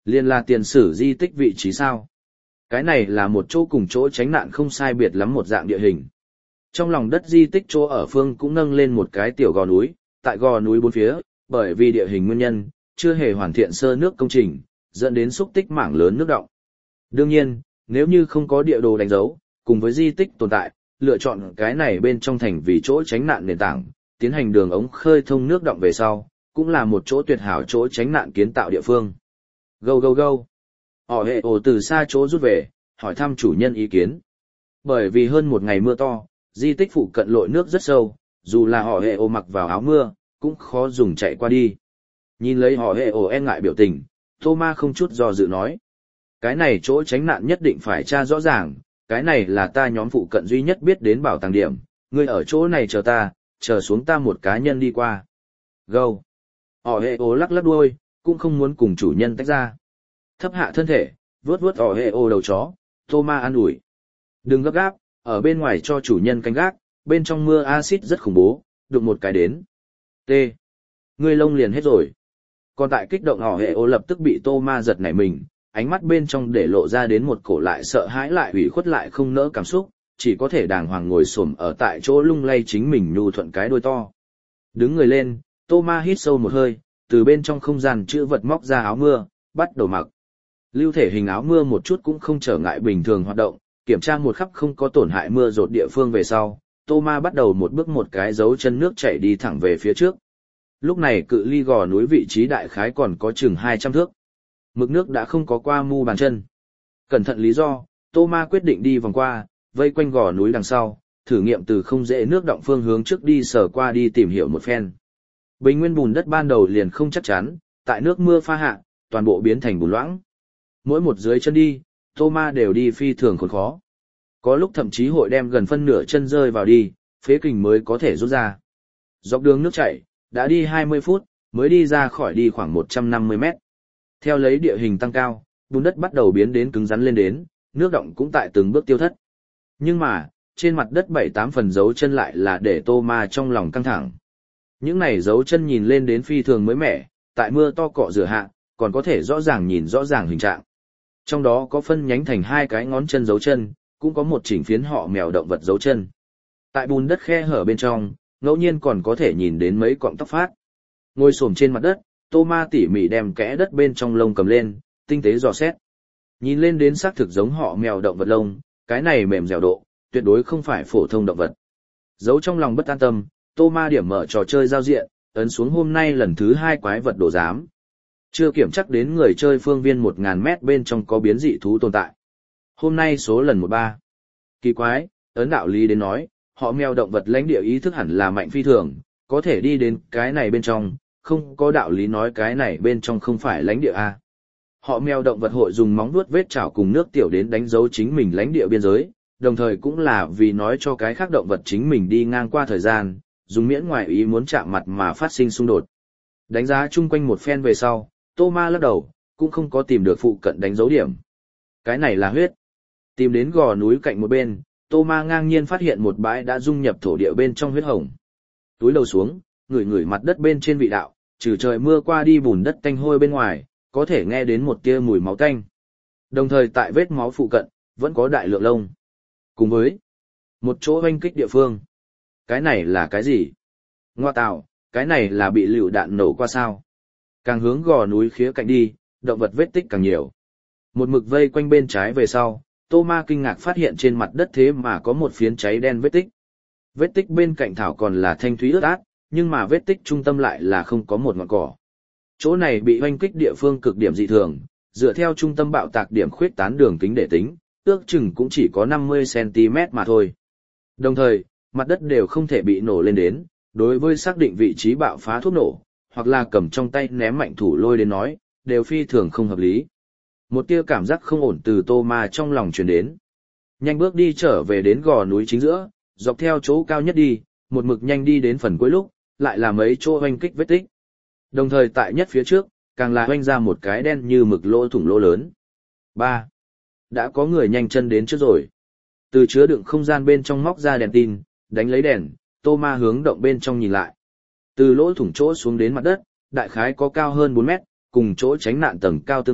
Liên là tiền sử di tích vị trí sao? Cái này là một chỗ cùng chỗ tránh nạn không sai biệt lắm một dạng địa hình. Trong lòng đất di tích chỗ ở phương cũng nâng lên một cái tiểu gò núi, tại gò núi bốn phía, bởi vì địa hình nguyên nhân, chưa hề hoàn thiện sơ nước công trình, dẫn đến xúc tích mảng lớn nước đọng. Đương nhiên, nếu như không có địa đồ đánh dấu, cùng với di tích tồn tại, lựa chọn cái này bên trong thành vì chỗ tránh nạn nền tảng, tiến hành đường ống khơi thông nước đọng về sau, cũng là một chỗ tuyệt hảo chỗ tránh nạn kiến tạo địa phương. Go go go. Họ hệ ổ từ xa chỗ rút về, hỏi thăm chủ nhân ý kiến. Bởi vì hơn một ngày mưa to, di tích phụ cận lội nước rất sâu, dù là họ hệ ổ mặc vào áo mưa, cũng khó dùng chạy qua đi. Nhìn lấy họ hệ ổ e ngại biểu tình, Thomas không chút do dự nói. Cái này chỗ tránh nạn nhất định phải tra rõ ràng, cái này là ta nhóm phụ cận duy nhất biết đến bảo tàng điểm, ngươi ở chỗ này chờ ta, chờ xuống ta một cá nhân đi qua. Go. Họ hệ ổ lắc lắc đuôi, cũng không muốn cùng chủ nhân tách ra. Thấp hạ thân thể, vuốt vuốt họ hệ ổ đầu chó, Thomas an ủi. Đừng gấp gáp, ở bên ngoài cho chủ nhân canh gác, bên trong mưa axit rất khủng bố, đụng một cái đến. T. Ngươi lông liền hết rồi. Còn tại kích động họ hệ ổ lập tức bị Thomas giật nảy mình, ánh mắt bên trong để lộ ra đến một cổ lại sợ hãi lại ủy khuất lại không nỡ cảm xúc, chỉ có thể đàng hoàng ngồi xổm ở tại chỗ lung lay chính mình nhu thuận cái đuôi to. Đứng người lên, Thomas hít sâu một hơi, từ bên trong không gian chữ vật móc ra áo mưa, bắt đầu mặc. Lưu thể hình áo mưa một chút cũng không trở ngại bình thường hoạt động, kiểm tra một khắp không có tổn hại mưa rột địa phương về sau, Thomas bắt đầu một bước một cái dấu chân nước chảy đi thẳng về phía trước. Lúc này cự ly gò núi vị trí đại khái còn có chừng hai trăm thước. Mực nước đã không có qua mu bàn chân. Cẩn thận lý do, Thomas quyết định đi vòng qua, vây quanh gò núi đằng sau, thử nghiệm từ không dễ nước động phương hướng trước đi sờ qua đi tìm hiểu một phen. Bình nguyên bùn đất ban đầu liền không chắc chắn, tại nước mưa pha hạ, toàn bộ biến thành bùn loãng. Mỗi một dưới chân đi, Thomas đều đi phi thường khốn khó. Có lúc thậm chí hội đem gần phân nửa chân rơi vào đi, phế kình mới có thể rút ra. Dọc đường nước chảy, đã đi hai mươi phút, mới đi ra khỏi đi khoảng một trăm năm mươi mét. Theo lấy địa hình tăng cao, bùn đất bắt đầu biến đến cứng rắn lên đến, nước động cũng tại từng bước tiêu thất. Nhưng mà, trên mặt đất bảy tám phần dấu chân lại là để Thomas trong lòng căng thẳng. Những này dấu chân nhìn lên đến phi thường mới mẻ, tại mưa to cọ rửa hạ, còn có thể rõ ràng nhìn rõ ràng hình trạng. Trong đó có phân nhánh thành hai cái ngón chân dấu chân, cũng có một chỉnh phiến họ mèo động vật dấu chân. Tại bùn đất khe hở bên trong, ngẫu nhiên còn có thể nhìn đến mấy cọng tóc phát. Ngồi xổm trên mặt đất, Thomas tỉ mỉ đem kẽ đất bên trong lông cầm lên, tinh tế dò xét. Nhìn lên đến xác thực giống họ mèo động vật lông, cái này mềm dẻo độ, tuyệt đối không phải phổ thông động vật. Giấu trong lòng bất an tâm, Thomas điểm mở trò chơi giao diện, ấn xuống hôm nay lần thứ hai quái vật đồ giám. Chưa kiểm chắc đến người chơi phương viên một nghìn mét bên trong có biến dị thú tồn tại. Hôm nay số lần mười ba. Kỳ quái, ấn đạo lý đến nói, họ mèo động vật lãnh địa ý thức hẳn là mạnh phi thường, có thể đi đến cái này bên trong, không có đạo lý nói cái này bên trong không phải lãnh địa A. Họ mèo động vật hội dùng móng vuốt vết chảo cùng nước tiểu đến đánh dấu chính mình lãnh địa biên giới, đồng thời cũng là vì nói cho cái khác động vật chính mình đi ngang qua thời gian, dùng miễn ngoại ý muốn chạm mặt mà phát sinh xung đột. Đánh giá chung quanh một phen về sau, Thomas lắc đầu, cũng không có tìm được phụ cận đánh dấu điểm. Cái này là huyết. Tìm đến gò núi cạnh một bên, Thomas ngang nhiên phát hiện một bãi đã dung nhập thổ địa bên trong huyết hồng. Túi đầu xuống, ngửi ngửi mặt đất bên trên vị đạo, trừ trời mưa qua đi bùn đất tanh hôi bên ngoài, có thể nghe đến một tia mùi máu tanh. Đồng thời tại vết máu phụ cận, vẫn có đại lượng lông. Cùng với một chỗ hoanh kích địa phương. Cái này là cái gì? Ngoa tạo, cái này là bị lựu đạn nổ qua sao? Càng hướng gò núi khía cạnh đi, động vật vết tích càng nhiều. Một mực vây quanh bên trái về sau, Thomas kinh ngạc phát hiện trên mặt đất thế mà có một phiến cháy đen vết tích. Vết tích bên cạnh thảo còn là thanh thúy ướt át, nhưng mà vết tích trung tâm lại là không có một ngọn cỏ. Chỗ này bị hoanh kích địa phương cực điểm dị thường, dựa theo trung tâm bạo tạc điểm khuyết tán đường kính để tính, ước chừng cũng chỉ có năm mươi xăng ti mét mà thôi. Đồng thời, mặt đất đều không thể bị nổ lên đến, đối với xác định vị trí bạo phá thuốc nổ, hoặc là cầm trong tay ném mạnh thủ lôi đến nói, đều phi thường không hợp lý. Một tia cảm giác không ổn từ Thomas trong lòng truyền đến. Nhanh bước đi trở về đến gò núi chính giữa, dọc theo chỗ cao nhất đi, một mực nhanh đi đến phần cuối lúc, lại là mấy chỗ hoanh kích vết tích. Đồng thời tại nhất phía trước, càng là hoanh ra một cái đen như mực lỗ thủng lỗ lớn. ba. Đã có người nhanh chân đến trước rồi. Từ chứa đựng không gian bên trong móc ra đèn tin, đánh lấy đèn, Thomas hướng động bên trong nhìn lại. Từ lỗ thủng chỗ xuống đến mặt đất, đại khái có cao hơn bốn mét, cùng chỗ tránh nạn tầng cao tương tự,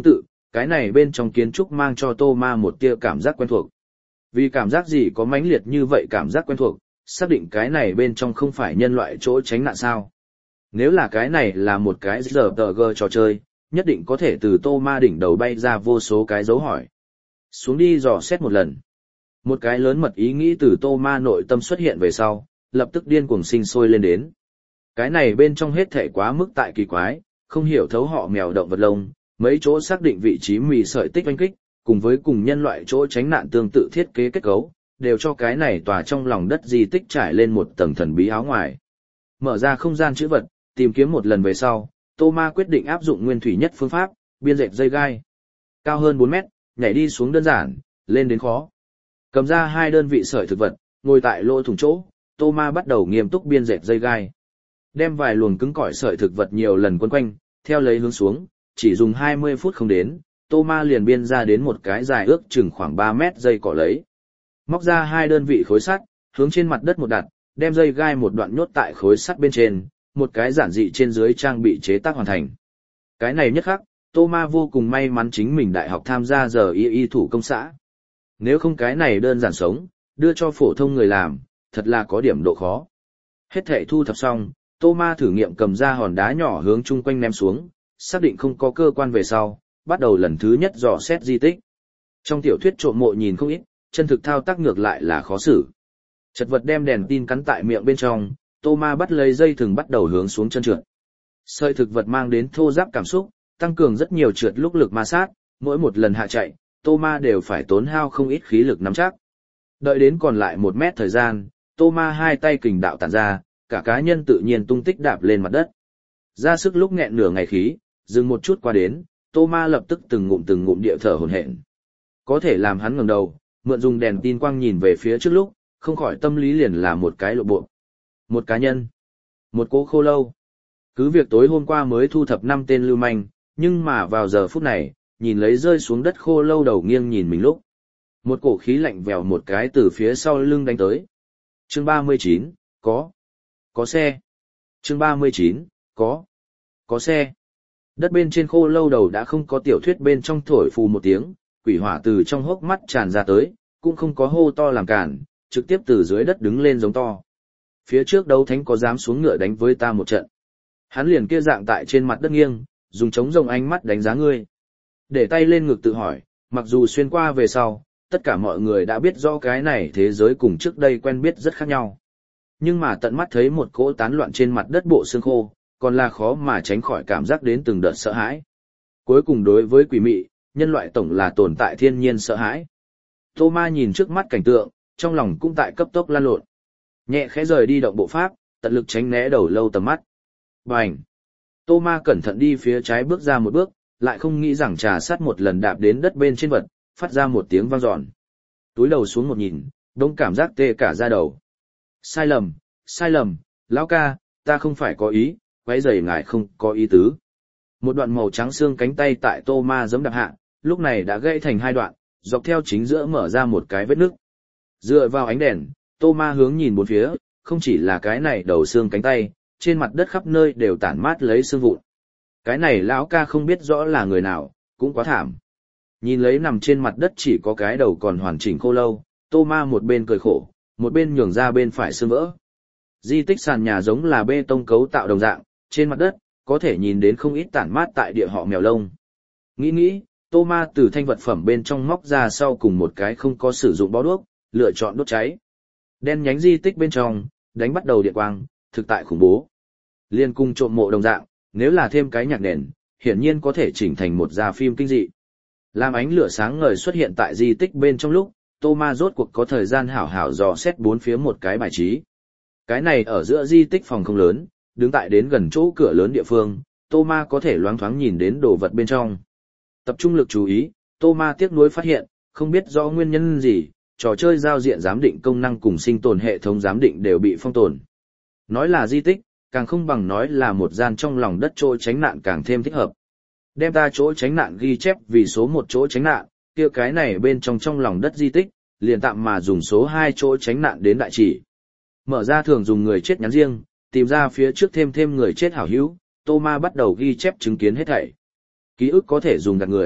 cái này bên trong kiến trúc mang cho Thomas một tia cảm giác quen thuộc. Vì cảm giác gì có mãnh liệt như vậy cảm giác quen thuộc, xác định cái này bên trong không phải nhân loại chỗ tránh nạn sao. Nếu là cái này là một cái rờ tờ gờ trò chơi, nhất định có thể từ Thomas đỉnh đầu bay ra vô số cái dấu hỏi. Xuống đi dò xét một lần. Một cái lớn mật ý nghĩ từ Thomas nội tâm xuất hiện về sau, lập tức điên cuồng sinh sôi lên đến. Cái này bên trong hết thể quá mức tại kỳ quái, không hiểu thấu họ mèo động vật lông, mấy chỗ xác định vị trí mì sợi tích oanh kích, cùng với cùng nhân loại chỗ tránh nạn tương tự thiết kế kết cấu, đều cho cái này tòa trong lòng đất di tích trải lên một tầng thần bí áo ngoài. Mở ra không gian chữ vật, tìm kiếm một lần về sau, Thomas quyết định áp dụng nguyên thủy nhất phương pháp, biên dệt dây gai. Cao hơn bốn mét, nhảy đi xuống đơn giản, lên đến khó. Cầm ra hai đơn vị sợi thực vật, ngồi tại lỗ thủng chỗ, Thomas bắt đầu nghiêm túc biên dệt dây gai. Đem vài luồng cứng cỏi sợi thực vật nhiều lần quấn quanh, theo lấy hướng xuống, chỉ dùng hai mươi phút không đến, Thomas liền biên ra đến một cái dài ước chừng khoảng ba mét dây cỏ lấy. Móc ra hai đơn vị khối sắt, hướng trên mặt đất một đặt, đem dây gai một đoạn nhốt tại khối sắt bên trên, một cái giản dị trên dưới trang bị chế tác hoàn thành. Cái này nhất khắc, Thomas vô cùng may mắn chính mình đại học tham gia giờ y y thủ công xã. Nếu không cái này đơn giản sống, đưa cho phổ thông người làm, thật là có điểm độ khó. Hết thể thu thập xong, Thomas thử nghiệm cầm ra hòn đá nhỏ hướng chung quanh ném xuống, xác định không có cơ quan về sau, bắt đầu lần thứ nhất dò xét di tích. Trong tiểu thuyết trộm mộ nhìn không ít, chân thực thao tác ngược lại là khó xử. Chật vật đem đèn tin cắn tại miệng bên trong, Thomas bắt lấy dây thừng bắt đầu hướng xuống chân trượt. Sợi thực vật mang đến thô ráp cảm xúc, tăng cường rất nhiều trượt lúc lực ma sát, mỗi một lần hạ chạy, Thomas đều phải tốn hao không ít khí lực nắm chắc. Đợi đến còn lại một mét thời gian, Thomas hai tay kình đạo tản ra, cả cá nhân tự nhiên tung tích đạp lên mặt đất. Ra sức lúc nghẹn nửa ngày khí, dừng một chút qua đến, Thomas lập tức từng ngụm từng ngụm địa thở hổn hển. Có thể làm hắn ngẩng đầu, mượn dùng đèn tin quang nhìn về phía trước lúc, không khỏi tâm lý liền là một cái lộ bộ. Một cá nhân, một cỗ khô lâu. Cứ việc tối hôm qua mới thu thập năm tên lưu manh, nhưng mà vào giờ phút này, nhìn lấy rơi xuống đất khô lâu đầu nghiêng nhìn mình lúc. Một cổ khí lạnh vèo một cái từ phía sau lưng đánh tới. Chương ba mươi chín, có. Có xe. Chương ba mươi chín, có. Có xe. Đất bên trên khô lâu đầu đã không có tiểu thuyết bên trong thổi phù một tiếng, quỷ hỏa từ trong hốc mắt tràn ra tới, cũng không có hô to làm cản, trực tiếp từ dưới đất đứng lên giống to. Phía trước đấu thánh có dám xuống ngựa đánh với ta một trận. Hắn liền kia dạng tại trên mặt đất nghiêng, dùng trống rồng ánh mắt đánh giá ngươi. Để tay lên ngực tự hỏi, mặc dù xuyên qua về sau, tất cả mọi người đã biết rõ cái này thế giới cùng trước đây quen biết rất khác nhau. Nhưng mà tận mắt thấy một cỗ tán loạn trên mặt đất bộ xương khô, còn là khó mà tránh khỏi cảm giác đến từng đợt sợ hãi. Cuối cùng đối với quỷ mị, nhân loại tổng là tồn tại thiên nhiên sợ hãi. Thomas nhìn trước mắt cảnh tượng, trong lòng cũng tại cấp tốc lan lộn. Nhẹ khẽ rời đi động bộ pháp, tận lực tránh né đầu lâu tầm mắt. Bành! Thomas cẩn thận đi phía trái bước ra một bước, lại không nghĩ rằng trà sát một lần đạp đến đất bên trên vật, phát ra một tiếng vang dọn. Túi đầu xuống một nhìn, đông cảm giác tê cả da đầu. Sai lầm, sai lầm, lão ca, ta không phải có ý, quấy rầy ngài không có ý tứ. Một đoạn màu trắng xương cánh tay tại Thomas giẫm đạp hạ, lúc này đã gãy thành hai đoạn, dọc theo chính giữa mở ra một cái vết nứt. Dựa vào ánh đèn, Thomas hướng nhìn bốn phía, không chỉ là cái này đầu xương cánh tay, trên mặt đất khắp nơi đều tản mát lấy xương vụn. Cái này lão ca không biết rõ là người nào, cũng quá thảm. Nhìn lấy nằm trên mặt đất chỉ có cái đầu còn hoàn chỉnh khô lâu, Thomas một bên cười khổ, một bên nhường ra bên phải xương vỡ. Di tích sàn nhà giống là bê tông cấu tạo đồng dạng, trên mặt đất, có thể nhìn đến không ít tản mát tại địa họ mèo lông. Nghĩ nghĩ, Thomas từ thanh vật phẩm bên trong móc ra sau cùng một cái không có sử dụng bó đuốc, lựa chọn đốt cháy. Đen nhánh di tích bên trong, đánh bắt đầu điện quang, thực tại khủng bố. Liên cung trộm mộ đồng dạng, nếu là thêm cái nhạc nền, hiển nhiên có thể chỉnh thành một gia phim kinh dị. Làm ánh lửa sáng ngời xuất hiện tại di tích bên trong lúc, Thomas rốt cuộc có thời gian hảo hảo dò xét bốn phía một cái bài trí. Cái này ở giữa di tích phòng không lớn, đứng tại đến gần chỗ cửa lớn địa phương, Thomas có thể loáng thoáng nhìn đến đồ vật bên trong. Tập trung lực chú ý, Thomas tiếc nuối phát hiện, không biết rõ nguyên nhân gì, trò chơi giao diện giám định công năng cùng sinh tồn hệ thống giám định đều bị phong tồn. Nói là di tích, càng không bằng nói là một gian trong lòng đất chỗ tránh nạn càng thêm thích hợp. Đem ta chỗ tránh nạn ghi chép vì số một chỗ tránh nạn, kia cái này bên trong trong lòng đất di tích, liền tạm mà dùng số hai chỗ tránh nạn đến đại chỉ. Mở ra thường dùng người chết nhắn riêng, tìm ra phía trước thêm thêm người chết hảo hữu, Thomas bắt đầu ghi chép chứng kiến hết thảy. Ký ức có thể dùng gạt người,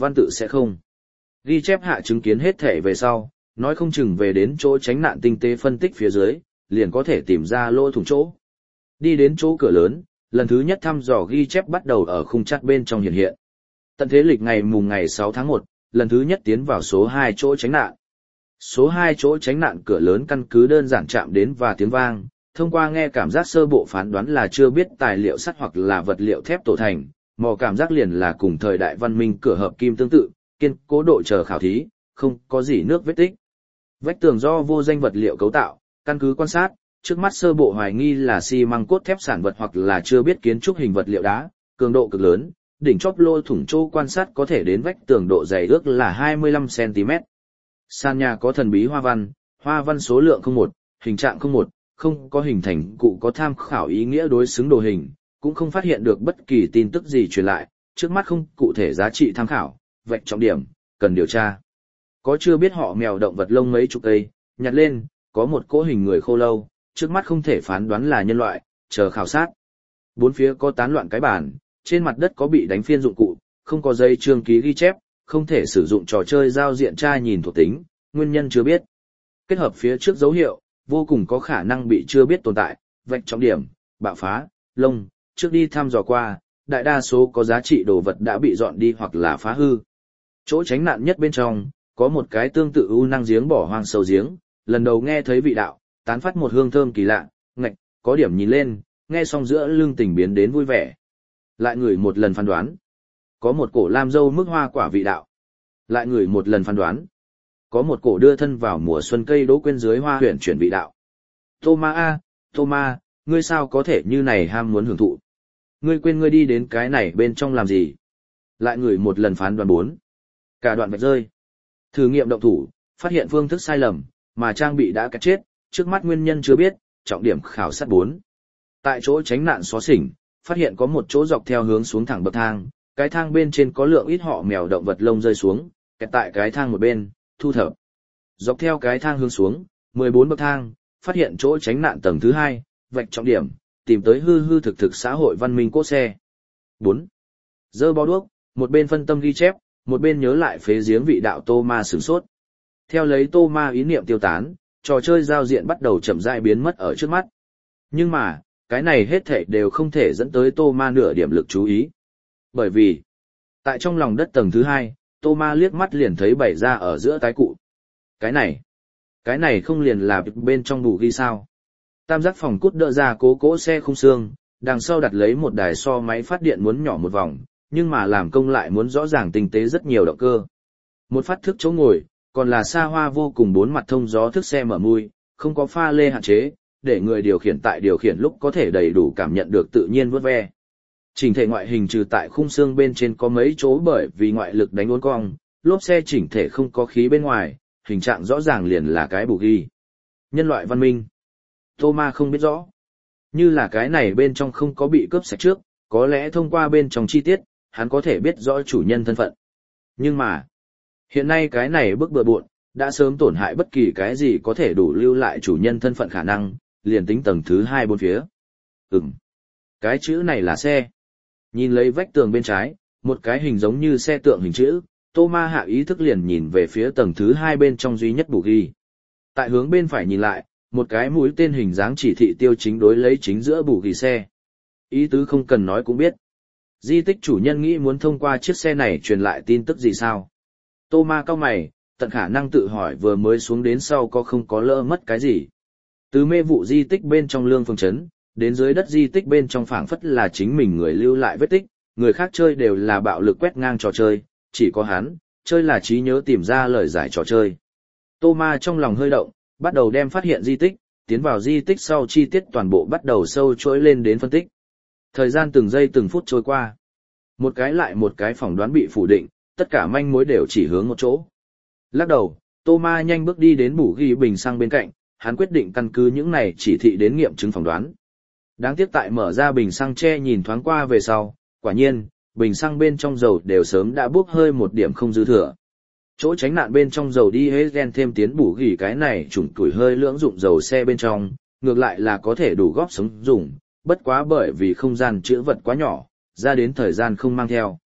văn tự sẽ không. Ghi chép hạ chứng kiến hết thể về sau, nói không chừng về đến chỗ tránh nạn tinh tế phân tích phía dưới, liền có thể tìm ra lỗ thủng chỗ. Đi đến chỗ cửa lớn, lần thứ nhất thăm dò ghi chép bắt đầu ở khung chart bên trong hiện hiện. Tận thế lịch ngày mùng ngày sáu tháng một, lần thứ nhất tiến vào số hai chỗ tránh nạn. Số hai chỗ tránh nạn cửa lớn căn cứ đơn giản chạm đến và tiếng vang, thông qua nghe cảm giác sơ bộ phán đoán là chưa biết tài liệu sắt hoặc là vật liệu thép tổ thành, mò cảm giác liền là cùng thời đại văn minh cửa hợp kim tương tự, kiên cố độ chờ khảo thí, không có gì nước vết tích. Vách tường do vô danh vật liệu cấu tạo, căn cứ quan sát, trước mắt sơ bộ hoài nghi là xi măng cốt thép sản vật hoặc là chưa biết kiến trúc hình vật liệu đá, cường độ cực lớn, đỉnh chóp lỗ thủng chỗ quan sát có thể đến vách tường độ dày ước là hai mươi lăm xăng ti mét. Sàn nhà có thần bí hoa văn, hoa văn số lượng không một, hình trạng không một, không có hình thành cụ có tham khảo ý nghĩa đối xứng đồ hình, cũng không phát hiện được bất kỳ tin tức gì truyền lại, trước mắt không cụ thể giá trị tham khảo, vạch trọng điểm, cần điều tra. Có chưa biết họ mèo động vật lông mấy chục cây, nhặt lên, có một cỗ hình người khô lâu, trước mắt không thể phán đoán là nhân loại, chờ khảo sát. Bốn phía có tán loạn cái bàn, trên mặt đất có bị đánh phiên dụng cụ, không có dây chương ký ghi chép, không thể sử dụng trò chơi giao diện tra nhìn thuộc tính, nguyên nhân chưa biết. Kết hợp phía trước dấu hiệu, vô cùng có khả năng bị chưa biết tồn tại, vạch trọng điểm, bạo phá, lông, trước đi thăm dò qua, đại đa số có giá trị đồ vật đã bị dọn đi hoặc là phá hư. Chỗ tránh nạn nhất bên trong, có một cái tương tự u năng giếng bỏ hoang sâu giếng, lần đầu nghe thấy vị đạo, tán phát một hương thơm kỳ lạ, ngạch, có điểm nhìn lên, nghe xong giữa lưng tình biến đến vui vẻ. Lại ngửi một lần phán đoán. Có một cổ lam dâu mức hoa quả vị đạo. Lại ngửi một lần phán đoán. Có một cổ đưa thân vào mùa xuân cây đỗ quên dưới hoa huyền chuyển vị đạo. Thomas a, Thomas, ngươi sao có thể như này ham muốn hưởng thụ? Ngươi quên ngươi đi đến cái này bên trong làm gì? Lại ngửi một lần phán đoán bốn. Cả đoạn vạch rơi. Thử nghiệm động thủ, phát hiện phương thức sai lầm, mà trang bị đã cắt chết, trước mắt nguyên nhân chưa biết, trọng điểm khảo sát bốn. Tại chỗ tránh nạn xóa xỉnh, phát hiện có một chỗ dọc theo hướng xuống thẳng bậc thang, cái thang bên trên có lượng ít họ mèo động vật lông rơi xuống, kẹt tại cái thang một bên, thu thập. Dọc theo cái thang hướng xuống, mười bốn bậc thang, phát hiện chỗ tránh nạn tầng thứ hai, vạch trọng điểm, tìm tới hư hư thực thực xã hội văn minh cỗ xe. bốn. Dơ bó đuốc, một bên phân tâm ghi chép, một bên nhớ lại phế giếng vị đạo Tô Ma sửng sốt. Theo lấy Tô Ma ý niệm tiêu tán, trò chơi giao diện bắt đầu chậm rãi biến mất ở trước mắt. Nhưng mà, cái này hết thảy đều không thể dẫn tới Tô Ma nửa điểm lực chú ý. Bởi vì, tại trong lòng đất tầng thứ hai, Tô Ma liếc mắt liền thấy bày ra ở giữa tái cụ. Cái này, cái này không liền là bên trong bù ghi sao. Tam giác phòng cút đỡ ra cố cỗ xe khung xương, đằng sau đặt lấy một đài so máy phát điện muốn nhỏ một vòng, nhưng mà làm công lại muốn rõ ràng tinh tế rất nhiều động cơ. Một phát thức chỗ ngồi, còn là xa hoa vô cùng bốn mặt thông gió thức xe mở mui, không có pha lê hạn chế, để người điều khiển tại điều khiển lúc có thể đầy đủ cảm nhận được tự nhiên vuốt ve. Chỉnh thể ngoại hình trừ tại khung xương bên trên có mấy chỗ bởi vì ngoại lực đánh uốn cong, lốp xe chỉnh thể không có khí bên ngoài, hình trạng rõ ràng liền là cái bù ghi. Nhân loại văn minh. Thomas không biết rõ. Như là cái này bên trong không có bị cướp sạch trước, có lẽ thông qua bên trong chi tiết, hắn có thể biết rõ chủ nhân thân phận. Nhưng mà, hiện nay cái này bức bừa bộn, đã sớm tổn hại bất kỳ cái gì có thể đủ lưu lại chủ nhân thân phận khả năng, liền tính tầng thứ hai bốn phía. Ừm, cái chữ này là xe. Nhìn lấy vách tường bên trái, một cái hình giống như xe tượng hình chữ, Thomas hạ ý thức liền nhìn về phía tầng thứ hai bên trong duy nhất bù ghi. Tại hướng bên phải nhìn lại, một cái mũi tên hình dáng chỉ thị tiêu chính đối lấy chính giữa bù ghi xe. Ý tứ không cần nói cũng biết. Di tích chủ nhân nghĩ muốn thông qua chiếc xe này truyền lại tin tức gì sao? Thomas cau mày, tận khả năng tự hỏi vừa mới xuống đến sau có không có lỡ mất cái gì. Từ mê vụ di tích bên trong lương phương trấn, đến dưới đất di tích bên trong phảng phất là chính mình người lưu lại vết tích, người khác chơi đều là bạo lực quét ngang trò chơi, chỉ có hắn, chơi là trí nhớ tìm ra lời giải trò chơi. Thomas trong lòng hơi động, bắt đầu đem phát hiện di tích, tiến vào di tích sau chi tiết toàn bộ bắt đầu sâu chuỗi lên đến phân tích. Thời gian từng giây từng phút trôi qua. Một cái lại một cái phỏng đoán bị phủ định, tất cả manh mối đều chỉ hướng một chỗ. Lắc đầu, Thomas nhanh bước đi đến bù ghi bình xăng bên cạnh, hắn quyết định căn cứ những này chỉ thị đến nghiệm chứng phỏng đoán. Đáng tiếc tại mở ra bình xăng che nhìn thoáng qua về sau, quả nhiên, bình xăng bên trong dầu đều sớm đã bốc hơi một điểm không dư thừa. Chỗ tránh nạn bên trong dầu đi hết gen thêm tiến bù ghi cái này trùng tuổi hơi lưỡng dụng dầu xe bên trong, ngược lại là có thể đủ góp sống dùng, bất quá bởi vì không gian chứa vật quá nhỏ, ra đến thời gian không mang theo.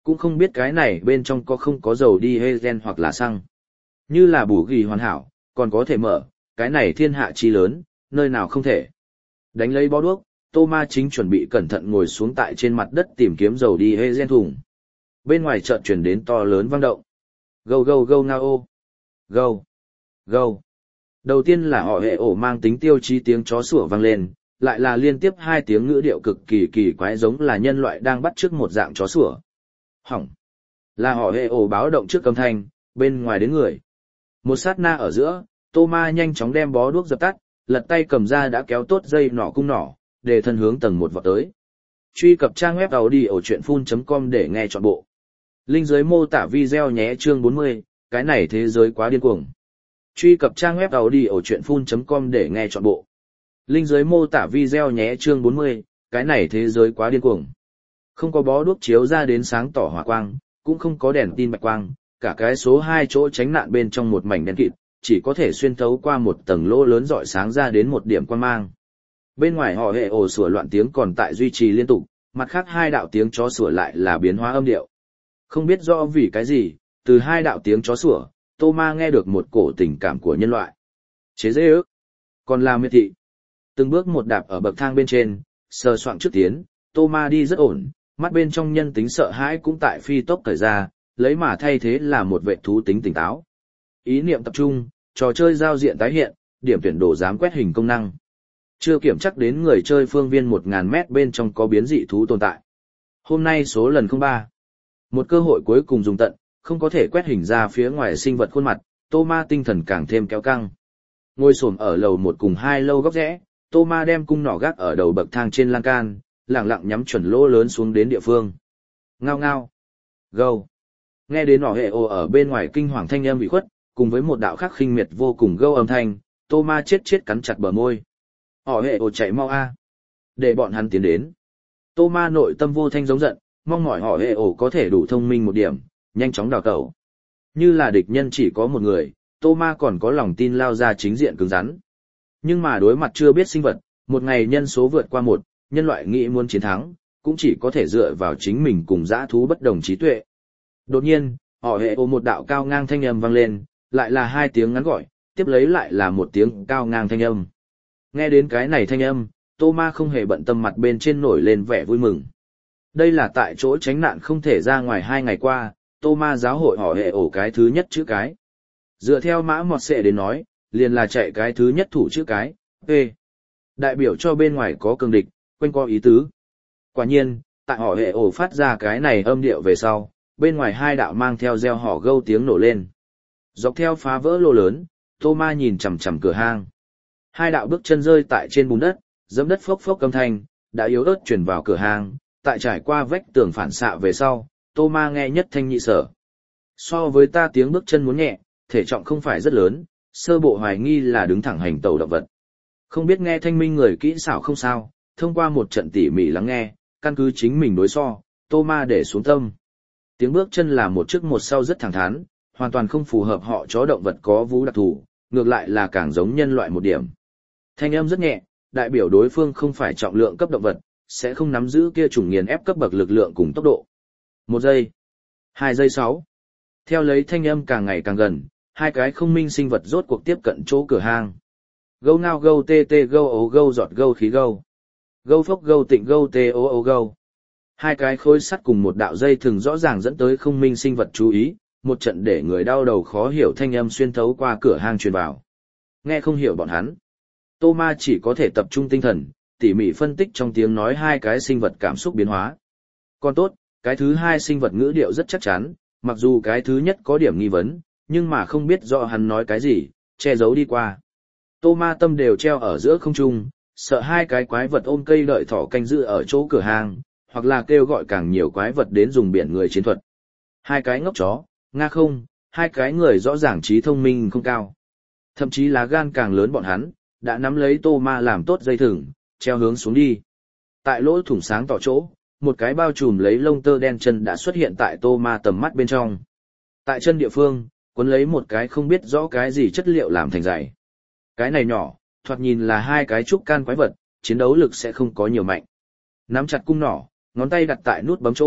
Cũng không biết cái này bên trong có không có dầu đi diesel hoặc là xăng. Như là bù ghi hoàn hảo, còn có thể mở, cái này thiên hạ chi lớn, nơi nào không thể. Đánh lấy bó đuốc, Thomas chính chuẩn bị cẩn thận ngồi xuống tại trên mặt đất tìm kiếm dầu đi diesel thùng. Bên ngoài chợt truyền đến to lớn vang động. Gâu gâu gâu ngao ô. Gâu. Gâu. Đầu tiên là họ hệ ổ mang tính tiêu chí tiếng chó sủa vang lên, lại là liên tiếp hai tiếng ngữ điệu cực kỳ kỳ quái giống là nhân loại đang bắt chước một dạng chó sủa. Hỏng. Là họ hệ ổ báo động trước âm thanh, bên ngoài đến người. Một sát na ở giữa, Thomas nhanh chóng đem bó đuốc dập tắt, lật tay cầm ra đã kéo tốt dây nỏ cung nỏ, để thân hướng tầng một vọt tới. Truy cập trang web audiochuyenphun.com để nghe trọn bộ. Link dưới mô tả video nhé chương bốn mươi, cái này thế giới quá điên cuồng. Truy cập trang web audiochuyenphun.com để nghe trọn bộ. Link dưới mô tả video nhé chương bốn mươi, cái này thế giới quá điên cuồng. Không có bó đuốc chiếu ra đến sáng tỏ hỏa quang, cũng không có đèn tin bạch quang, cả cái số hai chỗ tránh nạn bên trong một mảnh đen kịt, chỉ có thể xuyên thấu qua một tầng lỗ lớn rọi sáng ra đến một điểm quang mang. Bên ngoài họ hệ ồ sủa loạn tiếng còn tại duy trì liên tục, mặt khác hai đạo tiếng chó sủa lại là biến hóa âm điệu. Không biết rõ vì cái gì, từ hai đạo tiếng chó sủa, Thomas nghe được một cổ tình cảm của nhân loại. Chế dễ ước, còn là miệt thị. Từng bước một đạp ở bậc thang bên trên, sờ soạng trước tiến, Thomas đi rất ổn, mắt bên trong nhân tính sợ hãi cũng tại phi tốc thời ra, lấy mà thay thế là một vệ thú tính tỉnh táo. Ý niệm tập trung, trò chơi giao diện tái hiện, điểm tuyển đồ dám quét hình công năng. Chưa kiểm chắc đến người chơi phương viên một nghìn mét bên trong có biến dị thú tồn tại. Hôm nay số lần không ba. Một cơ hội cuối cùng dùng tận, không có thể quét hình ra phía ngoài sinh vật khuôn mặt, Thomas tinh thần càng thêm kéo căng. Ngồi xổm ở lầu một cùng hai lâu góc rẽ, Thomas đem cung nỏ gác ở đầu bậc thang trên lan can, lẳng lặng nhắm chuẩn lỗ lớn xuống đến địa phương. Ngao ngao. Gâu. Nghe đến nỏ hệ ồ ở bên ngoài kinh hoàng thanh âm bị khuất, cùng với một đạo khắc khinh miệt vô cùng gâu âm thanh, Thomas chết chết cắn chặt bờ môi. Họ hệ ồ chạy mau a, để bọn hắn tiến đến. Thomas nội tâm vô thanh giống giận, mong mỏi họ hệ ồ có thể đủ thông minh một điểm, nhanh chóng đào tẩu. Như là địch nhân chỉ có một người, Thomas còn có lòng tin lao ra chính diện cứng rắn. Nhưng mà đối mặt chưa biết sinh vật, một ngày nhân số vượt qua một, nhân loại nghĩ muốn chiến thắng, cũng chỉ có thể dựa vào chính mình cùng dã thú bất đồng trí tuệ. Đột nhiên, họ hệ ồ một đạo cao ngang thanh âm vang lên, lại là hai tiếng ngắn gọi, tiếp lấy lại là một tiếng cao ngang thanh âm. Nghe đến cái này thanh âm, Thomas không hề bận tâm mặt bên trên nổi lên vẻ vui mừng. Đây là tại chỗ tránh nạn không thể ra ngoài hai ngày qua, Thomas giáo hội họ hệ ổ cái thứ nhất chữ cái. Dựa theo mã mọt xệ đến nói, liền là chạy cái thứ nhất thủ chữ cái, P. Đại biểu cho bên ngoài có cường địch, quanh co ý tứ. Quả nhiên, tại họ hệ ổ phát ra cái này âm điệu về sau, bên ngoài hai đạo mang theo gieo họ gâu tiếng nổ lên. Dọc theo phá vỡ lô lớn, Thomas nhìn chằm chằm cửa hang. Hai đạo bước chân rơi tại trên bùn đất, dẫm đất phốc phốc âm thanh, đã yếu ớt truyền vào cửa hang, tại trải qua vách tường phản xạ về sau, Thomas nghe nhất thanh nhị sở. So với ta tiếng bước chân muốn nhẹ, thể trọng không phải rất lớn, sơ bộ hoài nghi là đứng thẳng hành tẩu động vật. Không biết nghe thanh minh người kỹ xảo không sao, thông qua một trận tỉ mỉ lắng nghe, căn cứ chính mình đối so, Thomas để xuống tâm. Tiếng bước chân là một trước một sau rất thẳng thắn, hoàn toàn không phù hợp họ chó động vật có vú đặc thù, ngược lại là càng giống nhân loại một điểm. Thanh âm rất nhẹ, đại biểu đối phương không phải trọng lượng cấp động vật, sẽ không nắm giữ kia chủng nghiền ép cấp bậc lực lượng cùng tốc độ. Một giây, hai giây sáu. Theo lấy thanh âm càng ngày càng gần, hai cái không minh sinh vật rốt cuộc tiếp cận chỗ cửa hang. Gâu ngao gâu tê tê gâu ố gâu giọt gâu khí gâu. Gâu phốc gâu tịnh gâu tê ô ô gâu. Hai cái khối sắt cùng một đạo dây thường rõ ràng dẫn tới không minh sinh vật chú ý, một trận để người đau đầu khó hiểu thanh âm xuyên thấu qua cửa hang truyền vào. Nghe không hiểu bọn hắn. Thomas chỉ có thể tập trung tinh thần, tỉ mỉ phân tích trong tiếng nói hai cái sinh vật cảm xúc biến hóa. Còn tốt, cái thứ hai sinh vật ngữ điệu rất chắc chắn, mặc dù cái thứ nhất có điểm nghi vấn, nhưng mà không biết rõ hắn nói cái gì, che giấu đi qua. Thomas tâm đều treo ở giữa không trung, sợ hai cái quái vật ôm cây đợi thỏ canh giữ ở chỗ cửa hàng, hoặc là kêu gọi càng nhiều quái vật đến dùng biển người chiến thuật. Hai cái ngốc chó, nga không, hai cái người rõ ràng trí thông minh không cao. Thậm chí là gan càng lớn bọn hắn, đã nắm lấy Thomas làm tốt dây thừng, treo hướng xuống đi. Tại lỗ thủng sáng tỏ chỗ, một cái bao trùm lấy lông tơ đen chân đã xuất hiện tại Thomas tầm mắt bên trong. Tại chân địa phương, quấn lấy một cái không biết rõ cái gì chất liệu làm thành giày. Cái này nhỏ, thoạt nhìn là hai cái trúc can quái vật, chiến đấu lực sẽ không có nhiều mạnh. Nắm chặt cung nỏ, ngón tay đặt tại nút bấm chỗ,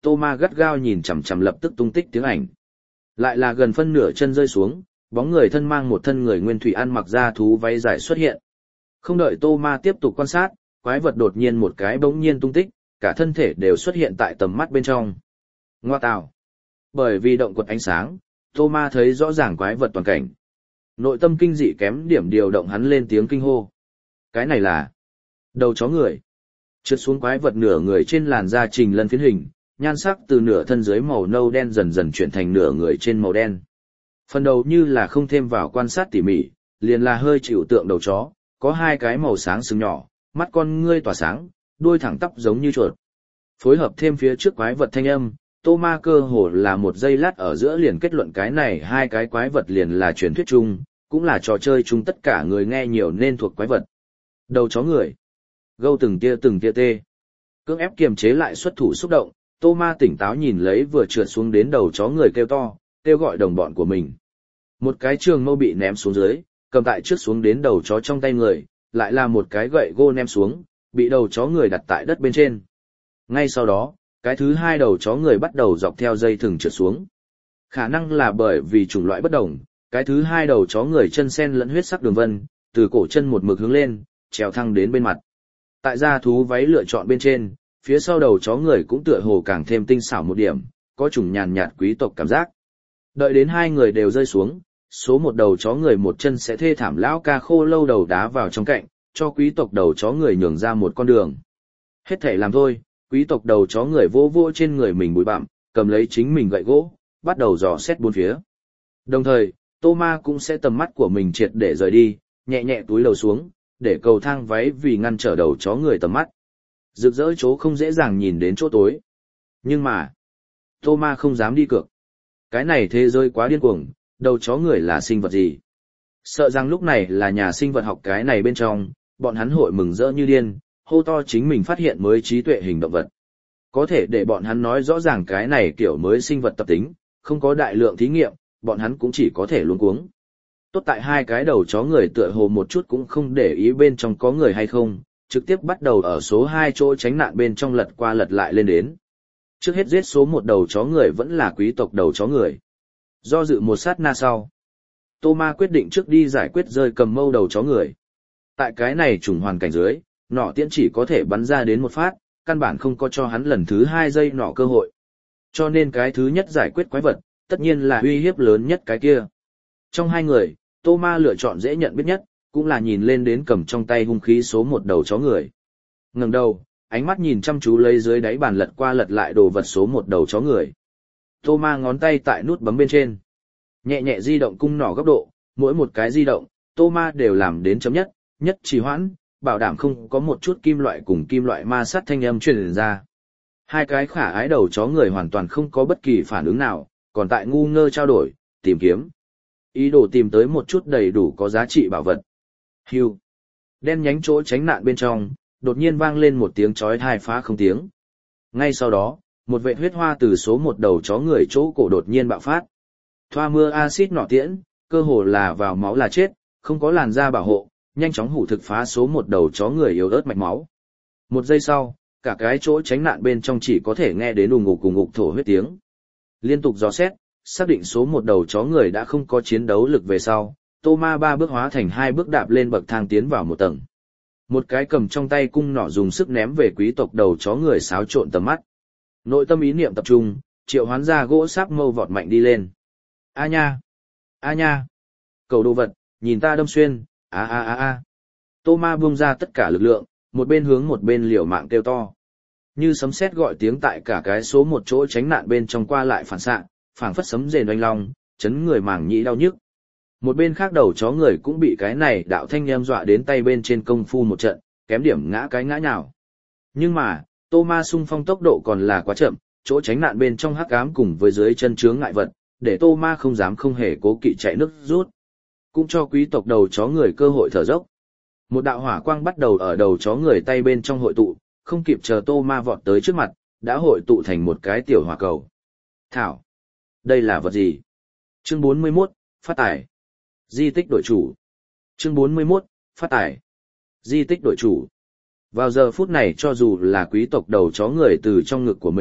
Thomas gắt gao nhìn chằm chằm lập tức tung tích tiếng ảnh. Lại là gần phân nửa chân rơi xuống, bóng người thân mang một thân người nguyên thủy ăn mặc da thú váy dài xuất hiện. Không đợi Thomas tiếp tục quan sát, quái vật đột nhiên một cái bỗng nhiên tung tích, cả thân thể đều xuất hiện tại tầm mắt bên trong. Ngoa tào. Bởi vì động quật ánh sáng, Thomas thấy rõ ràng quái vật toàn cảnh. Nội tâm kinh dị kém điểm điều động hắn lên tiếng kinh hô. Cái này là đầu chó người. Trượt xuống quái vật nửa người trên làn da trình lân phiến hình, nhan sắc từ nửa thân dưới màu nâu đen dần dần chuyển thành nửa người trên màu đen. Phần đầu như là không thêm vào quan sát tỉ mỉ, liền là hơi chịu tượng đầu chó, có hai cái màu sáng sừng nhỏ, mắt con ngươi tỏa sáng, đuôi thẳng tắp giống như chuột. Phối hợp thêm phía trước quái vật thanh âm, Thomas cơ hồ là một giây lát ở giữa liền kết luận cái này hai cái quái vật liền là truyền thuyết chung, cũng là trò chơi chung tất cả người nghe nhiều nên thuộc quái vật. Đầu chó người. Gâu từng tia từng tia tê. Cưỡng ép kiềm chế lại xuất thủ xúc động, Thomas tỉnh táo nhìn lấy vừa trượt xuống đến đầu chó người kêu to, kêu gọi đồng bọn của mình. Một cái trường mâu bị ném xuống dưới, cầm tại trước xuống đến đầu chó trong tay người, lại là một cái gậy gô ném xuống, bị đầu chó người đặt tại đất bên trên. Ngay sau đó, cái thứ hai đầu chó người bắt đầu dọc theo dây thừng trượt xuống. Khả năng là bởi vì chủng loại bất đồng, cái thứ hai đầu chó người chân sen lẫn huyết sắc đường vân, từ cổ chân một mực hướng lên, trèo thăng đến bên mặt. Tại da thú váy lựa chọn bên trên, phía sau đầu chó người cũng tựa hồ càng thêm tinh xảo một điểm, có chủng nhàn nhạt quý tộc cảm giác. Đợi đến hai người đều rơi xuống, số một đầu chó người một chân sẽ thê thảm lão ca khô lâu đầu đá vào trong cạnh, cho quý tộc đầu chó người nhường ra một con đường. Hết thể làm thôi, quý tộc đầu chó người vô vô trên người mình bụi bặm, cầm lấy chính mình gậy gỗ, bắt đầu dò xét bốn phía. Đồng thời, Thomas cũng sẽ tầm mắt của mình triệt để rời đi, nhẹ nhẹ túi đầu xuống, để cầu thang váy vì ngăn trở đầu chó người tầm mắt. Rực rỡ chỗ không dễ dàng nhìn đến chỗ tối. Nhưng mà, Thomas không dám đi cược. Cái này thế giới quá điên cuồng, đầu chó người là sinh vật gì? Sợ rằng lúc này là nhà sinh vật học cái này bên trong, bọn hắn hội mừng rỡ như điên, hô to chính mình phát hiện mới trí tuệ hình động vật. Có thể để bọn hắn nói rõ ràng cái này kiểu mới sinh vật tập tính, không có đại lượng thí nghiệm, bọn hắn cũng chỉ có thể luống cuống. Tốt tại hai cái đầu chó người tựa hồ một chút cũng không để ý bên trong có người hay không, trực tiếp bắt đầu ở số hai chỗ tránh nạn bên trong lật qua lật lại lên đến. Trước hết giết số một đầu chó người vẫn là quý tộc đầu chó người. Do dự một sát na sau, Thomas quyết định trước đi giải quyết rơi cầm mâu đầu chó người. Tại cái này trùng hoàn cảnh dưới, nỏ tiễn chỉ có thể bắn ra đến một phát, căn bản không có cho hắn lần thứ hai giây nỏ cơ hội. Cho nên cái thứ nhất giải quyết quái vật, tất nhiên là uy hiếp lớn nhất cái kia. Trong hai người, Thomas lựa chọn dễ nhận biết nhất, cũng là nhìn lên đến cầm trong tay hung khí số một đầu chó người. Ngẩng đầu, ánh mắt nhìn chăm chú lấy dưới đáy bàn lật qua lật lại đồ vật số một đầu chó người. Thomas ngón tay tại nút bấm bên trên. Nhẹ nhẹ di động cung nỏ góc độ, mỗi một cái di động, Thomas đều làm đến chấm nhất, nhất trì hoãn, bảo đảm không có một chút kim loại cùng kim loại ma sát thanh âm truyền ra. Hai cái khả ái đầu chó người hoàn toàn không có bất kỳ phản ứng nào, còn tại ngu ngơ trao đổi, tìm kiếm. Ý đồ tìm tới một chút đầy đủ có giá trị bảo vật. Hưu. Đen nhánh chỗ tránh nạn bên trong, đột nhiên vang lên một tiếng chói tai phá không tiếng. Ngay sau đó, một vệt huyết hoa từ số một đầu chó người chỗ cổ đột nhiên bạo phát. Thoa mưa axit nỏ tiễn, cơ hồ là vào máu là chết, không có làn da bảo hộ, nhanh chóng hủ thực phá số một đầu chó người yếu ớt mạch máu. Một giây sau, cả cái chỗ tránh nạn bên trong chỉ có thể nghe đến ù ngục cùng ngục thổ huyết tiếng. Liên tục dò xét, xác định số một đầu chó người đã không có chiến đấu lực về sau, Thomas ba bước hóa thành hai bước đạp lên bậc thang tiến vào một tầng. Một cái cầm trong tay cung nỏ dùng sức ném về quý tộc đầu chó người xáo trộn tầm mắt. Nội tâm ý niệm tập trung, triệu hoán ra gỗ sáp mâu vọt mạnh đi lên. A nha! A nha! Cầu đồ vật, nhìn ta đâm xuyên, a a a a. Thomas buông ra tất cả lực lượng, một bên hướng một bên liều mạng kêu to. Như sấm sét gọi tiếng tại cả cái số một chỗ tránh nạn bên trong qua lại phản xạ, phảng phất sấm rền oanh long, chấn người màng nhĩ đau nhức. Một bên khác đầu chó người cũng bị cái này đạo thanh em dọa đến tay bên trên công phu một trận, kém điểm ngã cái ngã nhào. Nhưng mà, Thomas xung phong tốc độ còn là quá chậm, chỗ tránh nạn bên trong hắc ám cùng với dưới chân chướng ngại vật, để Thomas không dám không hề cố kỵ chạy nước rút. Cũng cho quý tộc đầu chó người cơ hội thở dốc. Một đạo hỏa quang bắt đầu ở đầu chó người tay bên trong hội tụ, không kịp chờ Thomas vọt tới trước mặt, đã hội tụ thành một cái tiểu hỏa cầu. Thảo! Đây là vật gì? Chương bốn mươi mốt, phát tải. Di tích đổi chủ. Chương bốn mươi mốt, phát tải. Di tích đổi chủ. Vào giờ phút này cho dù là quý tộc đầu chó người từ trong ngực của mình,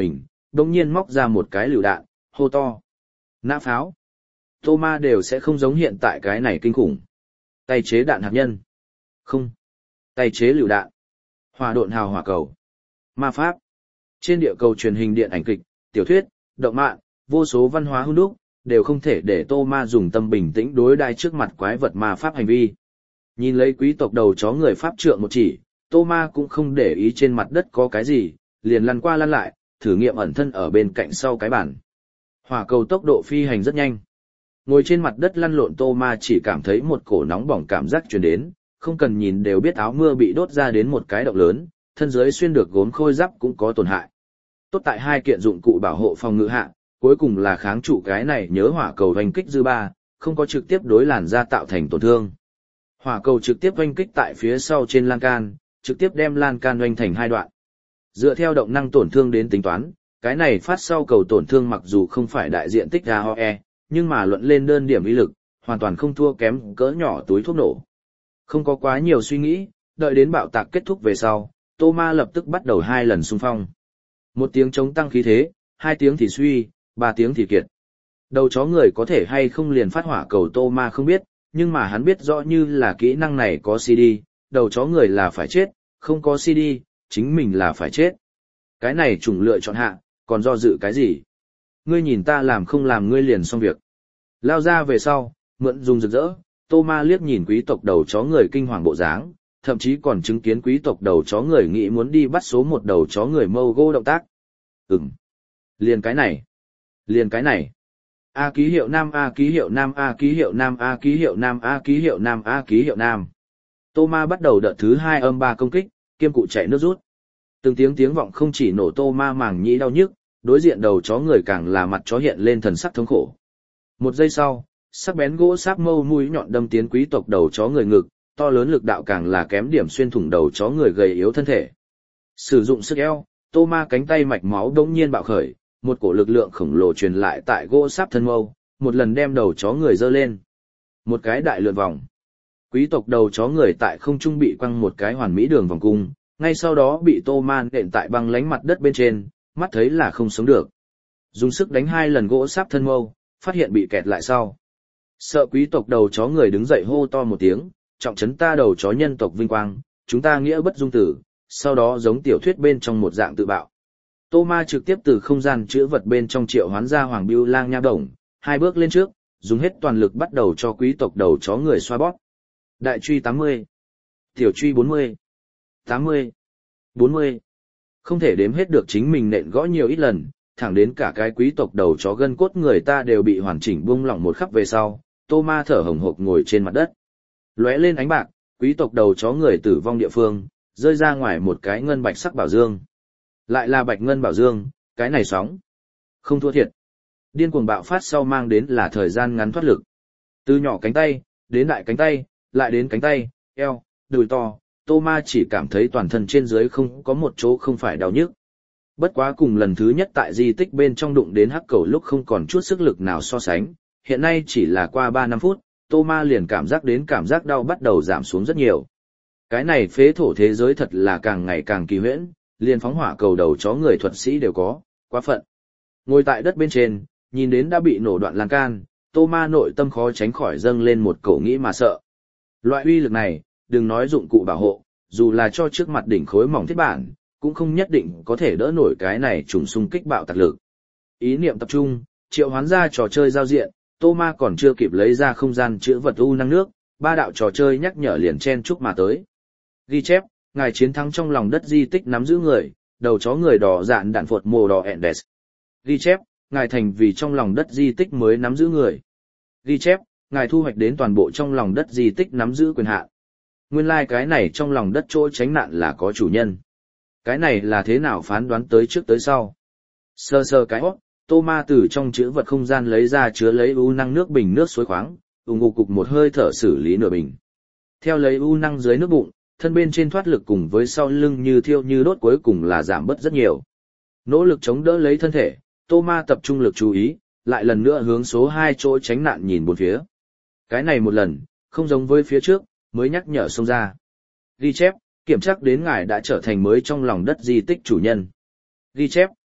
đồng nhiên móc ra một cái lựu đạn, hô to. Nã pháo. Thomas đều sẽ không giống hiện tại cái này kinh khủng. Tay chế đạn hạt nhân. Không. Tay chế lựu đạn. Hỏa độn hào hỏa cầu. Ma pháp. Trên địa cầu truyền hình điện ảnh kịch, tiểu thuyết, động漫, vô số văn hóa hun đúc, đều không thể để Thomas dùng tâm bình tĩnh đối đai trước mặt quái vật ma pháp hành vi. Nhìn lấy quý tộc đầu chó người pháp trượng một chỉ, Thomas cũng không để ý trên mặt đất có cái gì, liền lăn qua lăn lại, thử nghiệm ẩn thân ở bên cạnh sau cái bàn. Hỏa cầu tốc độ phi hành rất nhanh. Ngồi trên mặt đất lăn lộn Thomas chỉ cảm thấy một cổ nóng bỏng cảm giác truyền đến, không cần nhìn đều biết áo mưa bị đốt ra đến một cái động lớn, thân dưới xuyên được gốm khôi giáp cũng có tổn hại. Tốt tại hai kiện dụng cụ bảo hộ phòng ngự hạ, cuối cùng là kháng trụ cái này nhớ hỏa cầu hoành kích dư ba, không có trực tiếp đối làn da tạo thành tổn thương. Hỏa cầu trực tiếp hoành kích tại phía sau trên lan can, trực tiếp đem lan can hoành thành hai đoạn. Dựa theo động năng tổn thương đến tính toán, cái này phát sau cầu tổn thương mặc dù không phải đại diện tích a o e, nhưng mà luận lên đơn điểm uy lực, hoàn toàn không thua kém cỡ nhỏ túi thuốc nổ. Không có quá nhiều suy nghĩ, đợi đến bạo tạc kết thúc về sau, Thomas lập tức bắt đầu hai lần xung phong. Một tiếng chống tăng khí thế, hai tiếng thì suy, ba tiếng thì kiệt. Đầu chó người có thể hay không liền phát hỏa cầu Thomas không biết, nhưng mà hắn biết rõ như là kỹ năng này có xê đê, đầu chó người là phải chết, không có xê đê, chính mình là phải chết. Cái này chủng lựa chọn hạ, còn do dự cái gì? Ngươi nhìn ta làm không làm ngươi liền xong việc. Lao ra về sau, mượn dùng rực rỡ, Thomas liếc nhìn quý tộc đầu chó người kinh hoàng bộ dáng, thậm chí còn chứng kiến quý tộc đầu chó người nghĩ muốn đi bắt số một đầu chó người mâu gô động tác. Ừm. Liền cái này. Liền cái này. A ký hiệu nam A ký hiệu nam A ký hiệu nam A ký hiệu nam A ký hiệu nam A ký hiệu nam. Thomas bắt đầu đợt thứ hai âm ba công kích, kiêm cụ chạy nước rút. Từng tiếng tiếng vọng không chỉ nổ Thomas màng nhĩ đau nhức, đối diện đầu chó người càng là mặt chó hiện lên thần sắc thống khổ. Một giây sau, sắc bén gỗ sáp mâu mũi nhọn đâm tiến quý tộc đầu chó người ngực, to lớn lực đạo càng là kém điểm xuyên thủng đầu chó người gầy yếu thân thể. Sử dụng sức eo, Thomas cánh tay mạch máu đống nhiên bạo khởi, một cổ lực lượng khổng lồ truyền lại tại gỗ sáp thân mâu, một lần đem đầu chó người dơ lên. Một cái đại lượn vòng. Quý tộc đầu chó người tại không trung bị quăng một cái hoàn mỹ đường vòng cung, ngay sau đó bị Thomas nện tại băng lánh mặt đất bên trên, mắt thấy là không sống được. Dùng sức đánh hai lần gỗ sáp thân mâu, phát hiện bị kẹt lại sau. Sợ quý tộc đầu chó người đứng dậy hô to một tiếng, trọng trấn ta đầu chó nhân tộc vinh quang, chúng ta nghĩa bất dung tử, sau đó giống tiểu thuyết bên trong một dạng tự bạo. Thomas trực tiếp từ không gian chữa vật bên trong triệu hoán ra Hoàng Bưu Lang Nha Đồng, hai bước lên trước, dùng hết toàn lực bắt đầu cho quý tộc đầu chó người xoa bóp. Đại truy tám mươi, tiểu truy bốn mươi, tám mươi, bốn mươi. Không thể đếm hết được chính mình nện gõ nhiều ít lần, thẳng đến cả cái quý tộc đầu chó gân cốt người ta đều bị hoàn chỉnh buông lỏng một khắc về sau, Thomas thở hổn hộc ngồi trên mặt đất. Lóe lên ánh bạc, quý tộc đầu chó người tử vong địa phương, rơi ra ngoài một cái ngân bạch sắc bảo dương. Lại là bạch ngân bảo dương, cái này sóng. Không thua thiệt. Điên cuồng bạo phát sau mang đến là thời gian ngắn thoát lực. Từ nhỏ cánh tay, đến đại cánh tay, lại đến cánh tay, eo, đùi to, Thomas chỉ cảm thấy toàn thân trên dưới không có một chỗ không phải đau nhức. Bất quá cùng lần thứ nhất tại di tích bên trong đụng đến hắc cầu lúc không còn chút sức lực nào so sánh, hiện nay chỉ là qua ba năm phút, Thomas liền cảm giác đến cảm giác đau bắt đầu giảm xuống rất nhiều. Cái này phế thổ thế giới thật là càng ngày càng kỳ huyễn, liền phóng hỏa cầu đầu chó người thuật sĩ đều có, quá phận. Ngồi tại đất bên trên, nhìn đến đã bị nổ đoạn lan can, Thomas nội tâm khó tránh khỏi dâng lên một cổ nghĩ mà sợ. Loại uy lực này, đừng nói dụng cụ bảo hộ, dù là cho trước mặt đỉnh khối mỏng thiết bản, cũng không nhất định có thể đỡ nổi cái này trùng xung kích bạo tạc lực. Ý niệm tập trung, triệu hoán ra trò chơi giao diện, Thomas còn chưa kịp lấy ra không gian chữa vật u năng nước, ba đạo trò chơi nhắc nhở liền chen chúc mà tới. Ghi chép, ngài chiến thắng trong lòng đất di tích nắm giữ người, đầu chó người đỏ dạn đạn phột mồ đỏ Endes. Ghi chép, ngài thành vì trong lòng đất di tích mới nắm giữ người. Ghi chép, ngài thu hoạch đến toàn bộ trong lòng đất di tích nắm giữ quyền hạn. Nguyên lai like cái này trong lòng đất chỗ tránh nạn là có chủ nhân. Cái này là thế nào phán đoán tới trước tới sau. Sơ sơ cái hót, Thomas từ trong chữ vật không gian lấy ra chứa lấy u năng nước bình nước suối khoáng, ủng ngục cục một hơi thở xử lý nửa bình. Theo lấy u năng dưới nước bụng, thân bên trên thoát lực cùng với sau lưng như thiêu như đốt cuối cùng là giảm bớt rất nhiều. Nỗ lực chống đỡ lấy thân thể, Thomas tập trung lực chú ý, lại lần nữa hướng số hai chỗ tránh nạn nhìn bốn phía. Cái này một lần, không giống với phía trước, mới nhắc nhở xông ra. Ghi chép, kiểm tra đến ngài đã trở thành mới trong lòng đất di tích chủ nhân. Ghi chép,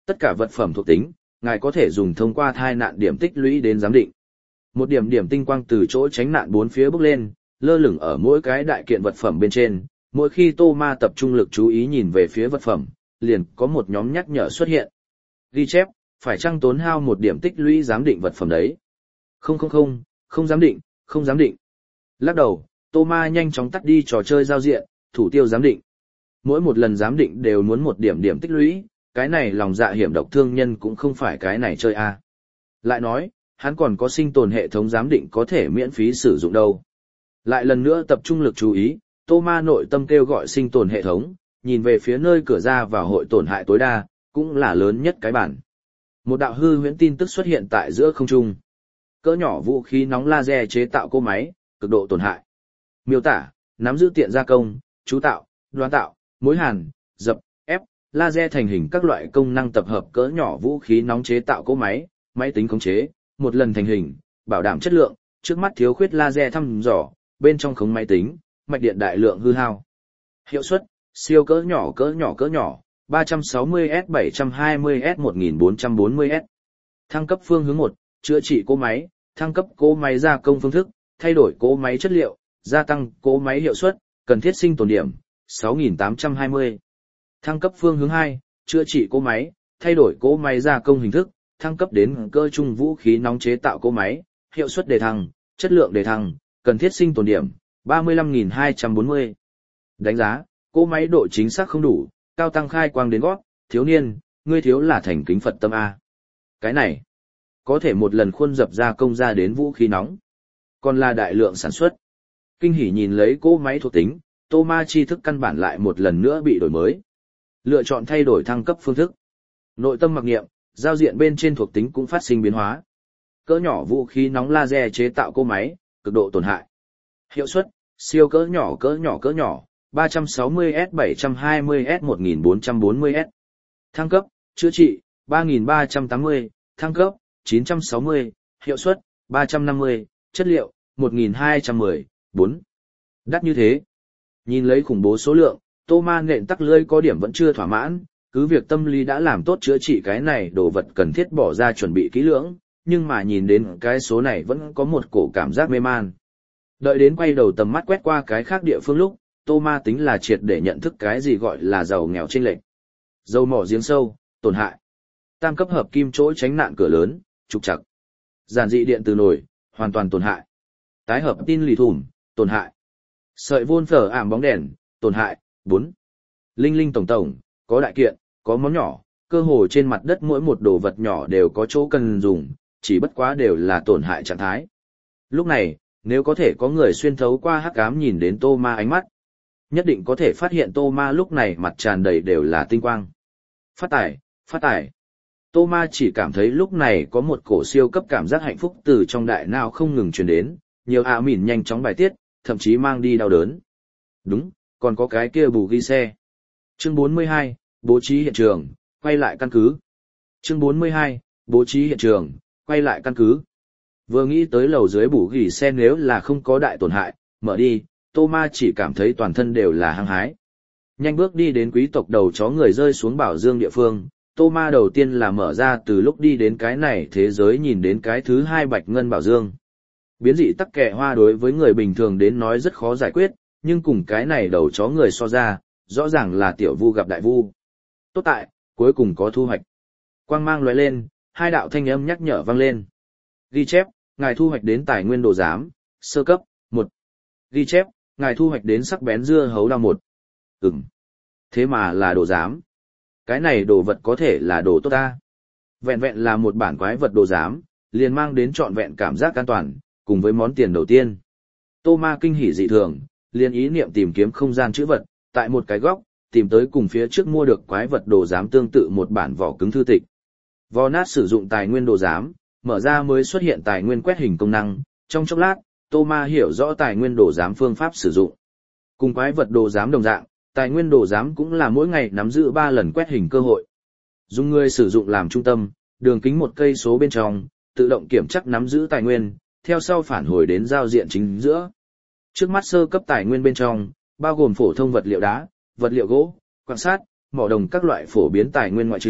Tất cả vật phẩm thuộc tính, ngài có thể dùng thông qua thai nạn điểm tích lũy đến giám định. Một điểm điểm tinh quang từ chỗ tránh nạn bốn phía bốc lên, lơ lửng ở mỗi cái đại kiện vật phẩm bên trên, mỗi khi Tô Ma tập trung lực chú ý nhìn về phía vật phẩm, liền có một nhóm nhắc nhở xuất hiện. Ghi chép, phải chăng tốn hao một điểm tích lũy giám định vật phẩm đấy? Không không không, không giám định, không giám định. Lắc đầu, Tô Ma nhanh chóng tắt đi trò chơi giao diện, thủ tiêu giám định. Mỗi một lần giám định đều muốn một điểm điểm tích lũy, cái này lòng dạ hiểm độc thương nhân cũng không phải cái này chơi a. Lại nói, hắn còn có sinh tồn hệ thống giám định có thể miễn phí sử dụng đâu. Lại lần nữa tập trung lực chú ý, Tô Ma nội tâm kêu gọi sinh tồn hệ thống, nhìn về phía nơi cửa ra vào hội tổn hại tối đa, cũng là lớn nhất cái bản. Một đạo hư huyễn tin tức xuất hiện tại giữa không trung. Cỡ nhỏ vũ khí nóng laser chế tạo cỗ máy, cực độ tổn hại. Miêu tả, nắm giữ tiện gia công, chú tạo, đoán tạo, mối hàn, dập, ép, laser thành hình các loại công năng tập hợp cỡ nhỏ vũ khí nóng chế tạo cỗ máy, máy tính khống chế, một lần thành hình, bảo đảm chất lượng, trước mắt thiếu khuyết laser thăm dò, bên trong khống máy tính, mạch điện đại lượng hư hao. Hiệu suất, siêu cỡ nhỏ cỡ nhỏ cỡ nhỏ, ba trăm sáu mươi S bảy trăm hai mươi S một nghìn bốn trăm bốn mươi S. Thăng cấp phương hướng một, chữa trị cỗ máy, thăng cấp cỗ máy gia công phương thức, thay đổi cỗ máy chất liệu, gia tăng cỗ máy hiệu suất, cần thiết sinh tồn điểm, sáu nghìn tám trăm hai mươi. Thăng cấp phương hướng hai, chữa trị cỗ máy, thay đổi cỗ máy gia công hình thức, thăng cấp đến cơ trung vũ khí nóng chế tạo cỗ máy, hiệu suất đề thăng, chất lượng đề thăng, cần thiết sinh tồn điểm, ba mươi lăm nghìn hai trăm bốn mươi. Đánh giá, cỗ máy độ chính xác không đủ, cao tăng khai quang đến gót, thiếu niên, ngươi thiếu là thành kính Phật tâm A. Cái này, có thể một lần khuôn dập ra công ra đến vũ khí nóng, còn là đại lượng sản xuất. Kinh hỉ nhìn lấy cỗ máy thuộc tính, Tô Ma tri thức căn bản lại một lần nữa bị đổi mới. Lựa chọn thay đổi thăng cấp phương thức. Nội tâm mặc niệm, giao diện bên trên thuộc tính cũng phát sinh biến hóa. Cỡ nhỏ vũ khí nóng laser chế tạo cỗ máy, cực độ tổn hại. Hiệu suất, siêu cỡ nhỏ cỡ nhỏ cỡ nhỏ, ba trăm sáu mươi S bảy trăm hai mươi S một nghìn bốn trăm bốn mươi S. Thăng cấp, chữa trị, ba nghìn ba trăm tám mươi, thăng cấp, chín trăm sáu mươi, hiệu suất, ba trăm năm mươi, chất liệu, một nghìn hai trăm mười, bốn. Đắt như thế. Nhìn lấy khủng bố số lượng, Tô Ma nện tắc lưỡi có điểm vẫn chưa thỏa mãn, cứ việc tâm lý đã làm tốt chữa trị cái này đồ vật cần thiết bỏ ra chuẩn bị kỹ lưỡng, nhưng mà nhìn đến cái số này vẫn có một cổ cảm giác mê man. Đợi đến quay đầu tầm mắt quét qua cái khác địa phương lúc, Tô Ma tính là triệt để nhận thức cái gì gọi là giàu nghèo chênh lệch. Dầu mỏ giếng sâu, tổn hại. Tam cấp hợp kim chỗ tránh nạn cửa lớn, trục trặc. Giản dị điện từ nồi, hoàn toàn tổn hại. Tái hợp tin lì thủm, tổn hại. Sợi vôn phở ảm bóng đèn, tổn hại, bốn. Linh linh tổng tổng, có đại kiện, có món nhỏ, cơ hồ trên mặt đất mỗi một đồ vật nhỏ đều có chỗ cần dùng, chỉ bất quá đều là tổn hại trạng thái. Lúc này, nếu có thể có người xuyên thấu qua hắc ám nhìn đến Tô Ma ánh mắt, nhất định có thể phát hiện Tô Ma lúc này mặt tràn đầy đều là tinh quang. Phát tải, phát tải. Tô Ma chỉ cảm thấy lúc này có một cổ siêu cấp cảm giác hạnh phúc từ trong đại não không ngừng truyền đến, nhiều ạ mỉn nhanh chóng bài tiết, thậm chí mang đi đau đớn. Đúng, còn có cái kia bù ghi xe. Chương bốn mươi hai, bố trí hiện trường, quay lại căn cứ. Chương bốn mươi hai, bố trí hiện trường, quay lại căn cứ. Vừa nghĩ tới lầu dưới bù ghi xe nếu là không có đại tổn hại, mở đi, Tô Ma chỉ cảm thấy toàn thân đều là hăng hái. Nhanh bước đi đến quý tộc đầu chó người rơi xuống bảo dương địa phương, Tô Ma đầu tiên là mở ra từ lúc đi đến cái này thế giới nhìn đến cái thứ hai bạch ngân bảo dương. Biến dị tắc kè hoa đối với người bình thường đến nói rất khó giải quyết, nhưng cùng cái này đầu chó người so ra, rõ ràng là tiểu vu gặp đại vu. Tốt tại, cuối cùng có thu hoạch. Quang mang lóe lên, hai đạo thanh âm nhắc nhở vang lên. Ghi chép, ngài thu hoạch đến tài nguyên đồ giám, sơ cấp, một. Ghi chép, ngài thu hoạch đến sắc bén dưa hấu đao một. Ừm. Thế mà là đồ giám. Cái này đồ vật có thể là đồ tốt ta. Vẹn vẹn là một bản quái vật đồ giám, liền mang đến trọn vẹn cảm giác an toàn, cùng với món tiền đầu tiên. Tô Ma kinh hỉ dị thường, liền ý niệm tìm kiếm không gian chữ vật, tại một cái góc, tìm tới cùng phía trước mua được quái vật đồ giám tương tự một bản vỏ cứng thư tịch. Vò nát sử dụng tài nguyên đồ giám, mở ra mới xuất hiện tài nguyên quét hình công năng, trong chốc lát, Tô Ma hiểu rõ tài nguyên đồ giám phương pháp sử dụng. Cùng quái vật đồ giám đồng dạng, tài nguyên đồ giám cũng là mỗi ngày nắm giữ ba lần quét hình cơ hội. Dùng người sử dụng làm trung tâm, đường kính một cây số bên trong, tự động kiểm chắc nắm giữ tài nguyên, theo sau phản hồi đến giao diện chính giữa. Trước mắt sơ cấp tài nguyên bên trong, bao gồm phổ thông vật liệu đá, vật liệu gỗ, quan sát, mỏ đồng các loại phổ biến tài nguyên ngoại trừ,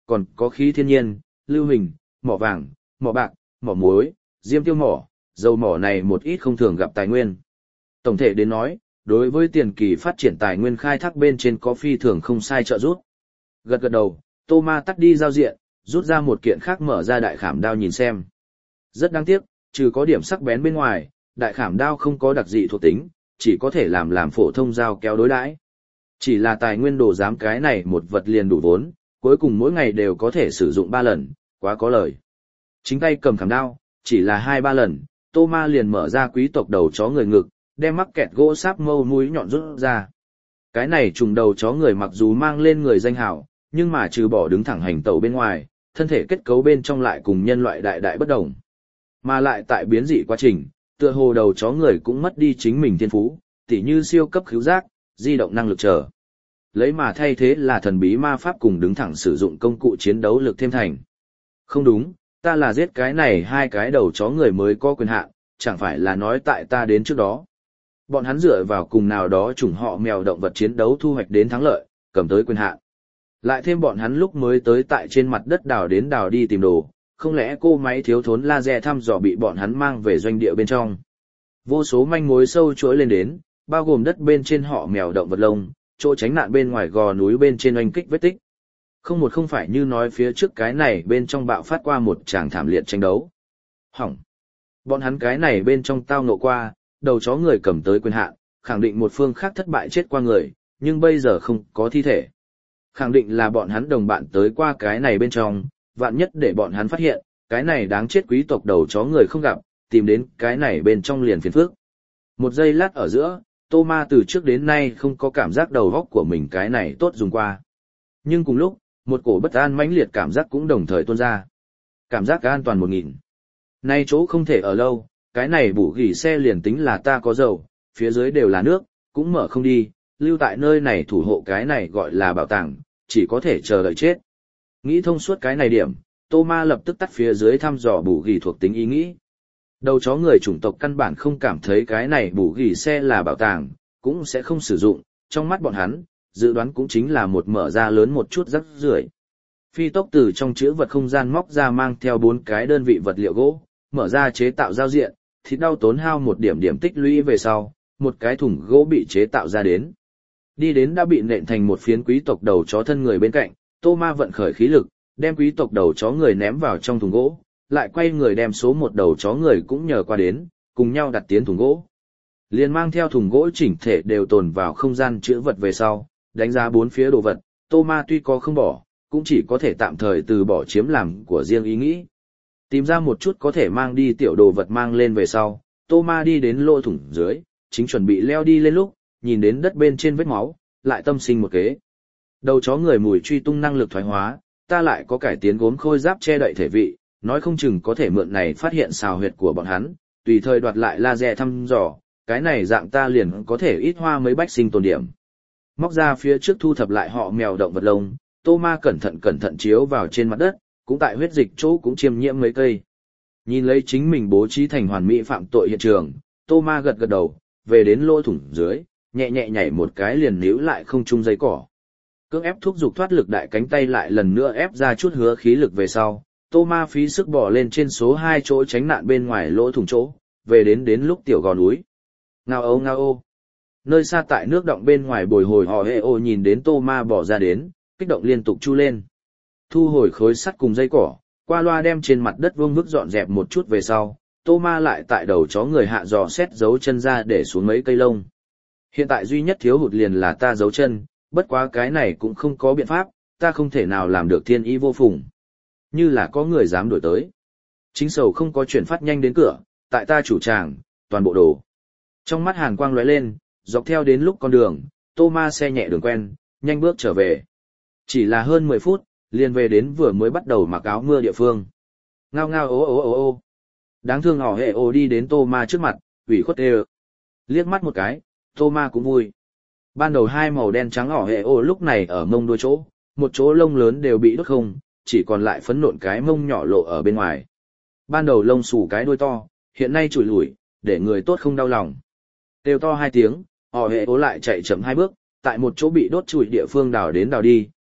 còn có khí thiên nhiên, lưu huỳnh, mỏ vàng, mỏ bạc, mỏ muối, diêm tiêu mỏ, dầu mỏ này một ít không thường gặp tài nguyên. Tổng thể đến nói, đối với tiền kỳ phát triển tài nguyên khai thác bên trên có phi thường không sai trợ giúp. Gật gật đầu, Tô Ma tắt đi giao diện, rút ra một kiện khác mở ra đại khảm đao nhìn xem. Rất đáng tiếc, trừ có điểm sắc bén bên ngoài, đại khảm đao không có đặc dị thuộc tính, chỉ có thể làm làm phổ thông dao kéo đối đãi. Chỉ là tài nguyên đồ giám cái này một vật liền đủ vốn, cuối cùng mỗi ngày đều có thể sử dụng ba lần, quá có lời. Chính tay cầm khảm đao, chỉ là hai ba lần, Tô Ma liền mở ra quý tộc đầu chó người ngực, đem mắc kẹt gỗ sáp mâu mũi nhọn rút ra. Cái này trùng đầu chó người mặc dù mang lên người danh hào, nhưng mà trừ bỏ đứng thẳng hành tẩu bên ngoài, thân thể kết cấu bên trong lại cùng nhân loại đại đại bất đồng. Mà lại tại biến dị quá trình, tựa hồ đầu chó người cũng mất đi chính mình thiên phú, tỉ như siêu cấp khứu giác, di động năng lực trở. Lấy mà thay thế là thần bí ma pháp cùng đứng thẳng sử dụng công cụ chiến đấu lực thêm thành. Không đúng, ta là giết cái này hai cái đầu chó người mới có quyền hạn, chẳng phải là nói tại ta đến trước đó. Bọn hắn dựa vào cùng nào đó chủng họ mèo động vật chiến đấu thu hoạch đến thắng lợi, cầm tới quyền hạn. Lại thêm bọn hắn lúc mới tới tại trên mặt đất đào đến đào đi tìm đồ, không lẽ cô máy thiếu thốn laser thăm dò bị bọn hắn mang về doanh địa bên trong. Vô số manh mối sâu chuỗi lên đến, bao gồm đất bên trên họ mèo động vật lông, chỗ tránh nạn bên ngoài gò núi bên trên oanh kích vết tích. Không một không phải như nói phía trước cái này bên trong bạo phát qua một tràng thảm liệt tranh đấu. Hỏng. Bọn hắn cái này bên trong tao nộ qua, đầu chó người cầm tới quyền hạn, khẳng định một phương khác thất bại chết qua người, nhưng bây giờ không có thi thể. Khẳng định là bọn hắn đồng bạn tới qua cái này bên trong, vạn nhất để bọn hắn phát hiện, cái này đáng chết quý tộc đầu chó người không gặp, tìm đến cái này bên trong liền phiền phức. Một giây lát ở giữa, Tô Ma từ trước đến nay không có cảm giác đầu óc của mình cái này tốt dùng qua. Nhưng cùng lúc, một cổ bất an mãnh liệt cảm giác cũng đồng thời tuôn ra. Cảm giác an toàn một nghìn. Nay chỗ không thể ở lâu, cái này bủ gỉ xe liền tính là ta có dầu, phía dưới đều là nước, cũng mở không đi, lưu tại nơi này thủ hộ cái này gọi là bảo tàng, chỉ có thể chờ đợi chết. Nghĩ thông suốt cái này điểm, Tô Ma lập tức tắt phía dưới thăm dò bủ gỉ thuộc tính ý nghĩ. Đầu chó người chủng tộc căn bản không cảm thấy cái này bủ gỉ xe là bảo tàng, cũng sẽ không sử dụng, trong mắt bọn hắn, dự đoán cũng chính là một mở ra lớn một chút rắc rưởi. Phi tốc từ trong chữ vật không gian móc ra mang theo bốn cái đơn vị vật liệu gỗ, mở ra chế tạo giao diện, thịt đau tốn hao một điểm điểm tích lũy về sau, một cái thùng gỗ bị chế tạo ra đến. Đi đến đã bị nện thành một phiến quý tộc đầu chó thân người bên cạnh, Tô Ma vận khởi khí lực, đem quý tộc đầu chó người ném vào trong thùng gỗ, lại quay người đem số một đầu chó người cũng nhờ qua đến, cùng nhau đặt tiến thùng gỗ. Liền mang theo thùng gỗ chỉnh thể đều tồn vào không gian chữ vật về sau, đánh giá bốn phía đồ vật, Tô Ma tuy có không bỏ, cũng chỉ có thể tạm thời từ bỏ chiếm làm của riêng ý nghĩ. Tìm ra một chút có thể mang đi tiểu đồ vật mang lên về sau, Tô Ma đi đến lỗ thủng dưới, chính chuẩn bị leo đi lên lúc, nhìn đến đất bên trên vết máu, lại tâm sinh một kế. Đầu chó người mùi truy tung năng lực thoái hóa, ta lại có cải tiến gốm khôi giáp che đậy thể vị, nói không chừng có thể mượn này phát hiện xào huyệt của bọn hắn, tùy thời đoạt lại laser thăm dò, cái này dạng ta liền có thể ít hoa mấy bách sinh tồn điểm. Móc ra phía trước thu thập lại họ mèo động vật lông, Tô Ma cẩn thận cẩn thận chiếu vào trên mặt đất, cũng tại huyết dịch chỗ cũng chiêm nhiễm mấy cây. Nhìn lấy chính mình bố trí thành hoàn mỹ phạm tội hiện trường, Tô Ma gật gật đầu, về đến lỗ thủng dưới, nhẹ nhẹ nhảy một cái liền níu lại không trung dây cỏ. Cưỡng ép thúc giục thoát lực đại cánh tay lại lần nữa ép ra chút hứa khí lực về sau, Tô Ma phí sức bỏ lên trên số hai chỗ tránh nạn bên ngoài lỗ thủng chỗ, về đến đến lúc tiểu gò núi. Ngao ô ngao ô. Nơi xa tại nước động bên ngoài bồi hồi họ hê ô nhìn đến Tô Ma bỏ ra đến, kích động liên tục chu lên. Thu hồi khối sắt cùng dây cỏ, qua loa đem trên mặt đất vương vức dọn dẹp một chút về sau, Tô Ma lại tại đầu chó người hạ dò xét dấu chân ra để xuống mấy cây lông. Hiện tại duy nhất thiếu hụt liền là ta dấu chân, bất quá cái này cũng không có biện pháp, ta không thể nào làm được thiên ý vô phùng. Như là có người dám đổi tới. Chính sầu không có chuyển phát nhanh đến cửa, tại ta chủ tràng, toàn bộ đồ. Trong mắt hàn quang lóe lên, dọc theo đến lúc con đường, Tô Ma xe nhẹ đường quen, nhanh bước trở về. Chỉ là hơn mười phút, liền về đến vừa mới bắt đầu mặc áo mưa địa phương. Ngao ngao ô ô ô ô. Đáng thương họ hệ ô đi đến Tô Ma trước mặt, ủy khuất đê. Liếc mắt một cái, Tô Ma cũng vui. Ban đầu hai màu đen trắng họ hệ ô lúc này ở mông đuôi chỗ, một chỗ lông lớn đều bị đốt không, chỉ còn lại phấn nộn cái mông nhỏ lộ ở bên ngoài. Ban đầu lông xù cái đuôi to, hiện nay chùi lủi, để người tốt không đau lòng. Kêu to hai tiếng, họ hệ ô lại chạy chậm hai bước, tại một chỗ bị đốt chùi địa phương đào đến đào đi,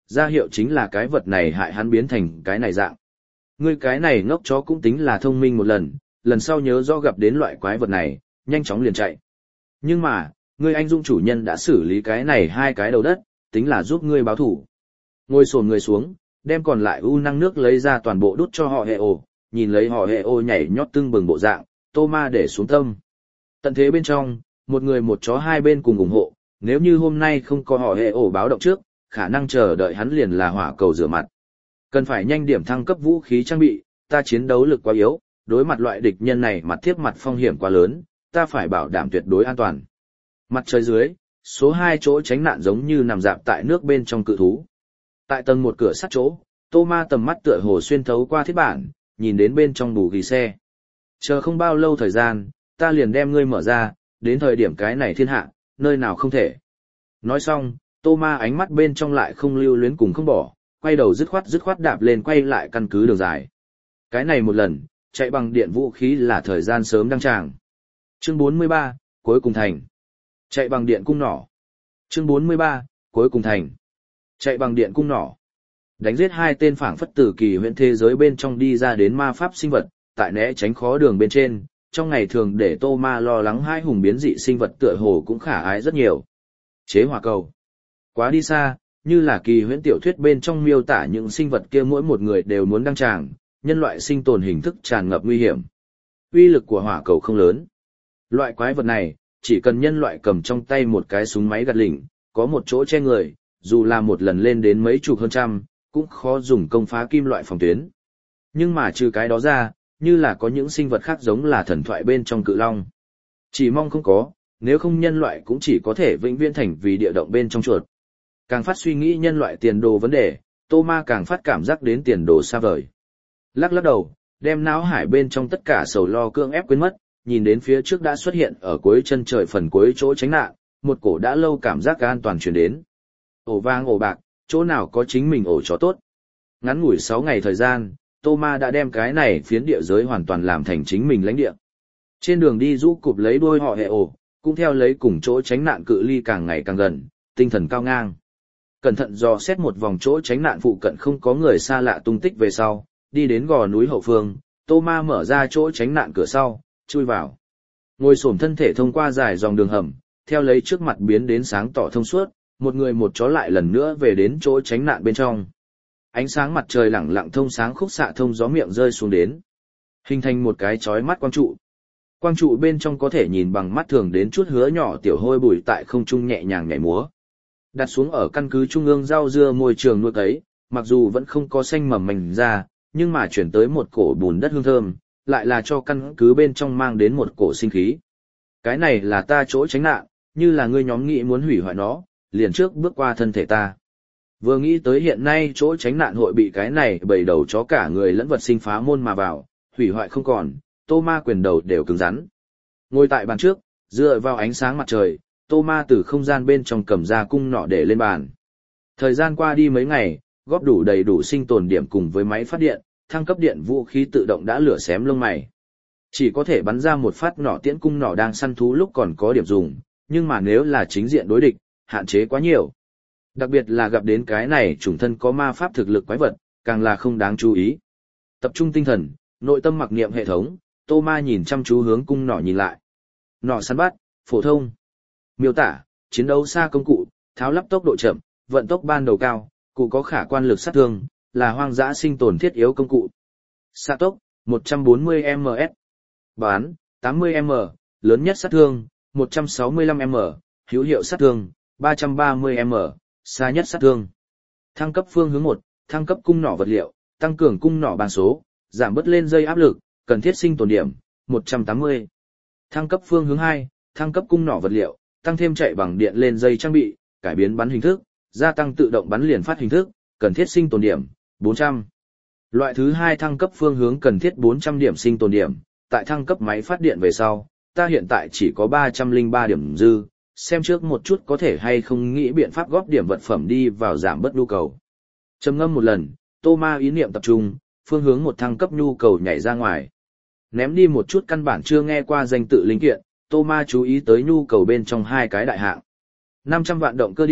ra hiệu chính là cái vật này hại hắn biến thành cái này dạng. Ngươi cái này ngốc chó cũng tính là thông minh một lần, lần sau nhớ rõ gặp đến loại quái vật này, nhanh chóng liền chạy. Nhưng mà, ngươi anh dũng chủ nhân đã xử lý cái này hai cái đầu đất, tính là giúp ngươi báo thủ. Ngồi xổm người xuống, đem còn lại u năng nước lấy ra toàn bộ đút cho họ hệ ồ, nhìn lấy họ hệ ồ nhảy nhót tưng bừng bộ dạng, Tô Ma để xuống tâm. Tận thế bên trong, một người một chó hai bên cùng ủng hộ, nếu như hôm nay không có họ hệ ồ báo động trước, khả năng chờ đợi hắn liền là hỏa cầu rửa mặt. Cần phải nhanh điểm thăng cấp vũ khí trang bị, ta chiến đấu lực quá yếu, đối mặt loại địch nhân này mặt tiếp mặt phong hiểm quá lớn, ta phải bảo đảm tuyệt đối an toàn. Mặt trời dưới, số hai chỗ tránh nạn giống như nằm dạp tại nước bên trong cự thú. Tại tầng một cửa sắt chỗ, Tô Ma tầm mắt tựa hồ xuyên thấu qua thiết bản, nhìn đến bên trong bù ghi xe. Chờ không bao lâu thời gian, ta liền đem ngươi mở ra, đến thời điểm cái này thiên hạ, nơi nào không thể. Nói xong, Tô Ma ánh mắt bên trong lại không lưu luyến cùng không bỏ, quay đầu dứt khoát dứt khoát đạp lên quay lại căn cứ đường dài. Cái này một lần, chạy bằng điện vũ khí là thời gian sớm đăng tràng. Chương bốn mươi ba, cuối cùng thành. Chạy bằng điện cung nỏ. Chương bốn mươi ba, cuối cùng thành. Chạy bằng điện cung nỏ. Đánh giết hai tên phảng phất tử kỳ huyễn thế giới bên trong đi ra đến ma pháp sinh vật, tại né tránh khó đường bên trên, trong ngày thường để Tô Ma lo lắng hai hùng biến dị sinh vật tựa hồ cũng khả ái rất nhiều. Chế hỏa cầu. Quá đi xa, như là kỳ huyễn tiểu thuyết bên trong miêu tả những sinh vật kia mỗi một người đều muốn đăng tràng, nhân loại sinh tồn hình thức tràn ngập nguy hiểm. Uy lực của hỏa cầu không lớn. Loại quái vật này, chỉ cần nhân loại cầm trong tay một cái súng máy gạt lỉnh, có một chỗ che người, dù là một lần lên đến mấy chục hơn trăm, cũng khó dùng công phá kim loại phòng tuyến. Nhưng mà trừ cái đó ra, như là có những sinh vật khác giống là thần thoại bên trong cự long. Chỉ mong không có, nếu không nhân loại cũng chỉ có thể vĩnh viễn thành vì địa động bên trong chuột. Càng phát suy nghĩ nhân loại tiền đồ vấn đề, Tô Ma càng phát cảm giác đến tiền đồ xa vời. Lắc lắc đầu, đem não hải bên trong tất cả sầu lo cưỡng ép quên mất, nhìn đến phía trước đã xuất hiện ở cuối chân trời phần cuối chỗ tránh nạn, một cổ đã lâu cảm giác an toàn truyền đến. Ổ vang ổ bạc, chỗ nào có chính mình ổ chó tốt. Ngắn ngủi sáu ngày thời gian, Tô Ma đã đem cái này phiến địa giới hoàn toàn làm thành chính mình lãnh địa. Trên đường đi rũ cụp lấy đuôi họ hệ ổ, cũng theo lấy cùng chỗ tránh nạn cự ly càng ngày càng gần, tinh thần cao ngang. Cẩn thận dò xét một vòng chỗ tránh nạn phụ cận không có người xa lạ tung tích về sau, đi đến gò núi hậu phương, Tô Ma mở ra chỗ tránh nạn cửa sau, chui vào. Ngồi xổm thân thể thông qua dài dòng đường hầm, theo lấy trước mặt biến đến sáng tỏ thông suốt, một người một chó lại lần nữa về đến chỗ tránh nạn bên trong. Ánh sáng mặt trời lẳng lặng thông sáng khúc xạ thông gió miệng rơi xuống đến, hình thành một cái chói mắt quang trụ. Quang trụ bên trong có thể nhìn bằng mắt thường đến chút hứa nhỏ tiểu hôi bụi tại không trung nhẹ nhàng nhảy múa. Đặt xuống ở căn cứ trung ương rau dưa môi trường nuôi cấy, mặc dù vẫn không có xanh mầm mành ra, nhưng mà chuyển tới một cổ bùn đất hương thơm, lại là cho căn cứ bên trong mang đến một cổ sinh khí. Cái này là ta chỗ tránh nạn, như là ngươi nhóm nghĩ muốn hủy hoại nó, liền trước bước qua thân thể ta. Vừa nghĩ tới hiện nay chỗ tránh nạn hội bị cái này bầy đầu chó cả người lẫn vật sinh phá môn mà vào, hủy hoại không còn, Tô Ma quyền đầu đều cứng rắn. Ngồi tại bàn trước, dựa vào ánh sáng mặt trời, Tô Ma từ không gian bên trong cầm ra cung nỏ để lên bàn. Thời gian qua đi mấy ngày, góp đủ đầy đủ sinh tồn điểm cùng với máy phát điện, thăng cấp điện vũ khí tự động đã lửa xém lông mày. Chỉ có thể bắn ra một phát nỏ tiễn cung nỏ đang săn thú lúc còn có điểm dùng, nhưng mà nếu là chính diện đối địch, hạn chế quá nhiều. Đặc biệt là gặp đến cái này chủng thân có ma pháp thực lực quái vật, càng là không đáng chú ý. Tập trung tinh thần, nội tâm mặc niệm hệ thống, Tô Ma nhìn chăm chú hướng cung nỏ nhìn lại. Nỏ săn bắt, phổ thông. Miêu tả, chiến đấu xa công cụ, tháo lắp tốc độ chậm, vận tốc ban đầu cao, cụ có khả quan lực sát thương, là hoang dã sinh tồn thiết yếu công cụ. Xạ tốc, một trăm bốn mươi ki lô mét. Bán, tám mươi ki lô mét, lớn nhất sát thương, một trăm sáu mươi lăm ki lô mét, hữu hiệu sát thương, ba trăm ba mươi ki lô mét, xa nhất sát thương. Thăng cấp phương hướng một, thăng cấp cung nỏ vật liệu, tăng cường cung nỏ ban số, giảm bớt lên dây áp lực, cần thiết sinh tồn điểm, một trăm tám mươi. Thăng cấp phương hướng hai, thăng cấp cung nỏ vật liệu, tăng thêm chạy bằng điện lên dây trang bị, cải biến bắn hình thức, gia tăng tự động bắn liền phát hình thức, cần thiết sinh tồn điểm, bốn trăm. Loại thứ hai thăng cấp phương hướng cần thiết bốn trăm điểm sinh tồn điểm, tại thăng cấp máy phát điện về sau, ta hiện tại chỉ có ba trăm lẻ ba điểm dư, xem trước một chút có thể hay không nghĩ biện pháp góp điểm vật phẩm đi vào giảm bớt nhu cầu. Trầm ngâm một lần, Tô Ma ý niệm tập trung, phương hướng một thăng cấp nhu cầu nhảy ra ngoài. Ném đi một chút căn bản chưa nghe qua danh tự linh kiện, Tô Ma chú ý tới nhu cầu bên trong hai cái đại hạng. năm trăm vạn động cơ điện,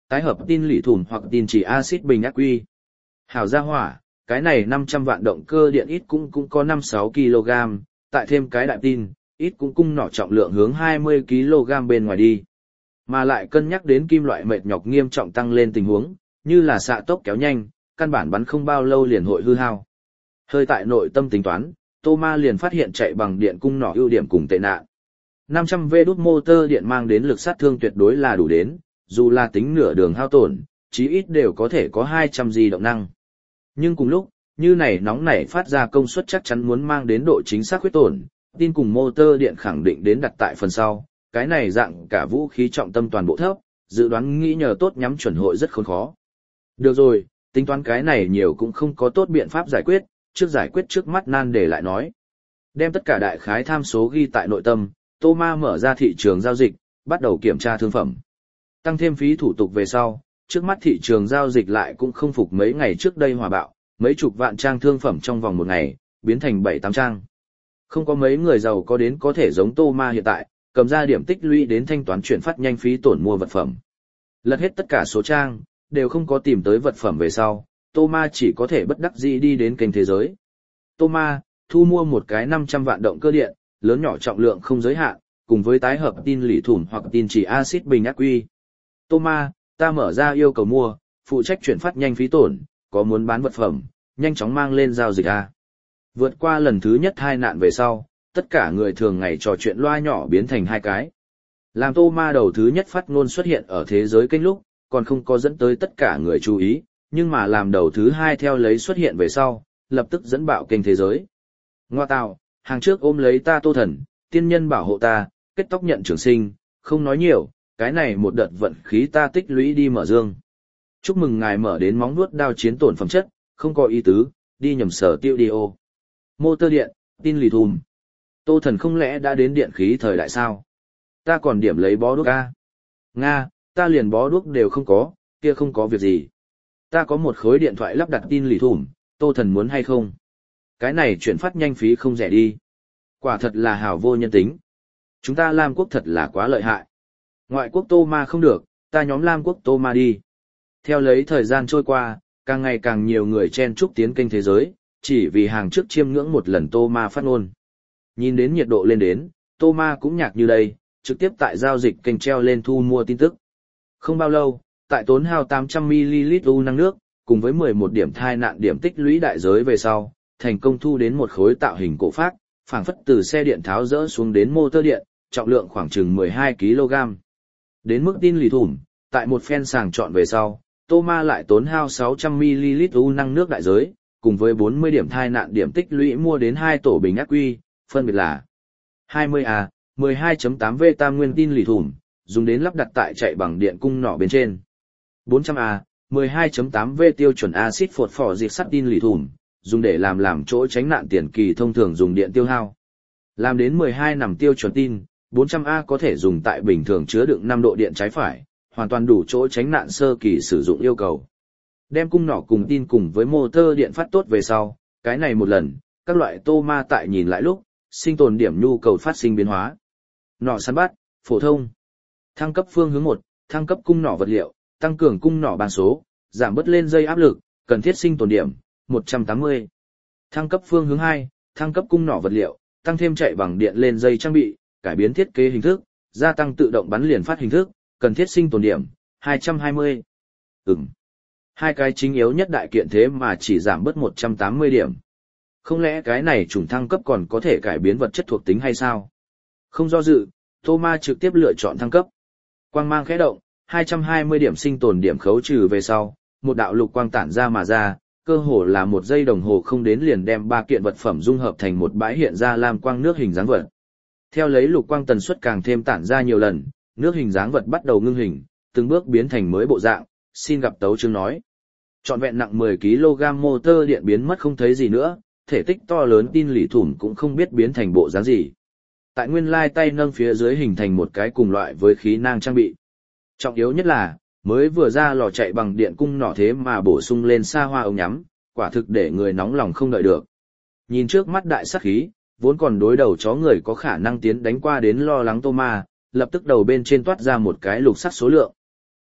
tái hợp tin lỉ thủm hoặc tin chỉ axit bình ác quy. Hảo gia hỏa, cái này năm trăm vạn động cơ điện ít cũng cũng có năm sáu ki lô gam, tại thêm cái đại tin, ít cũng cung nỏ trọng lượng hướng hai mươi ki lô gam bên ngoài đi. Mà lại cân nhắc đến kim loại mệt nhọc nghiêm trọng tăng lên tình huống, như là xạ tốc kéo nhanh, căn bản bắn không bao lâu liền hội hư hao. Hơi tại nội tâm tính toán, Thomas liền phát hiện chạy bằng điện cung nỏ ưu điểm cùng tệ nạn. năm trăm vê đút motor điện mang đến lực sát thương tuyệt đối là đủ đến, dù là tính nửa đường hao tổn, chí ít đều có thể có hai trăm di động năng. Nhưng cùng lúc, như này nóng nảy phát ra công suất chắc chắn muốn mang đến độ chính xác khuyết tổn, tin cùng motor điện khẳng định đến đặt tại phần sau, cái này dạng cả vũ khí trọng tâm toàn bộ thấp, dự đoán nghĩ nhờ tốt nhắm chuẩn hội rất khốn khó. Được rồi, tính toán cái này nhiều cũng không có tốt biện pháp giải quyết, trước giải quyết trước mắt nan để lại nói. Đem tất cả đại khái tham số ghi tại nội tâm, Thomas mở ra thị trường giao dịch, bắt đầu kiểm tra thương phẩm. Tăng thêm phí thủ tục về sau, trước mắt thị trường giao dịch lại cũng không phục mấy ngày trước đây hòa bạo, mấy chục vạn trang thương phẩm trong vòng một ngày, biến thành bảy tám trang. Không có mấy người giàu có đến có thể giống Thomas hiện tại, cầm ra điểm tích lũy đến thanh toán chuyển phát nhanh phí tổn mua vật phẩm. Lật hết tất cả số trang, đều không có tìm tới vật phẩm về sau, Thomas chỉ có thể bất đắc dĩ đi đến kênh thế giới. Thomas, thu mua một cái năm trăm vạn động cơ điện, lớn nhỏ trọng lượng không giới hạn, cùng với tái hợp tin lỉ thủm hoặc tin chỉ axit bình ác quy. Thomas, ta mở ra yêu cầu mua, phụ trách chuyển phát nhanh phí tổn, có muốn bán vật phẩm, nhanh chóng mang lên giao dịch a. Vượt qua lần thứ nhất hai nạn về sau, tất cả người thường ngày trò chuyện loa nhỏ biến thành hai cái. Làm Thomas đầu thứ nhất phát ngôn xuất hiện ở thế giới kênh lúc, còn không có dẫn tới tất cả người chú ý, nhưng mà làm đầu thứ hai theo lấy xuất hiện về sau, lập tức dẫn bạo kênh thế giới. Ngoa tạo, hàng trước ôm lấy ta Tô Thần, tiên nhân bảo hộ ta, kết tóc nhận trường sinh, không nói nhiều, cái này một đợt vận khí ta tích lũy đi mở dương. Chúc mừng ngài mở đến móng vuốt đao chiến tổn phẩm chất, không có ý tứ, đi nhầm sở tiêu đi ô. Motor điện, tin lì thùm. Tô Thần không lẽ đã đến điện khí thời đại sao? Ta còn điểm lấy bó đuốc a. Nga, ta liền bó đuốc đều không có, kia không có việc gì. Ta có một khối điện thoại lắp đặt tin lì thùm, Tô Thần muốn hay không? Cái này chuyển phát nhanh phí không rẻ đi. Quả thật là hào vô nhân tính. Chúng ta Lam quốc thật là quá lợi hại. Ngoại quốc Tô Ma không được, ta nhóm Lam quốc Tô Ma đi. Theo lấy thời gian trôi qua, càng ngày càng nhiều người chen chúc tiến kênh thế giới, chỉ vì hàng trước chiêm ngưỡng một lần Tô Ma phát ngôn. Nhìn đến nhiệt độ lên đến, Tô Ma cũng nhạc như đây, trực tiếp tại giao dịch kênh treo lên thu mua tin tức. Không bao lâu, tại tốn hao tám trăm mi li lít u năng nước, cùng với mười một điểm thai nạn điểm tích lũy đại giới về sau, thành công thu đến một khối tạo hình cổ phác, phảng phất từ xe điện tháo rỡ xuống đến motor điện, trọng lượng khoảng chừng mười hai ki lô gam. Đến mức tin lì thủm, tại một phen sàng chọn về sau, Thomas lại tốn hao sáu trăm mi li lít u năng nước đại giới, cùng với bốn mươi điểm thai nạn điểm tích lũy mua đến hai tổ bình ác quy, phân biệt là hai mươi A, mười hai chấm tám V tam nguyên tin lì thủm, dùng đến lắp đặt tại chạy bằng điện cung nỏ bên trên. bốn trăm A, mười hai chấm tám V tiêu chuẩn axit phosphor phỏ diệt sắt tin lì thủm, dùng để làm làm chỗ tránh nạn tiền kỳ thông thường dùng điện tiêu hao. Làm đến mười hai nằm tiêu chuẩn tin, bốn trăm A có thể dùng tại bình thường chứa đựng năm độ điện trái phải, hoàn toàn đủ chỗ tránh nạn sơ kỳ sử dụng yêu cầu. Đem cung nỏ cùng tin cùng với motor điện phát tốt về sau, cái này một lần, các loại tô ma tại nhìn lại lúc, sinh tồn điểm nhu cầu phát sinh biến hóa. Nỏ săn bắt, phổ thông. Thăng cấp phương hướng một, thăng cấp cung nỏ vật liệu, tăng cường cung nỏ bàn số, giảm bớt lên dây áp lực, cần thiết sinh tồn điểm, một trăm tám mươi. Thăng cấp phương hướng hai, thăng cấp cung nỏ vật liệu, tăng thêm chạy bằng điện lên dây trang bị, cải biến thiết kế hình thức, gia tăng tự động bắn liền phát hình thức, cần thiết sinh tồn điểm, hai trăm hai mươi. Ừm. Hai cái chính yếu nhất đại kiện thế mà chỉ giảm bớt một trăm tám mươi điểm. Không lẽ cái này chủng thăng cấp còn có thể cải biến vật chất thuộc tính hay sao? Không do dự, Thomas trực tiếp lựa chọn thăng cấp. Quang mang khẽ động, hai trăm hai mươi điểm sinh tồn điểm khấu trừ về sau, một đạo lục quang tản ra mà ra, cơ hồ là một giây đồng hồ không đến liền đem ba kiện vật phẩm dung hợp thành một bãi hiện ra lam quang nước hình dáng vật. Theo lấy lục quang tần suất càng thêm tản ra nhiều lần, nước hình dáng vật bắt đầu ngưng hình, từng bước biến thành mới bộ dạng, xin gặp tấu chương nói. Trọn vẹn nặng mười ki lô gam motor điện biến mất không thấy gì nữa, thể tích to lớn tin lì thủm cũng không biết biến thành bộ dáng gì. Tại nguyên lai tay nâng phía dưới hình thành một cái cùng loại với khí nang trang bị. Trọng yếu nhất là, mới vừa ra lò chạy bằng điện cung nỏ thế mà bổ sung lên xa hoa ống nhắm, quả thực để người nóng lòng không đợi được. Nhìn trước mắt đại sát khí, vốn còn đối đầu chó người có khả năng tiến đánh qua đến lo lắng Thomas, lập tức đầu bên trên toát ra một cái lục sắc số lượng. K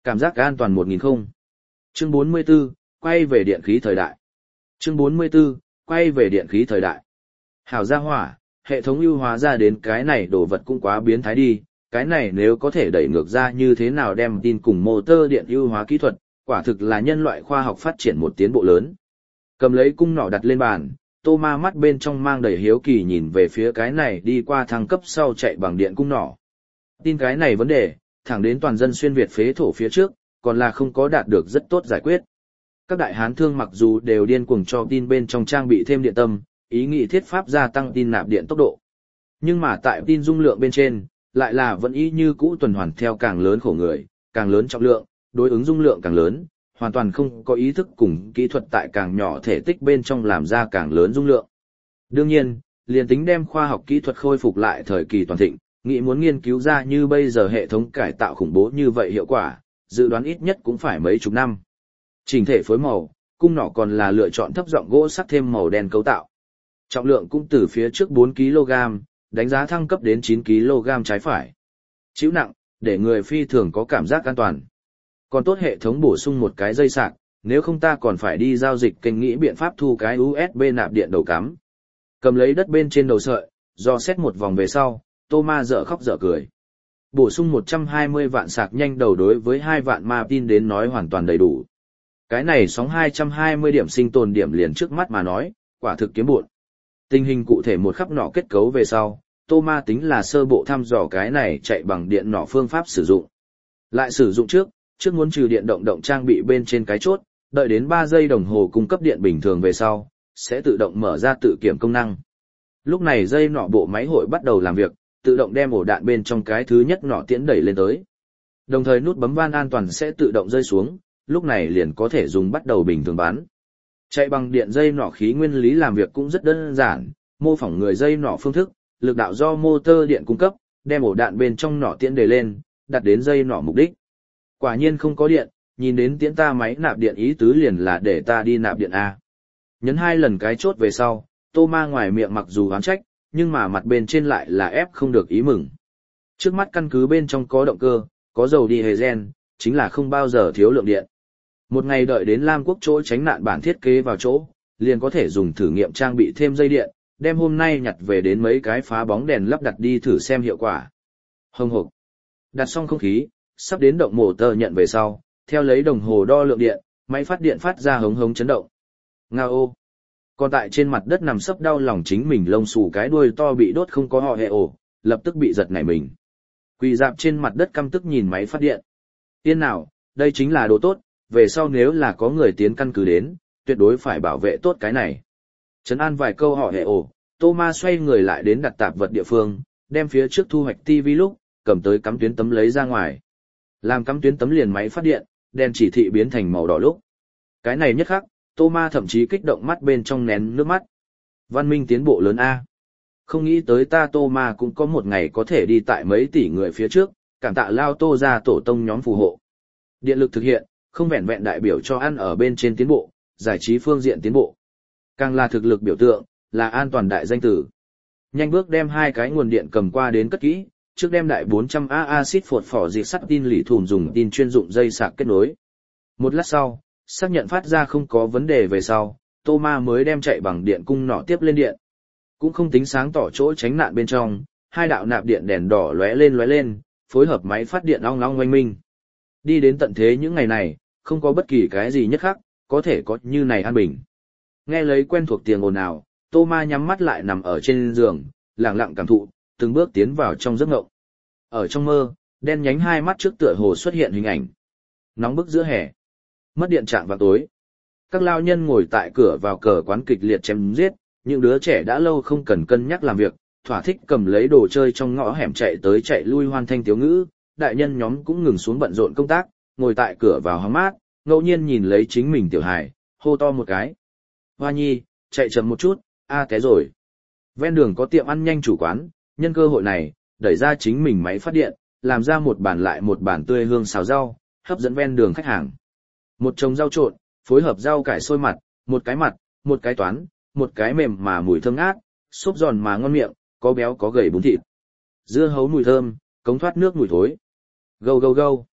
Cảm giác an toàn một nghìn không. Chương bốn mươi 44, quay về điện khí thời đại. Chương bốn mươi 44, quay về điện khí thời đại. Hảo gia hỏa, hệ thống ưu hóa ra đến cái này đồ vật cũng quá biến thái đi, cái này nếu có thể đẩy ngược ra như thế nào đem tin cùng motor điện ưu hóa kỹ thuật, quả thực là nhân loại khoa học phát triển một tiến bộ lớn. Cầm lấy cung nỏ đặt lên bàn, Tô Ma mắt bên trong mang đầy hiếu kỳ nhìn về phía cái này đi qua thăng cấp sau chạy bằng điện cung nỏ. Tin cái này vấn đề, thẳng đến toàn dân xuyên Việt phế thổ phía trước, còn là không có đạt được rất tốt giải quyết. Các đại hán thương mặc dù đều điên cuồng cho tin bên trong trang bị thêm điện tâm, ý nghĩ thiết pháp gia tăng tin nạp điện tốc độ. Nhưng mà tại tin dung lượng bên trên, lại là vẫn y như cũ tuần hoàn theo càng lớn khổ người, càng lớn trọng lượng, đối ứng dung lượng càng lớn, hoàn toàn không có ý thức cùng kỹ thuật tại càng nhỏ thể tích bên trong làm ra càng lớn dung lượng. Đương nhiên, liền tính đem khoa học kỹ thuật khôi phục lại thời kỳ toàn thịnh, nghĩ muốn nghiên cứu ra như bây giờ hệ thống cải tạo khủng bố như vậy hiệu quả, dự đoán ít nhất cũng phải mấy chục năm. Chỉnh thể phối màu, cung nỏ còn là lựa chọn thấp giọng gỗ sắt thêm màu đen cấu tạo. Trọng lượng cũng từ phía trước bốn ki lô gam, đánh giá thăng cấp đến chín ki lô gam trái phải. Chịu nặng, để người phi thường có cảm giác an toàn. Còn tốt hệ thống bổ sung một cái dây sạc, nếu không ta còn phải đi giao dịch kênh nghĩ biện pháp thu cái u ét bê nạp điện đầu cắm. Cầm lấy đất bên trên đầu sợi, do xét một vòng về sau, Tô Ma dở khóc dở cười. Bổ sung một trăm hai mươi vạn sạc nhanh đầu đối với hai vạn ma tin đến nói hoàn toàn đầy đủ. Cái này sóng hai trăm hai mươi điểm sinh tồn điểm liền trước mắt mà nói, quả thực kiếm bộn. Tình hình cụ thể một khắp nọ kết cấu về sau, Tô Ma tính là sơ bộ thăm dò cái này chạy bằng điện nọ phương pháp sử dụng. Lại sử dụng trước, trước muốn trừ điện động động trang bị bên trên cái chốt, đợi đến ba giây đồng hồ cung cấp điện bình thường về sau, sẽ tự động mở ra tự kiểm công năng. Lúc này dây nọ bộ máy hội bắt đầu làm việc, tự động đem ổ đạn bên trong cái thứ nhất nọ tiễn đẩy lên tới. Đồng thời nút bấm van an toàn sẽ tự động rơi xuống, lúc này liền có thể dùng bắt đầu bình thường bắn. Chạy bằng điện dây nọ khí nguyên lý làm việc cũng rất đơn giản, mô phỏng người dây nọ phương thức, lực đạo do motor điện cung cấp, đem ổ đạn bên trong nọ tiễn đẩy lên, đặt đến dây nọ mục đích. Quả nhiên không có điện, nhìn đến tiễn ta máy nạp điện ý tứ liền là để ta đi nạp điện A. Nhấn hai lần cái chốt về sau, Tô Ma ngoài miệng mặc dù oán trách, nhưng mà mặt bên trên lại là ép không được ý mừng. Trước mắt căn cứ bên trong có động cơ, có dầu đi hề gen, chính là không bao giờ thiếu lượng điện. Một ngày đợi đến Lam Quốc chỗ tránh nạn bản thiết kế vào chỗ, liền có thể dùng thử nghiệm trang bị thêm dây điện, đem hôm nay nhặt về đến mấy cái phá bóng đèn lắp đặt đi thử xem hiệu quả. Hông hộc. Đặt xong không khí, sắp đến động mổ tờ nhận về sau, theo lấy đồng hồ đo lượng điện, máy phát điện phát ra hống hống chấn động. Ngao ô. Còn tại trên mặt đất nằm sấp đau lòng chính mình lông xù cái đuôi to bị đốt không có họ hệ ổ, lập tức bị giật nảy mình. Quỳ dạp trên mặt đất căm tức nhìn máy phát điện. Tiên nào, đây chính là đồ tốt, về sau nếu là có người tiến căn cứ đến, tuyệt đối phải bảo vệ tốt cái này. Trấn an vài câu họ hệ ổ, Tô Ma xoay người lại đến đặt tạp vật địa phương, đem phía trước thu hoạch tivi lúc, cầm tới cắm tuyến tấm lấy ra ngoài. Làm cắm tuyến tấm liền máy phát điện, đèn chỉ thị biến thành màu đỏ lúc. Cái này nhất khắc, Tô Ma thậm chí kích động mắt bên trong nén nước mắt. Văn minh tiến bộ lớn A. Không nghĩ tới ta Tô Ma cũng có một ngày có thể đi tại mấy tỷ người phía trước, cảm tạ lao Tô ra tổ tông nhóm phù hộ. Điện lực thực hiện, không vẹn vẹn đại biểu cho ăn ở bên trên tiến bộ, giải trí phương diện tiến bộ. Càng là thực lực biểu tượng, là an toàn đại danh tử. Nhanh bước đem hai cái nguồn điện cầm qua đến cất kỹ, trước đem đại bốn trăm A axit phột phỏ diệt sắt tin lỉ thùm dùng tin chuyên dụng dây sạc kết nối. Một lát sau, xác nhận phát ra không có vấn đề về sau, Tô Ma mới đem chạy bằng điện cung nọ tiếp lên điện. Cũng không tính sáng tỏ chỗ tránh nạn bên trong, hai đạo nạp điện đèn đỏ lóe lên lóe lên, phối hợp máy phát điện ong long oanh minh. Đi đến tận thế những ngày này, không có bất kỳ cái gì nhất khác, có thể có như này an bình. Nghe lấy quen thuộc tiếng ồn ào, Tô Ma nhắm mắt lại nằm ở trên giường, lặng lặng cảm thụ, từng bước tiến vào trong giấc ngộng. Ở trong mơ, đen nhánh hai mắt trước tựa hồ xuất hiện hình ảnh. Nóng bức giữa hè. Mất điện trạng vào tối. Các lao nhân ngồi tại cửa vào cờ quán kịch liệt chém giết, những đứa trẻ đã lâu không cần cân nhắc làm việc, thỏa thích cầm lấy đồ chơi trong ngõ hẻm chạy tới chạy lui hoan thanh tiếu ngữ, đại nhân nhóm cũng ngừng xuống bận rộn công tác, ngồi tại cửa vào hóng mát, ngẫu nhiên nhìn lấy chính mình tiểu hài, hô to một cái. Hoa nhi, chạy chậm một chút, a à, té rồi. Ven đường có tiệm ăn nhanh chủ quán, nhân cơ hội này, đẩy ra chính mình máy phát điện, làm ra một bàn lại một bàn tươi hương xào rau, hấp dẫn ven đường khách hàng. Một chồng rau trộn, phối hợp rau cải sôi mặt, một cái mặt, một cái toán, một cái mềm mà mùi thơm ngát, xốp giòn mà ngon miệng, có béo có gầy bún thịt. Dưa hấu mùi thơm, cống thoát nước mùi thối. Gâu gâu gâu.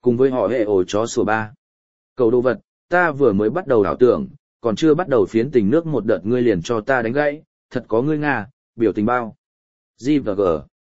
Cùng với họ hệ ổ chó sủa ba. Cầu đồ vật, ta vừa mới bắt đầu ảo tưởng, còn chưa bắt đầu phiến tình nước một đợt ngươi liền cho ta đánh gãy, thật có ngươi Nga, biểu tình bao. G và G.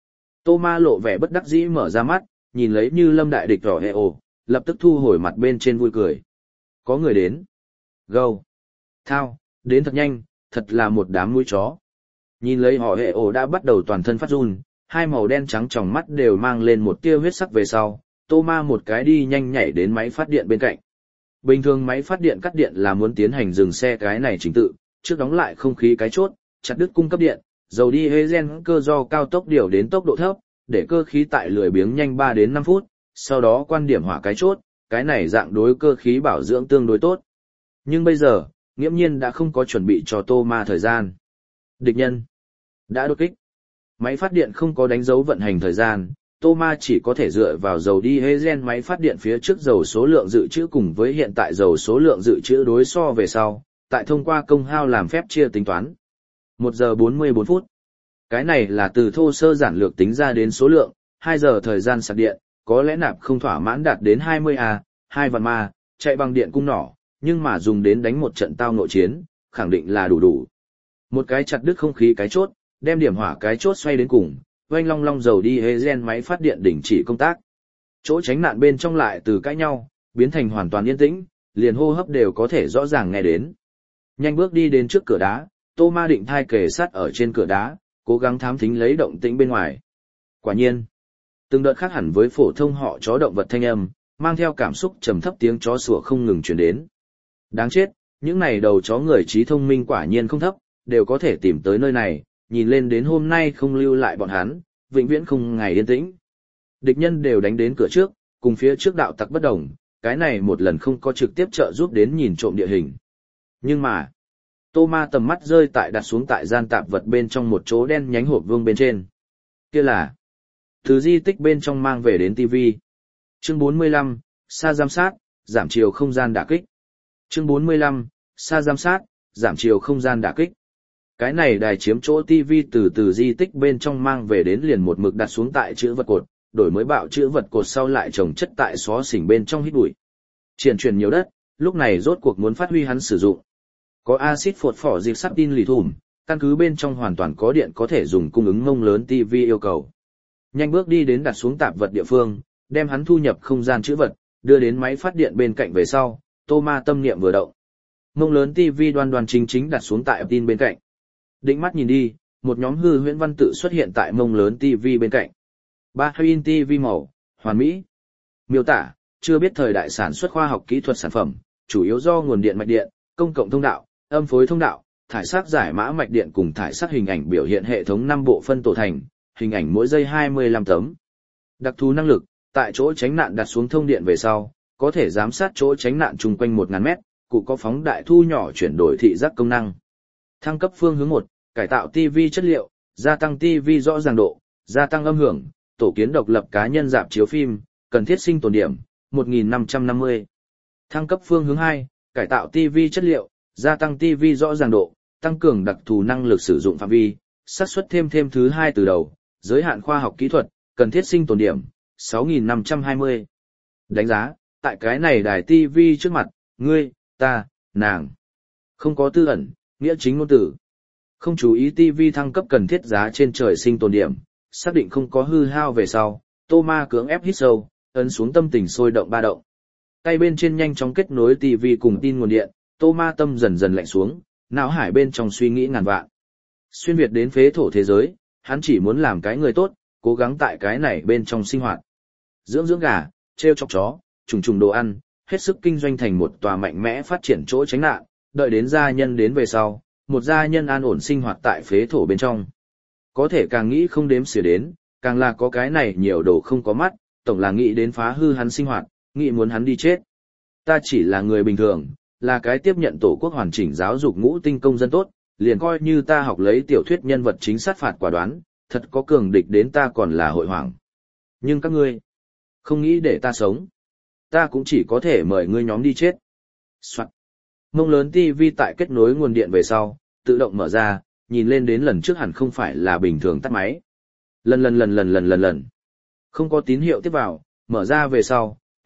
Tô Ma lộ vẻ bất đắc dĩ mở ra mắt, nhìn lấy như lâm đại địch họ hệ ổ, lập tức thu hồi mặt bên trên vui cười. Có người đến. Gâu. Thao, đến thật nhanh, thật là một đám mũi chó. Nhìn lấy họ hệ ổ đã bắt đầu toàn thân phát run, hai màu đen trắng tròng mắt đều mang lên một tia huyết sắc về sau, Tô Ma một cái đi nhanh nhảy đến máy phát điện bên cạnh. Bình thường máy phát điện cắt điện là muốn tiến hành dừng xe cái này trình tự, trước đóng lại không khí cái chốt, chặt đứt cung cấp điện, dầu đi hê gen cơ do cao tốc điều đến tốc độ thấp, để cơ khí tại lười biếng nhanh ba đến năm phút, sau đó quan điểm hỏa cái chốt, cái này dạng đối cơ khí bảo dưỡng tương đối tốt. Nhưng bây giờ, nghiễm nhiên đã không có chuẩn bị cho Tô Ma thời gian. Địch nhân đã đột kích. Máy phát điện không có đánh dấu vận hành thời gian, Tô Ma chỉ có thể dựa vào dầu đi hê gen máy phát điện phía trước dầu số lượng dự trữ cùng với hiện tại dầu số lượng dự trữ đối so về sau, tại thông qua công hao làm phép chia tính toán. một giờ bốn mươi bốn phút. Cái này là từ thô sơ giản lược tính ra đến số lượng, hai giờ thời gian sạc điện, có lẽ nạp không thỏa mãn đạt đến hai mươi A, hai vạn ma, chạy bằng điện cung nỏ, nhưng mà dùng đến đánh một trận tao nội chiến, khẳng định là đủ đủ. Một cái chặt đứt không khí cái chốt, đem điểm hỏa cái chốt xoay đến cùng, oanh long long dầu đi hê gen máy phát điện đình chỉ công tác. Chỗ tránh nạn bên trong lại từ cãi nhau, biến thành hoàn toàn yên tĩnh, liền hô hấp đều có thể rõ ràng nghe đến. Nhanh bước đi đến trước cửa đá, Tô Ma định thai kề sát ở trên cửa đá, cố gắng thám thính lấy động tĩnh bên ngoài. Quả nhiên, từng đợt khác hẳn với phổ thông họ chó động vật thanh âm, mang theo cảm xúc trầm thấp tiếng chó sủa không ngừng truyền đến. Đáng chết, những này đầu chó người trí thông minh quả nhiên không thấp, đều có thể tìm tới nơi này, nhìn lên đến hôm nay không lưu lại bọn hắn, vĩnh viễn không ngày yên tĩnh. Địch nhân đều đánh đến cửa trước, cùng phía trước đạo tặc bất đồng, cái này một lần không có trực tiếp trợ giúp đến nhìn trộm địa hình. Nhưng mà, Tô Ma tầm mắt rơi tại đặt xuống tại gian tạp vật bên trong một chỗ đen nhánh hộp vương bên trên. Kia là từ di tích bên trong mang về đến tivi. Chương bốn mươi lăm, xa giám sát, giảm chiều không gian đả kích. Chương bốn mươi lăm, xa giám sát, giảm chiều không gian đả kích. Cái này đài chiếm chỗ tivi từ từ di tích bên trong mang về đến liền một mực đặt xuống tại chữ vật cột, đổi mới bạo chữ vật cột sau lại trồng chất tại xó xỉnh bên trong hít bụi. Triển chuyển nhiều đất, lúc này rốt cuộc muốn phát huy hắn sử dụng. Có axit phốt phỏ dịch sắp tin lì thùm, căn cứ bên trong hoàn toàn có điện có thể dùng cung ứng ngông lớn tivi yêu cầu. Nhanh bước đi đến đặt xuống tạp vật địa phương, đem hắn thu nhập không gian chữ vật, đưa đến máy phát điện bên cạnh về sau, Tô Ma tâm niệm vừa động. Ngông lớn tivi đoan đoan chính chính đặt xuống tại tin bên cạnh. Định mắt nhìn đi, một nhóm hư huyễn văn tự xuất hiện tại mông lớn tivi bên cạnh. Ba in tivi màu, hoàn mỹ. Miêu tả, chưa biết thời đại sản xuất khoa học kỹ thuật sản phẩm, chủ yếu do nguồn điện mạch điện, công cộng thông đạo, âm phối thông đạo, thải sắc giải mã mạch điện cùng thải sắc hình ảnh biểu hiện hệ thống năm bộ phân tổ thành, hình ảnh mỗi giây hai mươi lăm tấm. Đặc thù năng lực, tại chỗ tránh nạn đặt xuống thông điện về sau, có thể giám sát chỗ tránh nạn chung quanh một nghìn mét, cụ có phóng đại thu nhỏ chuyển đổi thị giác công năng. Thăng cấp phương hướng một, cải tạo tivi chất liệu, gia tăng tivi rõ ràng độ, gia tăng âm hưởng, tổ kiến độc lập cá nhân rạp chiếu phim, cần thiết sinh tồn điểm, một nghìn năm trăm năm mươi. Thăng cấp phương hướng hai, cải tạo tivi chất liệu, gia tăng tivi rõ ràng độ, tăng cường đặc thù năng lực sử dụng phạm vi, xác suất thêm thêm thứ hai từ đầu, giới hạn khoa học kỹ thuật, cần thiết sinh tồn điểm, sáu nghìn năm trăm hai mươi. Đánh giá, tại cái này đài tivi trước mặt, ngươi, ta, nàng. Không có tư ẩn, nghĩa chính ngôn tử. Không chú ý tivi thăng cấp cần thiết giá trên trời sinh tồn điểm, xác định không có hư hao về sau, Tô Ma cưỡng ép hít sâu, ấn xuống tâm tình sôi động ba động. Tay bên trên nhanh chóng kết nối tivi cùng tin nguồn điện, Tô Ma tâm dần dần lạnh xuống, não hải bên trong suy nghĩ ngàn vạn. Xuyên việt đến phế thổ thế giới, hắn chỉ muốn làm cái người tốt, cố gắng tại cái này bên trong sinh hoạt. Dưỡng dưỡng gà, treo chọc chó, trùng trùng đồ ăn, hết sức kinh doanh thành một tòa mạnh mẽ phát triển chỗ tránh nạn, đợi đến gia nhân đến về sau, một gia nhân an ổn sinh hoạt tại phế thổ bên trong. Có thể càng nghĩ không đếm xỉa đến, càng là có cái này nhiều đồ không có mắt, tổng là nghĩ đến phá hư hắn sinh hoạt, nghĩ muốn hắn đi chết. Ta chỉ là người bình thường, là cái tiếp nhận tổ quốc hoàn chỉnh giáo dục ngũ tinh công dân tốt, liền coi như ta học lấy tiểu thuyết nhân vật chính sát phạt quả đoán, thật có cường địch đến ta còn là hội hoảng. Nhưng các ngươi, không nghĩ để ta sống. Ta cũng chỉ có thể mời ngươi nhóm đi chết. Soạn. Mông lớn tivi tại kết nối nguồn điện về sau, tự động mở ra, nhìn lên đến lần trước hẳn không phải là bình thường tắt máy. Lần lần lần lần lần lần lần. Không có tín hiệu tiếp vào, mở ra về sau,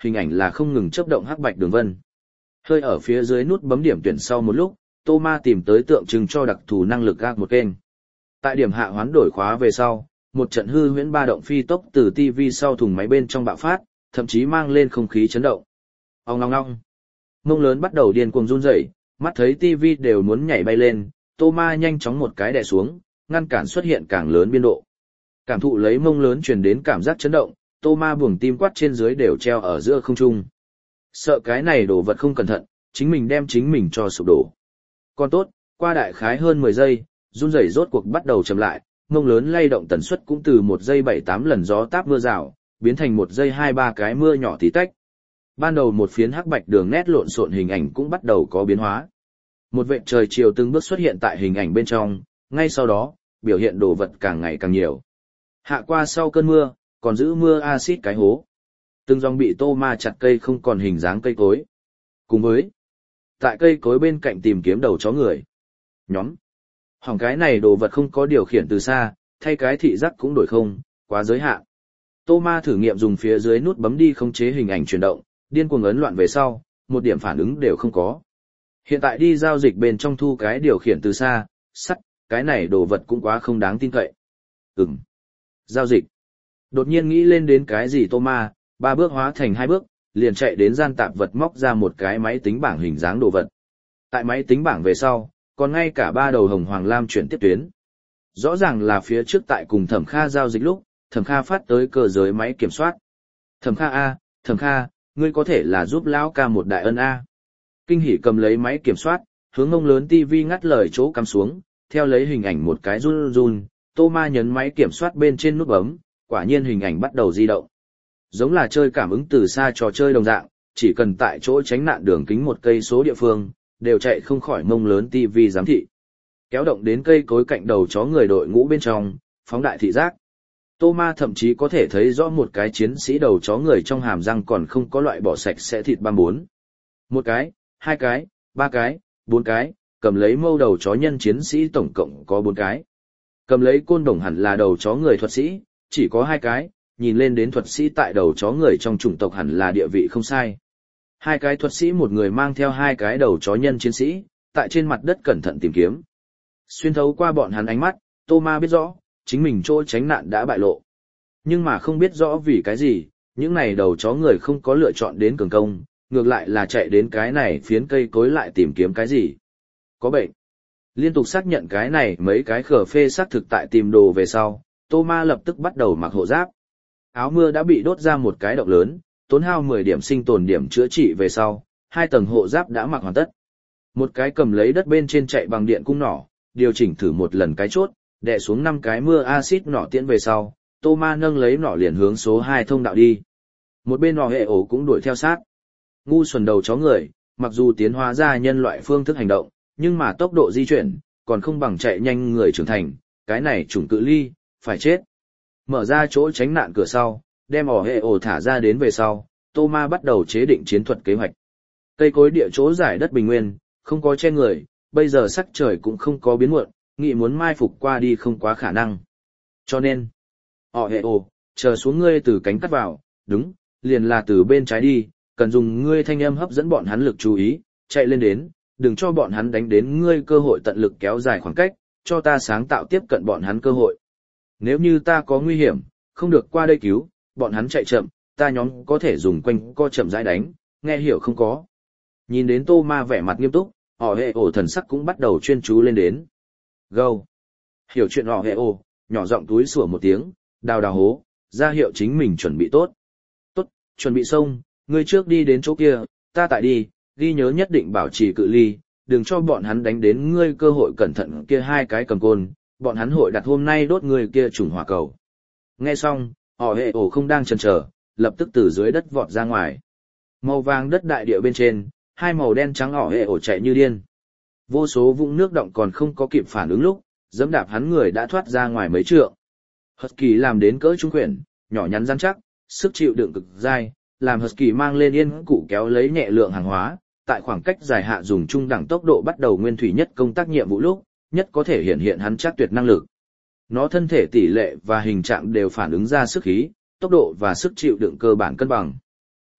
hình ảnh là không ngừng chớp động hắc bạch đường vân. Hơi ở phía dưới nút bấm điểm tuyển sau một lúc, Thomas tìm tới tượng trưng cho đặc thù năng lực gác một kênh. Tại điểm hạ hoán đổi khóa về sau, một trận hư huyễn ba động phi tốc từ ti vi sau thùng máy bên trong bạo phát, thậm chí mang lên không khí chấn động. Ong long long. Mông lớn bắt đầu điên cuồng run rẩy, mắt thấy ti vi đều muốn nhảy bay lên, Thomas nhanh chóng một cái đè xuống, ngăn cản xuất hiện càng lớn biên độ. Cảm thụ lấy mông lớn truyền đến cảm giác chấn động, Thomas buồng tim quát trên dưới đều treo ở giữa không trung. Sợ cái này đổ vật không cẩn thận, chính mình đem chính mình cho sụp đổ. Còn tốt, qua đại khái hơn mười giây, run rẩy rốt cuộc bắt đầu chậm lại, mông lớn lay động tần suất cũng từ một giây bảy tám lần gió táp mưa rào, biến thành một giây hai ba cái mưa nhỏ tí tách. Ban đầu một phiến hắc bạch đường nét lộn xộn hình ảnh cũng bắt đầu có biến hóa. Một vệt trời chiều từng bước xuất hiện tại hình ảnh bên trong, ngay sau đó, biểu hiện đồ vật càng ngày càng nhiều. Hạ qua sau cơn mưa, còn giữ mưa axit cái hố. Từng dòng bị Thomas chặt cây không còn hình dáng cây cối. Cùng với, tại cây cối bên cạnh tìm kiếm đầu chó người. Nhóm. Hỏng cái này đồ vật không có điều khiển từ xa, thay cái thị giác cũng đổi không, quá giới hạn. Thomas thử nghiệm dùng phía dưới nút bấm đi khống chế hình ảnh chuyển động, điên cuồng ấn loạn về sau, một điểm phản ứng đều không có. Hiện tại đi giao dịch bên trong thu cái điều khiển từ xa, sắt, cái này đồ vật cũng quá không đáng tin cậy. Ừm. Giao dịch. Đột nhiên nghĩ lên đến cái gì Thomas, ba bước hóa thành hai bước, liền chạy đến gian tạp vật móc ra một cái máy tính bảng hình dáng đồ vật. Tại máy tính bảng về sau, còn ngay cả ba đầu hồng hoàng lam chuyển tiếp tuyến. Rõ ràng là phía trước tại cùng Thẩm Kha giao dịch lúc, Thẩm Kha phát tới cơ giới máy kiểm soát. Thẩm Kha A, Thẩm Kha, ngươi có thể là giúp lão ca một đại ân A. Kinh hỉ cầm lấy máy kiểm soát, hướng ngông lớn tivi ngắt lời chỗ cắm xuống, theo lấy hình ảnh một cái run run, Thomas nhấn máy kiểm soát bên trên nút bấm, quả nhiên hình ảnh bắt đầu di động. Giống là chơi cảm ứng từ xa trò chơi đồng dạng, chỉ cần tại chỗ tránh nạn đường kính một cây số địa phương, đều chạy không khỏi mông lớn tivi giám thị. Kéo động đến cây cối cạnh đầu chó người đội ngũ bên trong, phóng đại thị giác. Thomas thậm chí có thể thấy rõ một cái chiến sĩ đầu chó người trong hàm răng còn không có loại bỏ sạch sẽ thịt băm bốn. Một cái, hai cái, ba cái, bốn cái, cầm lấy mâu đầu chó nhân chiến sĩ tổng cộng có bốn cái. Cầm lấy côn đồng hẳn là đầu chó người thuật sĩ, chỉ có hai cái, nhìn lên đến thuật sĩ tại đầu chó người trong chủng tộc hẳn là địa vị không sai. Hai cái thuật sĩ một người mang theo hai cái đầu chó nhân chiến sĩ, tại trên mặt đất cẩn thận tìm kiếm. Xuyên thấu qua bọn hắn ánh mắt, Thomas biết rõ, chính mình chỗ tránh nạn đã bại lộ. Nhưng mà không biết rõ vì cái gì, những này đầu chó người không có lựa chọn đến cường công, ngược lại là chạy đến cái này phiến cây cối lại tìm kiếm cái gì. Có bệnh. Liên tục xác nhận cái này mấy cái khở phê xác thực tại tìm đồ về sau, Thomas lập tức bắt đầu mặc hộ giáp. Áo mưa đã bị đốt ra một cái động lớn, tốn hao mười điểm sinh tồn điểm chữa trị về sau, hai tầng hộ giáp đã mặc hoàn tất. Một cái cầm lấy đất bên trên chạy bằng điện cung nỏ, điều chỉnh thử một lần cái chốt, đè xuống năm cái mưa axit nỏ tiễn về sau, Thomas nâng lấy nỏ liền hướng số hai thông đạo đi. Một bên nỏ hệ ổ cũng đuổi theo sát. Ngu xuẩn đầu chó người, mặc dù tiến hóa ra nhân loại phương thức hành động, nhưng mà tốc độ di chuyển, còn không bằng chạy nhanh người trưởng thành, cái này chủng cự ly, phải chết. Mở ra chỗ tránh nạn cửa sau, đem ỏ hệ ổ thả ra đến về sau, Thomas bắt đầu chế định chiến thuật kế hoạch. Cây cối địa chỗ giải đất bình nguyên, không có che người, bây giờ sắc trời cũng không có biến muộn, nghĩ muốn mai phục qua đi không quá khả năng. Cho nên, ỏ hệ ổ, chờ xuống ngươi từ cánh cắt vào, đúng, liền là từ bên trái đi, cần dùng ngươi thanh âm hấp dẫn bọn hắn lực chú ý, chạy lên đến, đừng cho bọn hắn đánh đến ngươi cơ hội tận lực kéo dài khoảng cách, cho ta sáng tạo tiếp cận bọn hắn cơ hội. Nếu như ta có nguy hiểm, không được qua đây cứu, bọn hắn chạy chậm, ta nhóm có thể dùng quanh co chậm rãi đánh, nghe hiểu không có. Nhìn đến Thomas vẻ mặt nghiêm túc, họ hệ ổ thần sắc cũng bắt đầu chuyên chú lên đến. Go. Hiểu chuyện họ hệ ổ, nhỏ giọng túi sủa một tiếng, đào đào hố, ra hiệu chính mình chuẩn bị tốt. Tốt, chuẩn bị xong, ngươi trước đi đến chỗ kia, ta tại đi, ghi nhớ nhất định bảo trì cự ly, đừng cho bọn hắn đánh đến ngươi cơ hội cẩn thận kia hai cái cầm côn, bọn hắn hội đặt hôm nay đốt người kia trùng hỏa cầu. Nghe xong, họ hệ ổ không đang chần chờ, lập tức từ dưới đất vọt ra ngoài. Màu vàng đất đại địa bên trên, hai màu đen trắng họ hệ ổ chạy như điên. Vô số vũng nước động còn không có kịp phản ứng lúc, dẫm đạp hắn người đã thoát ra ngoài mấy trượng. Husky làm đến cỡ trung quyển, nhỏ nhắn rắn chắc, sức chịu đựng cực dai, làm Husky mang lên yên cụ kéo lấy nhẹ lượng hàng hóa, tại khoảng cách dài hạ dùng trung đẳng tốc độ bắt đầu nguyên thủy nhất công tác nhiệm vụ lúc, nhất có thể hiện hiện hắn chắc tuyệt năng lực. Nó thân thể tỷ lệ và hình trạng đều phản ứng ra sức khí, tốc độ và sức chịu đựng cơ bản cân bằng.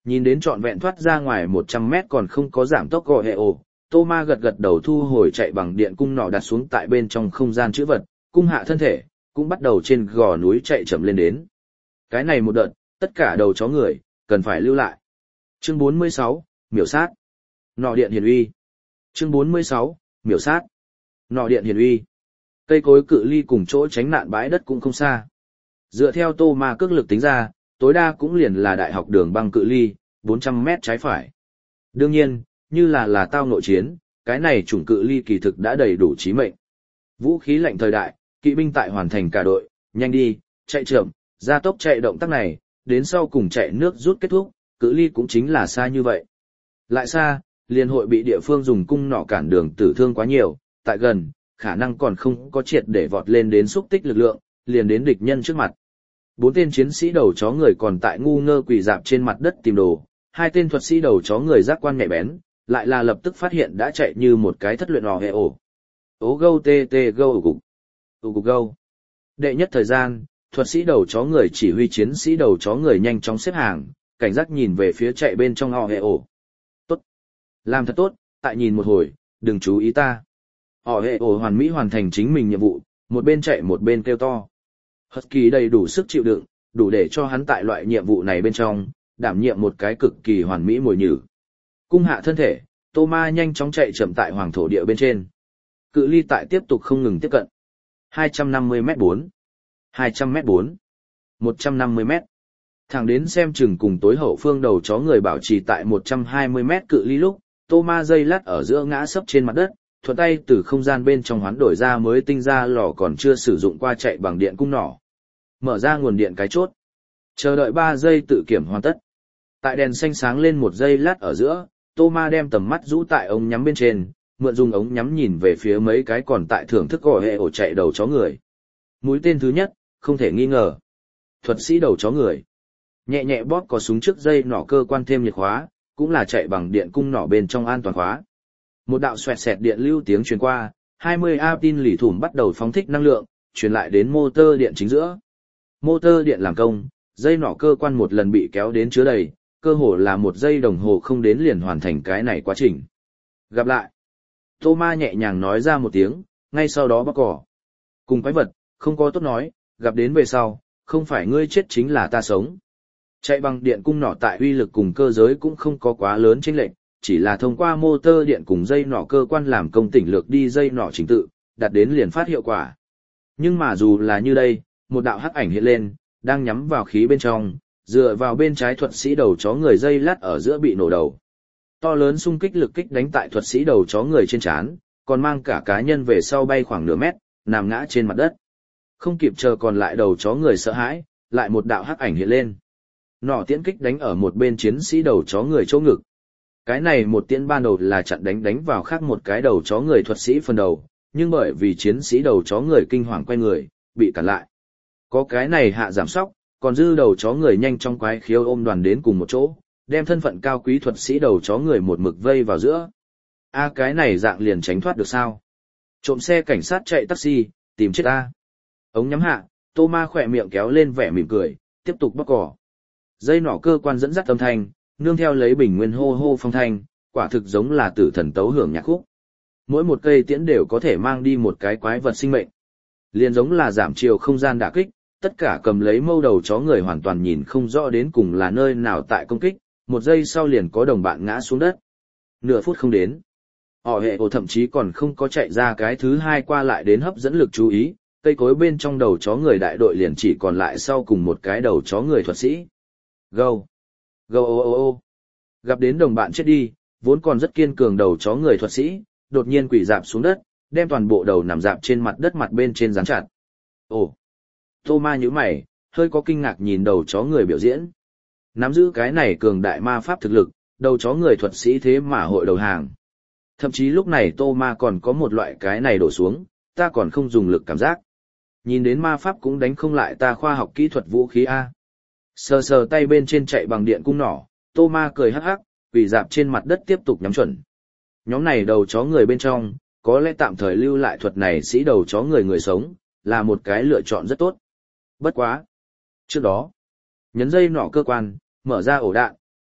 Nhìn đến trọn vẹn thoát ra ngoài một trăm mét còn không có giảm tốc gọi hệ ổ, Thomas gật gật đầu thu hồi chạy bằng điện cung nỏ đặt xuống tại bên trong không gian chữ vật, cung hạ thân thể, cũng bắt đầu trên gò núi chạy chậm lên đến. Cái này một đợt, tất cả đầu chó người, cần phải lưu lại. Chương bốn mươi sáu, miểu sát. Nỏ điện hiển uy. Chương bốn mươi sáu, miểu sát. Nỏ điện hiển uy. Cây cối cự ly cùng chỗ tránh nạn bãi đất cũng không xa. Dựa theo Thomas cước lực tính ra, tối đa cũng liền là đại học đường băng cự ly, bốn trăm mét trái phải. Đương nhiên, như là là tao nội chiến, cái này chủng cự ly kỳ thực đã đầy đủ chí mệnh. Vũ khí lạnh thời đại, kỵ binh tại hoàn thành cả đội, nhanh đi, chạy chậm, gia tốc chạy động tác này, đến sau cùng chạy nước rút kết thúc, cự ly cũng chính là xa như vậy. Lại xa, liên hội bị địa phương dùng cung nỏ cản đường tử thương quá nhiều, tại gần, khả năng còn không có triệt để vọt lên đến xúc tích lực lượng, liền đến địch nhân trước mặt. Bốn tên chiến sĩ đầu chó người còn tại ngu ngơ quỳ dạp trên mặt đất tìm đồ, hai tên thuật sĩ đầu chó người giác quan nhạy bén, lại là lập tức phát hiện đã chạy như một cái thất luyện ò hệ ổ. Ố gâu tê tê gâu gục. Ú gục gâu. Đệ nhất thời gian, thuật sĩ đầu chó người chỉ huy chiến sĩ đầu chó người nhanh chóng xếp hàng, cảnh giác nhìn về phía chạy bên trong ò hệ ổ. Tốt. Làm thật tốt, tại nhìn một hồi, đừng chú ý ta. Ò hệ ổ hoàn mỹ hoàn thành chính mình nhiệm vụ, một bên chạy một bên kêu to. Husky đầy đủ sức chịu đựng, đủ để cho hắn tại loại nhiệm vụ này bên trong, đảm nhiệm một cái cực kỳ hoàn mỹ mồi nhử. Cung hạ thân thể, Thomas nhanh chóng chạy chậm tại hoàng thổ địa bên trên. Cự ly tại tiếp tục không ngừng tiếp cận. hai trăm năm mươi mét bốn, hai trăm mét bốn, một trăm năm mươi mét. Thẳng đến xem chừng cùng tối hậu phương đầu chó người bảo trì tại một trăm hai mươi mét cự ly lúc, Thomas dây lát ở giữa ngã sấp trên mặt đất, thuận tay từ không gian bên trong hoán đổi ra mới tinh ra lò còn chưa sử dụng qua chạy bằng điện cung nỏ. Mở ra nguồn điện cái chốt. Chờ đợi ba giây tự kiểm hoàn tất. Tại đèn xanh sáng lên một giây lát ở giữa, Thomas đem tầm mắt rũ tại ống nhắm bên trên, mượn dùng ống nhắm nhìn về phía mấy cái còn tại thưởng thức gọi hệ ổ chạy đầu chó người. Mũi tên thứ nhất, không thể nghi ngờ. Thuật sĩ đầu chó người. Nhẹ nhẹ bóp có súng trước dây nỏ cơ quan thêm nhiệt khóa, cũng là chạy bằng điện cung nỏ bên trong an toàn khóa. Một đạo xoẹt xẹt điện lưu tiếng truyền qua, hai mươi a tin lì thủm bắt đầu phóng thích năng lượng, truyền lại đến motor điện chính giữa. Motor điện làm công, dây nỏ cơ quan một lần bị kéo đến chứa đầy, cơ hồ là một giây đồng hồ không đến liền hoàn thành cái này quá trình. Gặp lại. Thomas nhẹ nhàng nói ra một tiếng, ngay sau đó bóc cỏ. Cùng quái vật, không có tốt nói, gặp đến về sau, không phải ngươi chết chính là ta sống. Chạy bằng điện cung nỏ tại uy lực cùng cơ giới cũng không có quá lớn chênh lệch, chỉ là thông qua motor điện cùng dây nỏ cơ quan làm công tỉnh lược đi dây nỏ trình tự, đạt đến liền phát hiệu quả. Nhưng mà dù là như đây, một đạo hắc ảnh hiện lên, đang nhắm vào khí bên trong, dựa vào bên trái thuật sĩ đầu chó người dây lát ở giữa bị nổ đầu. To lớn xung kích lực kích đánh tại thuật sĩ đầu chó người trên trán, còn mang cả cá nhân về sau bay khoảng nửa mét, nằm ngã trên mặt đất. Không kịp chờ còn lại đầu chó người sợ hãi, lại một đạo hắc ảnh hiện lên. Nỏ tiễn kích đánh ở một bên chiến sĩ đầu chó người chỗ ngực. Cái này một tiễn ban đầu là chặn đánh đánh vào khác một cái đầu chó người thuật sĩ phần đầu, nhưng bởi vì chiến sĩ đầu chó người kinh hoàng quay người, bị cản lại. Có cái này hạ giảm sóc, còn dư đầu chó người nhanh trong quái khiếu ôm đoàn đến cùng một chỗ, đem thân phận cao quý thuật sĩ đầu chó người một mực vây vào giữa. A cái này dạng liền tránh thoát được sao? Trộm xe cảnh sát chạy taxi, tìm chết a. Ống nhắm hạ, Thomas khỏe miệng kéo lên vẻ mỉm cười, tiếp tục bóc cỏ. Dây nỏ cơ quan dẫn dắt âm thanh, nương theo lấy bình nguyên hô hô phong thanh, quả thực giống là tử thần tấu hưởng nhạc khúc. Mỗi một cây tiễn đều có thể mang đi một cái quái vật sinh mệnh. Liền giống là giảm chiều không gian đả kích, tất cả cầm lấy mâu đầu chó người hoàn toàn nhìn không rõ đến cùng là nơi nào tại công kích, một giây sau liền có đồng bạn ngã xuống đất. Nửa phút không đến. Họ hệ ổ thậm chí còn không có chạy ra cái thứ hai qua lại đến hấp dẫn lực chú ý, cây cối bên trong đầu chó người đại đội liền chỉ còn lại sau cùng một cái đầu chó người thuật sĩ. Go! Go ô ô ô! Gặp đến đồng bạn chết đi, vốn còn rất kiên cường đầu chó người thuật sĩ, đột nhiên quỳ dạp xuống đất, đem toàn bộ đầu nằm dạp trên mặt đất mặt bên trên dán chặt. Ồ! Thomas nhíu mày, hơi có kinh ngạc nhìn đầu chó người biểu diễn. Nắm giữ cái này cường đại ma pháp thực lực, đầu chó người thuật sĩ thế mà hội đầu hàng. Thậm chí lúc này Thomas còn có một loại cái này đổ xuống, ta còn không dùng lực cảm giác. Nhìn đến ma pháp cũng đánh không lại ta khoa học kỹ thuật vũ khí A. Sờ sờ tay bên trên chạy bằng điện cung nỏ, Thomas cười hắc hắc, quỳ dạp trên mặt đất tiếp tục nhắm chuẩn. Nhóm này đầu chó người bên trong, có lẽ tạm thời lưu lại thuật này sĩ đầu chó người người sống, là một cái lựa chọn rất tốt. Bất quá. Trước đó, nhấn dây nỏ cơ quan, mở ra ổ đạn,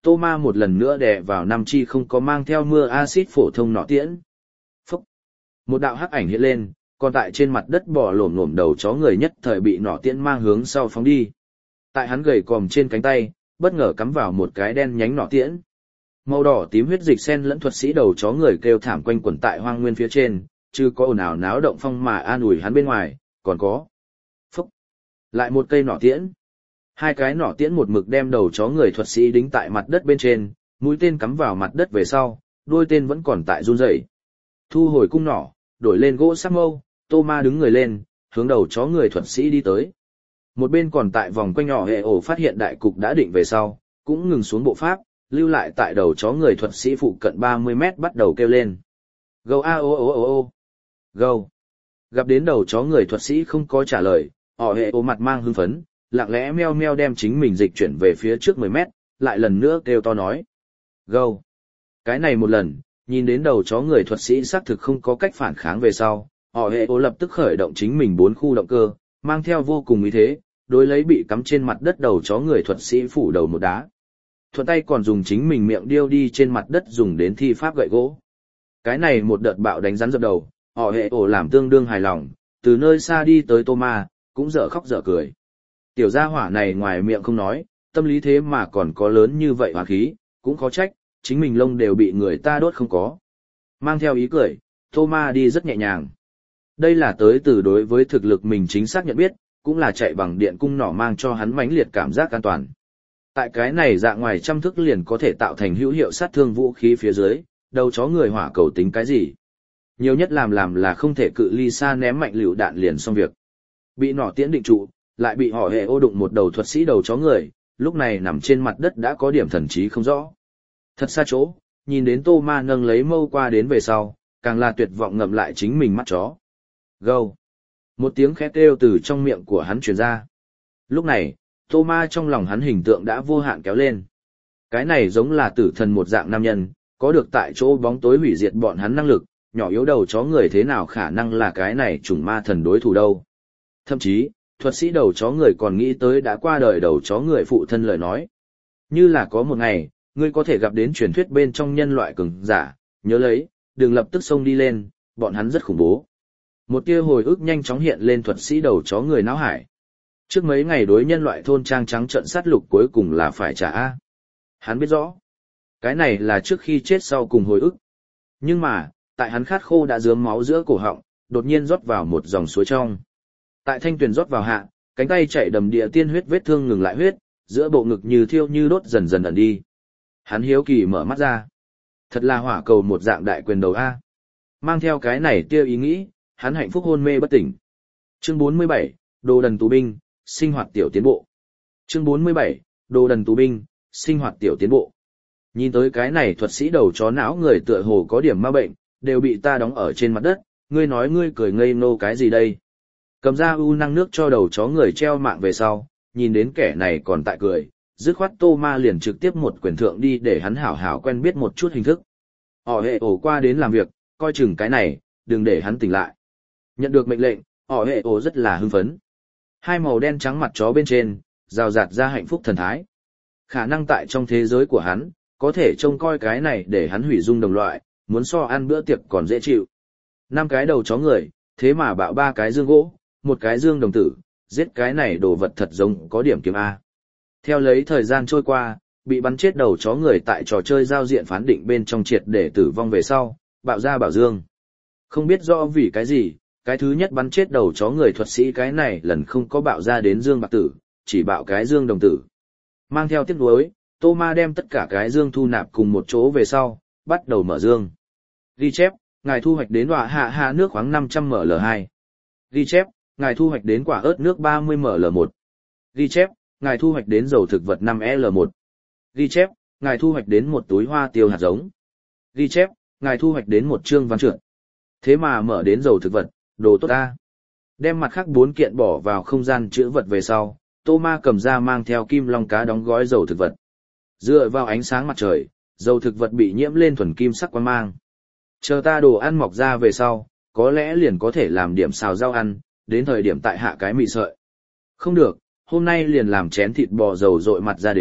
Thomas một lần nữa đè vào năm chi không có mang theo mưa axit phổ thông nọ tiễn. Phúc! Một đạo hắc ảnh hiện lên, còn tại trên mặt đất bò lổm lổm đầu chó người nhất thời bị nọ tiễn mang hướng sau phóng đi. Tại hắn gầy còm trên cánh tay, bất ngờ cắm vào một cái đen nhánh nọ tiễn. Màu đỏ tím huyết dịch xen lẫn thuật sĩ đầu chó người kêu thảm quanh quẩn tại hoang nguyên phía trên, chứ có ồn ào náo động phong mà an ủi hắn bên ngoài, còn có. Phúc! Lại một cây nọ tiễn. Hai cái nỏ tiễn một mực đem đầu chó người thuật sĩ đính tại mặt đất bên trên, mũi tên cắm vào mặt đất về sau, đuôi tên vẫn còn tại run rẩy. Thu hồi cung nỏ, đổi lên gỗ sắc mâu, Thomas đứng người lên, hướng đầu chó người thuật sĩ đi tới. Một bên còn tại vòng quanh nhỏ hệ ổ phát hiện đại cục đã định về sau, cũng ngừng xuống bộ pháp, lưu lại tại đầu chó người thuật sĩ phụ cận ba mươi mét bắt đầu kêu lên. Gâu a ô ô ô ô. Gâu. Gặp đến đầu chó người thuật sĩ không có trả lời, họ hệ ổ mặt mang hưng phấn, lặng lẽ meo meo đem chính mình dịch chuyển về phía trước mười mét, lại lần nữa kêu to nói. Gâu. Cái này một lần, nhìn đến đầu chó người thuật sĩ xác thực không có cách phản kháng về sau, họ hệ ố lập tức khởi động chính mình bốn khu động cơ, mang theo vô cùng ý thế, đối lấy bị cắm trên mặt đất đầu chó người thuật sĩ phủ đầu một đá. Thuận tay còn dùng chính mình miệng điêu đi trên mặt đất dùng đến thi pháp gậy gỗ. Cái này một đợt bạo đánh rắn dập đầu, họ hệ ổ làm tương đương hài lòng, từ nơi xa đi tới Thomas, cũng dở khóc dở cười. Tiểu gia hỏa này ngoài miệng không nói, tâm lý thế mà còn có lớn như vậy hoàn khí, cũng khó trách, chính mình lông đều bị người ta đốt không có. Mang theo ý cười, Thomas đi rất nhẹ nhàng. Đây là tới từ đối với thực lực mình chính xác nhận biết, cũng là chạy bằng điện cung nỏ mang cho hắn mãnh liệt cảm giác an toàn. Tại cái này dạng ngoài trăm thức liền có thể tạo thành hữu hiệu sát thương vũ khí phía dưới, đầu chó người hỏa cầu tính cái gì. Nhiều nhất làm làm là không thể cự ly xa ném mạnh lựu đạn liền xong việc. Bị nỏ tiễn định trụ, lại bị họ hệ ô đụng một đầu thuật sĩ đầu chó người, lúc này nằm trên mặt đất đã có điểm thần trí không rõ. Thật xa chỗ, nhìn đến Thomas nâng lấy mâu qua đến về sau, càng là tuyệt vọng ngậm lại chính mình mắt chó. Gâu! Một tiếng khét kêu từ trong miệng của hắn truyền ra. Lúc này, Thomas trong lòng hắn hình tượng đã vô hạn kéo lên. Cái này giống là tử thần một dạng nam nhân, có được tại chỗ bóng tối hủy diệt bọn hắn năng lực, nhỏ yếu đầu chó người thế nào khả năng là cái này chủng ma thần đối thủ đâu. Thậm chí, thuật sĩ đầu chó người còn nghĩ tới đã qua đời đầu chó người phụ thân lời nói. Như là có một ngày, ngươi có thể gặp đến truyền thuyết bên trong nhân loại cường giả, nhớ lấy, đừng lập tức xông đi lên, bọn hắn rất khủng bố. Một tia hồi ức nhanh chóng hiện lên thuật sĩ đầu chó người não hải. Trước mấy ngày đối nhân loại thôn trang trắng trận sát lục cuối cùng là phải trả A. Hắn biết rõ. Cái này là trước khi chết sau cùng hồi ức. Nhưng mà, tại hắn khát khô đã rớm máu giữa cổ họng, đột nhiên rót vào một dòng suối trong. Tại thanh tuyền rót vào hạ, cánh tay chạy đầm địa tiên huyết vết thương ngừng lại huyết, giữa bộ ngực như thiêu như đốt dần dần ẩn đi. Hắn hiếu kỳ mở mắt ra. Thật là hỏa cầu một dạng đại quyền đầu A. Mang theo cái này tiêu ý nghĩ, hắn hạnh phúc hôn mê bất tỉnh. Chương bốn mươi bảy, Đồ đần tù binh, sinh hoạt tiểu tiến bộ. Chương bốn mươi bảy, Đồ đần tù binh, sinh hoạt tiểu tiến bộ. Nhìn tới cái này thuật sĩ đầu chó não người tựa hồ có điểm ma bệnh, đều bị ta đóng ở trên mặt đất, ngươi nói ngươi cười ngây nô cái gì đây? Cầm ra u năng nước cho đầu chó người treo mạng về sau, nhìn đến kẻ này còn tại cười, dứt khoát Thomas liền trực tiếp một quyền thượng đi để hắn hảo hảo quen biết một chút hình thức. Họ hệ ổ qua đến làm việc, coi chừng cái này, đừng để hắn tỉnh lại. Nhận được mệnh lệnh, họ hệ ổ rất là hưng phấn. Hai màu đen trắng mặt chó bên trên, rào rạt ra hạnh phúc thần thái. Khả năng tại trong thế giới của hắn, có thể trông coi cái này để hắn hủy dung đồng loại, muốn so ăn bữa tiệc còn dễ chịu. Năm cái đầu chó người, thế mà bạo ba cái dương gỗ, một cái dương đồng tử, giết cái này đồ vật thật giống có điểm kiếm A. Theo lấy thời gian trôi qua, bị bắn chết đầu chó người tại trò chơi giao diện phán định bên trong triệt để tử vong về sau, bạo ra bảo dương. Không biết rõ vì cái gì, cái thứ nhất bắn chết đầu chó người thuật sĩ cái này lần không có bạo ra đến dương bạc tử, chỉ bạo cái dương đồng tử. Mang theo tiếc nuối, Thomas đem tất cả cái dương thu nạp cùng một chỗ về sau, bắt đầu mở dương. Ghi chép, ngài thu hoạch đến hỏa hạ hạ nước khoáng năm trăm ml hai. Ghi chép, ngài thu hoạch đến quả ớt nước ba mươi ml một. Ghi chép, ngài thu hoạch đến dầu thực vật năm L một. Ghi chép, ngài thu hoạch đến một túi hoa tiêu hạt giống. Ghi chép, ngài thu hoạch đến một chương văn trượt. Thế mà mở đến dầu thực vật, đồ tốt ta. Đem mặt khác bốn kiện bỏ vào không gian chữ vật về sau, Thomas cầm ra mang theo kim long cá đóng gói dầu thực vật. Dựa vào ánh sáng mặt trời, dầu thực vật bị nhiễm lên thuần kim sắc quang mang. Chờ ta đồ ăn mọc ra về sau, có lẽ liền có thể làm điểm xào rau ăn, đến thời điểm tại hạ cái mì sợi. Không được, hôm nay liền làm chén thịt bò dầu dội mặt ra đến,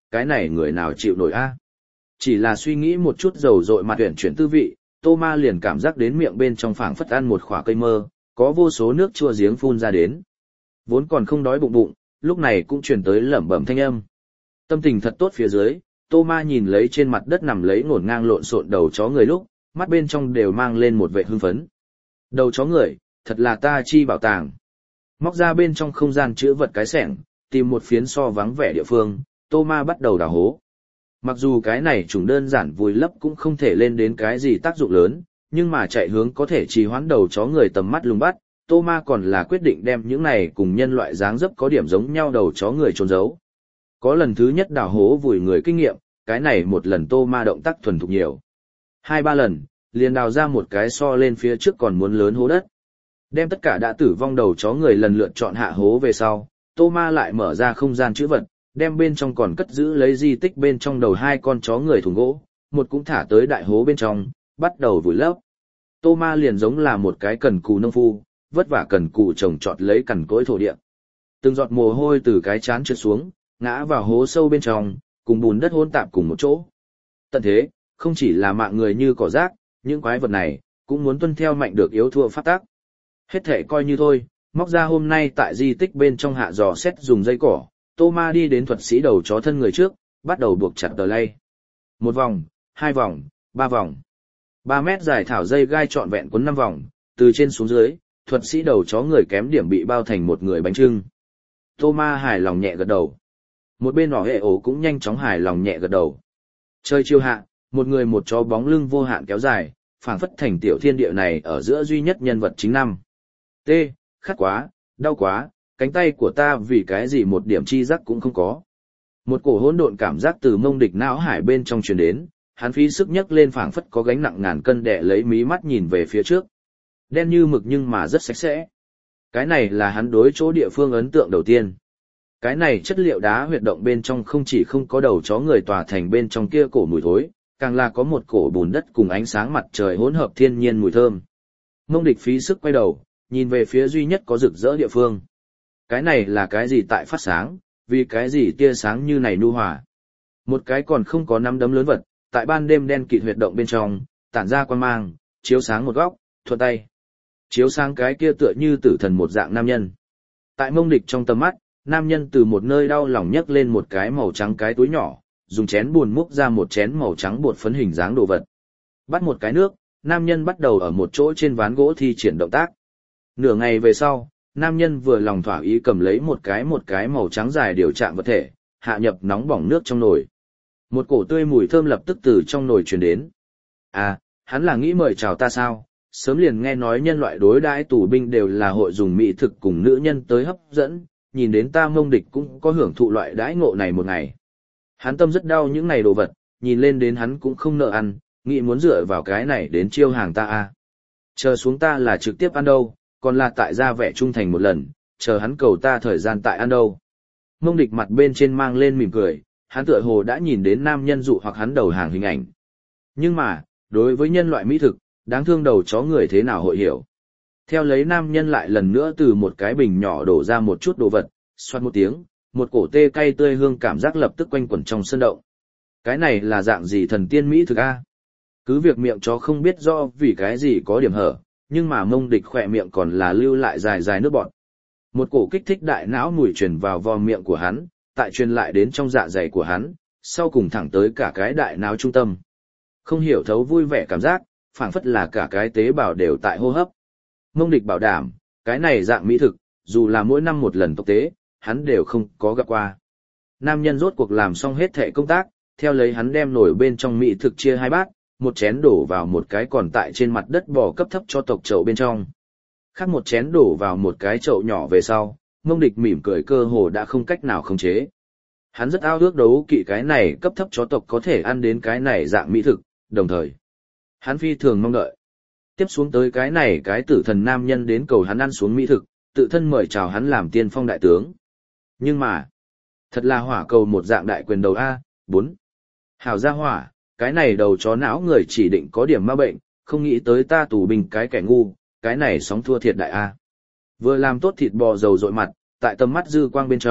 cái này người nào chịu nổi a? Chỉ là suy nghĩ một chút dầu dội mặt tuyển chuyển tư vị, Tô Ma liền cảm giác đến miệng bên trong phảng phất ăn một khỏa cây mơ, có vô số nước chua giếng phun ra đến. Vốn còn không đói bụng bụng, lúc này cũng truyền tới lẩm bẩm thanh âm. Tâm tình thật tốt phía dưới, Tô Ma nhìn lấy trên mặt đất nằm lấy ngổn ngang lộn xộn đầu chó người lúc, mắt bên trong đều mang lên một vẻ hưng phấn. Đầu chó người, thật là ta chi bảo tàng. Móc ra bên trong không gian chứa vật cái sẻng, tìm một phiến so vắng vẻ địa phương, Tô Ma bắt đầu đào hố. Mặc dù cái này chủng đơn giản vùi lấp cũng không thể lên đến cái gì tác dụng lớn, nhưng mà chạy hướng có thể trì hoãn đầu chó người tầm mắt lùng bắt, Tô Ma còn là quyết định đem những này cùng nhân loại dáng dấp có điểm giống nhau đầu chó người trốn giấu. Có lần thứ nhất đào hố vùi người kinh nghiệm, cái này một lần Tô Ma động tác thuần thục nhiều. Hai ba lần, liền đào ra một cái so lên phía trước còn muốn lớn hố đất. Đem tất cả đã tử vong đầu chó người lần lượt chọn hạ hố về sau, Tô Ma lại mở ra không gian chữ vật, đem bên trong còn cất giữ lấy di tích bên trong đầu hai con chó người thùng gỗ, một cũng thả tới đại hố bên trong, bắt đầu vùi lấp. Tô Ma liền giống là một cái cần cù nông phu, vất vả cần cù trồng trọt lấy cằn cỗi thổ địa. Từng giọt mồ hôi từ cái trán trượt xuống, ngã vào hố sâu bên trong, cùng bùn đất hỗn tạp cùng một chỗ. Tận thế, không chỉ là mạng người như cỏ rác, những quái vật này cũng muốn tuân theo mạnh được yếu thua pháp tắc. Hết thể coi như thôi, móc ra hôm nay tại di tích bên trong hạ dò xét dùng dây cỏ, Tô Ma đi đến thuật sĩ đầu chó thân người trước, bắt đầu buộc chặt tờ lay. Một vòng, hai vòng, ba vòng. Ba mét dài thảo dây gai trọn vẹn quấn năm vòng, từ trên xuống dưới, thuật sĩ đầu chó người kém điểm bị bao thành một người bánh trưng. Tô Ma hài lòng nhẹ gật đầu. Một bên hỏ hệ ổ cũng nhanh chóng hài lòng nhẹ gật đầu. Chơi chiêu hạ, một người một chó bóng lưng vô hạn kéo dài, phảng phất thành tiểu thiên địa này ở giữa duy nhất nhân vật chính năm. T, khát quá, đau quá, cánh tay của ta vì cái gì một điểm chi giác cũng không có. Một cổ hỗn độn cảm giác từ mông địch não hải bên trong truyền đến, hắn phí sức nhấc lên phảng phất có gánh nặng ngàn cân đè lấy mí mắt nhìn về phía trước. Đen như mực nhưng mà rất sạch sẽ. Cái này là hắn đối chỗ địa phương ấn tượng đầu tiên. Cái này chất liệu đá huyệt động bên trong không chỉ không có đầu chó người tỏa thành bên trong kia cổ mùi thối, càng là có một cổ bùn đất cùng ánh sáng mặt trời hỗn hợp thiên nhiên mùi thơm. Mông địch phí sức quay đầu, nhìn về phía duy nhất có rực rỡ địa phương. Cái này là cái gì tại phát sáng, vì cái gì tia sáng như này nhu hòa. Một cái còn không có nắm đấm lớn vật, tại ban đêm đen kịt huyệt động bên trong, tản ra quang mang, chiếu sáng một góc, thuận tay. Chiếu sáng cái kia tựa như tử thần một dạng nam nhân. Tại mông địch trong tầm mắt, nam nhân từ một nơi đau lòng nhấc lên một cái màu trắng cái túi nhỏ, dùng chén buồn múc ra một chén màu trắng bột phấn hình dáng đồ vật. Bắt một cái nước, nam nhân bắt đầu ở một chỗ trên ván gỗ thi triển động tác. Nửa ngày về sau, nam nhân vừa lòng thỏa ý cầm lấy một cái một cái màu trắng dài điều chạm vật thể, hạ nhập nóng bỏng nước trong nồi. Một cổ tươi mùi thơm lập tức từ trong nồi truyền đến. À, hắn là nghĩ mời chào ta sao? Sớm liền nghe nói nhân loại đối đãi tù binh đều là hội dùng mỹ thực cùng nữ nhân tới hấp dẫn, nhìn đến ta mông địch cũng có hưởng thụ loại đãi ngộ này một ngày. Hắn tâm rất đau những này đồ vật, nhìn lên đến hắn cũng không nợ ăn, nghĩ muốn dựa vào cái này đến chiêu hàng ta à. Chờ xuống ta là trực tiếp ăn đâu, còn là tại ra vẻ trung thành một lần, chờ hắn cầu ta thời gian tại ăn đâu. Mông địch mặt bên trên mang lên mỉm cười, hắn tựa hồ đã nhìn đến nam nhân dụ hoặc hắn đầu hàng hình ảnh. Nhưng mà, đối với nhân loại mỹ thực, đáng thương đầu chó người thế nào hội hiểu. Theo lấy nam nhân lại lần nữa từ một cái bình nhỏ đổ ra một chút đồ vật, xoát một tiếng, một cổ tê cay tươi hương cảm giác lập tức quanh quẩn trong sân động. Cái này là dạng gì thần tiên mỹ thực a? Cứ việc miệng chó không biết do vì cái gì có điểm hở, nhưng mà mông địch khỏe miệng còn là lưu lại dài dài nước bọt. Một cổ kích thích đại não mùi truyền vào vò miệng của hắn, tại truyền lại đến trong dạ dày của hắn, sau cùng thẳng tới cả cái đại não trung tâm. Không hiểu thấu vui vẻ cảm giác, phảng phất là cả cái tế bào đều tại hô hấp. Mông địch bảo đảm, cái này dạng mỹ thực, dù là mỗi năm một lần tộc tế, hắn đều không có gặp qua. Nam nhân rốt cuộc làm xong hết thệ công tác, theo lấy hắn đem nổi bên trong mỹ thực chia hai bát, một chén đổ vào một cái còn tại trên mặt đất bò cấp thấp cho tộc chậu bên trong. Khác một chén đổ vào một cái chậu nhỏ về sau, mông địch mỉm cười cơ hồ đã không cách nào khống chế. Hắn rất ao ước đấu kỵ cái này cấp thấp chó tộc có thể ăn đến cái này dạng mỹ thực, đồng thời. Hắn phi thường mong đợi. Tiếp xuống tới cái này cái tử thần nam nhân đến cầu hắn ăn xuống mỹ thực, tự thân mời chào hắn làm tiên phong đại tướng. Nhưng mà, thật là hỏa cầu một dạng đại quyền đầu A, bốn. Hảo gia hỏa, cái này đầu chó não người chỉ định có điểm ma bệnh, không nghĩ tới ta tù binh cái kẻ ngu, cái này sóng thua thiệt đại A. Vừa làm tốt thịt bò dầu dội mặt, tại tầm mắt dư quang bên trong,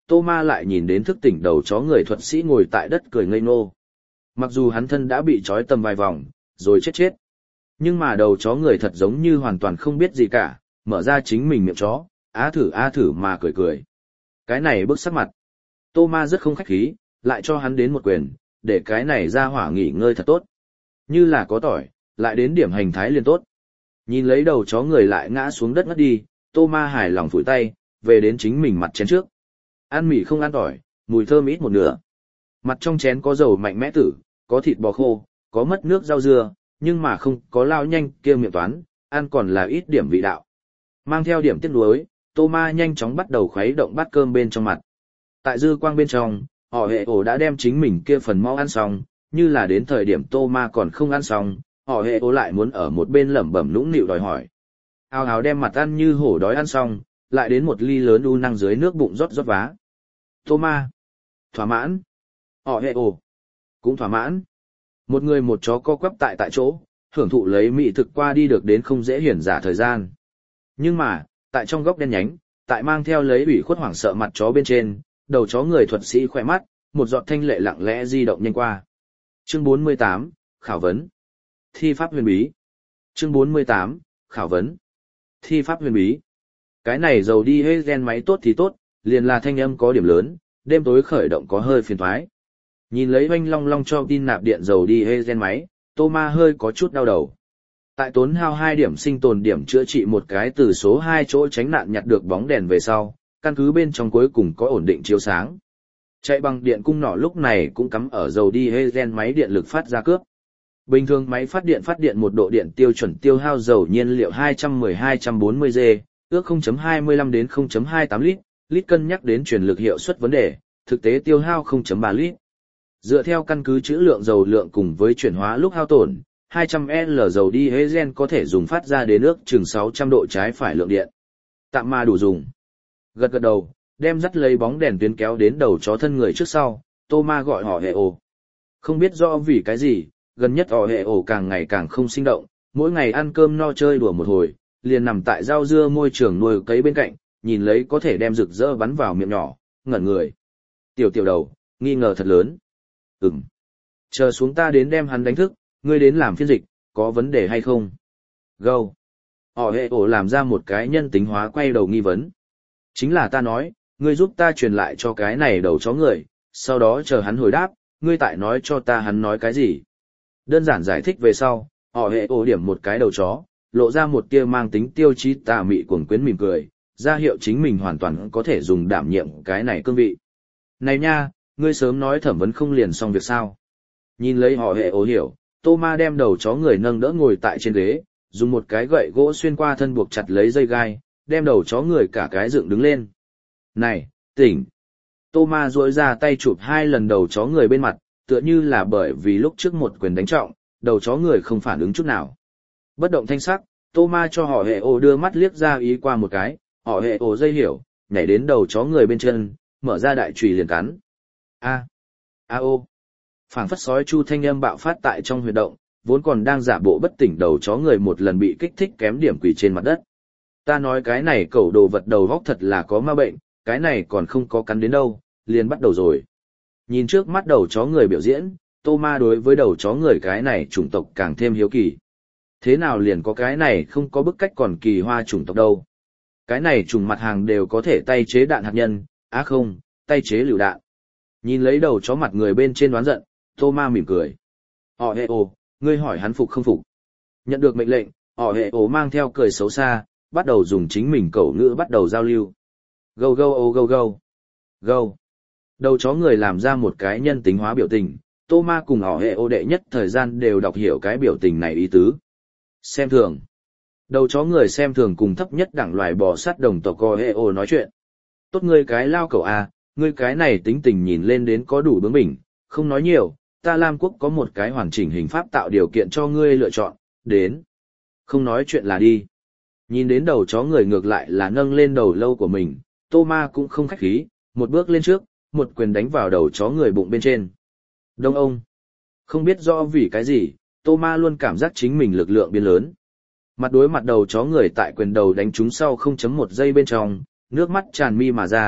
Tô Ma lại nhìn đến thức tỉnh đầu chó người thuật sĩ ngồi tại đất cười ngây ngô. Mặc dù hắn thân đã bị trói tầm vài vòng, rồi chết chết. Nhưng mà đầu chó người thật giống như hoàn toàn không biết gì cả, mở ra chính mình miệng chó, á thử á thử mà cười cười. Cái này bức sắc mặt. Tô Ma rất không khách khí, lại cho hắn đến một quyền, để cái này ra hỏa nghỉ ngơi thật tốt. Như là có tỏi, lại đến điểm hành thái liền tốt. Nhìn lấy đầu chó người lại ngã xuống đất ngất đi, Tô Ma hài lòng phủi tay, về đến chính mình mặt chén trước. Ăn mì không ăn tỏi, mùi thơm ít một nửa. Mặt trong chén có dầu mạnh mẽ tử, có thịt bò khô, có mất nước rau dưa, nhưng mà không có lao nhanh kia miệng toán, ăn còn là ít điểm vị đạo. Mang theo điểm tiếc nuối, Tô Ma nhanh chóng bắt đầu khuấy động bát cơm bên trong mặt. Tại dư quang bên trong, họ hệ ổ đã đem chính mình kia phần mau ăn xong, như là đến thời điểm Tô Ma còn không ăn xong, họ hệ ổ lại muốn ở một bên lẩm bẩm nũng nịu đòi hỏi. Ào ào đem mặt ăn như hổ đói ăn xong, lại đến một ly lớn u năng dưới nước bụng rót rót vá. Tô Ma, thỏa mãn. Họ hệ ổ, cũng thỏa mãn. Một người một chó co quắp tại tại chỗ, hưởng thụ lấy mỹ thực qua đi được đến không dễ hiển giả thời gian. Nhưng mà, tại trong góc đen nhánh, tại mang theo lấy ủy khuất hoảng sợ mặt chó bên trên, đầu chó người thuật sĩ khỏe mắt, một giọt thanh lệ lặng lẽ di động nhanh qua. Chương bốn mươi tám, Khảo vấn. Thi pháp huyền bí. Chương bốn mươi tám, Khảo vấn. Thi pháp huyền bí. Cái này dầu đi hết gen máy tốt thì tốt, liền là thanh âm có điểm lớn, đêm tối khởi động có hơi phiền thoái. Nhìn lấy oanh long long cho tin nạp điện dầu đi hết gen máy, Tô Ma hơi có chút đau đầu. Tại tốn hao hai điểm sinh tồn điểm chữa trị một cái từ số hai chỗ tránh nạn nhặt được bóng đèn về sau, căn cứ bên trong cuối cùng có ổn định chiếu sáng. Chạy bằng điện cung nỏ lúc này cũng cắm ở dầu đi hết gen máy điện lực phát ra cướp. Bình thường máy phát điện phát điện một độ điện tiêu chuẩn tiêu hao dầu nhiên liệu hai trăm mười hai trăm bốn mươi giê, ước không phẩy hai mươi lăm đến không phẩy hai mươi tám lít, lít cân nhắc đến truyền lực hiệu suất vấn đề, thực tế tiêu hao không phẩy ba lít. Dựa theo căn cứ trữ lượng dầu lượng cùng với chuyển hóa lúc hao tổn, hai trăm lít dầu đi hết gen có thể dùng phát ra đến ước chừng sáu trăm độ trái phải lượng điện. Tạm mà đủ dùng. Gật gật đầu, đem dắt lấy bóng đèn tuyến kéo đến đầu chó thân người trước sau, Tô Ma gọi họ hệ ồ. Không biết rõ vì cái gì, gần nhất họ hệ ồ càng ngày càng không sinh động, mỗi ngày ăn cơm no chơi đùa một hồi, liền nằm tại rau dưa môi trường nuôi cấy bên cạnh, nhìn lấy có thể đem rực rỡ bắn vào miệng nhỏ, ngẩn người. Tiểu tiểu đầu, nghi ngờ thật lớn. Ừm. Chờ xuống ta đến đem hắn đánh thức, ngươi đến làm phiên dịch, có vấn đề hay không? Gâu. Họ hệ ồ làm ra một cái nhân tính hóa quay đầu nghi vấn. Chính là ta nói, ngươi giúp ta truyền lại cho cái này đầu chó người, sau đó chờ hắn hồi đáp, ngươi tại nói cho ta hắn nói cái gì. Đơn giản giải thích về sau, họ hệ ồ điểm một cái đầu chó, lộ ra một tia mang tính tiêu chí tà mị cuồng quyến mỉm cười, ra hiệu chính mình hoàn toàn có thể dùng đảm nhiệm cái này cương vị. Này nha, ngươi sớm nói thẩm vấn không liền xong việc sao. Nhìn lấy họ hệ ồ hiểu, Tô Ma đem đầu chó người nâng đỡ ngồi tại trên ghế, dùng một cái gậy gỗ xuyên qua thân buộc chặt lấy dây gai, đem đầu chó người cả cái dựng đứng lên. Này, tỉnh! Tô Ma duỗi ra tay chụp hai lần đầu chó người bên mặt, tựa như là bởi vì lúc trước một quyền đánh trọng, đầu chó người không phản ứng chút nào. Bất động thanh sắc, Tô Ma cho họ hệ ồ đưa mắt liếc ra ý qua một cái, họ hệ ồ dây hiểu, nhảy đến đầu chó người bên chân, mở ra đại chùy liền cắn. A, a ô. Phảng phất sói chu thanh âm bạo phát tại trong huyệt động, vốn còn đang giả bộ bất tỉnh đầu chó người một lần bị kích thích kém điểm quỳ trên mặt đất. Ta nói cái này cẩu đồ vật đầu góc thật là có ma bệnh, cái này còn không có cắn đến đâu, liền bắt đầu rồi. Nhìn trước mắt đầu chó người biểu diễn, Tô Ma đối với đầu chó người cái này chủng tộc càng thêm hiếu kỳ. Thế nào liền có cái này không có bức cách còn kỳ hoa chủng tộc đâu. Cái này chủng mặt hàng đều có thể tay chế đạn hạt nhân, á không, tay chế lựu đạn. Nhìn lấy đầu chó mặt người bên trên đoán giận, Tô Ma mỉm cười. Họ hệ ồ, ngươi hỏi hắn phục không phục. Nhận được mệnh lệnh, họ hệ ồ mang theo cười xấu xa, bắt đầu dùng chính mình cẩu ngữ bắt đầu giao lưu. Gâu gâu ô gâu gâu. Gâu. Đầu chó người làm ra một cái nhân tính hóa biểu tình, Tô Ma cùng họ hệ ồ đệ nhất thời gian đều đọc hiểu cái biểu tình này ý tứ. Xem thường. Đầu chó người xem thường cùng thấp nhất đẳng loài bò sát đồng tộc họ hệ ồ nói chuyện. Tốt ngươi cái lao cẩu à, ngươi cái này tính tình nhìn lên đến có đủ bướng bỉnh, không nói nhiều, ta Lam Quốc có một cái hoàn chỉnh hình pháp tạo điều kiện cho ngươi lựa chọn, đến. Không nói chuyện là đi. Nhìn đến đầu chó người ngược lại là nâng lên đầu lâu của mình, Tô Ma cũng không khách khí, một bước lên trước, một quyền đánh vào đầu chó người bụng bên trên. Đông ông. Không biết rõ vì cái gì, Tô Ma luôn cảm giác chính mình lực lượng biến lớn. Mặt đối mặt đầu chó người tại quyền đầu đánh trúng sau không chấm một giây bên trong, nước mắt tràn mi mà ra,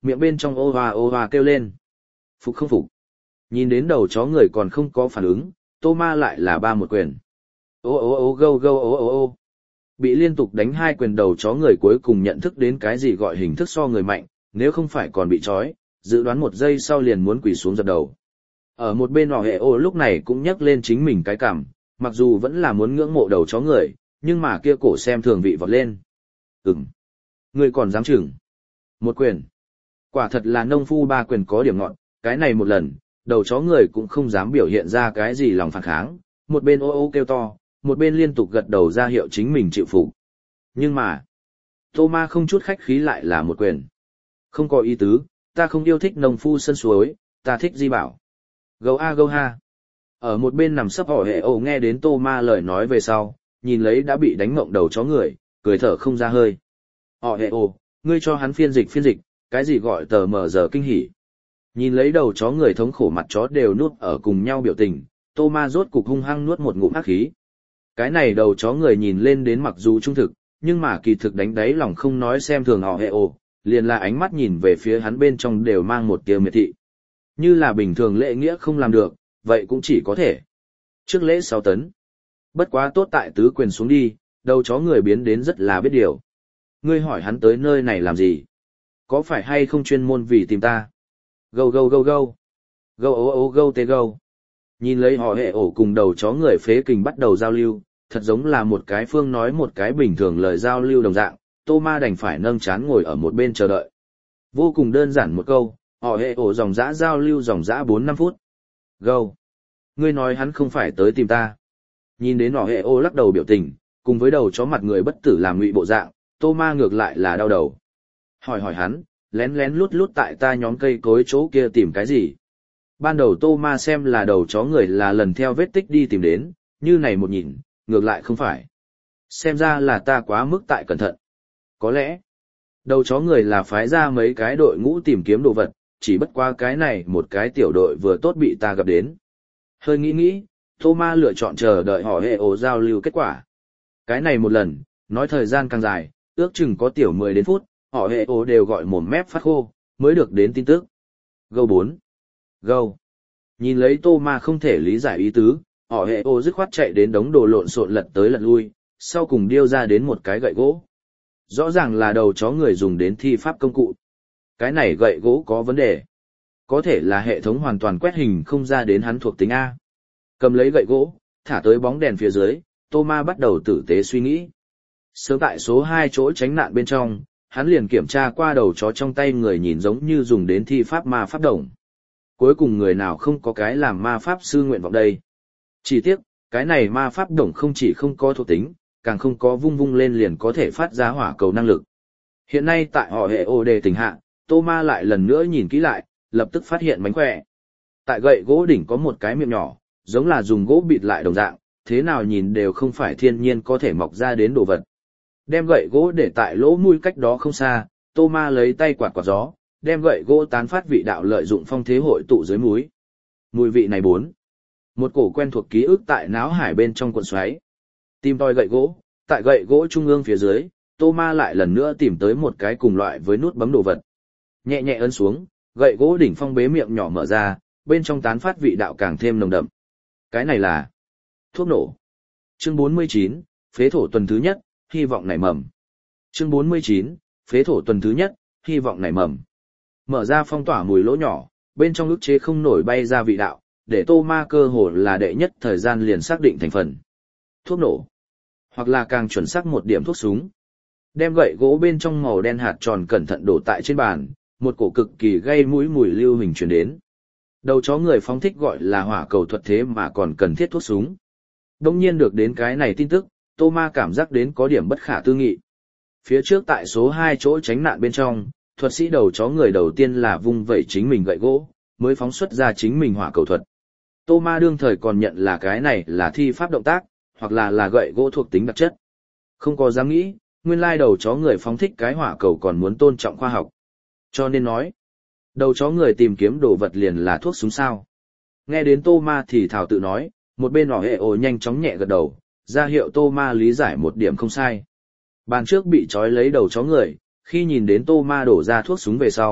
miệng bên trong ô hoa ô hoa kêu lên. Phục không phục. Nhìn đến đầu chó người còn không có phản ứng, Tô Ma lại là ba một quyền. Ô ô ô gâu gâu ô ô ô. Bị liên tục đánh hai quyền đầu chó người cuối cùng nhận thức đến cái gì gọi hình thức so người mạnh, nếu không phải còn bị trói, dự đoán một giây sau liền muốn quỳ xuống dập đầu. Ở một bên họ hệ ô lúc này cũng nhắc lên chính mình cái cằm, mặc dù vẫn là muốn ngưỡng mộ đầu chó người, nhưng mà kia cổ xem thường vị vọt lên. Ừm. Người còn dám chừng. Một quyền. Quả thật là nông phu ba quyền có điểm ngọn, cái này một lần, đầu chó người cũng không dám biểu hiện ra cái gì lòng phản kháng, một bên ô ô kêu to, một bên liên tục gật đầu ra hiệu chính mình chịu phục. Nhưng mà, Tô Ma không chút khách khí lại là một quyền. Không có ý tứ, ta không yêu thích nông phu sân suối, ta thích Di Bảo. Gâu a gâu ha. Ở một bên nằm sấp họ hệ ồ nghe đến Tô Ma lời nói về sau, nhìn lấy đã bị đánh mộng đầu chó người, cười thở không ra hơi. Họ hệ ồ, ngươi cho hắn phiên dịch phiên dịch, cái gì gọi tờ mờ giờ kinh hỉ. Nhìn lấy đầu chó người thống khổ mặt chó đều nuốt ở cùng nhau biểu tình, Tô Ma rốt cục hung hăng nuốt một ngụm ác khí. Cái này đầu chó người nhìn lên đến mặc dù trung thực, nhưng mà kỳ thực đánh đáy lòng không nói xem thường họ hệ ồ, liền là ánh mắt nhìn về phía hắn bên trong đều mang một tia miệt thị. Như là bình thường lễ nghĩa không làm được, vậy cũng chỉ có thể. Trước lễ sáu tấn. Bất quá tốt tại tứ quyền xuống đi, đầu chó người biến đến rất là biết điều. Ngươi hỏi hắn tới nơi này làm gì? Có phải hay không chuyên môn vì tìm ta? Gâu gâu gâu gâu. Gâu ố ố gâu tê gâu. Nhìn lấy họ hệ ổ cùng đầu chó người phế kình bắt đầu giao lưu, thật giống là một cái phương nói một cái bình thường lời giao lưu đồng dạng, Tô Ma đành phải nâng chán ngồi ở một bên chờ đợi. Vô cùng đơn giản một câu, họ hệ ổ dòng dã giao lưu dòng dã bốn năm phút. Gâu. Ngươi nói hắn không phải tới tìm ta. Nhìn đến họ hệ ổ lắc đầu biểu tình, cùng với đầu chó mặt người bất tử làm ngụy bộ dạng, Tô Ma ngược lại là đau đầu. Hỏi hỏi hắn, lén lén lút lút tại ta nhóm cây cối chỗ kia tìm cái gì? Ban đầu Tô Ma xem là đầu chó người là lần theo vết tích đi tìm đến, như này một nhìn, ngược lại không phải. Xem ra là ta quá mức tại cẩn thận. Có lẽ, đầu chó người là phái ra mấy cái đội ngũ tìm kiếm đồ vật, chỉ bất qua cái này một cái tiểu đội vừa tốt bị ta gặp đến. Hơi nghĩ nghĩ, Tô Ma lựa chọn chờ đợi họ hệ ổ giao lưu kết quả. Cái này một lần, nói thời gian càng dài, ước chừng có tiểu mười đến phút, họ hệ ổ đều gọi mồm mép phát khô, mới được đến tin tức. Gâu bốn. Gâu. Nhìn lấy Tô Ma không thể lý giải ý tứ, họ hệ ổ dứt khoát chạy đến đống đồ lộn xộn lật tới lật lui, sau cùng điêu ra đến một cái gậy gỗ. Rõ ràng là đầu chó người dùng đến thi pháp công cụ. Cái này gậy gỗ có vấn đề. Có thể là hệ thống hoàn toàn quét hình không ra đến hắn thuộc tính A. Cầm lấy gậy gỗ, thả tới bóng đèn phía dưới, Tô Ma bắt đầu tử tế suy nghĩ. Sớm tại số hai chỗ tránh nạn bên trong, hắn liền kiểm tra qua đầu chó trong tay người nhìn giống như dùng đến thi pháp ma pháp đồng. Cuối cùng người nào không có cái làm ma pháp sư nguyện vọng đây. Chỉ tiếc, cái này ma pháp đồng không chỉ không có thuộc tính, càng không có vung vung lên liền có thể phát ra hỏa cầu năng lực. Hiện nay tại họ hệ ô đề tình hạ, Tô Ma lại lần nữa nhìn kỹ lại, lập tức phát hiện mánh khỏe. Tại gậy gỗ đỉnh có một cái miệng nhỏ, giống là dùng gỗ bịt lại đồng dạng, thế nào nhìn đều không phải thiên nhiên có thể mọc ra đến đồ vật. Đem gậy gỗ để tại lỗ mũi cách đó không xa, Tô Ma lấy tay quạt quạt gió, đem gậy gỗ tán phát vị đạo lợi dụng phong thế hội tụ dưới mũi. Mùi vị này bốn. Một cổ quen thuộc ký ức tại náo hải bên trong cuộn xoáy. Tìm tòi gậy gỗ, tại gậy gỗ trung ương phía dưới, Tô Ma lại lần nữa tìm tới một cái cùng loại với nút bấm đồ vật. Nhẹ nhẹ ấn xuống, gậy gỗ đỉnh phong bế miệng nhỏ mở ra, bên trong tán phát vị đạo càng thêm nồng đậm. Cái này là thuốc nổ. Chương bốn mươi chín, phế thổ tuần thứ nhất, hy vọng nảy mầm. Chương bốn mươi chín, phế thổ tuần thứ nhất, hy vọng nảy mầm. Mở ra phong tỏa mùi lỗ nhỏ, bên trong ức chế không nổi bay ra vị đạo, để Tô Ma cơ hồ là đệ nhất thời gian liền xác định thành phần. Thuốc nổ. Hoặc là càng chuẩn xác một điểm thuốc súng. Đem gậy gỗ bên trong màu đen hạt tròn cẩn thận đổ tại trên bàn, một cổ cực kỳ gây mũi mùi lưu hình truyền đến. Đầu chó người phóng thích gọi là hỏa cầu thuật thế mà còn cần thiết thuốc súng. Đông nhiên được đến cái này tin tức, Tô Ma cảm giác đến có điểm bất khả tư nghị. Phía trước tại số hai chỗ tránh nạn bên trong, thuật sĩ đầu chó người đầu tiên là vung vẩy chính mình gậy gỗ, mới phóng xuất ra chính mình hỏa cầu thuật. Tô Ma đương thời còn nhận là cái này là thi pháp động tác, hoặc là là gậy gỗ thuộc tính đặc chất. Không có dám nghĩ, nguyên lai đầu chó người phóng thích cái hỏa cầu còn muốn tôn trọng khoa học. Cho nên nói, đầu chó người tìm kiếm đồ vật liền là thuốc súng sao. Nghe đến Tô Ma thì thảo tự nói, một bên họ hệ ồ nhanh chóng nhẹ gật đầu, ra hiệu Tô Ma lý giải một điểm không sai. Bàn trước bị trói lấy đầu chó người, khi nhìn đến Tô Ma đổ ra thuốc súng về sau,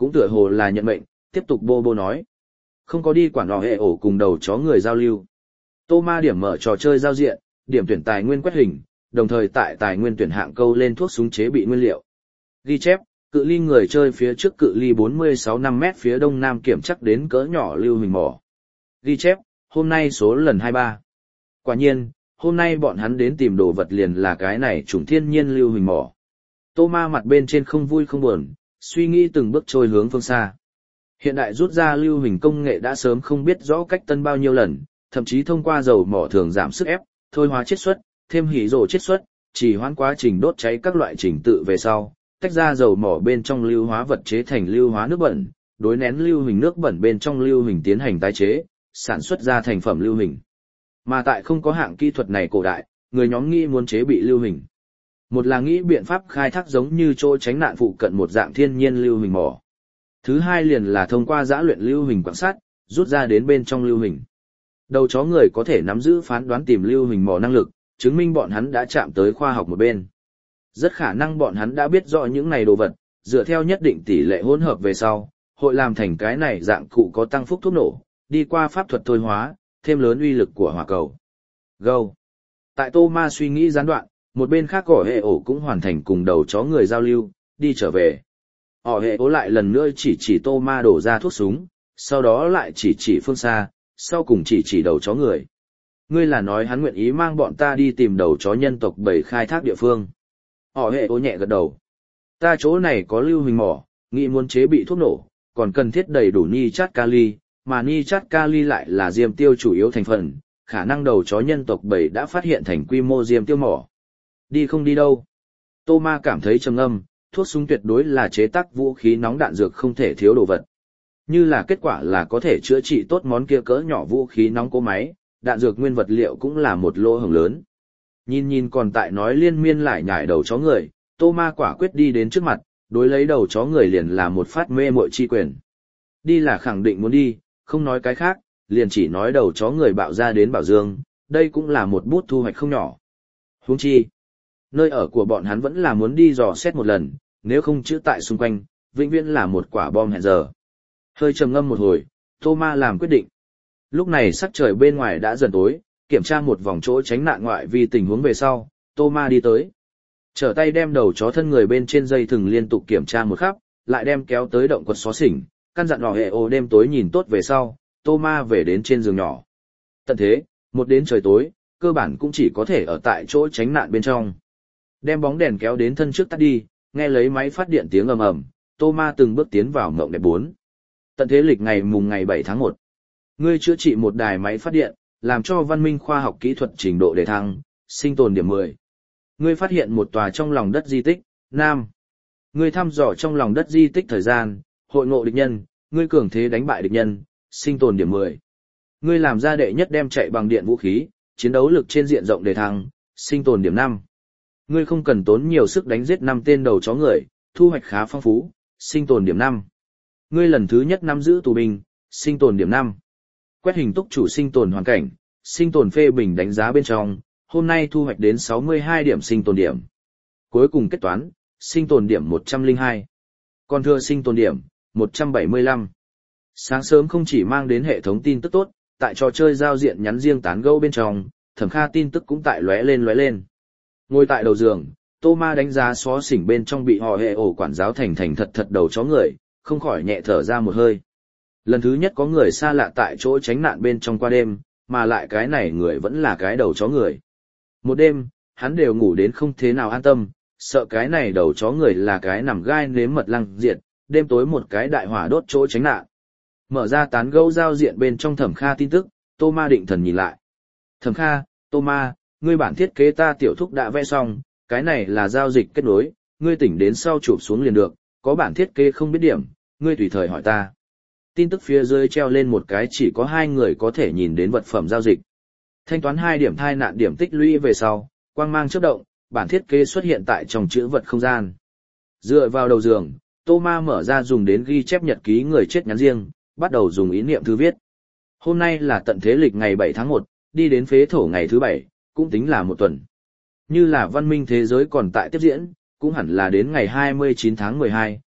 cũng tựa hồ là nhận mệnh, tiếp tục bô bô nói. Không có đi quản họ hệ ổ cùng đầu chó người giao lưu. Tô Ma điểm mở trò chơi giao diện, điểm tuyển tài nguyên quét hình, đồng thời tại tài nguyên tuyển hạng câu lên thuốc súng chế bị nguyên liệu. Ghi chép, cự ly người chơi phía trước cự ly bốn mươi sáu năm mét phía đông nam kiểm chắc đến cỡ nhỏ lưu huỳnh mỏ. Ghi chép, hôm nay số lần hai mươi ba. Quả nhiên, hôm nay bọn hắn đến tìm đồ vật liền là cái này chủng thiên nhiên lưu huỳnh mỏ. Tô Ma mặt bên trên không vui không buồn, suy nghĩ từng bước trôi hướng phương xa. Hiện đại rút ra lưu huỳnh công nghệ đã sớm không biết rõ cách tân bao nhiêu lần, thậm chí thông qua dầu mỏ thường giảm sức ép, thôi hóa chiết xuất, thêm hỉ rồ chiết xuất, chỉ hoãn quá trình đốt cháy các loại trình tự về sau, tách ra dầu mỏ bên trong lưu hóa vật chế thành lưu hóa nước bẩn, đối nén lưu huỳnh nước bẩn bên trong lưu huỳnh tiến hành tái chế, sản xuất ra thành phẩm lưu huỳnh. Mà tại không có hạng kỹ thuật này cổ đại, người nhóm nghĩ muốn chế bị lưu huỳnh. Một là nghĩ biện pháp khai thác giống như chỗ tránh nạn phụ cận một dạng thiên nhiên lưu huỳnh mỏ. Thứ hai liền là thông qua giã luyện lưu huỳnh quan sát, rút ra đến bên trong lưu huỳnh. Đầu chó người có thể nắm giữ phán đoán tìm lưu huỳnh mỏ năng lực, chứng minh bọn hắn đã chạm tới khoa học một bên. Rất khả năng bọn hắn đã biết rõ những này đồ vật, dựa theo nhất định tỷ lệ hỗn hợp về sau, hội làm thành cái này dạng cụ có tăng phúc thuốc nổ, đi qua pháp thuật thôi hóa, thêm lớn uy lực của hỏa cầu. Go. Tại Tô Ma suy nghĩ gián đoạn, một bên khác Ổ Hệ Ổ cũng hoàn thành cùng đầu chó người giao lưu, đi trở về. Ổ Hệ Ổ lại lần nữa chỉ chỉ Tô Ma đổ ra thuốc súng, sau đó lại chỉ chỉ phương xa, sau cùng chỉ chỉ đầu chó người. Ngươi là nói hắn nguyện ý mang bọn ta đi tìm đầu chó nhân tộc bầy khai thác địa phương. Ổ Hệ Ổ nhẹ gật đầu. Ta chỗ này có lưu huỳnh mỏ, nghĩ muốn chế bị thuốc nổ, còn cần thiết đầy đủ nitrat kali, mà nitrat kali lại là diêm tiêu chủ yếu thành phần, khả năng đầu chó nhân tộc bầy đã phát hiện thành quy mô diêm tiêu mỏ. Đi không đi đâu. Tô Ma cảm thấy trầm ngâm, thuốc súng tuyệt đối là chế tác vũ khí nóng đạn dược không thể thiếu đồ vật. Như là kết quả là có thể chữa trị tốt món kia cỡ nhỏ vũ khí nóng cỗ máy, đạn dược nguyên vật liệu cũng là một lỗ hổng lớn. Nhìn nhìn còn tại nói liên miên lại nhải đầu chó người, Tô Ma quả quyết đi đến trước mặt, đối lấy đầu chó người liền là một phát mê muội chi quyền. Đi là khẳng định muốn đi, không nói cái khác, liền chỉ nói đầu chó người bạo ra đến Bảo Dương, đây cũng là một bút thu hoạch không nhỏ. Huống chi, nơi ở của bọn hắn vẫn là muốn đi dò xét một lần, nếu không chữ tại xung quanh, vĩnh viễn là một quả bom hẹn giờ. Hơi trầm ngâm một hồi, Tô Ma làm quyết định. Lúc này sắc trời bên ngoài đã dần tối, kiểm tra một vòng chỗ tránh nạn ngoại vì tình huống về sau, Tô Ma đi tới. Trở tay đem đầu chó thân người bên trên dây thừng liên tục kiểm tra một khắp, lại đem kéo tới động quật xó xỉnh, căn dặn Ổ Hệ Ổ đêm tối nhìn tốt về sau, Tô Ma về đến trên giường nhỏ. Tận thế, một đến trời tối, cơ bản cũng chỉ có thể ở tại chỗ tránh nạn bên trong. Đem bóng đèn kéo đến thân trước tắt đi, nghe lấy máy phát điện tiếng ầm ầm, Tô Ma từng bước tiến vào mộng đẹp bốn. Tận thế lịch ngày mùng ngày bảy tháng một. Ngươi chữa trị một đài máy phát điện, làm cho văn minh khoa học kỹ thuật trình độ đề thăng, sinh tồn điểm mười. Ngươi phát hiện một tòa trong lòng đất di tích, Nam. Ngươi thăm dò trong lòng đất di tích thời gian, hội ngộ địch nhân, ngươi cường thế đánh bại địch nhân, sinh tồn điểm mười. Ngươi làm ra đệ nhất đem chạy bằng điện vũ khí, chiến đấu lực trên diện rộng đề thăng, sinh tồn điểm năm. Ngươi không cần tốn nhiều sức đánh giết năm tên đầu chó người, thu hoạch khá phong phú, sinh tồn điểm năm. Ngươi lần thứ nhất nắm giữ tù binh, sinh tồn điểm năm. Quét hình túc chủ sinh tồn hoàn cảnh, sinh tồn phê bình đánh giá bên trong, hôm nay thu hoạch đến sáu mươi hai điểm sinh tồn điểm. Cuối cùng kết toán, sinh tồn điểm một trăm lẻ hai. Còn thừa sinh tồn điểm, một trăm bảy mươi lăm. Sáng sớm không chỉ mang đến hệ thống tin tức tốt, tại trò chơi giao diện nhắn riêng tán gẫu bên trong, Thẩm Kha tin tức cũng tại lóe lên lóe lên. Ngồi tại đầu giường, Tô Ma đánh giá xó xỉnh bên trong bị Ổ Hệ Ổ quản giáo thành thành thật thật đầu chó người, không khỏi nhẹ thở ra một hơi. Lần thứ nhất có người xa lạ tại chỗ tránh nạn bên trong qua đêm, mà lại cái này người vẫn là cái đầu chó người. Một đêm, hắn đều ngủ đến không thế nào an tâm, sợ cái này đầu chó người là cái nằm gai nếm mật lăng diệt, đêm tối một cái đại hỏa đốt chỗ tránh nạn. Mở ra tán gẫu giao diện bên trong Thẩm Kha tin tức, Tô Ma định thần nhìn lại. Thẩm Kha, Tô Ma, ngươi bản thiết kế ta tiểu thúc đã vẽ xong, cái này là giao dịch kết nối, ngươi tỉnh đến sau chụp xuống liền được, có bản thiết kế không biết điểm, ngươi tùy thời hỏi ta. Tin tức phía dưới treo lên một cái chỉ có hai người có thể nhìn đến vật phẩm giao dịch. Thanh toán hai điểm thai nạn điểm tích lũy về sau, quang mang chớp động, bản thiết kế xuất hiện tại trong chữ vật không gian. Dựa vào đầu giường, Tô Ma mở ra dùng đến ghi chép nhật ký người chết nhắn riêng, bắt đầu dùng ý niệm thư viết. Hôm nay là tận thế lịch ngày bảy tháng một, đi đến phế thổ ngày thứ bảy, cũng tính là một tuần. Như là văn minh thế giới còn tại tiếp diễn, cũng hẳn là đến ngày hai mươi chín tháng mười hai,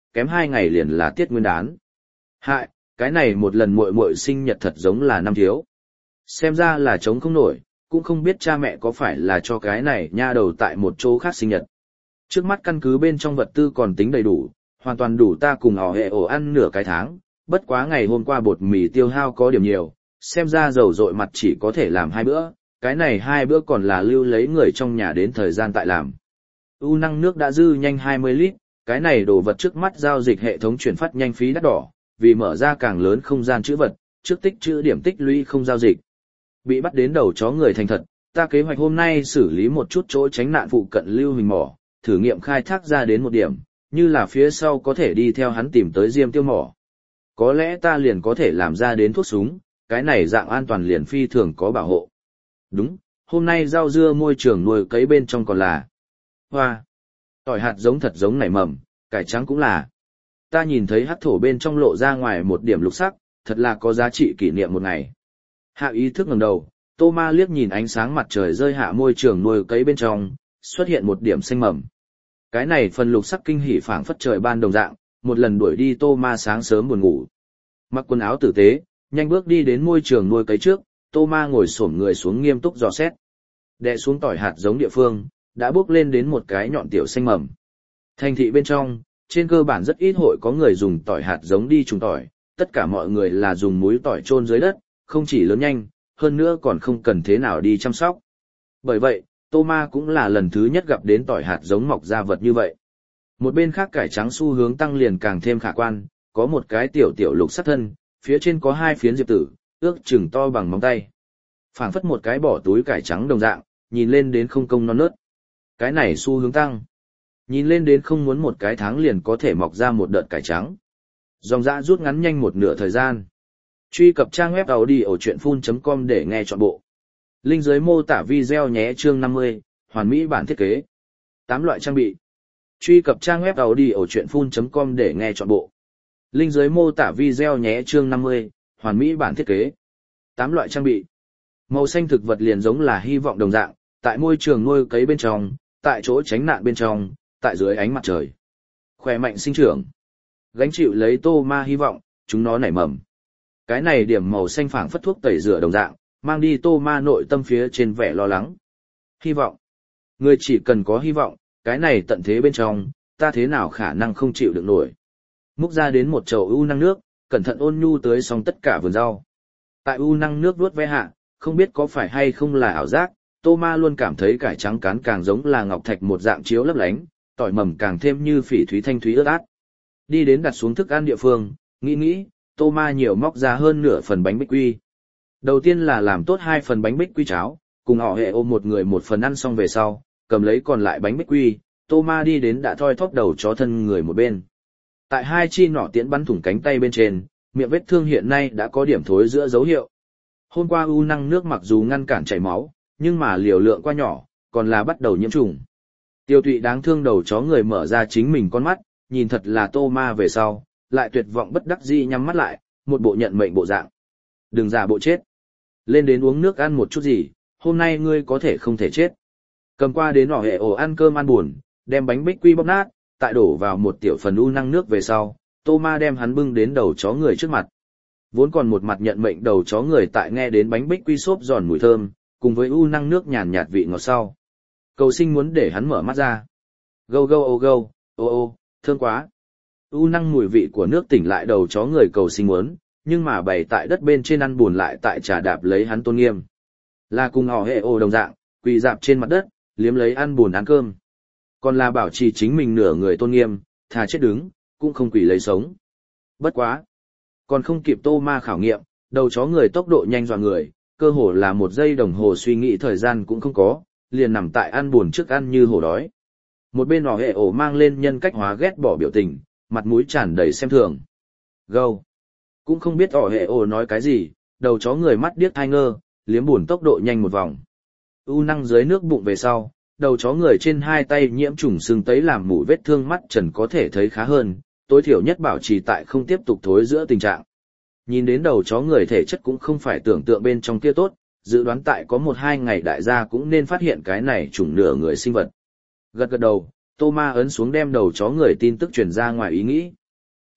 kém hai ngày liền là tiết nguyên đán. Hại, cái này một lần muội muội sinh nhật thật giống là năm thiếu. Xem ra là chống không nổi, cũng không biết cha mẹ có phải là cho cái này nha đầu tại một chỗ khác sinh nhật. Trước mắt căn cứ bên trong vật tư còn tính đầy đủ, hoàn toàn đủ ta cùng họ hệ ổ ăn nửa cái tháng, bất quá ngày hôm qua bột mì tiêu hao có điểm nhiều, xem ra dầu dội mặt chỉ có thể làm hai bữa, cái này hai bữa còn là lưu lấy người trong nhà đến thời gian tại làm. U năng nước đã dư nhanh hai mươi lít, cái này đồ vật trước mắt giao dịch hệ thống chuyển phát nhanh phí đắt đỏ, vì mở ra càng lớn không gian chữ vật, trước tích chữ điểm tích lũy không giao dịch. Bị bắt đến đầu chó người thành thật, ta kế hoạch hôm nay xử lý một chút chỗ tránh nạn phụ cận lưu hình mỏ, thử nghiệm khai thác ra đến một điểm, như là phía sau có thể đi theo hắn tìm tới diêm tiêu mỏ. Có lẽ ta liền có thể làm ra đến thuốc súng, cái này dạng an toàn liền phi thường có bảo hộ. Đúng, hôm nay rau dưa môi trường nuôi cấy bên trong còn là hoa. Tỏi hạt giống thật giống nảy mầm, cải trắng cũng là. Ta nhìn thấy hắc thổ bên trong lộ ra ngoài một điểm lục sắc, thật là có giá trị kỷ niệm một ngày. Hạ ý thức ngẩng đầu, Tô Ma liếc nhìn ánh sáng mặt trời rơi hạ môi trường nuôi cấy bên trong, xuất hiện một điểm xanh mầm. Cái này phần lục sắc kinh hỉ phảng phất trời ban đồng dạng, một lần đuổi đi Tô Ma sáng sớm buồn ngủ. Mặc quần áo tử tế, nhanh bước đi đến môi trường nuôi cấy trước, Tô Ma ngồi xổm người xuống nghiêm túc dò xét. Đè xuống tỏi hạt giống địa phương, đã bước lên đến một cái nhọn tiểu xanh mầm. Thành thị bên trong, trên cơ bản rất ít hội có người dùng tỏi hạt giống đi trùng tỏi, tất cả mọi người là dùng múi tỏi chôn dưới đất, không chỉ lớn nhanh, hơn nữa còn không cần thế nào đi chăm sóc. Bởi vậy, Tô Ma cũng là lần thứ nhất gặp đến tỏi hạt giống mọc ra vật như vậy. Một bên khác cải trắng xu hướng tăng liền càng thêm khả quan, có một cái tiểu tiểu lục sắc thân, phía trên có hai phiến diệp tử, ước chừng to bằng móng tay. Phảng phất một cái bỏ túi cải trắng đồng dạng, nhìn lên đến không công non nớt. Cái này xu hướng tăng. Nhìn lên đến không muốn một cái tháng liền có thể mọc ra một đợt cải trắng. Dòng dã rút ngắn nhanh một nửa thời gian. Truy cập trang web audiochuyenphun chấm com để nghe trọn bộ. Link dưới mô tả video nhé. Chương năm mươi, hoàn mỹ bản thiết kế. tám loại trang bị. Truy cập trang web audiochuyenphun chấm com để nghe trọn bộ. Link dưới mô tả video nhé. Chương năm mươi, hoàn mỹ bản thiết kế. tám loại trang bị. Màu xanh thực vật liền giống là hy vọng đồng dạng, tại môi trường nuôi cấy bên trong, tại chỗ tránh nạn bên trong, tại dưới ánh mặt trời. Khỏe mạnh sinh trưởng. Gánh chịu lấy Tô Ma hy vọng, chúng nó nảy mầm. Cái này điểm màu xanh phảng phất thuốc tẩy rửa đồng dạng, mang đi Tô Ma nội tâm phía trên vẻ lo lắng. Hy vọng. Người chỉ cần có hy vọng, cái này tận thế bên trong, ta thế nào khả năng không chịu được nổi. Múc ra đến một chậu u năng nước, cẩn thận ôn nhu tưới xong tất cả vườn rau. Tại u năng nước vuốt ve hạ, không biết có phải hay không là ảo giác, Tô Ma luôn cảm thấy cải trắng cán càng giống là ngọc thạch một dạng chiếu lấp lánh, tỏi mầm càng thêm như phỉ thúy thanh thúy ướt át. Đi đến đặt xuống thức ăn địa phương, nghĩ nghĩ, Tô Ma nhiều móc ra hơn nửa phần bánh bích quy. Đầu tiên là làm tốt hai phần bánh bích quy cháo, cùng họ hệ ôm một người một phần ăn xong về sau, cầm lấy còn lại bánh bích quy, Tô Ma đi đến đã thoi thóp đầu chó thân người một bên. Tại hai chi nỏ tiễn bắn thủng cánh tay bên trên, miệng vết thương hiện nay đã có điểm thối giữa dấu hiệu. Hôm qua u năng nước mặc dù ngăn cản chảy máu, nhưng mà liều lượng quá nhỏ, còn là bắt đầu nhiễm trùng. Tiêu Tụy đáng thương đầu chó người mở ra chính mình con mắt, nhìn thật là Tô Ma về sau, lại tuyệt vọng bất đắc dĩ nhắm mắt lại, một bộ nhận mệnh bộ dạng. Đừng giả bộ chết. Lên đến uống nước ăn một chút gì, hôm nay ngươi có thể không thể chết. Cầm qua đến họ hệ ổ ăn cơm ăn buồn, đem bánh bích quy bóp nát, tại đổ vào một tiểu phần u năng nước về sau, Tô Ma đem hắn bưng đến đầu chó người trước mặt. Vốn còn một mặt nhận mệnh đầu chó người tại nghe đến bánh bích quy xốp giòn mùi thơm, cùng với u năng nước nhàn nhạt vị ngọt sau. Cầu sinh muốn để hắn mở mắt ra. Gâu gâu ô gâu, ô ô, thương quá. U năng mùi vị của nước tỉnh lại đầu chó người cầu sinh muốn, nhưng mà bày tại đất bên trên ăn buồn lại tại trà đạp lấy hắn tôn nghiêm. Là cùng họ hệ ô đồng dạng, quỳ dạp trên mặt đất, liếm lấy ăn buồn ăn cơm. Còn là bảo trì chính mình nửa người tôn nghiêm, thà chết đứng, cũng không quỳ lấy sống. Bất quá. Còn không kịp Tô Ma khảo nghiệm, đầu chó người tốc độ nhanh dọa người, cơ hồ là một giây đồng hồ suy nghĩ thời gian cũng không có, liền nằm tại ăn buồn trước ăn như hổ đói. Một bên họ hệ ổ mang lên nhân cách hóa ghét bỏ biểu tình, mặt mũi tràn đầy xem thường. Gâu. Cũng không biết họ hệ ổ nói cái gì, đầu chó người mắt điếc thai ngơ, liếm buồn tốc độ nhanh một vòng. U năng dưới nước bụng về sau, đầu chó người trên hai tay nhiễm trùng sưng tấy làm mủ vết thương mắt trần có thể thấy khá hơn, tối thiểu nhất bảo trì tại không tiếp tục thối giữa tình trạng. Nhìn đến đầu chó người thể chất cũng không phải tưởng tượng bên trong kia tốt, dự đoán tại có một hai ngày đại gia cũng nên phát hiện cái này trùng nửa người sinh vật. Gật gật đầu, Tô Ma ấn xuống đem đầu chó người tin tức truyền ra ngoài ý nghĩ.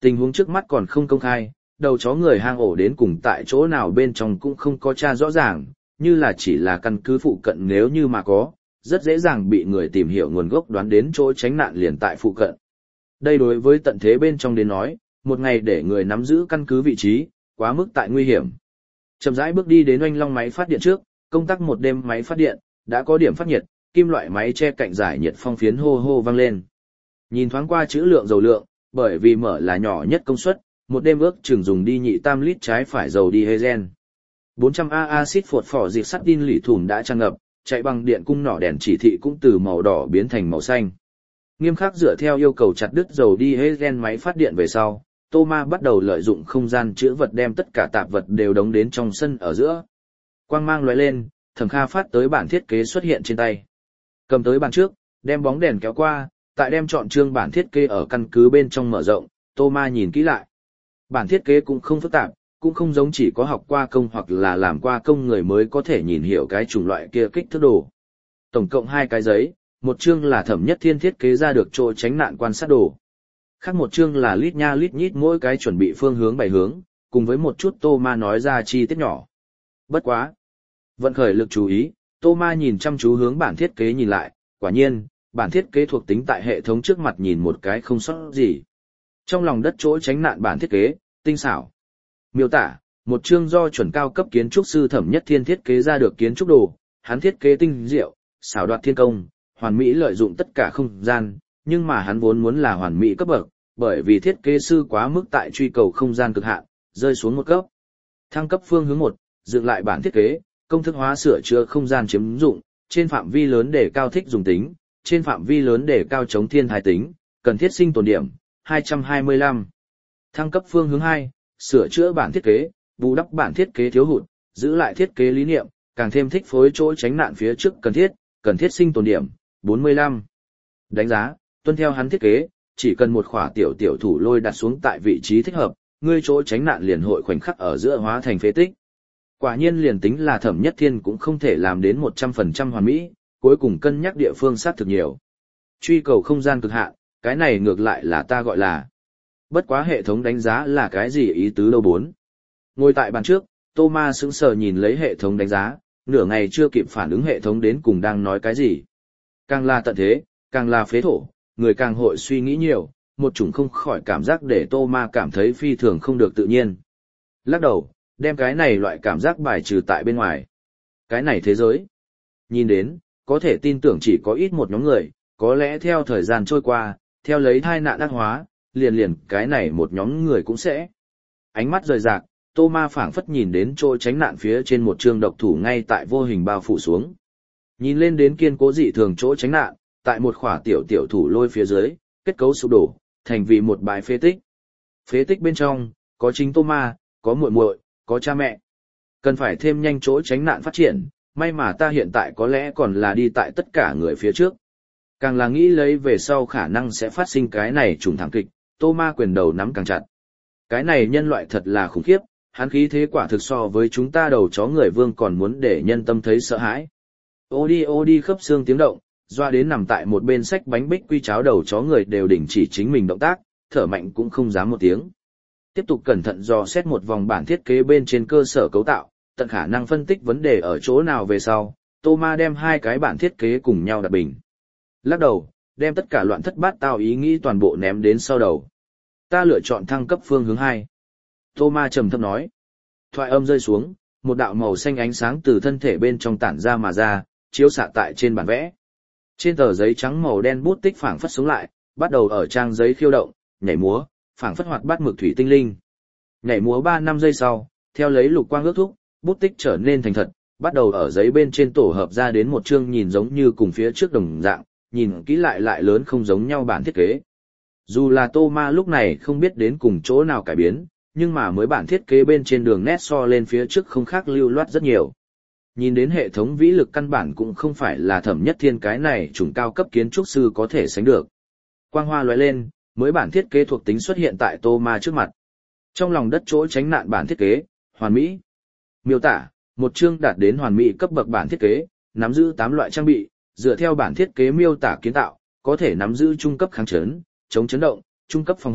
Tình huống trước mắt còn không công khai, đầu chó người hang ổ đến cùng tại chỗ nào bên trong cũng không có tra rõ ràng, như là chỉ là căn cứ phụ cận nếu như mà có, rất dễ dàng bị người tìm hiểu nguồn gốc đoán đến chỗ tránh nạn liền tại phụ cận. Đây đối với tận thế bên trong đến nói, một ngày để người nắm giữ căn cứ vị trí, quá mức tại nguy hiểm. Chậm rãi bước đi đến oanh long máy phát điện trước, công tắc một đêm máy phát điện, đã có điểm phát nhiệt, kim loại máy che cạnh giải nhiệt phong phiến hô hô vang lên. Nhìn thoáng qua chữ lượng dầu lượng, bởi vì mở là nhỏ nhất công suất, một đêm ước chừng dùng đi nhị tam lít trái phải dầu diesel. bốn trăm A axit phosphor phỏ diệt sắt tin lỉ thủm đã tràn ngập, chạy bằng điện cung nỏ đèn chỉ thị cũng từ màu đỏ biến thành màu xanh. Nghiêm khắc dựa theo yêu cầu chặt đứt dầu diesel máy phát điện về sau, Thomas bắt đầu lợi dụng không gian chứa vật đem tất cả tạp vật đều đóng đến trong sân ở giữa. Quang mang lóe lên, Thẩm Kha phát tới bản thiết kế xuất hiện trên tay. Cầm tới bàn trước, đem bóng đèn kéo qua, tại đem chọn chương bản thiết kế ở căn cứ bên trong mở rộng, Thomas nhìn kỹ lại. Bản thiết kế cũng không phức tạp, cũng không giống chỉ có học qua công hoặc là làm qua công người mới có thể nhìn hiểu cái chủng loại kia kích thước đồ. Tổng cộng hai cái giấy, một chương là Thẩm Nhất Thiên thiết kế ra được chỗ tránh nạn quan sát đồ. Khác một chương là lít nha lít nhít mỗi cái chuẩn bị phương hướng bảy hướng, cùng với một chút Thomas nói ra chi tiết nhỏ. Bất quá. Vận khởi lực chú ý, Thomas nhìn chăm chú hướng bản thiết kế nhìn lại, quả nhiên, bản thiết kế thuộc tính tại hệ thống trước mặt nhìn một cái không sót gì. Trong lòng đất chỗ tránh nạn bản thiết kế, tinh xảo. Miêu tả, một chương do chuẩn cao cấp kiến trúc sư Thẩm Nhất Thiên thiết kế ra được kiến trúc đồ, hắn thiết kế tinh diệu, xảo đoạt thiên công, hoàn mỹ lợi dụng tất cả không gian, nhưng mà hắn vốn muốn là hoàn mỹ cấp bậc, bởi vì thiết kế sư quá mức tại truy cầu không gian cực hạn, rơi xuống một cấp. Thăng cấp phương hướng một, dựng lại bản thiết kế, công thức hóa sửa chữa không gian chiếm dụng, trên phạm vi lớn để cao thích dùng tính, trên phạm vi lớn để cao chống thiên thái tính, cần thiết sinh tồn điểm, hai trăm hai mươi lăm. Thăng cấp phương hướng hai, sửa chữa bản thiết kế, bù đắp bản thiết kế thiếu hụt, giữ lại thiết kế lý niệm, càng thêm thích phối chỗ tránh nạn phía trước cần thiết, cần thiết sinh tồn điểm, bốn mươi lăm. Đánh giá, tuân theo hắn thiết kế, chỉ cần một khỏa tiểu tiểu thủ lôi đặt xuống tại vị trí thích hợp, ngươi chỗ tránh nạn liền hội khoảnh khắc ở giữa hóa thành phế tích. Quả nhiên liền tính là Thẩm Nhất Thiên cũng không thể làm đến một trăm phần trăm hoàn mỹ, cuối cùng cân nhắc địa phương sát thực nhiều. Truy cầu không gian cực hạn, cái này ngược lại là ta gọi là. Bất quá hệ thống đánh giá là cái gì ý tứ đâu bốn. Ngồi tại bàn trước, Thomas sững sờ nhìn lấy hệ thống đánh giá, nửa ngày chưa kịp phản ứng hệ thống đến cùng đang nói cái gì. Càng là tận thế, càng là phế thổ, người càng hội suy nghĩ nhiều, một chủng không khỏi cảm giác để Thomas cảm thấy phi thường không được tự nhiên. Lắc đầu, đem cái này loại cảm giác bài trừ tại bên ngoài. Cái này thế giới. Nhìn đến, có thể tin tưởng chỉ có ít một nhóm người, có lẽ theo thời gian trôi qua, theo lấy thai nạn ác hóa, liền liền cái này một nhóm người cũng sẽ. Ánh mắt rời rạc, Thomas phảng phất nhìn đến chỗ tránh nạn phía trên một trường độc thủ ngay tại vô hình bao phủ xuống. Nhìn lên đến kiên cố dị thường chỗ tránh nạn, tại một khỏa tiểu tiểu thủ lôi phía dưới, kết cấu sụp đổ, thành vì một bãi phế tích. Phế tích bên trong, có chính Thomas, có muội muội, có cha mẹ. Cần phải thêm nhanh chỗ tránh nạn phát triển, may mà ta hiện tại có lẽ còn là đi tại tất cả người phía trước. Càng là nghĩ lấy về sau khả năng sẽ phát sinh cái này trùng thảm kịch, Thomas quyền đầu nắm càng chặt. Cái này nhân loại thật là khủng khiếp, hắn khí thế quả thực so với chúng ta đầu chó người vương còn muốn để nhân tâm thấy sợ hãi. Ô đi ô đi khớp xương tiếng động, doa đến nằm tại một bên sách bánh bích quy cháo đầu chó người đều đình chỉ chính mình động tác, thở mạnh cũng không dám một tiếng. Tiếp tục cẩn thận dò xét một vòng bản thiết kế bên trên cơ sở cấu tạo, tận khả năng phân tích vấn đề ở chỗ nào về sau, Thomas đem hai cái bản thiết kế cùng nhau đặt bình. Lắc đầu, đem tất cả loạn thất bát tao ý nghĩ toàn bộ ném đến sau đầu. Ta lựa chọn thăng cấp phương hướng hai. Thomas trầm thấp nói. Thoại âm rơi xuống, một đạo màu xanh ánh sáng từ thân thể bên trong tản ra mà ra, chiếu xạ tại trên bản vẽ. Trên tờ giấy trắng màu đen bút tích phảng phất sống lại, bắt đầu ở trang giấy khiêu động, nhảy múa, phảng phất hoạt bát mực thủy tinh linh. Nhảy múa ba năm giây sau, theo lấy lục quang ước thúc, bút tích trở nên thành thật, bắt đầu ở giấy bên trên tổ hợp ra đến một chương nhìn giống như cùng phía trước đồng dạng, nhìn kỹ lại lại lớn không giống nhau bản thiết kế. Dù là Thomas lúc này không biết đến cùng chỗ nào cải biến, nhưng mà mới bản thiết kế bên trên đường nét so lên phía trước không khác lưu loát rất nhiều. Nhìn đến hệ thống vĩ lực căn bản cũng không phải là Thẩm Nhất Thiên cái này chủng cao cấp kiến trúc sư có thể sánh được. Quang hoa lóe lên, mới bản thiết kế thuộc tính xuất hiện tại Thomas trước mặt. Trong lòng đất chỗ tránh nạn bản thiết kế, hoàn mỹ. Miêu tả, một chương đạt đến hoàn mỹ cấp bậc bản thiết kế, nắm giữ tám loại trang bị, dựa theo bản thiết kế miêu tả kiến tạo, có thể nắm giữ trung cấp kháng chấn, chống chấn động, trung cấp phòng hộ,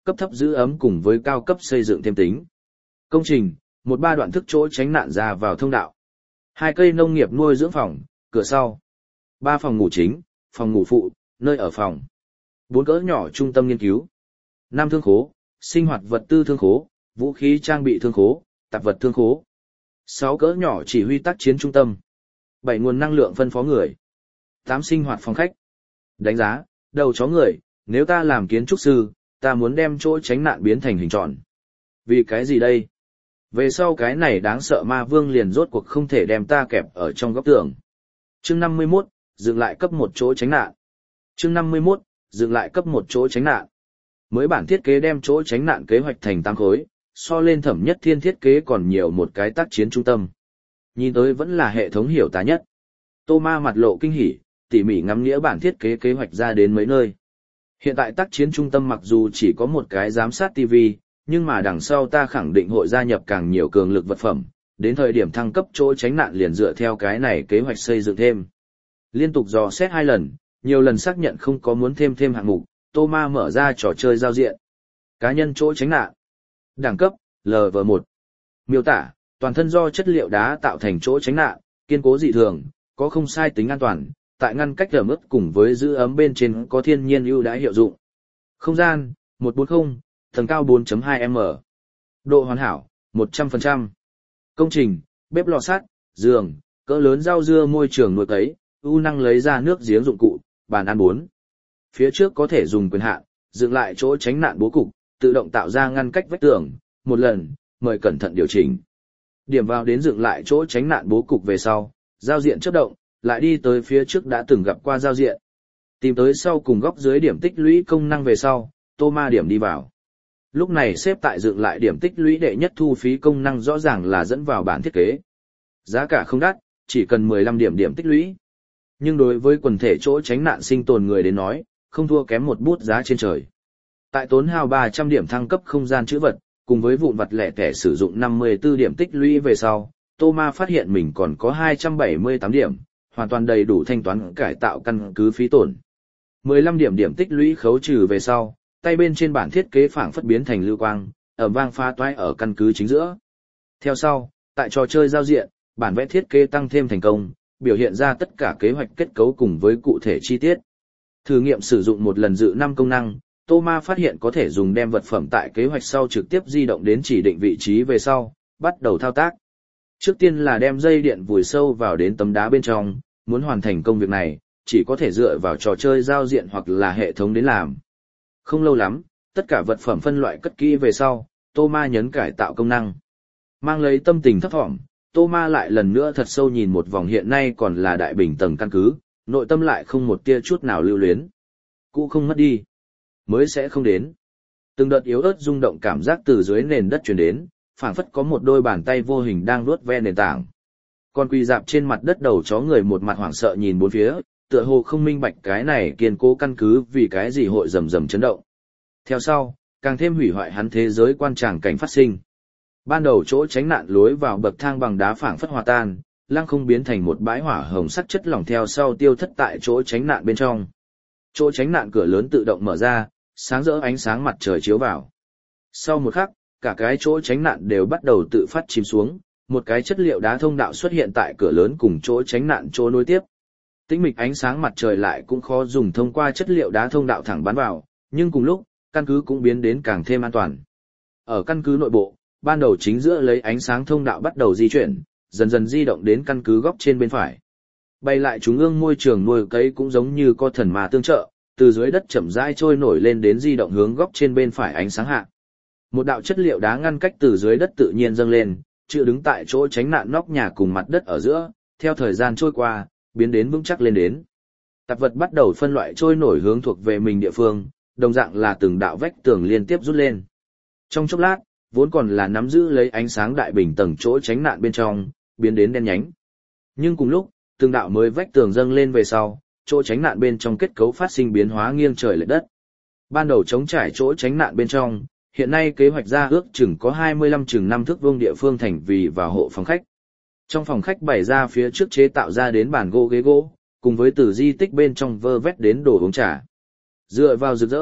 cấp thấp giữ ấm cùng với cao cấp xây dựng thêm tính. Công trình, một ba đoạn thức chỗ tránh nạn ra vào thông đạo. Hai cây nông nghiệp nuôi dưỡng phòng, cửa sau. Ba phòng ngủ chính, phòng ngủ phụ, nơi ở phòng. Bốn cỡ nhỏ trung tâm nghiên cứu. Năm thương khố, sinh hoạt vật tư thương khố, vũ khí trang bị thương khố, tạp vật thương khố. Sáu cỡ nhỏ chỉ huy tác chiến trung tâm. Bảy nguồn năng lượng phân phó người. Tám sinh hoạt phòng khách. Đánh giá, đầu chó người, nếu ta làm kiến trúc sư, ta muốn đem chỗ tránh nạn biến thành hình tròn. Vì cái gì đây? Về sau cái này đáng sợ ma vương liền rốt cuộc không thể đem ta kẹp ở trong góc tường. Chương năm mươi mốt, dựng lại cấp một chỗ tránh nạn. Chương năm mươi mốt, dựng lại cấp một chỗ tránh nạn. Mới bản thiết kế đem chỗ tránh nạn kế hoạch thành tám khối, so lên Thẩm Nhất Thiên thiết kế còn nhiều một cái tác chiến trung tâm. Nhìn tới vẫn là hệ thống hiểu tá nhất. Tô Ma mặt lộ kinh hỉ, tỉ mỉ ngắm nghĩa bản thiết kế kế hoạch ra đến mấy nơi. Hiện tại tác chiến trung tâm mặc dù chỉ có một cái giám sát ti vi, nhưng mà đằng sau ta khẳng định hội gia nhập càng nhiều cường lực vật phẩm, đến thời điểm thăng cấp chỗ tránh nạn liền dựa theo cái này kế hoạch xây dựng thêm. Liên tục dò xét hai lần, nhiều lần xác nhận không có muốn thêm thêm hạng mục, Tô Ma mở ra trò chơi giao diện. Cá nhân chỗ tránh nạn. Đẳng cấp, lờ vê một. Miêu tả, toàn thân do chất liệu đá tạo thành chỗ tránh nạn, kiên cố dị thường, có không sai tính an toàn, tại ngăn cách ẩm ướt cùng với giữ ấm bên trên có thiên nhiên ưu đãi hiệu dụng. Không gian, một trăm bốn mươi, tầng cao bốn phẩy hai mét. Độ hoàn hảo, một trăm phần trăm. Công trình, bếp lò sắt, giường, cỡ lớn rau dưa môi trường nuôi cấy, ưu năng lấy ra nước giếng dụng cụ, bàn ăn bốn. Phía trước có thể dùng quyền hạn, dựng lại chỗ tránh nạn bố cục, tự động tạo ra ngăn cách vách tường, một lần, mời cẩn thận điều chỉnh. Điểm vào đến dựng lại chỗ tránh nạn bố cục về sau, giao diện chớp động, lại đi tới phía trước đã từng gặp qua giao diện. Tìm tới sau cùng góc dưới điểm tích lũy công năng về sau, Tô Ma điểm đi vào. Lúc này xếp tại dựng lại điểm tích lũy đệ nhất thu phí công năng rõ ràng là dẫn vào bản thiết kế. Giá cả không đắt, chỉ cần mười lăm điểm điểm tích lũy. Nhưng đối với quần thể chỗ tránh nạn sinh tồn người đến nói, không thua kém một bút giá trên trời. Tại tốn hao ba trăm điểm thăng cấp không gian chữ vật, cùng với vụn vặt lẻ tẻ sử dụng năm mươi tư điểm tích lũy về sau, Tô Ma phát hiện mình còn có hai trăm bảy mươi tám điểm, hoàn toàn đầy đủ thanh toán cải tạo căn cứ phí tổn. mười lăm điểm điểm tích lũy khấu trừ về sau, tay bên trên bản thiết kế phảng phất biến thành lưu quang, ầm vang phá toái ở căn cứ chính giữa. Theo sau, tại trò chơi giao diện, bản vẽ thiết kế tăng thêm thành công, biểu hiện ra tất cả kế hoạch kết cấu cùng với cụ thể chi tiết. Thử nghiệm sử dụng một lần dự năm công năng, Tô Ma phát hiện có thể dùng đem vật phẩm tại kế hoạch sau trực tiếp di động đến chỉ định vị trí về sau, bắt đầu thao tác. Trước tiên là đem dây điện vùi sâu vào đến tấm đá bên trong, muốn hoàn thành công việc này, chỉ có thể dựa vào trò chơi giao diện hoặc là hệ thống đến làm. Không lâu lắm, tất cả vật phẩm phân loại cất kỹ về sau, Tô Ma nhấn cải tạo công năng. Mang lấy tâm tình thấp thỏm, Tô Ma lại lần nữa thật sâu nhìn một vòng hiện nay còn là đại bình tầng căn cứ, nội tâm lại không một tia chút nào lưu luyến. Cũ không mất đi, mới sẽ không đến. Từng đợt yếu ớt rung động cảm giác từ dưới nền đất truyền đến, phảng phất có một đôi bàn tay vô hình đang vuốt ve nền tảng. Còn quỳ dạp trên mặt đất đầu chó người một mặt hoảng sợ nhìn bốn phía, tựa hồ không minh bạch cái này kiên cố căn cứ vì cái gì hội rầm rầm chấn động. Theo sau, càng thêm hủy hoại hắn thế giới quan tràng cảnh phát sinh. Ban đầu chỗ tránh nạn lối vào bậc thang bằng đá phảng phất hòa tan, lăng không biến thành một bãi hỏa hồng sắc chất lỏng theo sau tiêu thất tại chỗ tránh nạn bên trong. Chỗ tránh nạn cửa lớn tự động mở ra, sáng rỡ ánh sáng mặt trời chiếu vào. Sau một khắc, cả cái chỗ tránh nạn đều bắt đầu tự phát chìm xuống, một cái chất liệu đá thông đạo xuất hiện tại cửa lớn cùng chỗ tránh nạn chỗ nối tiếp. Tĩnh mịch ánh sáng mặt trời lại cũng khó dùng thông qua chất liệu đá thông đạo thẳng bắn vào, nhưng cùng lúc, căn cứ cũng biến đến càng thêm an toàn. Ở căn cứ nội bộ, ban đầu chính giữa lấy ánh sáng thông đạo bắt đầu di chuyển, dần dần di động đến căn cứ góc trên bên phải. Bay lại trung ương môi trường nuôi cấy cũng giống như có thần mà tương trợ, từ dưới đất chậm rãi trôi nổi lên đến di động hướng góc trên bên phải ánh sáng hạ. Một đạo chất liệu đá ngăn cách từ dưới đất tự nhiên dâng lên, chữ đứng tại chỗ tránh nạn nóc nhà cùng mặt đất ở giữa, theo thời gian trôi qua, biến đến vững chắc lên đến. Tạp vật bắt đầu phân loại trôi nổi hướng thuộc về mình địa phương, đồng dạng là từng đạo vách tường liên tiếp rút lên. Trong chốc lát, vốn còn là nắm giữ lấy ánh sáng đại bình tầng chỗ tránh nạn bên trong, biến đến đen nhánh. Nhưng cùng lúc, từng đạo mới vách tường dâng lên về sau, chỗ tránh nạn bên trong kết cấu phát sinh biến hóa nghiêng trời lệch đất. Ban đầu chống trải chỗ tránh nạn bên trong, hiện nay kế hoạch ra ước chừng có hai mươi lăm chừng năm thước vuông địa phương thành vì và hộ phòng khách. Trong phòng khách bày ra phía trước chế tạo ra đến bàn gỗ ghế gỗ, cùng với từ di tích bên trong vơ vét đến đồ uống trà. Dựa vào rực rỡ,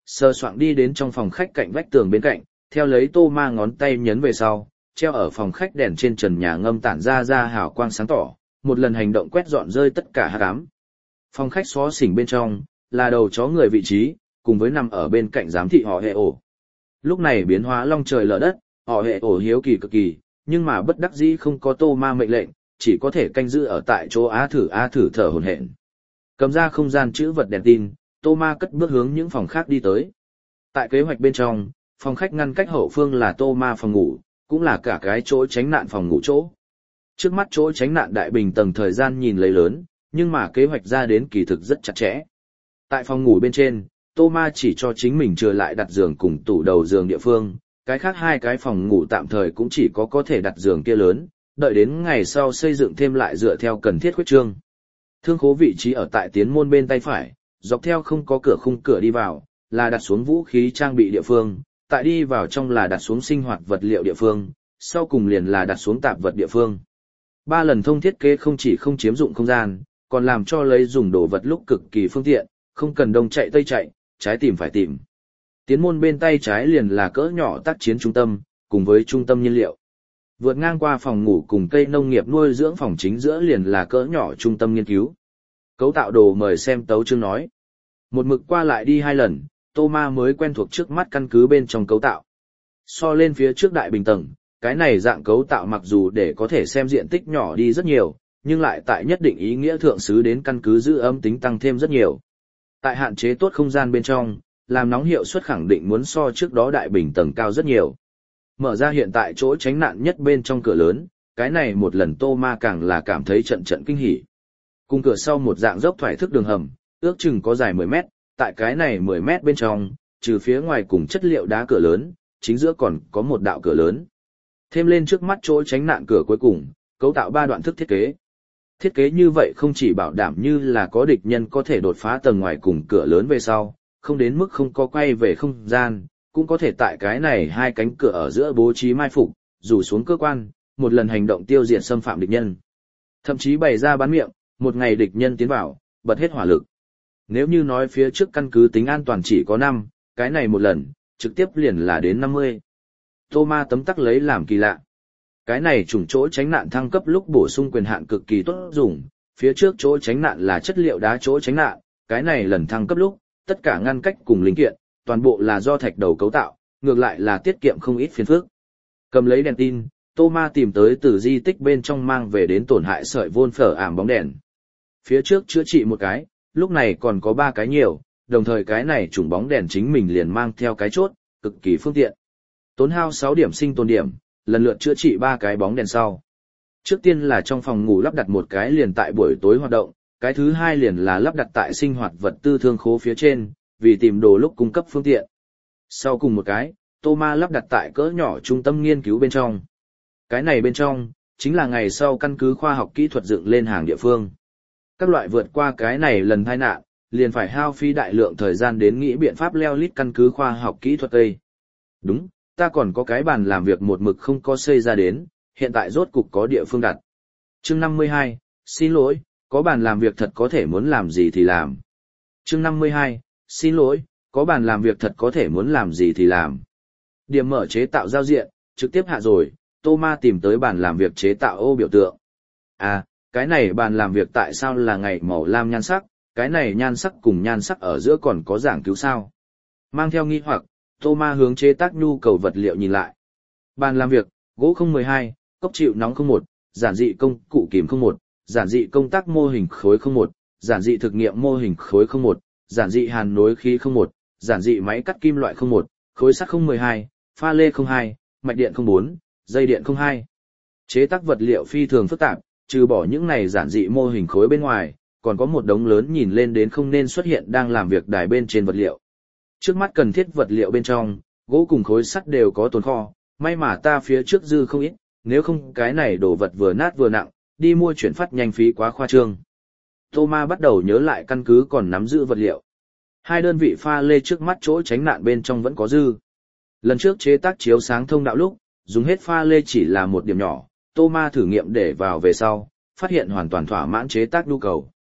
sờ soạng đi đến trong phòng khách cạnh vách tường bên cạnh, theo lấy Tô Ma ngón tay nhấn về sau, treo ở phòng khách đèn trên trần nhà ngâm tản ra ra hào quang sáng tỏ, một lần hành động quét dọn rơi tất cả hắc ám. Phòng khách xó xỉnh bên trong, là đầu chó người vị trí, cùng với nằm ở bên cạnh giám thị họ hệ ổ. Lúc này biến hóa long trời lở đất, họ hệ ổ hiếu kỳ cực kỳ, nhưng mà bất đắc dĩ không có Tô Ma mệnh lệnh, chỉ có thể canh giữ ở tại chỗ á thử á thử thở hổn hển. Cầm ra không gian chữ vật đèn tin, Tô Ma cất bước hướng những phòng khác đi tới. Tại kế hoạch bên trong, phòng khách ngăn cách hậu phương là Tô Ma phòng ngủ, cũng là cả cái chỗ tránh nạn phòng ngủ chỗ. Trước mắt chỗ tránh nạn đại bình tầng thời gian nhìn lấy lớn, nhưng mà kế hoạch ra đến kỳ thực rất chặt chẽ. Tại phòng ngủ bên trên, Tô Ma chỉ cho chính mình trừ lại đặt giường cùng tủ đầu giường địa phương, cái khác hai cái phòng ngủ tạm thời cũng chỉ có có thể đặt giường kia lớn, đợi đến ngày sau xây dựng thêm lại dựa theo cần thiết khuyết trương. Thương khố vị trí ở tại tiến môn bên tay phải, dọc theo không có cửa khung cửa đi vào, là đặt xuống vũ khí trang bị địa phương, tại đi vào trong là đặt xuống sinh hoạt vật liệu địa phương, sau cùng liền là đặt xuống tạp vật địa phương. Ba lần thông thiết kế không chỉ không chiếm dụng không gian, còn làm cho lấy dùng đồ vật lúc cực kỳ phương tiện, không cần đông chạy tây chạy, trái tìm phải tìm. Tiến môn bên tay trái liền là cỡ nhỏ tác chiến trung tâm, cùng với trung tâm nhiên liệu. Vượt ngang qua phòng ngủ cùng cây nông nghiệp nuôi dưỡng phòng chính giữa liền là cỡ nhỏ trung tâm nghiên cứu. Cấu tạo đồ mời xem tấu chương nói. Một mực qua lại đi hai lần, Tô Ma mới quen thuộc trước mắt căn cứ bên trong cấu tạo. So lên phía trước đại bình tầng, cái này dạng cấu tạo mặc dù để có thể xem diện tích nhỏ đi rất nhiều, nhưng lại tại nhất định ý nghĩa thượng xứ đến căn cứ giữ ấm tính tăng thêm rất nhiều. Tại hạn chế tốt không gian bên trong, làm nóng hiệu suất khẳng định muốn so trước đó đại bình tầng cao rất nhiều. Mở ra hiện tại chỗ tránh nạn nhất bên trong cửa lớn, cái này một lần Tô Ma càng là cảm thấy trận trận kinh hỉ. Cùng cửa sau một dạng dốc thoải thức đường hầm, ước chừng có dài mười mét, tại cái này mười mét bên trong, trừ phía ngoài cùng chất liệu đá cửa lớn, chính giữa còn có một đạo cửa lớn. Thêm lên trước mắt chỗ tránh nạn cửa cuối cùng, cấu tạo ba đoạn thức thiết kế. Thiết kế như vậy không chỉ bảo đảm như là có địch nhân có thể đột phá tầng ngoài cùng cửa lớn về sau, không đến mức không có quay về không gian, cũng có thể tại cái này hai cánh cửa ở giữa bố trí mai phục, rủ xuống cơ quan, một lần hành động tiêu diệt xâm phạm địch nhân. Thậm chí bày ra bán miệng, một ngày địch nhân tiến vào, bật hết hỏa lực. Nếu như nói phía trước căn cứ tính an toàn chỉ có năm, cái này một lần, trực tiếp liền là đến năm mươi. Tô Ma tấm tắc lấy làm kỳ lạ. Cái này trùng chỗ tránh nạn thăng cấp lúc bổ sung quyền hạn cực kỳ tốt dùng, phía trước chỗ tránh nạn là chất liệu đá chỗ tránh nạn, cái này lần thăng cấp lúc, tất cả ngăn cách cùng linh kiện, toàn bộ là do thạch đầu cấu tạo, ngược lại là tiết kiệm không ít phiền phức. Cầm lấy đèn tin, Tô Ma tìm tới từ di tích bên trong mang về đến tổn hại sợi vôn phở ảm bóng đèn. Phía trước chữa trị một cái, lúc này còn có ba cái nhiều, đồng thời cái này trùng bóng đèn chính mình liền mang theo cái chốt, cực kỳ phương tiện. Tốn hao sáu điểm sinh tồn điểm, lần lượt chữa trị ba cái bóng đèn sau. Trước tiên là trong phòng ngủ lắp đặt một cái liền tại buổi tối hoạt động, cái thứ hai liền là lắp đặt tại sinh hoạt vật tư thương khố phía trên, vì tìm đồ lúc cung cấp phương tiện. Sau cùng một cái, Tô Ma lắp đặt tại cỡ nhỏ trung tâm nghiên cứu bên trong. Cái này bên trong, chính là ngày sau căn cứ khoa học kỹ thuật dựng lên hàng địa phương. Các loại vượt qua cái này lần tai nạn, liền phải hao phí đại lượng thời gian đến nghĩ biện pháp leo lít căn cứ khoa học kỹ thuật đây. Đúng, ta còn có cái bàn làm việc một mực không có xây ra đến, hiện tại rốt cục có địa phương đặt. Chương năm mươi hai, xin lỗi, có bàn làm việc thật có thể muốn làm gì thì làm. Chương năm mươi hai, xin lỗi, có bàn làm việc thật có thể muốn làm gì thì làm. Điểm mở chế tạo giao diện, trực tiếp hạ rồi, Tô Ma tìm tới bàn làm việc chế tạo ô biểu tượng. À, cái này bàn làm việc tại sao là ngày màu lam nhan sắc, cái này nhan sắc cùng nhan sắc ở giữa còn có giảng cứu sao? Mang theo nghi hoặc, Tô Ma hướng chế tác nhu cầu vật liệu nhìn lại. Bàn làm việc, gỗ không một hai, cốc chịu nóng không một, giản dị công cụ kìm không một, giản dị công tác mô hình khối không một, giản dị thực nghiệm mô hình khối không một, giản dị hàn nối khí không một, giản dị máy cắt kim loại không một, khối sắt không một hai, pha lê không hai, mạch điện không bốn, dây điện không hai. Chế tác vật liệu phi thường phức tạp, trừ bỏ những này giản dị mô hình khối bên ngoài, còn có một đống lớn nhìn lên đến không nên xuất hiện đang làm việc đài bên trên vật liệu. Trước mắt cần thiết vật liệu bên trong, gỗ cùng khối sắt đều có tồn kho, may mà ta phía trước dư không ít, nếu không cái này đồ vật vừa nát vừa nặng, đi mua chuyển phát nhanh phí quá khoa trương. Tô Ma bắt đầu nhớ lại căn cứ còn nắm giữ vật liệu. Hai đơn vị pha lê trước mắt chỗ tránh nạn bên trong vẫn có dư. Lần trước chế tác chiếu sáng thông đạo lúc, dùng hết pha lê chỉ là một điểm nhỏ, Tô Ma thử nghiệm để vào về sau, phát hiện hoàn toàn thỏa mãn chế tác nhu cầu.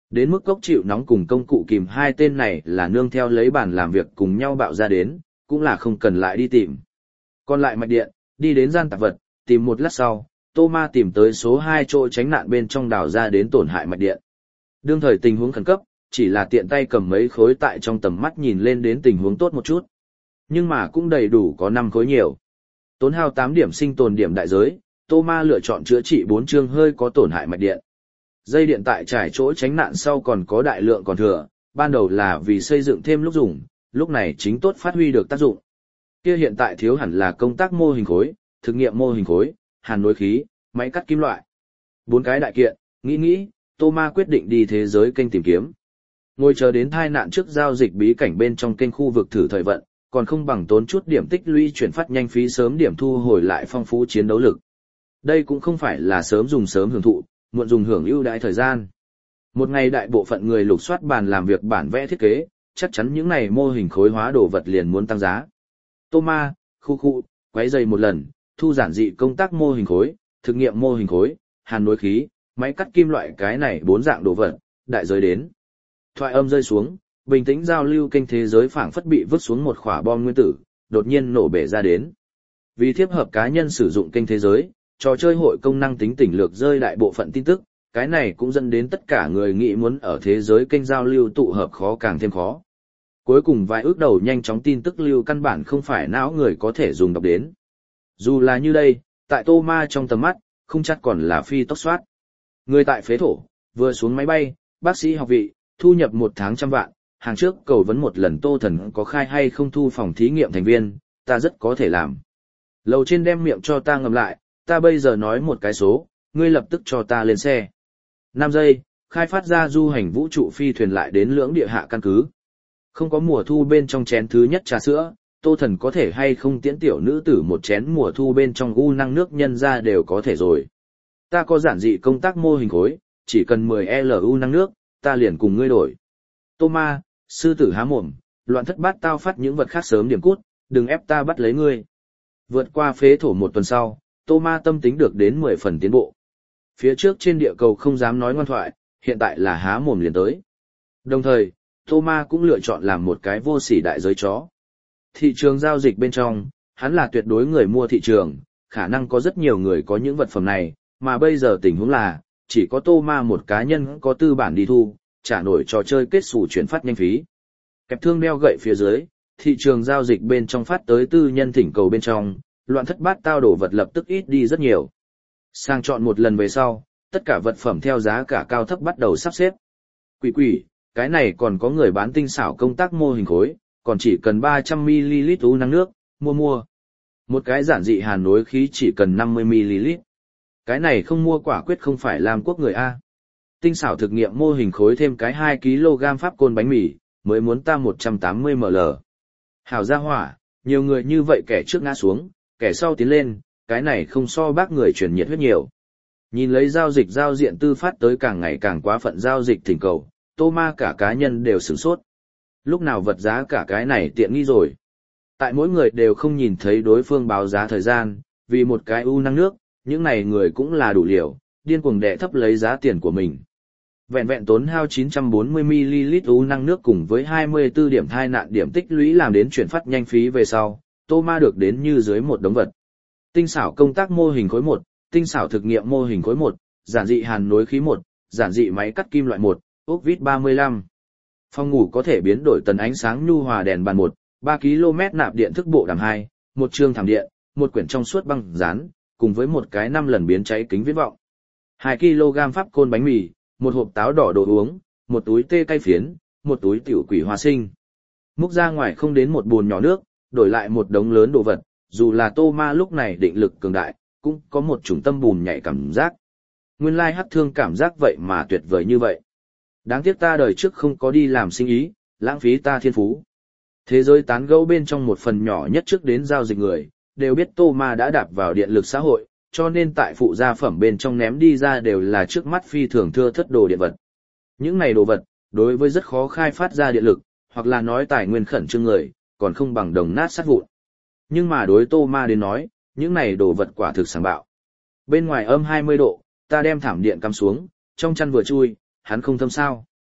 Đến mức cốc chịu nóng cùng công cụ kìm hai tên này là nương theo lấy bàn làm việc cùng nhau bạo ra đến, cũng là không cần lại đi tìm. Còn lại mạch điện, đi đến gian tạp vật, tìm một lát sau, Tô Ma tìm tới số hai chỗ tránh nạn bên trong đào ra đến tổn hại mạch điện. Đương thời tình huống khẩn cấp, chỉ là tiện tay cầm mấy khối tại trong tầm mắt nhìn lên đến tình huống tốt một chút. Nhưng mà cũng đầy đủ có năm khối nhiều. Tốn hao tám điểm sinh tồn điểm đại giới, Tô Ma lựa chọn chữa trị bốn chương hơi có tổn hại mạch điện. Dây điện tại trải chỗ tránh nạn sau còn có đại lượng còn thừa, ban đầu là vì xây dựng thêm lúc dùng, lúc này chính tốt phát huy được tác dụng. Kia hiện tại thiếu hẳn là công tác mô hình khối, thực nghiệm mô hình khối, hàn nối khí, máy cắt kim loại. Bốn cái đại kiện, nghĩ nghĩ, Tô Ma quyết định đi thế giới kênh tìm kiếm. Ngồi chờ đến thai nạn trước giao dịch bí cảnh bên trong kênh khu vực thử thời vận, còn không bằng tốn chút điểm tích lũy chuyển phát nhanh phí sớm điểm thu hồi lại phong phú chiến đấu lực. Đây cũng không phải là sớm dùng sớm hưởng thụ, muộn dùng hưởng ưu đãi thời gian. Một ngày đại bộ phận người lục soát bàn làm việc bản vẽ thiết kế, chắc chắn những này mô hình khối hóa đồ vật liền muốn tăng giá. Tô Ma, khu khu, quấy dày một lần, thu giản dị công tác mô hình khối, thực nghiệm mô hình khối, hàn nối khí, máy cắt kim loại cái này bốn dạng đồ vật, đại giới đến. Thoại âm rơi xuống, bình tĩnh giao lưu kênh thế giới phảng phất bị vứt xuống một quả bom nguyên tử, đột nhiên nổ bể ra đến. Vì thiếp hợp cá nhân sử dụng kênh thế giới, trò chơi hội công năng tính tỉnh lược rơi đại bộ phận tin tức, cái này cũng dẫn đến tất cả người nghĩ muốn ở thế giới kênh giao lưu tụ hợp khó càng thêm khó. Cuối cùng vài ước đầu nhanh chóng tin tức lưu căn bản không phải não người có thể dùng đọc đến. Dù là như đây, tại Tô Ma trong tầm mắt, không chắc còn là phi tốc soát. Người tại phế thổ, vừa xuống máy bay, bác sĩ học vị, thu nhập một tháng trăm vạn, hàng trước cầu vấn một lần Tô Thần có khai hay không thu phòng thí nghiệm thành viên, ta rất có thể làm. Lầu trên đem miệng cho ta ngầm lại, ta bây giờ nói một cái số, ngươi lập tức cho ta lên xe. năm giây, khai phát ra du hành vũ trụ phi thuyền lại đến lưỡng địa hạ căn cứ. Không có mùa thu bên trong chén thứ nhất trà sữa, Tô Thần có thể hay không tiễn tiểu nữ tử một chén mùa thu bên trong u năng nước nhân ra đều có thể rồi. Ta có giản dị công tác mô hình khối, chỉ cần mười lu năng nước, ta liền cùng ngươi đổi. Tô Ma, sư tử há mồm, loạn thất bát tao phát những vật khác sớm điểm cút, đừng ép ta bắt lấy ngươi. Vượt qua phế thổ một tuần sau, Tô Ma tâm tính được đến mười phần tiến bộ. Phía trước trên địa cầu không dám nói ngoan thoại, hiện tại là há mồm liền tới. Đồng thời, Tô Ma cũng lựa chọn làm một cái vô sỉ đại giới chó. Thị trường giao dịch bên trong, hắn là tuyệt đối người mua thị trường, khả năng có rất nhiều người có những vật phẩm này, mà bây giờ tình huống là, chỉ có Tô Ma một cá nhân có tư bản đi thu, trả nổi trò chơi kết sủ chuyển phát nhanh phí. Kẹp thương đeo gậy phía dưới, thị trường giao dịch bên trong phát tới tư nhân thỉnh cầu bên trong, loạn thất bát tao đổ vật lập tức ít đi rất nhiều. Sang chọn một lần về sau, tất cả vật phẩm theo giá cả cao thấp bắt đầu sắp xếp. Quỷ quỷ, cái này còn có người bán tinh xảo công tác mô hình khối, còn chỉ cần ba trăm mi li lít u năng nước, mua mua. Một cái giản dị hàn nối khí chỉ cần năm mươi mi li lít. Cái này không mua quả quyết không phải làm quốc người A. Tinh xảo thực nghiệm mô hình khối thêm cái hai ki lô gam pháp côn bánh mì, mới muốn ta một trăm tám mươi mi li lít. Hảo gia hỏa, nhiều người như vậy kẻ trước ngã xuống, kẻ sau tiến lên, cái này không so bác người truyền nhiệt huyết nhiều. Nhìn lấy giao dịch giao diện tư phát tới càng ngày càng quá phận giao dịch thỉnh cầu, Tô Ma cả cá nhân đều sửng sốt. Lúc nào vật giá cả cái này tiện nghi rồi. Tại mỗi người đều không nhìn thấy đối phương báo giá thời gian, vì một cái u năng nước, những này người cũng là đủ liều, điên cuồng đẻ thấp lấy giá tiền của mình. Vẹn vẹn tốn hao chín trăm bốn mươi mi li lít u năng nước cùng với hai mươi tư điểm thai nạn điểm tích lũy làm đến chuyển phát nhanh phí về sau, Tô Ma được đến như dưới một đống vật. Tinh xảo công tác mô hình khối một, tinh xảo thực nghiệm mô hình khối một, giản dị hàn nối khí một, giản dị máy cắt kim loại một, ốc vít ba mươi lăm. Phòng ngủ có thể biến đổi tần ánh sáng nhu hòa đèn bàn một, ba ki lô mét nạp điện thức bộ đàm hai, một chương thảm điện, một quyển trong suốt băng dán, cùng với một cái năm lần biến cháy kính viễn vọng. hai ki lô gam pháp côn bánh mì, một hộp táo đỏ đồ uống, một túi tê cay phiến, một túi tiểu quỷ hoa sinh. Múc ra ngoài không đến một bồn nhỏ nước, đổi lại một đống lớn đồ vật, dù là Tô Ma lúc này định lực cường đại, cũng có một chủng tâm bùn nhảy cảm giác. Nguyên lai hắc thương cảm giác vậy mà tuyệt vời như vậy. Đáng tiếc ta đời trước không có đi làm sinh ý, lãng phí ta thiên phú. Thế giới tán gẫu bên trong một phần nhỏ nhất trước đến giao dịch người, đều biết Tô Ma đã đạp vào điện lực xã hội, cho nên tại phụ gia phẩm bên trong ném đi ra đều là trước mắt phi thường thưa thất đồ điện vật. Những này đồ vật, đối với rất khó khai phát ra điện lực, hoặc là nói tài nguyên khẩn trương người, còn không bằng đồng nát sắt vụn. Nhưng mà đối Tô Ma đến nói, những này đồ vật quả thực sáng bạo. Bên ngoài âm hai mươi độ, ta đem thảm điện cắm xuống, trong chăn vừa chui, hắn không thâm sao.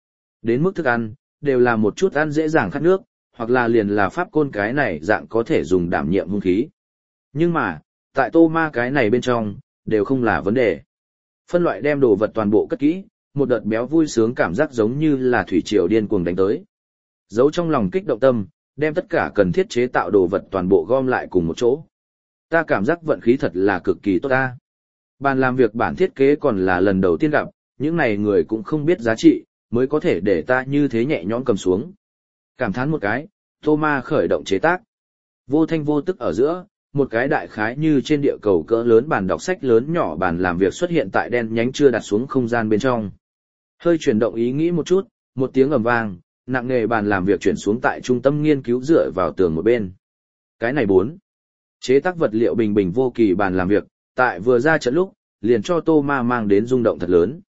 Đến mức thức ăn, đều là một chút ăn dễ dàng khát nước, hoặc là liền là pháp côn cái này dạng có thể dùng đảm nhiệm hung khí. Nhưng mà, tại tô ma cái này bên trong, đều không là vấn đề. Phân loại đem đồ vật toàn bộ cất kỹ, một đợt béo vui sướng cảm giác giống như là thủy triều điên cuồng đánh tới. Giấu trong lòng kích động tâm, đem tất cả cần thiết chế tạo đồ vật toàn bộ gom lại cùng một chỗ. Ta cảm giác vận khí thật là cực kỳ tốt ta. Bàn làm việc bản thiết kế còn là lần đầu tiên gặp, những này người cũng không biết giá trị, mới có thể để ta như thế nhẹ nhõm cầm xuống. Cảm thán một cái, Thomas khởi động chế tác. Vô thanh vô tức ở giữa, một cái đại khái như trên địa cầu cỡ lớn bàn đọc sách lớn nhỏ bàn làm việc xuất hiện tại đen nhánh chưa đặt xuống không gian bên trong. Hơi chuyển động ý nghĩ một chút, một tiếng ầm vang, nặng nề bàn làm việc chuyển xuống tại trung tâm nghiên cứu dựa vào tường một bên. Cái này bốn. Chế tác vật liệu bình bình vô kỳ bàn làm việc, tại vừa ra trận lúc, liền cho Thomas mang đến rung động thật lớn.